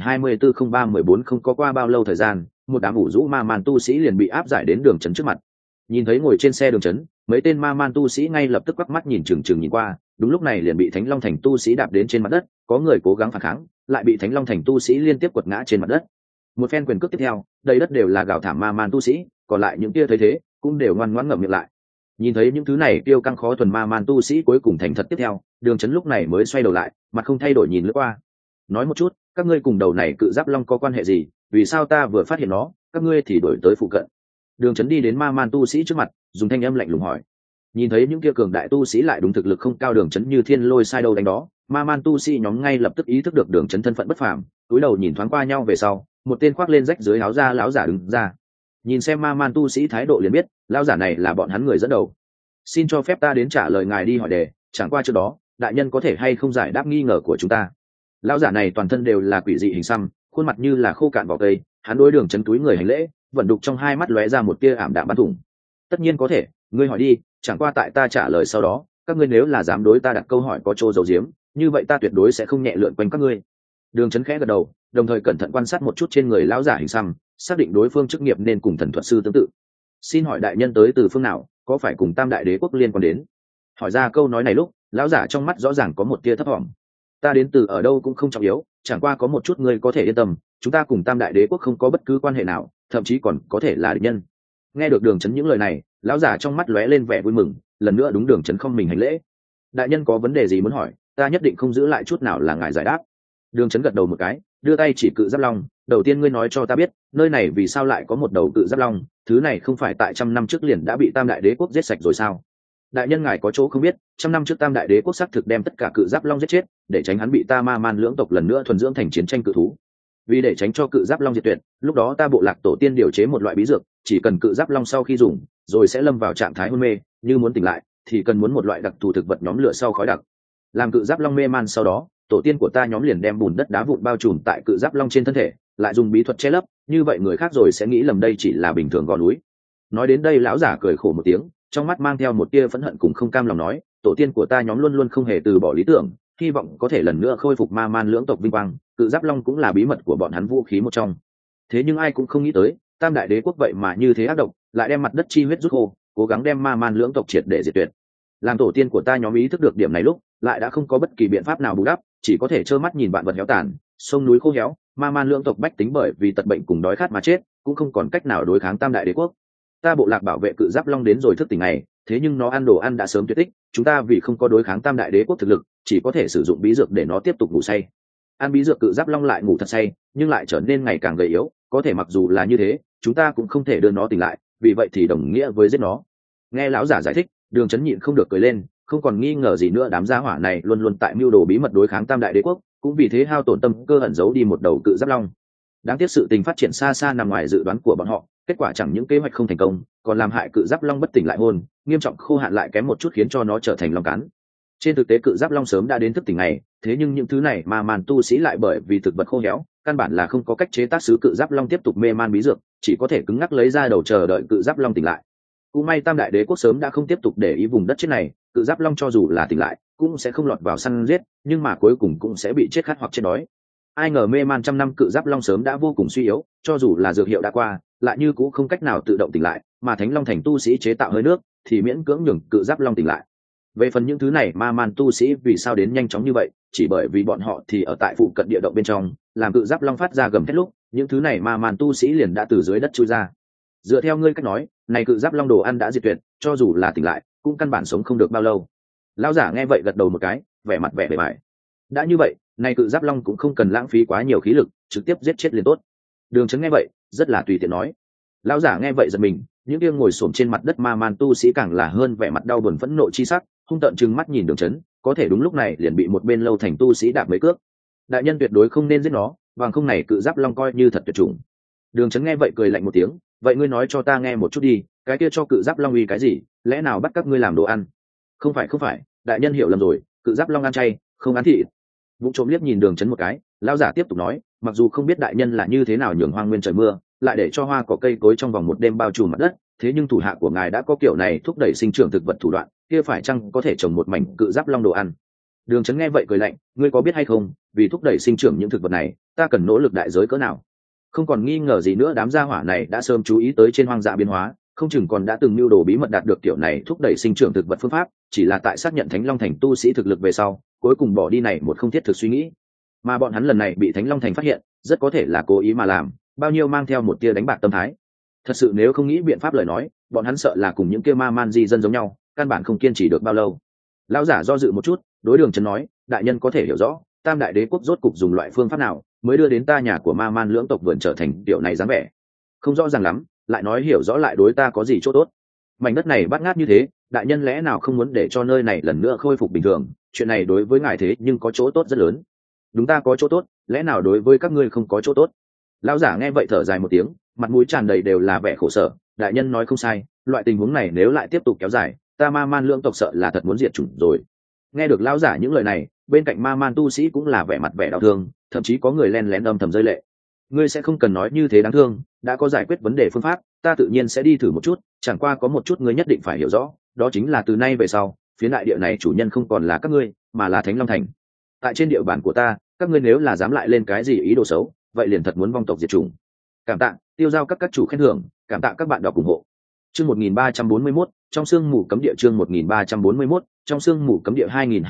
2024-03-14 không có qua bao lâu thời gian, một đám ủ rũ ma man tu sĩ liền bị áp giải đến Đường Chấn trước mặt. Nhìn thấy ngồi trên xe Đường Chấn, mấy tên ma man tu sĩ ngay lập tức quắc mắt nhìn chừng chừng nhìn qua, đúng lúc này liền bị Thánh Long Thành tu sĩ đạp đến trên mặt đất, có người cố gắng phản kháng, lại bị Thánh Long Thành tu sĩ liên tiếp quật ngã trên mặt đất. Một phen quyền cước tiếp theo, đầy đất đều là gào thảm ma man tu sĩ, còn lại những kia thấy thế cũng đều ngoan ngoãn ngậm miệng lại. Nhìn thấy những thứ này tiêu căng khó thuần ma man tu sĩ cuối cùng thành thật tiếp theo, Đường Chấn lúc này mới xoay đầu lại, mặt không thay đổi nhìn lướt qua. Nói một chút, các ngươi cùng đầu này cự giáp long có quan hệ gì? Vì sao ta vừa phát hiện nó, các ngươi thì đổi tới phụ cận? Đường Chấn đi đến ma man tu sĩ trước mặt, dùng thanh âm lạnh lùng hỏi. Nhìn thấy những kia cường đại tu sĩ lại đúng thực lực không cao, Đường Chấn như thiên lôi sai đâu đánh đó, ma man tu sĩ nhóm ngay lập tức ý thức được đường trấn thân phận bất phàm, cúi đầu nhìn thoáng qua nhau về sau, một tên khoác lên rách dưới áo da lão giả đứng ra. Nhìn xem ma man tu sĩ thái độ liền biết lão giả này là bọn hắn người dẫn đầu. Xin cho phép ta đến trả lời ngài đi hỏi đề, chẳng qua trước đó đại nhân có thể hay không giải đáp nghi ngờ của chúng ta. Lão giả này toàn thân đều là quỷ dị hình xăm, khuôn mặt như là khô cạn vỏ cây, hắn đối đường trấn túi người hành lễ, vận đục trong hai mắt lóe ra một tia ảm đạm bắn thủng. Tất nhiên có thể, ngươi hỏi đi, chẳng qua tại ta trả lời sau đó, các ngươi nếu là dám đối ta đặt câu hỏi có chỗ giấu giếm, như vậy ta tuyệt đối sẽ không nhẹ lượn quanh các ngươi. Đường trấn khẽ gật đầu, đồng thời cẩn thận quan sát một chút trên người lão giả hình xăm, xác định đối phương chức nghiệp nên cùng thần thuật sư tương tự. Xin hỏi đại nhân tới từ phương nào, có phải cùng Tam Đại Đế quốc liên quan đến? Hỏi ra câu nói này lúc, lão giả trong mắt rõ ràng có một tia thấp thỏm. Ta đến từ ở đâu cũng không trọng yếu, chẳng qua có một chút ngươi có thể yên tâm, chúng ta cùng Tam Đại Đế quốc không có bất cứ quan hệ nào, thậm chí còn có thể là địch nhân. Nghe được đường trấn những lời này, lão giả trong mắt lóe lên vẻ vui mừng, lần nữa đúng đường trấn không mình hành lễ. Đại nhân có vấn đề gì muốn hỏi, ta nhất định không giữ lại chút nào là ngài giải đáp. Đường trấn gật đầu một cái, đưa tay chỉ cự giáp long. Đầu tiên ngươi nói cho ta biết, nơi này vì sao lại có một đầu cự giáp long, thứ này không phải tại 100 năm trước liền đã bị Tam Đại Đế quốc giết sạch rồi sao? Đại nhân ngài có chỗ không biết, 100 năm trước Tam Đại Đế quốc xác thực đem tất cả cự giáp long giết chết, để tránh hắn bị ta ma man lưỡng tộc lần nữa thuần dưỡng thành chiến tranh cự thú. Vì để tránh cho cự giáp long diệt tuyệt, lúc đó ta bộ lạc tổ tiên điều chế một loại bí dược, chỉ cần cự giáp long sau khi dùng, rồi sẽ lâm vào trạng thái hôn mê, như muốn tỉnh lại thì cần muốn một loại đặc thù thực vật nhóm lửa sau khói đặc. Làm cự giáp long mê man sau đó, tổ tiên của ta nhóm liền đem bùn đất đá vụn bao trùm tại cự giáp long trên thân thể, lại dùng bí thuật che lấp, như vậy người khác rồi sẽ nghĩ lầm đây chỉ là bình thường gò núi. Nói đến đây lão giả cười khổ một tiếng, trong mắt mang theo một tia phẫn hận cùng không cam lòng nói, tổ tiên của ta nhóm luôn luôn không hề từ bỏ lý tưởng, hy vọng có thể lần nữa khôi phục ma man lưỡng tộc vinh quang, cự giáp long cũng là bí mật của bọn hắn vũ khí một trong. Thế nhưng ai cũng không nghĩ tới, Tam Đại Đế quốc vậy mà như thế ác độc, lại đem mặt đất chi huyết rút khô, cố gắng đem ma man lưỡng tộc triệt để diệt tuyệt. Làm tổ tiên của ta nhóm ý thức được điểm này lúc, lại đã không có bất kỳ biện pháp nào bù đắp, chỉ có thể trơ mắt nhìn vạn vật héo tàn, sông núi khô héo, ma man lưỡng tộc bách tính bởi vì tật bệnh cùng đói khát mà chết, cũng không còn cách nào đối kháng Tam Đại Đế quốc. Ta bộ lạc bảo vệ cự giáp long đến rồi thức tỉnh này, thế nhưng nó ăn đồ ăn đã sớm tuyệt tích, chúng ta vì không có đối kháng Tam Đại Đế quốc thực lực, chỉ có thể sử dụng bí dược để nó tiếp tục ngủ say. Ăn bí dược cự giáp long lại ngủ thật say, nhưng lại trở nên ngày càng gầy yếu, có thể mặc dù là như thế, chúng ta cũng không thể đưa nó tỉnh lại, vì vậy thì đồng nghĩa với giết nó. Nghe lão giả giải thích, đường trấn nhịn không được cười lên, không còn nghi ngờ gì nữa đám gia hỏa này luôn luôn tại mưu đồ bí mật đối kháng Tam Đại Đế quốc, cũng vì thế hao tổn tâm cơ ẩn giấu đi một đầu cự giáp long. Đáng tiếc sự tình phát triển xa xa nằm ngoài dự đoán của bọn họ, kết quả chẳng những kế hoạch không thành công, còn làm hại cự giáp long bất tỉnh lại hôn, nghiêm trọng khô hạn lại kém một chút khiến cho nó trở thành long cắn. Trên thực tế cự giáp long sớm đã đến thức tỉnh này, thế nhưng những thứ này mà màn tu sĩ lại bởi vì thực vật khô héo, căn bản là không có cách chế tác sứ cự giáp long tiếp tục mê man bí dược, chỉ có thể cứng ngắc lấy ra đầu chờ đợi cự giáp long tỉnh lại. Cũng may Tam Đại Đế quốc sớm đã không tiếp tục để ý vùng đất chết này, cự giáp long cho dù là tỉnh lại, cũng sẽ không lọt vào săn giết, nhưng mà cuối cùng cũng sẽ bị chết khát hoặc chết đói. Ai ngờ mê man 100 năm cự giáp long sớm đã vô cùng suy yếu, cho dù là dược hiệu đã qua, lại như cũng không cách nào tự động tỉnh lại, mà Thánh Long Thành tu sĩ chế tạo hơi nước thì miễn cưỡng nhường cự giáp long tỉnh lại. Về phần những thứ này ma man tu sĩ vì sao đến nhanh chóng như vậy, chỉ bởi vì bọn họ thì ở tại phụ cận địa động bên trong, làm cự giáp long phát ra gầm thét lúc, những thứ này ma man tu sĩ liền đã từ dưới đất chui ra. Dựa theo ngươi cách nói, này cự giáp long đồ ăn đã diệt tuyệt, cho dù là tỉnh lại, cũng căn bản sống không được bao lâu. Lão giả nghe vậy gật đầu một cái, vẻ mặt vẻ bề bài. Đã như vậy, này cự giáp long cũng không cần lãng phí quá nhiều khí lực, trực tiếp giết chết liền tốt. Đường Chấn nghe vậy, rất là tùy tiện nói. Lão giả nghe vậy giật mình, những kia ngồi xổm trên mặt đất ma man tu sĩ càng là hơn vẻ mặt đau buồn phẫn nộ chi sắc, hung tợn trừng mắt nhìn Đường Chấn, có thể đúng lúc này liền bị một bên Lâu Thành tu sĩ đạp mấy cước. Đại nhân tuyệt đối không nên giết nó, bằng không này cự giáp long coi như thật tuyệt chủng. Đường Chấn nghe vậy cười lạnh một tiếng, vậy ngươi nói cho ta nghe một chút đi, cái kia cho cự giáp long uy cái gì, lẽ nào bắt các ngươi làm đồ ăn? Không phải, đại nhân hiểu lầm rồi, cự giáp long ăn chay, không ăn thịt. Vũ trộm liếc nhìn Đường Chấn một cái, lão giả tiếp tục nói, mặc dù không biết đại nhân là như thế nào nhường hoang nguyên trời mưa, lại để cho hoa cỏ cây cối trong vòng một đêm bao trùm mặt đất, thế nhưng thủ hạ của ngài đã có kiểu này thúc đẩy sinh trưởng thực vật thủ đoạn, kia phải chăng có thể trồng một mảnh cự giáp long đồ ăn? Đường Chấn nghe vậy cười lạnh, ngươi có biết hay không, vì thúc đẩy sinh trưởng những thực vật này, ta cần nỗ lực đại giới cỡ nào? Không còn nghi ngờ gì nữa, đám gia hỏa này đã sớm chú ý tới trên hoang dã biến hóa, không chừng còn đã từng mưu đồ bí mật đạt được kiểu này thúc đẩy sinh trưởng thực vật phương pháp, chỉ là tại xác nhận Thánh Long Thành tu sĩ thực lực về sau, cuối cùng bỏ đi này một không thiết thực suy nghĩ. Mà bọn hắn lần này bị Thánh Long Thành phát hiện, rất có thể là cố ý mà làm, bao nhiêu mang theo một tia đánh bạc tâm thái. Thật sự nếu không nghĩ biện pháp lời nói, bọn hắn sợ là cùng những kia ma man di dân giống nhau, căn bản không kiên trì được bao lâu. Lão giả do dự một chút, đối Đường Chấn nói, đại nhân có thể hiểu rõ, Tam Đại Đế quốc rốt cục dùng loại phương pháp nào mới đưa đến ta nhà của ma man lưỡng tộc vườn trở thành kiểu này dáng vẻ? Không rõ ràng lắm, lại nói hiểu rõ lại đối ta có gì chỗ tốt? Mảnh đất này bát ngát như thế, đại nhân lẽ nào không muốn để cho nơi này lần nữa khôi phục bình thường? Chuyện này đối với ngài thế nhưng có chỗ tốt rất lớn. Đúng, ta có chỗ tốt, lẽ nào đối với các ngươi không có chỗ tốt? Lão giả nghe vậy thở dài một tiếng, mặt mũi tràn đầy đều là vẻ khổ sở. Đại nhân nói không sai, loại tình huống này nếu lại tiếp tục kéo dài, ta ma man lưỡng tộc sợ là thật muốn diệt chủng rồi. Nghe được lão giả những lời này, bên cạnh ma man tu sĩ cũng là vẻ mặt vẻ đau thương, thậm chí có người len lén âm thầm rơi lệ. Ngươi sẽ không cần nói như thế đáng thương, đã có giải quyết vấn đề phương pháp, ta tự nhiên sẽ đi thử một chút, chẳng qua có một chút ngươi nhất định phải hiểu rõ, đó chính là từ nay về sau, phía đại địa này chủ nhân không còn là các ngươi, mà là Thánh Long Thành. Tại trên địa bàn của ta, các ngươi nếu là dám lại lên cái gì ý đồ xấu, vậy liền thật muốn vong tộc diệt chủng. Cảm tạ, tiêu giao các chủ khen thưởng, cảm tạ các bạn đọc ủng hộ. Chương 1341, trong xương mù cấm địa. Chương 1341, trong xương mù cấm địa.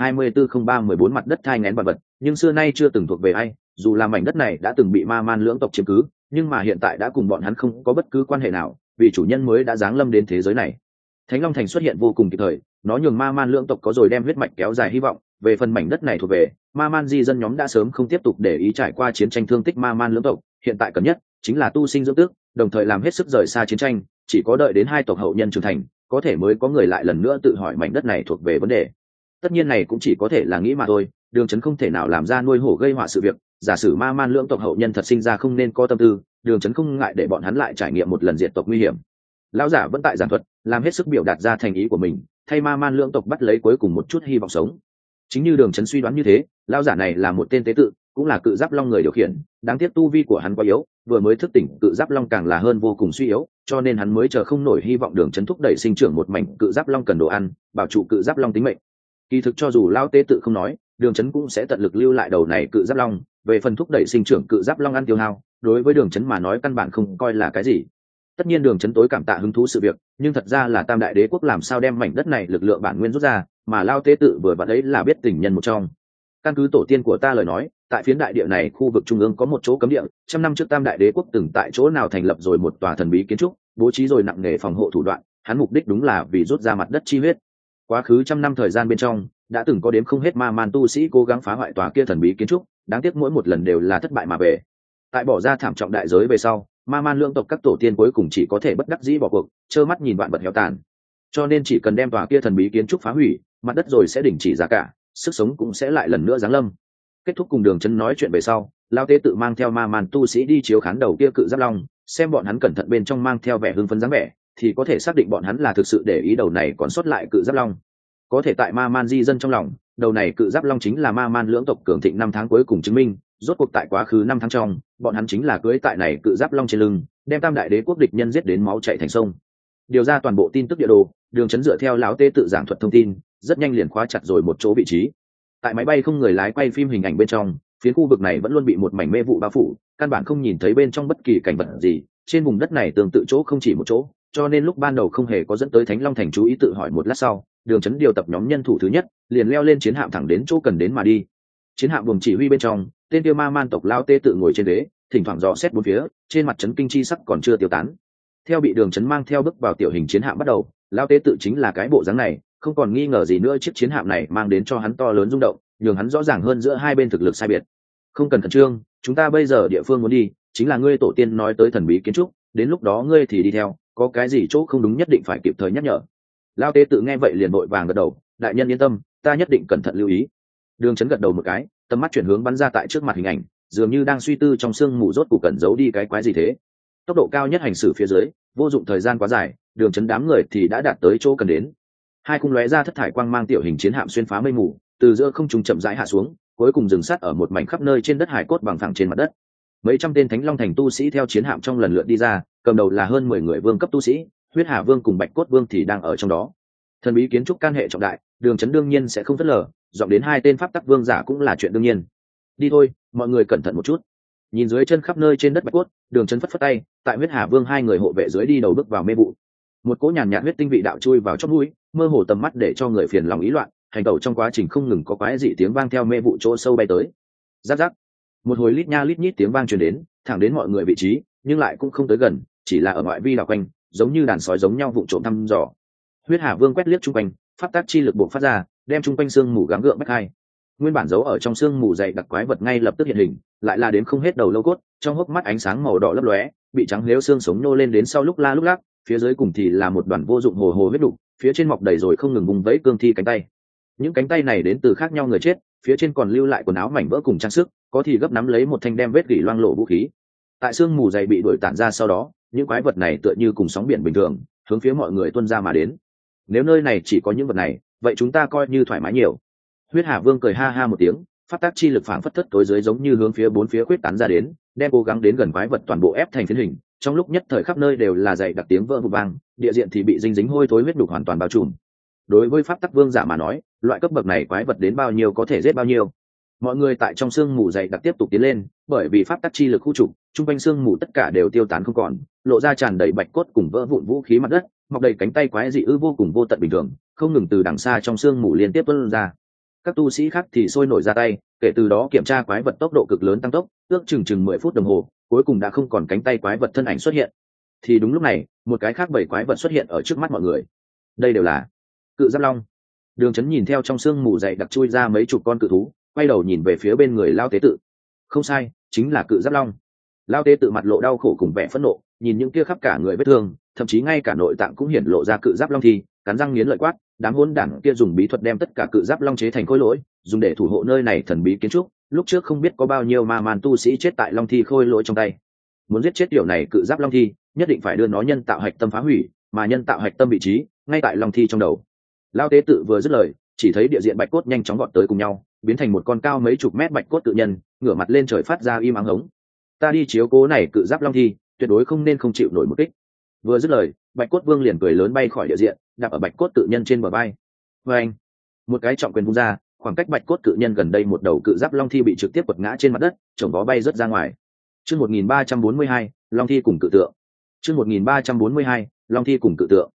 2024-03-14 mặt đất thai nghén vật vật, nhưng xưa nay chưa từng thuộc về ai, dù là mảnh đất này đã từng bị ma man lưỡng tộc chiếm cứ, nhưng mà hiện tại đã cùng bọn hắn không có bất cứ quan hệ nào, vì chủ nhân mới đã giáng lâm đến thế giới này. Thánh Long Thành xuất hiện vô cùng kịp thời, nó nhường ma man lưỡng tộc có rồi đem huyết mạch kéo dài hy vọng. Về phần mảnh đất này thuộc về ma man di dân nhóm đã sớm không tiếp tục để ý trải qua chiến tranh thương tích ma man lưỡng tộc, hiện tại cần nhất chính là tu sinh dưỡng tước, đồng thời làm hết sức rời xa chiến tranh, chỉ có đợi đến hai tộc hậu nhân trưởng thành, có thể mới có người lại lần nữa tự hỏi mảnh đất này thuộc về vấn đề. Tất nhiên này cũng chỉ có thể là nghĩ mà thôi, Đường Chấn không thể nào làm ra nuôi hổ gây họa sự việc, giả sử ma man lưỡng tộc hậu nhân thật sinh ra không nên có tâm tư, Đường Chấn không ngại để bọn hắn lại trải nghiệm một lần diệt tộc nguy hiểm. Lão giả vẫn tại giảng thuật, làm hết sức biểu đạt ra thành ý của mình, thay ma man lưỡng tộc bắt lấy cuối cùng một chút hy vọng sống. Chính như Đường Chấn suy đoán như thế, lão giả này là một tên tế tự, cũng là cự giáp long người điều khiển, đáng tiếc tu vi của hắn quá yếu, vừa mới thức tỉnh cự giáp long càng là hơn vô cùng suy yếu, cho nên hắn mới chờ không nổi hy vọng Đường Chấn thúc đẩy sinh trưởng một mảnh cự giáp long cần đồ ăn, bảo trụ cự giáp long tính mệnh. Kỳ thực cho dù lão tế tự không nói, Đường Chấn cũng sẽ tận lực lưu lại đầu này cự giáp long, về phần thúc đẩy sinh trưởng cự giáp long ăn tiêu hao, đối với Đường Chấn mà nói căn bản không coi là cái gì. Tất nhiên Đường Chấn tối cảm tạ hứng thú sự việc, nhưng thật ra là Tam Đại Đế quốc làm sao đem mảnh đất này lực lượng bản nguyên rút ra, mà lao tế tự vừa vặn ấy là biết tình nhân một trong. Căn cứ tổ tiên của ta lời nói, tại phiến đại địa này khu vực trung ương có một chỗ cấm địa, trăm năm trước Tam Đại Đế quốc từng tại chỗ nào thành lập rồi một tòa thần bí kiến trúc, bố trí rồi nặng nghề phòng hộ thủ đoạn, hắn mục đích đúng là vì rút ra mặt đất chi huyết. Quá khứ trăm năm thời gian bên trong, đã từng có đếm không hết ma man tu sĩ cố gắng phá hoại tòa kia thần bí kiến trúc, đáng tiếc mỗi một lần đều là thất bại mà về. Tại bỏ ra thảm trọng đại giới về sau, ma man lưỡng tộc các tổ tiên cuối cùng chỉ có thể bất đắc dĩ bỏ cuộc, trơ mắt nhìn vạn vật héo tàn. Cho nên chỉ cần đem tòa kia thần bí kiến trúc phá hủy, mặt đất rồi sẽ đình chỉ giá cả, sức sống cũng sẽ lại lần nữa giáng lâm. Kết thúc cùng Đường Chấn nói chuyện về sau, lao tế tự mang theo ma man tu sĩ đi chiếu khán đầu kia cự giáp long, xem bọn hắn cẩn thận bên trong mang theo vẻ hưng phấn dáng vẻ, thì có thể xác định bọn hắn là thực sự để ý đầu này còn sót lại cự giáp long. Có thể tại ma man di dân trong lòng, đầu này cự giáp long chính là ma man lưỡng tộc cường thịnh năm tháng cuối cùng chứng minh, rốt cuộc tại quá khứ năm tháng trong, bọn hắn chính là cưỡi tại này cự giáp long trên lưng, đem Tam Đại Đế quốc địch nhân giết đến máu chảy thành sông. Điều ra toàn bộ tin tức địa đồ, Đường Chấn dựa theo lão tế tự giảng thuật thông tin, rất nhanh liền khóa chặt rồi một chỗ vị trí. Tại máy bay không người lái quay phim hình ảnh bên trong, phiến khu vực này vẫn luôn bị một mảnh mê vụ bao phủ, căn bản không nhìn thấy bên trong bất kỳ cảnh vật gì. Trên vùng đất này tương tự chỗ không chỉ một chỗ, cho nên lúc ban đầu không hề có dẫn tới Thánh Long Thành chú ý. Tự hỏi một lát sau, Đường Chấn điều tập nhóm nhân thủ thứ nhất, liền leo lên chiến hạm thẳng đến chỗ cần đến mà đi. Chiến hạm buồng chỉ huy bên trong, tên tiêu ma man tộc lao tê tự ngồi trên ghế, thỉnh thoảng dò xét bốn phía, trên mặt chấn kinh chi sắc còn chưa tiêu tán. Theo bị Đường Chấn mang theo bước vào tiểu hình chiến hạm bắt đầu, lao tê tự chính là cái bộ dáng này, không còn nghi ngờ gì nữa. Chiếc chiến hạm này mang đến cho hắn to lớn rung động, nhường hắn rõ ràng hơn giữa hai bên thực lực sai biệt. Không cần khẩn trương, chúng ta bây giờ địa phương muốn đi chính là ngươi tổ tiên nói tới thần bí kiến trúc, đến lúc đó ngươi thì đi theo, có cái gì chỗ không đúng nhất định phải kịp thời nhắc nhở. Lao tế tự nghe vậy liền vội vàng gật đầu, đại nhân yên tâm, ta nhất định cẩn thận lưu ý. Đường Chấn gật đầu một cái, tầm mắt chuyển hướng bắn ra tại trước mặt hình ảnh, dường như đang suy tư trong sương mù rốt cuộc cẩn giấu đi cái quái gì thế. Tốc độ cao nhất hành xử phía dưới, vô dụng thời gian quá dài, Đường Chấn đám người thì đã đạt tới chỗ cần đến. Hai cung lóe ra thất thải quang mang tiểu hình chiến hạm xuyên phá mây mù, từ giữa không trung chậm rãi hạ xuống, cuối cùng dừng sát ở một mảnh khắp nơi trên đất hải cốt bằng phẳng trên mặt đất. Mấy trăm tên Thánh Long Thành tu sĩ theo chiến hạm trong lần lượt đi ra, cầm đầu là hơn 10 người vương cấp tu sĩ, Huyết Hà Vương cùng Bạch Cốt Vương thì đang ở trong đó. Thần bí kiến trúc can hệ trọng đại, Đường Chấn đương nhiên sẽ không phớt lờ, dọn đến hai tên pháp tắc vương giả cũng là chuyện đương nhiên. Đi thôi, mọi người cẩn thận một chút. Nhìn dưới chân khắp nơi trên đất bạch cốt, Đường Chấn phất phất tay, tại Huyết Hà Vương hai người hộ vệ dưới đi đầu bước vào mê vụ. Một cỗ nhàn nhạt huyết tinh vị đạo chui vào chóp mũi, mơ hồ tầm mắt để cho người phiền lòng ý loạn, hành tẩu trong quá trình không ngừng có quái dị tiếng vang theo mê vụ chỗ sâu bay tới. Rắc rắc. Một hồi lít nha lít nhít tiếng vang truyền đến, thẳng đến mọi người vị trí, nhưng lại cũng không tới gần, chỉ là ở ngoại vi đảo quanh, giống như đàn sói giống nhau vụng trộm thăm dò. Huyết Hà Vương quét liếc chung quanh, pháp tác chi lực bộc phát ra, đem chung quanh xương mù gắng gượng bách hai. Nguyên bản giấu ở trong xương mù dày đặc quái vật ngay lập tức hiện hình, lại là đến không hết đầu lâu cốt, trong hốc mắt ánh sáng màu đỏ lấp lóe, bị trắng liếu xương sống nô lên đến sau lúc la lúc lắc, phía dưới cùng thì là một đoàn vô dụng hồ hồ huyết đục, phía trên mọc đầy rồi không ngừng vùng vẫy cương thi cánh tay. Những cánh tay này đến từ khác nhau người chết, phía trên còn lưu lại quần áo mảnh vỡ cùng trang sức, có thì gấp nắm lấy một thanh đem vết gỉ loang lổ vũ khí. Tại sương mù dày bị đuổi tản ra sau đó, những quái vật này tựa như cùng sóng biển bình thường, hướng phía mọi người tuôn ra mà đến. Nếu nơi này chỉ có những vật này, vậy chúng ta coi như thoải mái nhiều. Huyết Hà Vương cười ha ha một tiếng, pháp tác chi lực phảng phất thất tối dưới giống như hướng phía bốn phía quyết tán ra đến, đem cố gắng đến gần quái vật toàn bộ ép thành phiến hình. Trong lúc nhất thời khắp nơi đều là dày đặc tiếng vỡ vụn vang, địa diện thì bị dinh dính hôi thối huyết đục hoàn toàn bao trùm. Đối với pháp tắc vương giả mà nói, loại cấp bậc này quái vật đến bao nhiêu có thể giết bao nhiêu. Mọi người tại trong sương mù dày đặc tiếp tục tiến lên, bởi vì pháp tắc chi lực khu trục, trung quanh sương mù tất cả đều tiêu tán không còn, lộ ra tràn đầy bạch cốt cùng vỡ vụn vũ khí mặt đất, mọc đầy cánh tay quái dị ư vô cùng vô tận bình thường, không ngừng từ đằng xa trong sương mù liên tiếp tuôn ra. Các tu sĩ khác thì sôi nổi ra tay, kể từ đó kiểm tra quái vật tốc độ cực lớn tăng tốc, ước chừng 10 phút đồng hồ, cuối cùng đã không còn cánh tay quái vật thân ảnh xuất hiện. Thì đúng lúc này, một cái khác bảy quái vật xuất hiện ở trước mắt mọi người. Đây đều là cự giáp long. Đường Chấn nhìn theo trong sương mù dày đặc chui ra mấy chục con cự thú, quay đầu nhìn về phía bên người Lao Tế Tự. Không sai, chính là cự giáp long. Lao Tế Tự mặt lộ đau khổ cùng vẻ phẫn nộ, nhìn những kia khắp cả người vết thương, thậm chí ngay cả nội tạng cũng hiển lộ ra cự giáp long thì cắn răng nghiến lợi quát, đám hỗn đảng kia dùng bí thuật đem tất cả cự giáp long chế thành khối lỗi, dùng để thủ hộ nơi này thần bí kiến trúc. Lúc trước không biết có bao nhiêu ma man tu sĩ chết tại long thi khôi lỗi trong tay. Muốn giết chết điều này cự giáp long thi, nhất định phải đưa nó nhân tạo hạch tâm phá hủy, mà nhân tạo hạch tâm vị trí ngay tại long thi trong đầu. Lao Tế Tự vừa dứt lời, chỉ thấy địa diện bạch cốt nhanh chóng gọn tới cùng nhau, biến thành một con cao mấy chục mét bạch cốt tự nhân, ngửa mặt lên trời phát ra im ắng hống. Ta đi chiếu cố này cự giáp long thi, tuyệt đối không nên không chịu nổi một kích. Vừa dứt lời, bạch cốt vương liền cười lớn bay khỏi địa diện, đạp ở bạch cốt tự nhân trên bờ vai. Và anh, một cái trọng quyền vung ra, khoảng cách bạch cốt cự nhân gần đây một đầu cự giáp long thi bị trực tiếp quật ngã trên mặt đất, chồng vó bay rớt ra ngoài. Chương 1342, long thi cùng cự tượng. Chương 1342, long thi cùng cự tượng.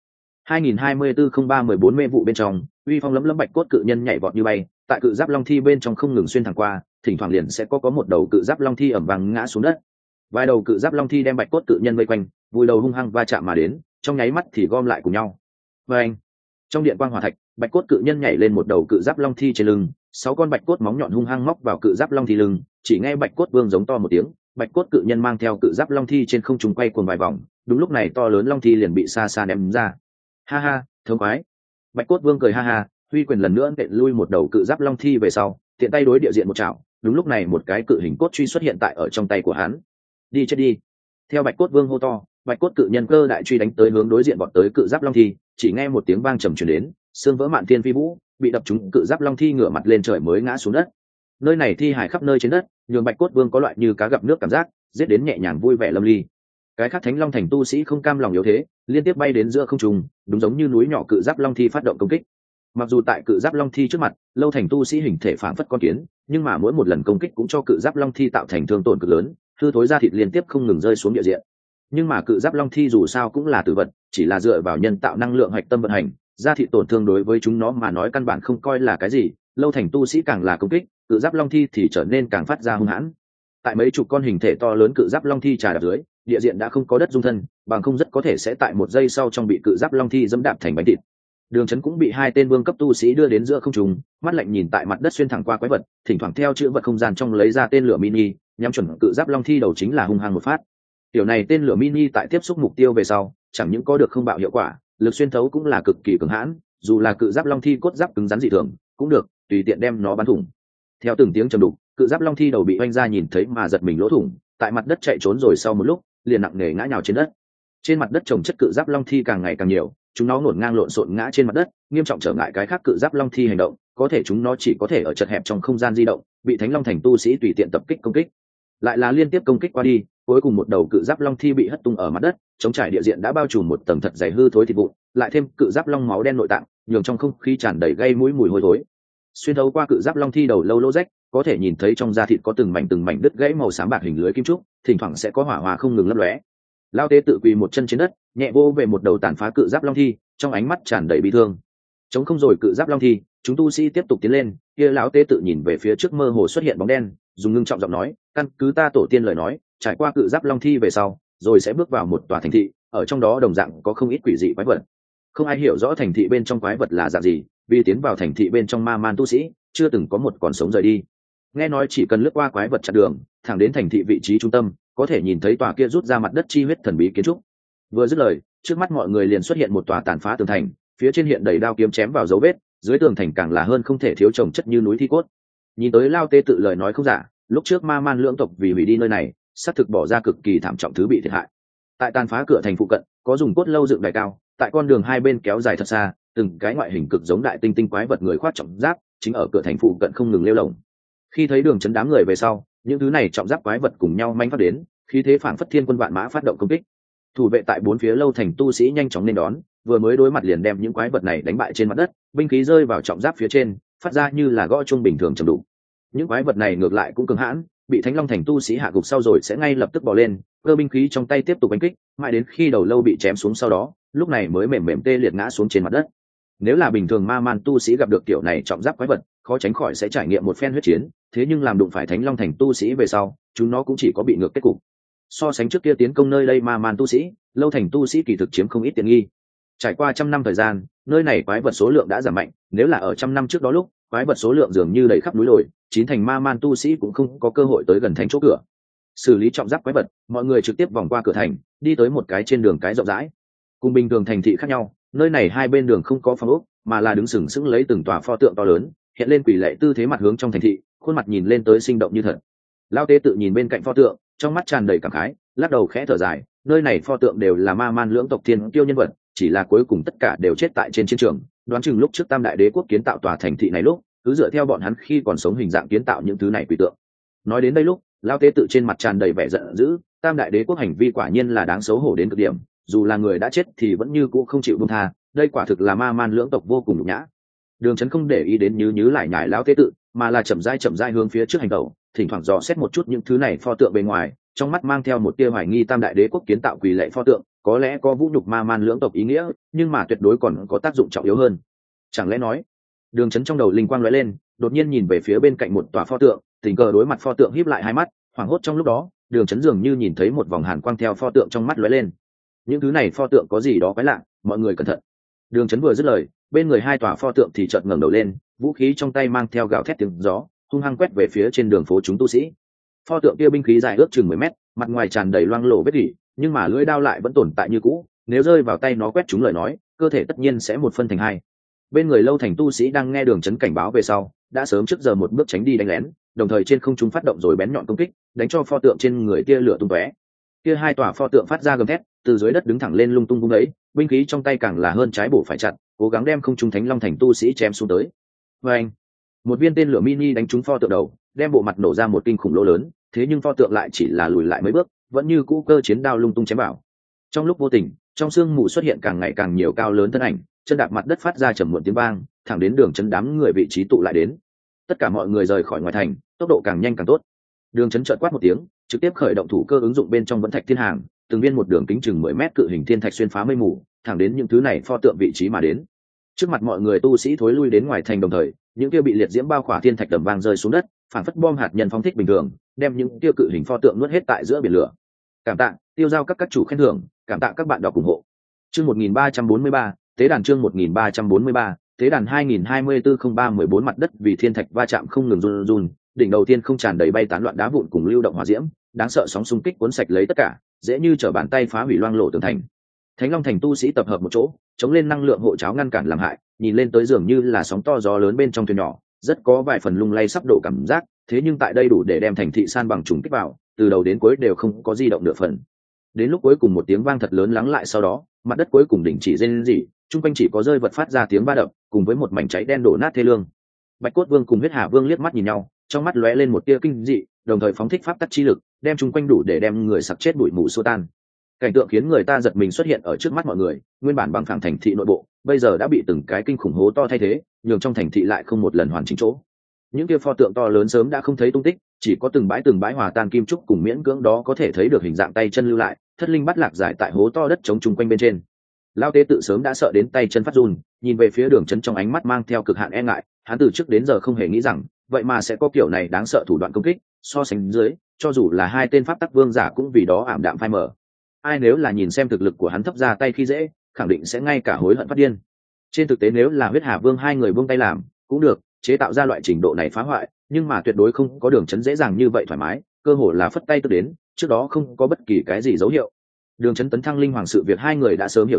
2024-03-14 mê vụ bên trong, uy phong lấm lấm bạch cốt cự nhân nhảy vọt như bay, tại cự giáp long thi bên trong không ngừng xuyên thẳng qua, thỉnh thoảng liền sẽ có một đầu cự giáp long thi ẩm vàng ngã xuống đất. Vài đầu cự giáp long thi đem bạch cốt cự nhân vây quanh, vùi đầu hung hăng va chạm mà đến, trong nháy mắt thì gom lại cùng nhau. Và anh, trong điện quang hỏa thạch, bạch cốt cự nhân nhảy lên một đầu cự giáp long thi trên lưng, 6 con bạch cốt móng nhọn hung hăng móc vào cự giáp long thi lưng, chỉ nghe bạch cốt vương giống to một tiếng, bạch cốt cự nhân mang theo cự giáp long thi trên không trung quay cuồng vài vòng, đúng lúc này to lớn long thi liền bị xa xa ném ra. Ha ha, thống khoái. Bạch cốt vương cười ha ha, huy quyền lần nữa nện lui một đầu cự giáp long thi về sau, tiện tay đối địa diện một chảo, đúng lúc này một cái cự hình cốt truy xuất hiện tại ở trong tay của hắn. Đi chết đi. Theo bạch cốt vương hô to, bạch cốt cự nhân cơ đại truy đánh tới hướng đối diện vọt tới cự giáp long thi, chỉ nghe một tiếng vang trầm truyền đến, xương vỡ mạn thiên phi vũ, bị đập trúng cự giáp long thi ngửa mặt lên trời mới ngã xuống đất. Nơi này thi hải khắp nơi trên đất, nhường bạch cốt vương có loại như cá gặp nước cảm giác, giết đến nhẹ nhàng vui vẻ lâm ly. Cái khác thánh long thành tu sĩ không cam lòng yếu thế, liên tiếp bay đến giữa không trung, đúng giống như núi nhỏ cự giáp long thi phát động công kích. Mặc dù tại cự giáp long thi trước mặt, lâu thành tu sĩ hình thể phảng phất con kiến, nhưng mà mỗi một lần công kích cũng cho cự giáp long thi tạo thành thương tổn cực lớn, hư thối da thịt liên tiếp không ngừng rơi xuống địa diện. Nhưng mà cự giáp long thi dù sao cũng là tử vật, chỉ là dựa vào nhân tạo năng lượng hạch tâm vận hành, da thịt tổn thương đối với chúng nó mà nói căn bản không coi là cái gì. Lâu thành tu sĩ càng là công kích, cự giáp long thi thì trở nên càng phát ra hung hãn. Tại mấy chục con hình thể to lớn cự giáp long thi trà đạp dưới, địa diện đã không có đất dung thân, bằng không rất có thể sẽ tại một giây sau trong bị cự giáp long thi dẫm đạp thành bánh thịt. Đường Chấn cũng bị 2 tên vương cấp tu sĩ đưa đến giữa không trung, mắt lạnh nhìn tại mặt đất xuyên thẳng qua quái vật, thỉnh thoảng theo chữ vật không gian trong lấy ra tên lửa mini, nhắm chuẩn cự giáp long thi đầu chính là hung hăng một phát. Tiểu này tên lửa mini tại tiếp xúc mục tiêu về sau, chẳng những có được không bạo hiệu quả, lực xuyên thấu cũng là cực kỳ cường hãn, dù là cự giáp long thi cốt giáp cứng rắn dị thường, cũng được tùy tiện đem nó bắn thủng. Theo từng tiếng trầm đục, cự giáp long thi đầu bị oanh ra nhìn thấy mà giật mình lỗ thủng, tại mặt đất chạy trốn rồi sau một lúc, liền nặng nề ngã nhào trên đất. Trên mặt đất trồng chất cự giáp long thi càng ngày càng nhiều, chúng nó ngổn ngang lộn xộn ngã trên mặt đất, nghiêm trọng trở ngại cái khác cự giáp long thi hành động, có thể chúng nó chỉ có thể ở chật hẹp trong không gian di động, bị thánh long thành tu sĩ tùy tiện tập kích công kích. Lại là liên tiếp công kích qua đi, cuối cùng một đầu cự giáp long thi bị hất tung ở mặt đất, chống trải địa diện đã bao trùm một tầng thật dày hư thối thịt vụn, lại thêm cự giáp long máu đen nội tạng, nhường trong không khí tràn đầy gây mũi mùi hôi thối. Xuyên thấu qua cự giáp long thi đầu lâu lỗ rách, có thể nhìn thấy trong da thịt có từng mảnh đứt gãy màu xám bạc hình lưới kim trúc, thỉnh thoảng sẽ có hỏa hoa không ngừng lấp lóe. Lao Tế Tự quỳ một chân trên đất, nhẹ vô về một đầu tàn phá cự giáp long thi, trong ánh mắt tràn đầy bi thương. Chống không rồi cự giáp long thi, chúng tu sĩ tiếp tục tiến lên. Kia lão Tế Tự nhìn về phía trước mơ hồ xuất hiện bóng đen, dùng ngưng trọng giọng nói, căn cứ ta tổ tiên lời nói, trải qua cự giáp long thi về sau, rồi sẽ bước vào một tòa thành thị, ở trong đó đồng dạng có không ít quỷ dị quái vật. Không ai hiểu rõ thành thị bên trong quái vật là dạng gì, vì tiến vào thành thị bên trong ma man tu sĩ, chưa từng có một còn sống rời đi. Nghe nói chỉ cần lướt qua quái vật chặn đường, thẳng đến thành thị vị trí trung tâm, có thể nhìn thấy tòa kia rút ra mặt đất chi huyết thần bí kiến trúc. Vừa dứt lời, trước mắt mọi người liền xuất hiện một tòa tàn phá tường thành, phía trên hiện đầy đao kiếm chém vào dấu vết, dưới tường thành càng là hơn không thể thiếu trồng chất như núi thi cốt. Nhìn tới Lao Tế tự lời nói không giả, lúc trước Ma Man lưỡng tộc vì hủy đi nơi này, xác thực bỏ ra cực kỳ thảm trọng thứ bị thiệt hại. Tại tàn phá cửa thành phụ cận, có dùng cốt lâu dựng đài cao, tại con đường hai bên kéo dài thật xa, từng cái ngoại hình cực giống đại tinh tinh quái vật người khoác trọng giáp, chính ở cửa thành phụ cận không ngừng lêu lồng. Khi thấy Đường Chấn đám người về sau, những thứ này trọng giáp quái vật cùng nhau manh phát đến, khí thế phảng phất thiên quân vạn mã phát động công kích. Thủ vệ tại bốn phía lâu thành tu sĩ nhanh chóng nên đón, vừa mới đối mặt liền đem những quái vật này đánh bại trên mặt đất, binh khí rơi vào trọng giáp phía trên, phát ra như là gõ chuông bình thường trầm đục. Những quái vật này ngược lại cũng cứng hãn, bị Thánh Long thành tu sĩ hạ gục sau rồi sẽ ngay lập tức bò lên, cơ binh khí trong tay tiếp tục đánh kích, mãi đến khi đầu lâu bị chém xuống sau đó, lúc này mới mềm mềm tê liệt ngã xuống trên mặt đất. Nếu là bình thường ma man tu sĩ gặp được kiểu này trọng giáp quái vật, khó tránh khỏi sẽ trải nghiệm một phen huyết chiến, thế nhưng làm đụng phải Thánh Long thành tu sĩ về sau, chúng nó cũng chỉ có bị ngược kết cục. So sánh trước kia tiến công nơi đây ma man tu sĩ, lâu thành tu sĩ kỳ thực chiếm không ít tiện nghi. Trải qua trăm năm thời gian, nơi này quái vật số lượng đã giảm mạnh, nếu là ở trăm năm trước đó lúc, quái vật số lượng dường như đầy khắp núi đồi, chín thành ma man tu sĩ cũng không có cơ hội tới gần thành chỗ cửa. Xử lý trọng giáp quái vật, mọi người trực tiếp vòng qua cửa thành, đi tới một cái trên đường cái rộng rãi. Cùng bình thường thành thị khác nhau, nơi này hai bên đường không có phòng ốc, mà là đứng sừng sững lấy từng tòa pho tượng to lớn, hiện lên quỷ lệ tư thế mặt hướng trong thành thị, khuôn mặt nhìn lên tới sinh động như thật. Lao Tế tự nhìn bên cạnh pho tượng, trong mắt tràn đầy cảm khái, lắc đầu khẽ thở dài, nơi này pho tượng đều là ma man lưỡng tộc thiên kiêu nhân vật, chỉ là cuối cùng tất cả đều chết tại trên chiến trường. Đoán chừng lúc trước Tam Đại Đế quốc kiến tạo tòa thành thị này lúc, cứ dựa theo bọn hắn khi còn sống hình dạng kiến tạo những thứ này quỷ tượng. Nói đến đây lúc, Lao Tế tự trên mặt tràn đầy vẻ giận dữ, Tam Đại Đế quốc hành vi quả nhiên là đáng xấu hổ đến cực điểm, dù là người đã chết thì vẫn như cũ không chịu buông tha, đây quả thực là ma man lưỡng tộc vô cùng nhục nhã. Đường Chấn không để ý đến nhứ lại nhải Lão Tế tự, mà là chậm rãi hướng phía trước hành tẩu, thỉnh thoảng dò xét một chút những thứ này pho tượng bên ngoài, trong mắt mang theo một tia hoài nghi Tam Đại Đế quốc kiến tạo quỷ lệ pho tượng, có lẽ có vũ nhục ma man lưỡng tộc ý nghĩa, nhưng mà tuyệt đối còn có tác dụng trọng yếu hơn. Chẳng lẽ nói? Đường Chấn trong đầu linh quang lóe lên, đột nhiên nhìn về phía bên cạnh một tòa pho tượng, tình cờ đối mặt pho tượng híp lại hai mắt, hoảng hốt trong lúc đó, Đường Chấn dường như nhìn thấy một vòng hàn quang theo pho tượng trong mắt lóe lên. Những thứ này pho tượng có gì đó quái lạ, mọi người cẩn thận. Đường Chấn vừa dứt lời, bên người hai tòa pho tượng thì chợt ngẩng đầu lên, vũ khí trong tay mang theo gào thét tiếng gió, hung hăng quét về phía trên đường phố chúng tu sĩ. Pho tượng kia binh khí dài ước chừng 10 mét, mặt ngoài tràn đầy loang lổ vết rỉ, nhưng mà lưỡi đao lại vẫn tồn tại như cũ, nếu rơi vào tay nó quét chúng lời nói, cơ thể tất nhiên sẽ một phân thành hai. Bên người lâu thành tu sĩ đang nghe Đường Chấn cảnh báo về sau, đã sớm trước giờ một bước tránh đi đánh lén, đồng thời trên không trung phát động rồi bén nhọn công kích, đánh cho pho tượng trên người tia lửa tung tóe. Kia hai tòa pho tượng phát ra gầm thét, từ dưới đất đứng thẳng lên lung tung vung ấy, binh khí trong tay càng là hơn trái bổ phải chặt, cố gắng đem không trung Thánh Long thành tu sĩ chém xuống tới. Và anh, một viên tên lửa mini đánh trúng pho tượng đầu, đem bộ mặt nổ ra một kinh khủng lỗ lớn, thế nhưng pho tượng lại chỉ là lùi lại mấy bước, vẫn như cũ cơ chiến đao lung tung chém vào. Trong lúc vô tình, trong sương mù xuất hiện càng ngày càng nhiều cao lớn thân ảnh, chân đạp mặt đất phát ra trầm muộn tiếng vang, thẳng đến Đường Chấn đám người vị trí tụ lại đến. Tất cả mọi người rời khỏi ngoài thành, tốc độ càng nhanh càng tốt. Đường Chấn chợt quát một tiếng, trực tiếp khởi động thủ cơ ứng dụng bên trong vẫn thạch thiên hàng, từng viên một đường kính chừng 10 mét cự hình thiên thạch xuyên phá mây mù, thẳng đến những thứ này pho tượng vị trí mà đến. Trước mặt mọi người tu sĩ thối lui đến ngoài thành, đồng thời, những kia bị liệt diễm bao khỏa thiên thạch đầm vang rơi xuống đất, phản phất bom hạt nhân phóng thích bình thường, đem những kia cự hình pho tượng nuốt hết tại giữa biển lửa. Cảm tạ, tiêu giao các chủ khen thưởng, cảm tạ các bạn đọc ủng hộ. Chương 1343, tế đàn chương 1343, tế đàn 2024-03-14 mặt đất vì thiên thạch va chạm không ngừng run run, đỉnh đầu tiên không tràn đầy bay tán loạn đá vụn cùng lưu động hỏa diễm, đáng sợ sóng xung kích cuốn sạch lấy tất cả, dễ như trở bàn tay phá hủy loang lổ tường thành. Thánh Long thành tu sĩ tập hợp một chỗ, chống lên năng lượng hộ cháo ngăn cản làm hại, nhìn lên tới dường như là sóng to gió lớn bên trong thuyền nhỏ, rất có vài phần lung lay sắp đổ cảm giác, thế nhưng tại đây đủ để đem thành thị san bằng trùng kích vào, từ đầu đến cuối đều không có di động nửa phần. Đến lúc cuối cùng một tiếng vang thật lớn lắng lại sau đó, mặt đất cuối cùng đình chỉ rên rỉ, chung quanh chỉ có rơi vật phát ra tiếng va đập, cùng với một mảnh cháy đen đổ nát thê lương. Bạch Cốt Vương cùng Huyết Hà Vương liếc mắt nhìn nhau, trong mắt lóe lên một tia kinh dị, đồng thời phóng thích pháp tắc chi lực, đem chung quanh đủ để đem người sặc chết bụi mù xua tan. Cảnh tượng khiến người ta giật mình xuất hiện ở trước mắt mọi người, nguyên bản bằng phẳng thành thị nội bộ, bây giờ đã bị từng cái kinh khủng hố to thay thế, nhường trong thành thị lại không một lần hoàn chỉnh chỗ. Những kia pho tượng to lớn sớm đã không thấy tung tích, chỉ có từng bãi hòa tan kim trúc cùng miễn cưỡng đó có thể thấy được hình dạng tay chân lưu lại, thất linh bắt lạc giải tại hố to đất trống chung quanh bên trên. Lao Tế tự sớm đã sợ đến tay chân phát run, nhìn về phía Đường Chấn trong ánh mắt mang theo cực hạn e ngại, hắn từ trước đến giờ không hề nghĩ rằng, vậy mà sẽ có kiểu này đáng sợ thủ đoạn công kích, so sánh dưới, cho dù là hai tên pháp tắc vương giả cũng vì đó ảm đạm phai mờ. Ai nếu là nhìn xem thực lực của hắn thấp ra tay khi dễ, khẳng định sẽ ngay cả hối hận phát điên. Trên thực tế nếu là Huyết Hà Vương hai người buông tay làm, cũng được, chế tạo ra loại trình độ này phá hoại, nhưng mà tuyệt đối không có Đường Chấn dễ dàng như vậy thoải mái, cơ hồ là phất tay tức đến, trước đó không có bất kỳ cái gì dấu hiệu. Đường Chấn tấn thăng linh hoàng sự việc hai người đã sớm hiểu rõ,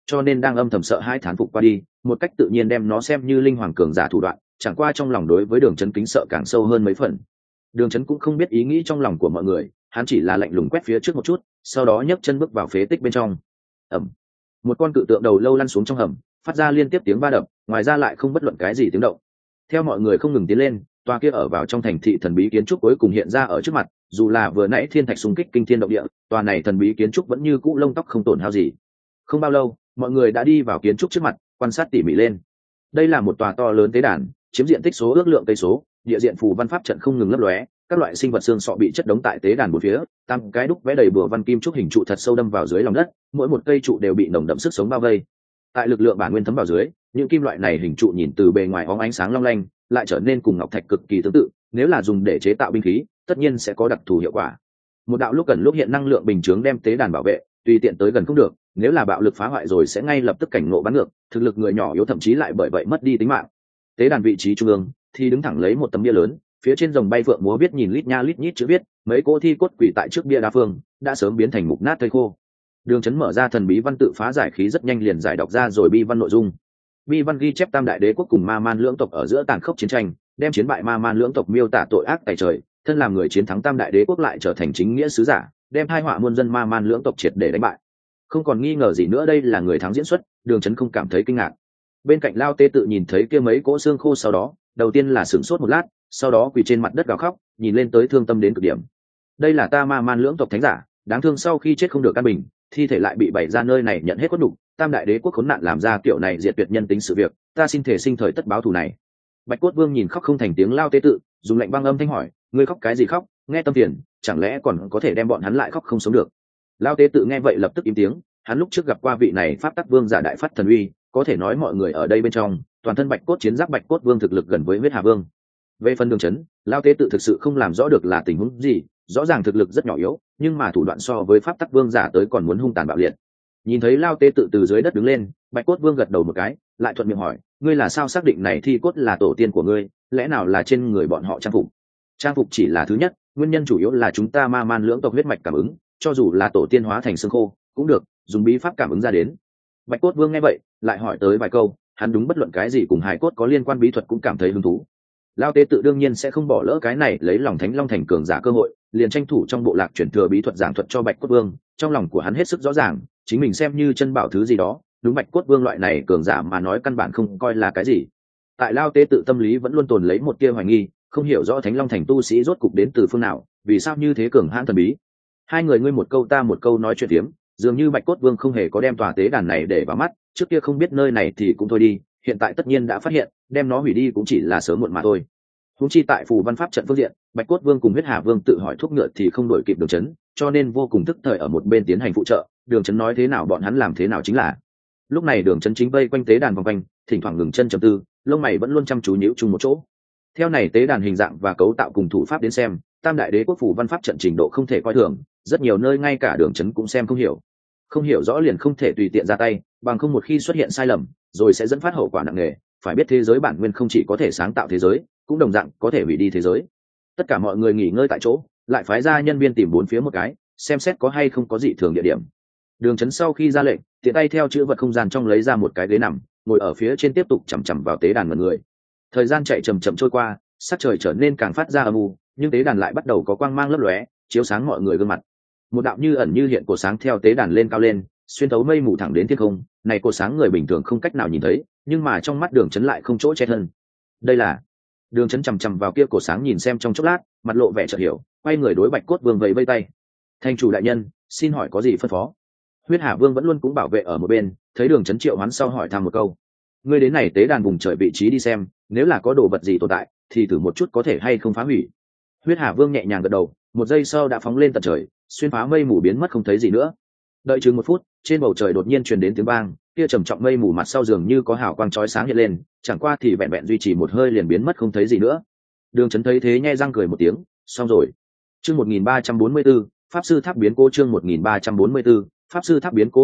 cho nên đang âm thầm sợ hai thán phục qua đi, một cách tự nhiên đem nó xem như linh hoàng cường giả thủ đoạn, chẳng qua trong lòng đối với Đường Chấn kính sợ càng sâu hơn mấy phần. Đường Chấn cũng không biết ý nghĩ trong lòng của mọi người, hắn chỉ là lạnh lùng quét phía trước một chút, sau đó nhấc chân bước vào phế tích bên trong. Ầm, một con cự tượng đầu lâu lăn xuống trong hầm, phát ra liên tiếp tiếng va đập, ngoài ra lại không bất luận cái gì tiếng động. Theo mọi người không ngừng tiến lên, tòa kia ở vào trong thành thị thần bí kiến trúc cuối cùng hiện ra ở trước mặt, dù là vừa nãy thiên thạch xung kích kinh thiên động địa, tòa này thần bí kiến trúc vẫn như cũ lông tóc không tổn hao gì. Không bao lâu, mọi người đã đi vào kiến trúc trước mặt, quan sát tỉ mỉ lên. Đây là một tòa to lớn tế đàn, chiếm diện tích số ước lượng cây số, địa diện phù văn pháp trận không ngừng lấp lóe, các loại sinh vật xương sọ bị chất đống tại tế đàn bốn phía, tam cái đúc vẽ đầy bùa văn kim trúc hình trụ thật sâu đâm vào dưới lòng đất, mỗi một cây trụ đều bị nồng đậm sức sống bao vây. Tại lực lượng bản nguyên thấm vào dưới, những kim loại này hình trụ nhìn từ bề ngoài óng ánh sáng long lanh, lại trở nên cùng ngọc thạch cực kỳ tương tự, nếu là dùng để chế tạo binh khí, tất nhiên sẽ có đặc thù hiệu quả. Một đạo lúc gần lúc hiện năng lượng bình chướng đem tế đàn bảo vệ, tùy tiện tới gần không được, nếu là bạo lực phá hoại rồi sẽ ngay lập tức cảnh ngộ bắn ngược, thực lực người nhỏ yếu thậm chí lại bởi vậy mất đi tính mạng. Tế đàn vị trí trung ương thì đứng thẳng lấy một tấm bia lớn, phía trên rồng bay phượng múa viết nhìn lít nha lít nhít chữ viết, mấy cỗ thi cốt quỷ tại trước bia đa phương đã sớm biến thành mục nát thây khô. Đường Chấn mở ra thần bí văn tự phá giải khí rất nhanh liền giải đọc ra rồi bi văn nội dung. Bi văn ghi chép tam đại đế quốc cùng ma man lưỡng tộc ở giữa tàn khốc chiến tranh, đem chiến bại ma man lưỡng tộc miêu tả tội ác tày trời, thân làm người chiến thắng tam đại đế quốc lại trở thành chính nghĩa sứ giả, đem hai họa muôn dân ma man lưỡng tộc triệt để đánh bại. Không còn nghi ngờ gì nữa đây là người thắng diễn xuất, Đường Chấn không cảm thấy kinh ngạc. Bên cạnh Lao Tê tự nhìn thấy kia mấy cỗ xương khô sau đó, đầu tiên là sửng sốt một lát, sau đó quỳ trên mặt đất gào khóc, nhìn lên tới thương tâm đến cực điểm. Đây là ta ma man lưỡng tộc thánh giả, đáng thương sau khi chết không được căn bình, thi thể lại bị bày ra nơi này nhận hết khuất nhục, tam đại đế quốc khốn nạn làm ra kiểu này diệt tuyệt nhân tính sự việc, ta xin thể sinh thời tất báo thù này. Bạch Cốt Vương nhìn khóc không thành tiếng Lao Tế tự, dùng lạnh băng âm thanh hỏi, ngươi khóc cái gì khóc, nghe tâm phiền, chẳng lẽ còn có thể đem bọn hắn lại khóc không sống được. Lao Tế tự nghe vậy lập tức im tiếng, hắn lúc trước gặp qua vị này pháp tắc vương giả đại phát thần uy, có thể nói mọi người ở đây bên trong, toàn thân bạch cốt chiến giáp Bạch Cốt Vương thực lực gần với huyết hà vương. Về phần Đường Chấn, Lao Tế tự thực sự không làm rõ được là tình huống gì, rõ ràng thực lực rất nhỏ yếu, nhưng mà thủ đoạn so với pháp tắc vương giả tới còn muốn hung tàn bạo liệt. Nhìn thấy Lao Tế tự từ dưới đất đứng lên, Bạch Cốt Vương gật đầu một cái, lại thuận miệng hỏi, ngươi là sao xác định này thi cốt là tổ tiên của ngươi, lẽ nào là trên người bọn họ trang phục? Trang phục chỉ là thứ nhất, nguyên nhân chủ yếu là chúng ta ma man lưỡng tộc huyết mạch cảm ứng, cho dù là tổ tiên hóa thành xương khô cũng được, dùng bí pháp cảm ứng ra đến. Bạch Cốt Vương nghe vậy, lại hỏi tới vài câu, hắn đúng bất luận cái gì cùng hài cốt có liên quan bí thuật cũng cảm thấy hứng thú. Lao Tế tự đương nhiên sẽ không bỏ lỡ cái này lấy lòng Thánh Long thành cường giả cơ hội, liền tranh thủ trong bộ lạc chuyển thừa bí thuật giảng thuật cho Bạch Cốt Vương, trong lòng của hắn hết sức rõ ràng, chính mình xem như chân bảo thứ gì đó, đúng Bạch Cốt Vương loại này cường giả mà nói căn bản không coi là cái gì. Tại Lao Tế tự tâm lý vẫn luôn tồn lấy một tia hoài nghi, không hiểu rõ Thánh Long thành tu sĩ rốt cục đến từ phương nào, vì sao như thế cường hãn thần bí. Hai người ngươi một câu ta một câu nói chuyện tiếm, dường như Bạch Cốt Vương không hề có đem tòa tế đàn này để vào mắt, trước kia không biết nơi này thì cũng thôi đi, hiện tại tất nhiên đã phát hiện, đem nó hủy đi cũng chỉ là sớm muộn mà thôi. Huống chi tại phù văn pháp trận phương diện, Bạch Cốt Vương cùng huyết hà vương tự hỏi thuốc ngựa thì không đổi kịp Đường Chấn, cho nên vô cùng tức thời ở một bên tiến hành phụ trợ, Đường Chấn nói thế nào bọn hắn làm thế nào chính là. Lúc này Đường Chấn chính vây quanh tế đàn vòng quanh, thỉnh thoảng ngừng chân trầm tư, lông mày vẫn luôn chăm chú nhíu chung một chỗ. Theo này tế đàn hình dạng và cấu tạo cùng thủ pháp đến xem, tam đại đế quốc phù văn pháp trận trình độ không thể coi thường, rất nhiều nơi ngay cả Đường Chấn cũng xem không hiểu. Không hiểu rõ liền không thể tùy tiện ra tay, bằng không một khi xuất hiện sai lầm, rồi sẽ dẫn phát hậu quả nặng nề. Phải biết thế giới bản nguyên không chỉ có thể sáng tạo thế giới, cũng đồng dạng có thể hủy đi thế giới. Tất cả mọi người nghỉ ngơi tại chỗ, lại phái ra nhân viên tìm bốn phía một cái, xem xét có hay không có dị thường địa điểm. Đường Chấn sau khi ra lệnh, tiện tay theo chữ vật không gian trong lấy ra một cái ghế nằm, ngồi ở phía trên tiếp tục chằm chằm vào tế đàn mọi người. Thời gian chạy chậm chậm trôi qua, sắc trời trở nên càng phát ra âm u, nhưng tế đàn lại bắt đầu có quang mang lấp lóe, chiếu sáng mọi người gương mặt. Một đạo như ẩn như hiện của sáng theo tế đàn lên cao lên, xuyên thấu mây mù thẳng đến thiên không, này của sáng người bình thường không cách nào nhìn thấy, nhưng mà trong mắt Đường Chấn lại không chỗ che thân. Đây là Đường Chấn chằm chằm vào kia cổ sáng nhìn xem trong chốc lát, mặt lộ vẻ chợt hiểu, quay người đối Bạch Cốt Vương vẫy vây tay. Thành chủ đại nhân, xin hỏi có gì phân phó? Huyết Hà Vương vẫn luôn cũng bảo vệ ở một bên, thấy Đường Chấn triệu hoán sau hỏi thăm một câu. Ngươi đến này tế đàn vùng trời vị trí đi xem, nếu là có đồ vật gì tồn tại, thì thử một chút có thể hay không phá hủy. Huyết Hà Vương nhẹ nhàng gật đầu, một giây sau đã phóng lên tận trời, xuyên phá mây mù biến mất không thấy gì nữa. Đợi chừng một phút, trên bầu trời đột nhiên truyền đến tiếng vang, kia trầm trọng mây mù mặt sau dường như có hào quang chói sáng hiện lên, chẳng qua thì vẹn vẹn duy trì một hơi liền biến mất không thấy gì nữa. Đường Chấn thấy thế nhe răng cười một tiếng, xong rồi. Chương 1344, pháp sư tháp biến cố chương 1344, pháp sư tháp biến cố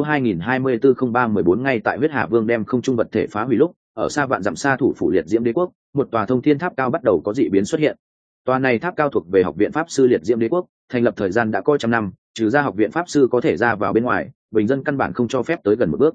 2024-03-14 ngay tại huyết hà vương đem không trung vật thể phá hủy lúc, ở xa vạn dặm xa thủ phủ liệt diễm đế quốc, một tòa thông thiên tháp cao bắt đầu có dị biến xuất hiện. Tòa này tháp cao thuộc về học viện pháp sư liệt diễm đế quốc, thành lập thời gian đã coi trăm năm, trừ ra học viện pháp sư có thể ra vào bên ngoài, bình dân căn bản không cho phép tới gần một bước.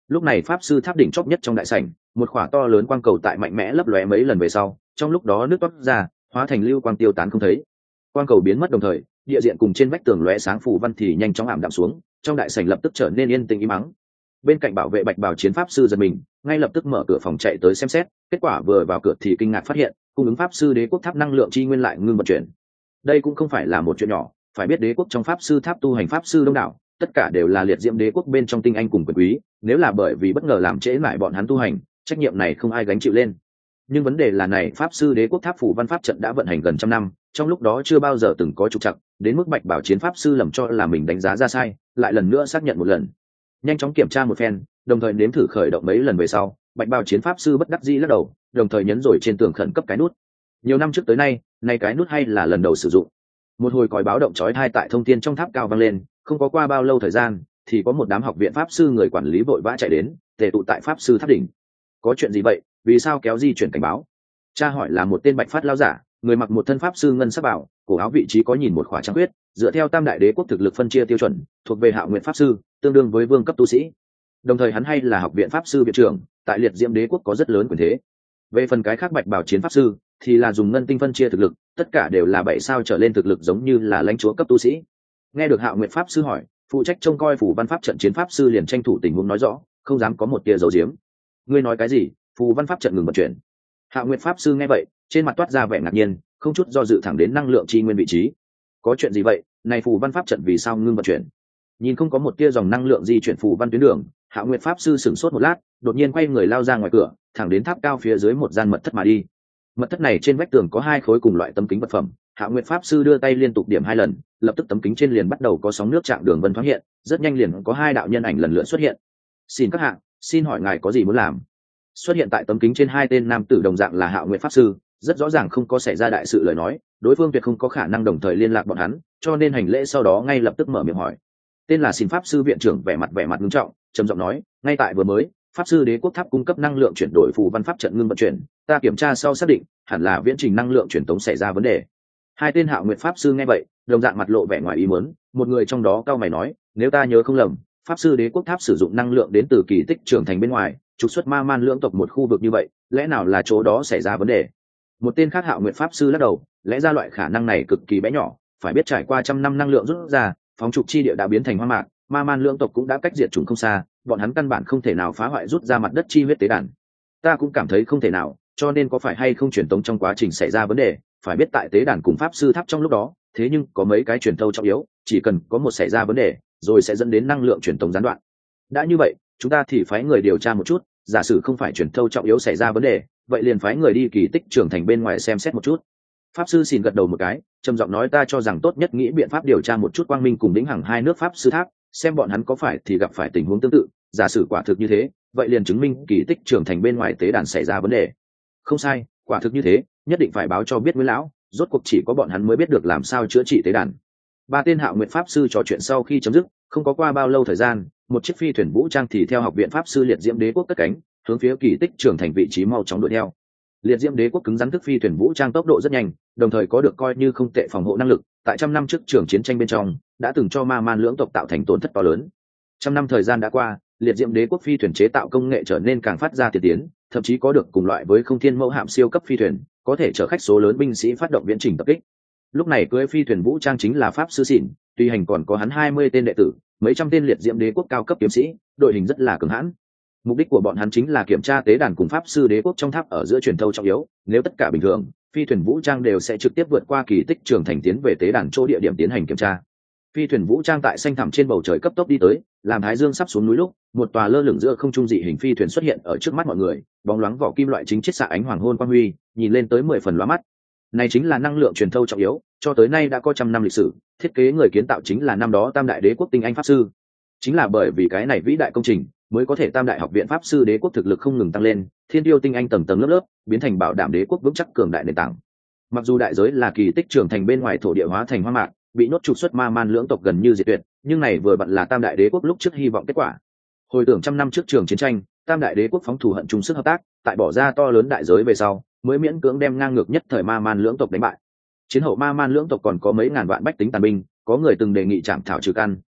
Lúc này pháp sư tháp đỉnh chóp nhất trong đại sảnh, một khỏa to lớn quang cầu tại mạnh mẽ lấp lóe mấy lần về sau, trong lúc đó nước toát ra, hóa thành lưu quang tiêu tán không thấy. Quang cầu biến mất đồng thời, địa diện cùng trên vách tường lóe sáng phù văn thì nhanh chóng ảm đạm xuống, trong đại sảnh lập tức trở nên yên tĩnh im mắng. Bên cạnh bảo vệ bạch bào chiến pháp sư giật mình, ngay lập tức mở cửa phòng chạy tới xem xét, kết quả vừa vào cửa thì kinh ngạc phát hiện, cung ứng pháp sư đế quốc tháp năng lượng chi nguyên lại ngưng vận chuyển. Đây cũng không phải là một chuyện nhỏ, phải biết đế quốc trong pháp sư tháp tu hành pháp sư đông đảo, tất cả đều là liệt diễm đế quốc bên trong tinh anh cùng quyền quý, nếu là bởi vì bất ngờ làm trễ lại bọn hắn tu hành, trách nhiệm này không ai gánh chịu lên. Nhưng vấn đề là này pháp sư đế quốc tháp phủ văn pháp trận đã vận hành gần trăm năm, trong lúc đó chưa bao giờ từng có trục trặc, đến mức bạch bảo chiến pháp sư lầm cho là mình đánh giá ra sai, lại lần nữa xác nhận một lần. Nhanh chóng kiểm tra một phen, đồng thời nếm thử khởi động mấy lần về sau, bạch bảo chiến pháp sư bất đắc dĩ lắc đầu, đồng thời nhấn rồi trên tường khẩn cấp cái nút. Nhiều năm trước tới nay, này cái nút hay là lần đầu sử dụng. Một hồi còi báo động chói tai tại thông thiên trong tháp cao vang lên, không có qua bao lâu thời gian, thì có một đám học viện pháp sư người quản lý vội vã chạy đến, tề tụ tại pháp sư tháp đỉnh. Có chuyện gì vậy? Vì sao kéo di chuyển cảnh báo? Cha hỏi là một tên bạch phát lao giả, người mặc một thân pháp sư ngân sắc bảo, cổ áo vị trí có nhìn một khỏa trắng huyết, dựa theo tam đại đế quốc thực lực phân chia tiêu chuẩn, thuộc về Hạo Nguyện pháp sư, tương đương với vương cấp tu sĩ. Đồng thời hắn hay là học viện pháp sư viện trưởng, tại liệt diễm đế quốc có rất lớn quyền thế. Về phần cái khác bạch bảo chiến pháp sư, thì là dùng ngân tinh phân chia thực lực, tất cả đều là 7 sao trở lên thực lực, giống như là lãnh chúa cấp tu sĩ. Nghe được Hạo Nguyện pháp sư hỏi, phụ trách trông coi phủ văn pháp trận chiến pháp sư liền tranh thủ tình huống nói rõ, không dám có một tia giấu giếm. Ngươi nói cái gì? Phù văn pháp trận ngừng vận chuyển. Hạo Nguyệt pháp sư nghe vậy, trên mặt toát ra vẻ ngạc nhiên, không chút do dự thẳng đến năng lượng chi nguyên vị trí. Có chuyện gì vậy? Này phù văn pháp trận vì sao ngưng vận chuyển? Nhìn không có một tia dòng năng lượng di chuyển phù văn tuyến đường, Hạo Nguyệt pháp sư sửng sốt một lát, đột nhiên quay người lao ra ngoài cửa, thẳng đến tháp cao phía dưới một gian mật thất mà đi. Mật thất này trên vách tường có 2 khối cùng loại tấm kính vật phẩm, Hạo Nguyệt pháp sư đưa tay liên tục điểm 2 lần, lập tức tấm kính trên liền bắt đầu có sóng nước trạng đường vân thoáng hiện, rất nhanh liền có 2 đạo nhân ảnh lần lượt xuất hiện. Xin các hạ, xin hỏi ngài có gì muốn làm? Xuất hiện tại tấm kính trên 2 tên nam tử đồng dạng là Hạo Nguyệt pháp sư, rất rõ ràng không có xảy ra đại sự lời nói, đối phương tuyệt không có khả năng đồng thời liên lạc bọn hắn, cho nên hành lễ sau đó ngay lập tức mở miệng hỏi. Tên là Xin pháp sư viện trưởng vẻ mặt nghiêm trọng, trầm giọng nói, ngay tại vừa mới, pháp sư đế quốc tháp cung cấp năng lượng chuyển đổi phù văn pháp trận ngưng vận chuyển, ta kiểm tra sau xác định, hẳn là viễn trình năng lượng truyền tống xảy ra vấn đề. 2 tên Hạo Nguyệt pháp sư nghe vậy, đồng dạng mặt lộ vẻ ngoài ý muốn, một người trong đó cao mày nói, nếu ta nhớ không lầm, pháp sư đế quốc tháp sử dụng năng lượng đến từ kỳ tích trường thành bên ngoài, trục xuất ma man lưỡng tộc một khu vực như vậy, lẽ nào là chỗ đó xảy ra vấn đề? Một tên khác Hạo Nguyệt pháp sư lắc đầu, lẽ ra loại khả năng này cực kỳ bé nhỏ, phải biết trải qua trăm năm năng lượng rút ra, phóng trục chi địa đã biến thành hoang mạc, ma man lưỡng tộc cũng đã cách diệt chủng không xa, bọn hắn căn bản không thể nào phá hoại rút ra mặt đất chi huyết tế đàn. Ta cũng cảm thấy không thể nào, cho nên có phải hay không truyền tống trong quá trình xảy ra vấn đề, phải biết tại tế đàn cùng pháp sư tháp trong lúc đó, thế nhưng có mấy cái truyền thâu trọng yếu, chỉ cần có một xảy ra vấn đề, rồi sẽ dẫn đến năng lượng truyền tống gián đoạn. Đã như vậy, chúng ta thì phái người điều tra một chút, giả sử không phải truyền thâu trọng yếu xảy ra vấn đề, vậy liền phái người đi kỳ tích trường thành bên ngoài xem xét một chút. Pháp sư xin gật đầu một cái, trầm giọng nói, ta cho rằng tốt nhất nghĩ biện pháp điều tra một chút Quang Minh cùng Vĩnh Hằng 2 nước pháp sư tháp, xem bọn hắn có phải thì gặp phải tình huống tương tự, giả sử quả thực như thế, vậy liền chứng minh kỳ tích trường thành bên ngoài tế đàn xảy ra vấn đề. Không sai, quả thực như thế, nhất định phải báo cho biết Nguyễn lão, rốt cuộc chỉ có bọn hắn mới biết được làm sao chữa trị tế đàn. 3 tên Hạo Nguyệt pháp sư trò chuyện sau khi chấm dứt, không có qua bao lâu thời gian, một chiếc phi thuyền vũ trang thì theo học viện pháp sư liệt diễm đế quốc cất cánh, hướng phía kỳ tích trường thành vị trí mau chóng đuổi theo. Liệt diễm đế quốc cứng rắn thức phi thuyền vũ trang tốc độ rất nhanh, đồng thời có được coi như không tệ phòng hộ năng lực, tại trăm năm trước trường chiến tranh bên trong đã từng cho ma man lưỡng tộc tạo thành tổn thất to lớn. Trăm năm thời gian đã qua, liệt diễm đế quốc phi thuyền chế tạo công nghệ trở nên càng phát ra tiên tiến, thậm chí có được cùng loại với không thiên mẫu hạm siêu cấp phi thuyền, có thể chở khách số lớn binh sĩ phát động viễn trình tập kích. Lúc này cưỡi phi thuyền vũ trang chính là pháp sư xỉn, tùy hành còn có hắn 20 tên đệ tử, mấy trăm tên liệt diễm đế quốc cao cấp kiếm sĩ, đội hình rất là cường hãn. Mục đích của bọn hắn chính là kiểm tra tế đàn cùng pháp sư đế quốc trong tháp ở giữa truyền thâu trọng yếu, nếu tất cả bình thường, phi thuyền vũ trang đều sẽ trực tiếp vượt qua kỳ tích trường thành tiến về tế đàn chỗ địa điểm tiến hành kiểm tra. Phi thuyền vũ trang tại xanh thẳm trên bầu trời cấp tốc đi tới, làm thái dương sắp xuống núi lúc, một tòa lơ lửng giữa không trung dị hình phi thuyền xuất hiện ở trước mắt mọi người, bóng loáng vỏ kim loại chính chiết xạ ánh hoàng hôn quang huy, nhìn lên tới 10 phần lóa mắt. Này chính là năng lượng truyền thâu trọng yếu, cho tới nay đã có trăm năm lịch sử, thiết kế người kiến tạo chính là năm đó tam đại đế quốc tinh anh pháp sư. Chính là bởi vì cái này vĩ đại công trình, mới có thể tam đại học viện pháp sư đế quốc thực lực không ngừng tăng lên, thiên tiêu tinh anh tầng tầng lớp lớp, biến thành bảo đảm đế quốc vững chắc cường đại nền tảng. Mặc dù đại giới là kỳ tích trường thành bên ngoài thổ địa hóa thành hoang mạc, bị nhốt trục xuất ma man lưỡng tộc gần như diệt tuyệt, nhưng này vừa vặn là tam đại đế quốc lúc trước hy vọng kết quả. Hồi tưởng trăm năm trước trường chiến tranh, tam đại đế quốc phóng thù hận chung sức hợp tác, tại bỏ ra to lớn đại giới về sau, mới miễn cưỡng đem ngang ngược nhất thời ma man lưỡng tộc đánh bại. Chiến hậu ma man lưỡng tộc còn có mấy ngàn vạn bách tính tàn binh, có người từng đề nghị trảm thảo trừ căn,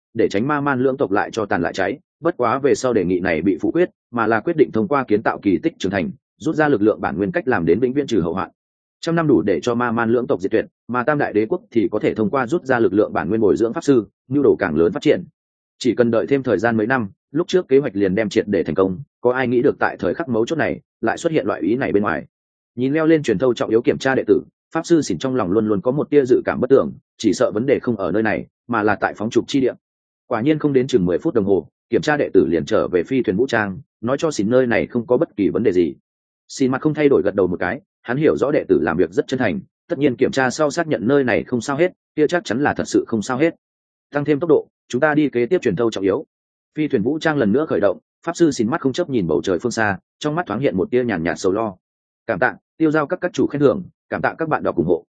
để tránh ma man lưỡng tộc lại cho tàn lại cháy. Bất quá về sau đề nghị này bị phủ quyết, mà là quyết định thông qua kiến tạo kỳ tích trưởng thành, rút ra lực lượng bản nguyên cách làm đến vĩnh viễn trừ hậu hoạn. Trăm năm đủ để cho ma man lưỡng tộc diệt tuyệt, mà tam đại đế quốc thì có thể thông qua rút ra lực lượng bản nguyên bồi dưỡng pháp sư, nhu đồ càng lớn phát triển. Chỉ cần đợi thêm thời gian mấy năm, lúc trước kế hoạch liền đem triệt để thành công. Có ai nghĩ được tại thời khắc mấu chốt này lại xuất hiện loại ý này bên ngoài. Nhìn leo lên truyền thâu trọng yếu kiểm tra đệ tử, pháp sư xỉn trong lòng luôn luôn có một tia dự cảm bất tưởng, chỉ sợ vấn đề không ở nơi này mà là tại phóng trục chi địa. Quả nhiên không đến chừng 10 phút đồng hồ, kiểm tra đệ tử liền trở về phi thuyền vũ trang, nói cho xỉn nơi này không có bất kỳ vấn đề gì. Xỉn mặt không thay đổi gật đầu một cái, hắn hiểu rõ đệ tử làm việc rất chân thành, tất nhiên kiểm tra sau xác nhận nơi này không sao hết, kia chắc chắn là thật sự không sao hết. Tăng thêm tốc độ, chúng ta đi kế tiếp truyền thâu trọng yếu. Phi thuyền vũ trang lần nữa khởi động, pháp sư xỉn mắt không chấp nhìn bầu trời phương xa, trong mắt thoáng hiện một tia nhàn nhạt sầu lo. Cảm tạ tiêu giao các chủ khen thưởng, cảm tạ các bạn đọc ủng hộ,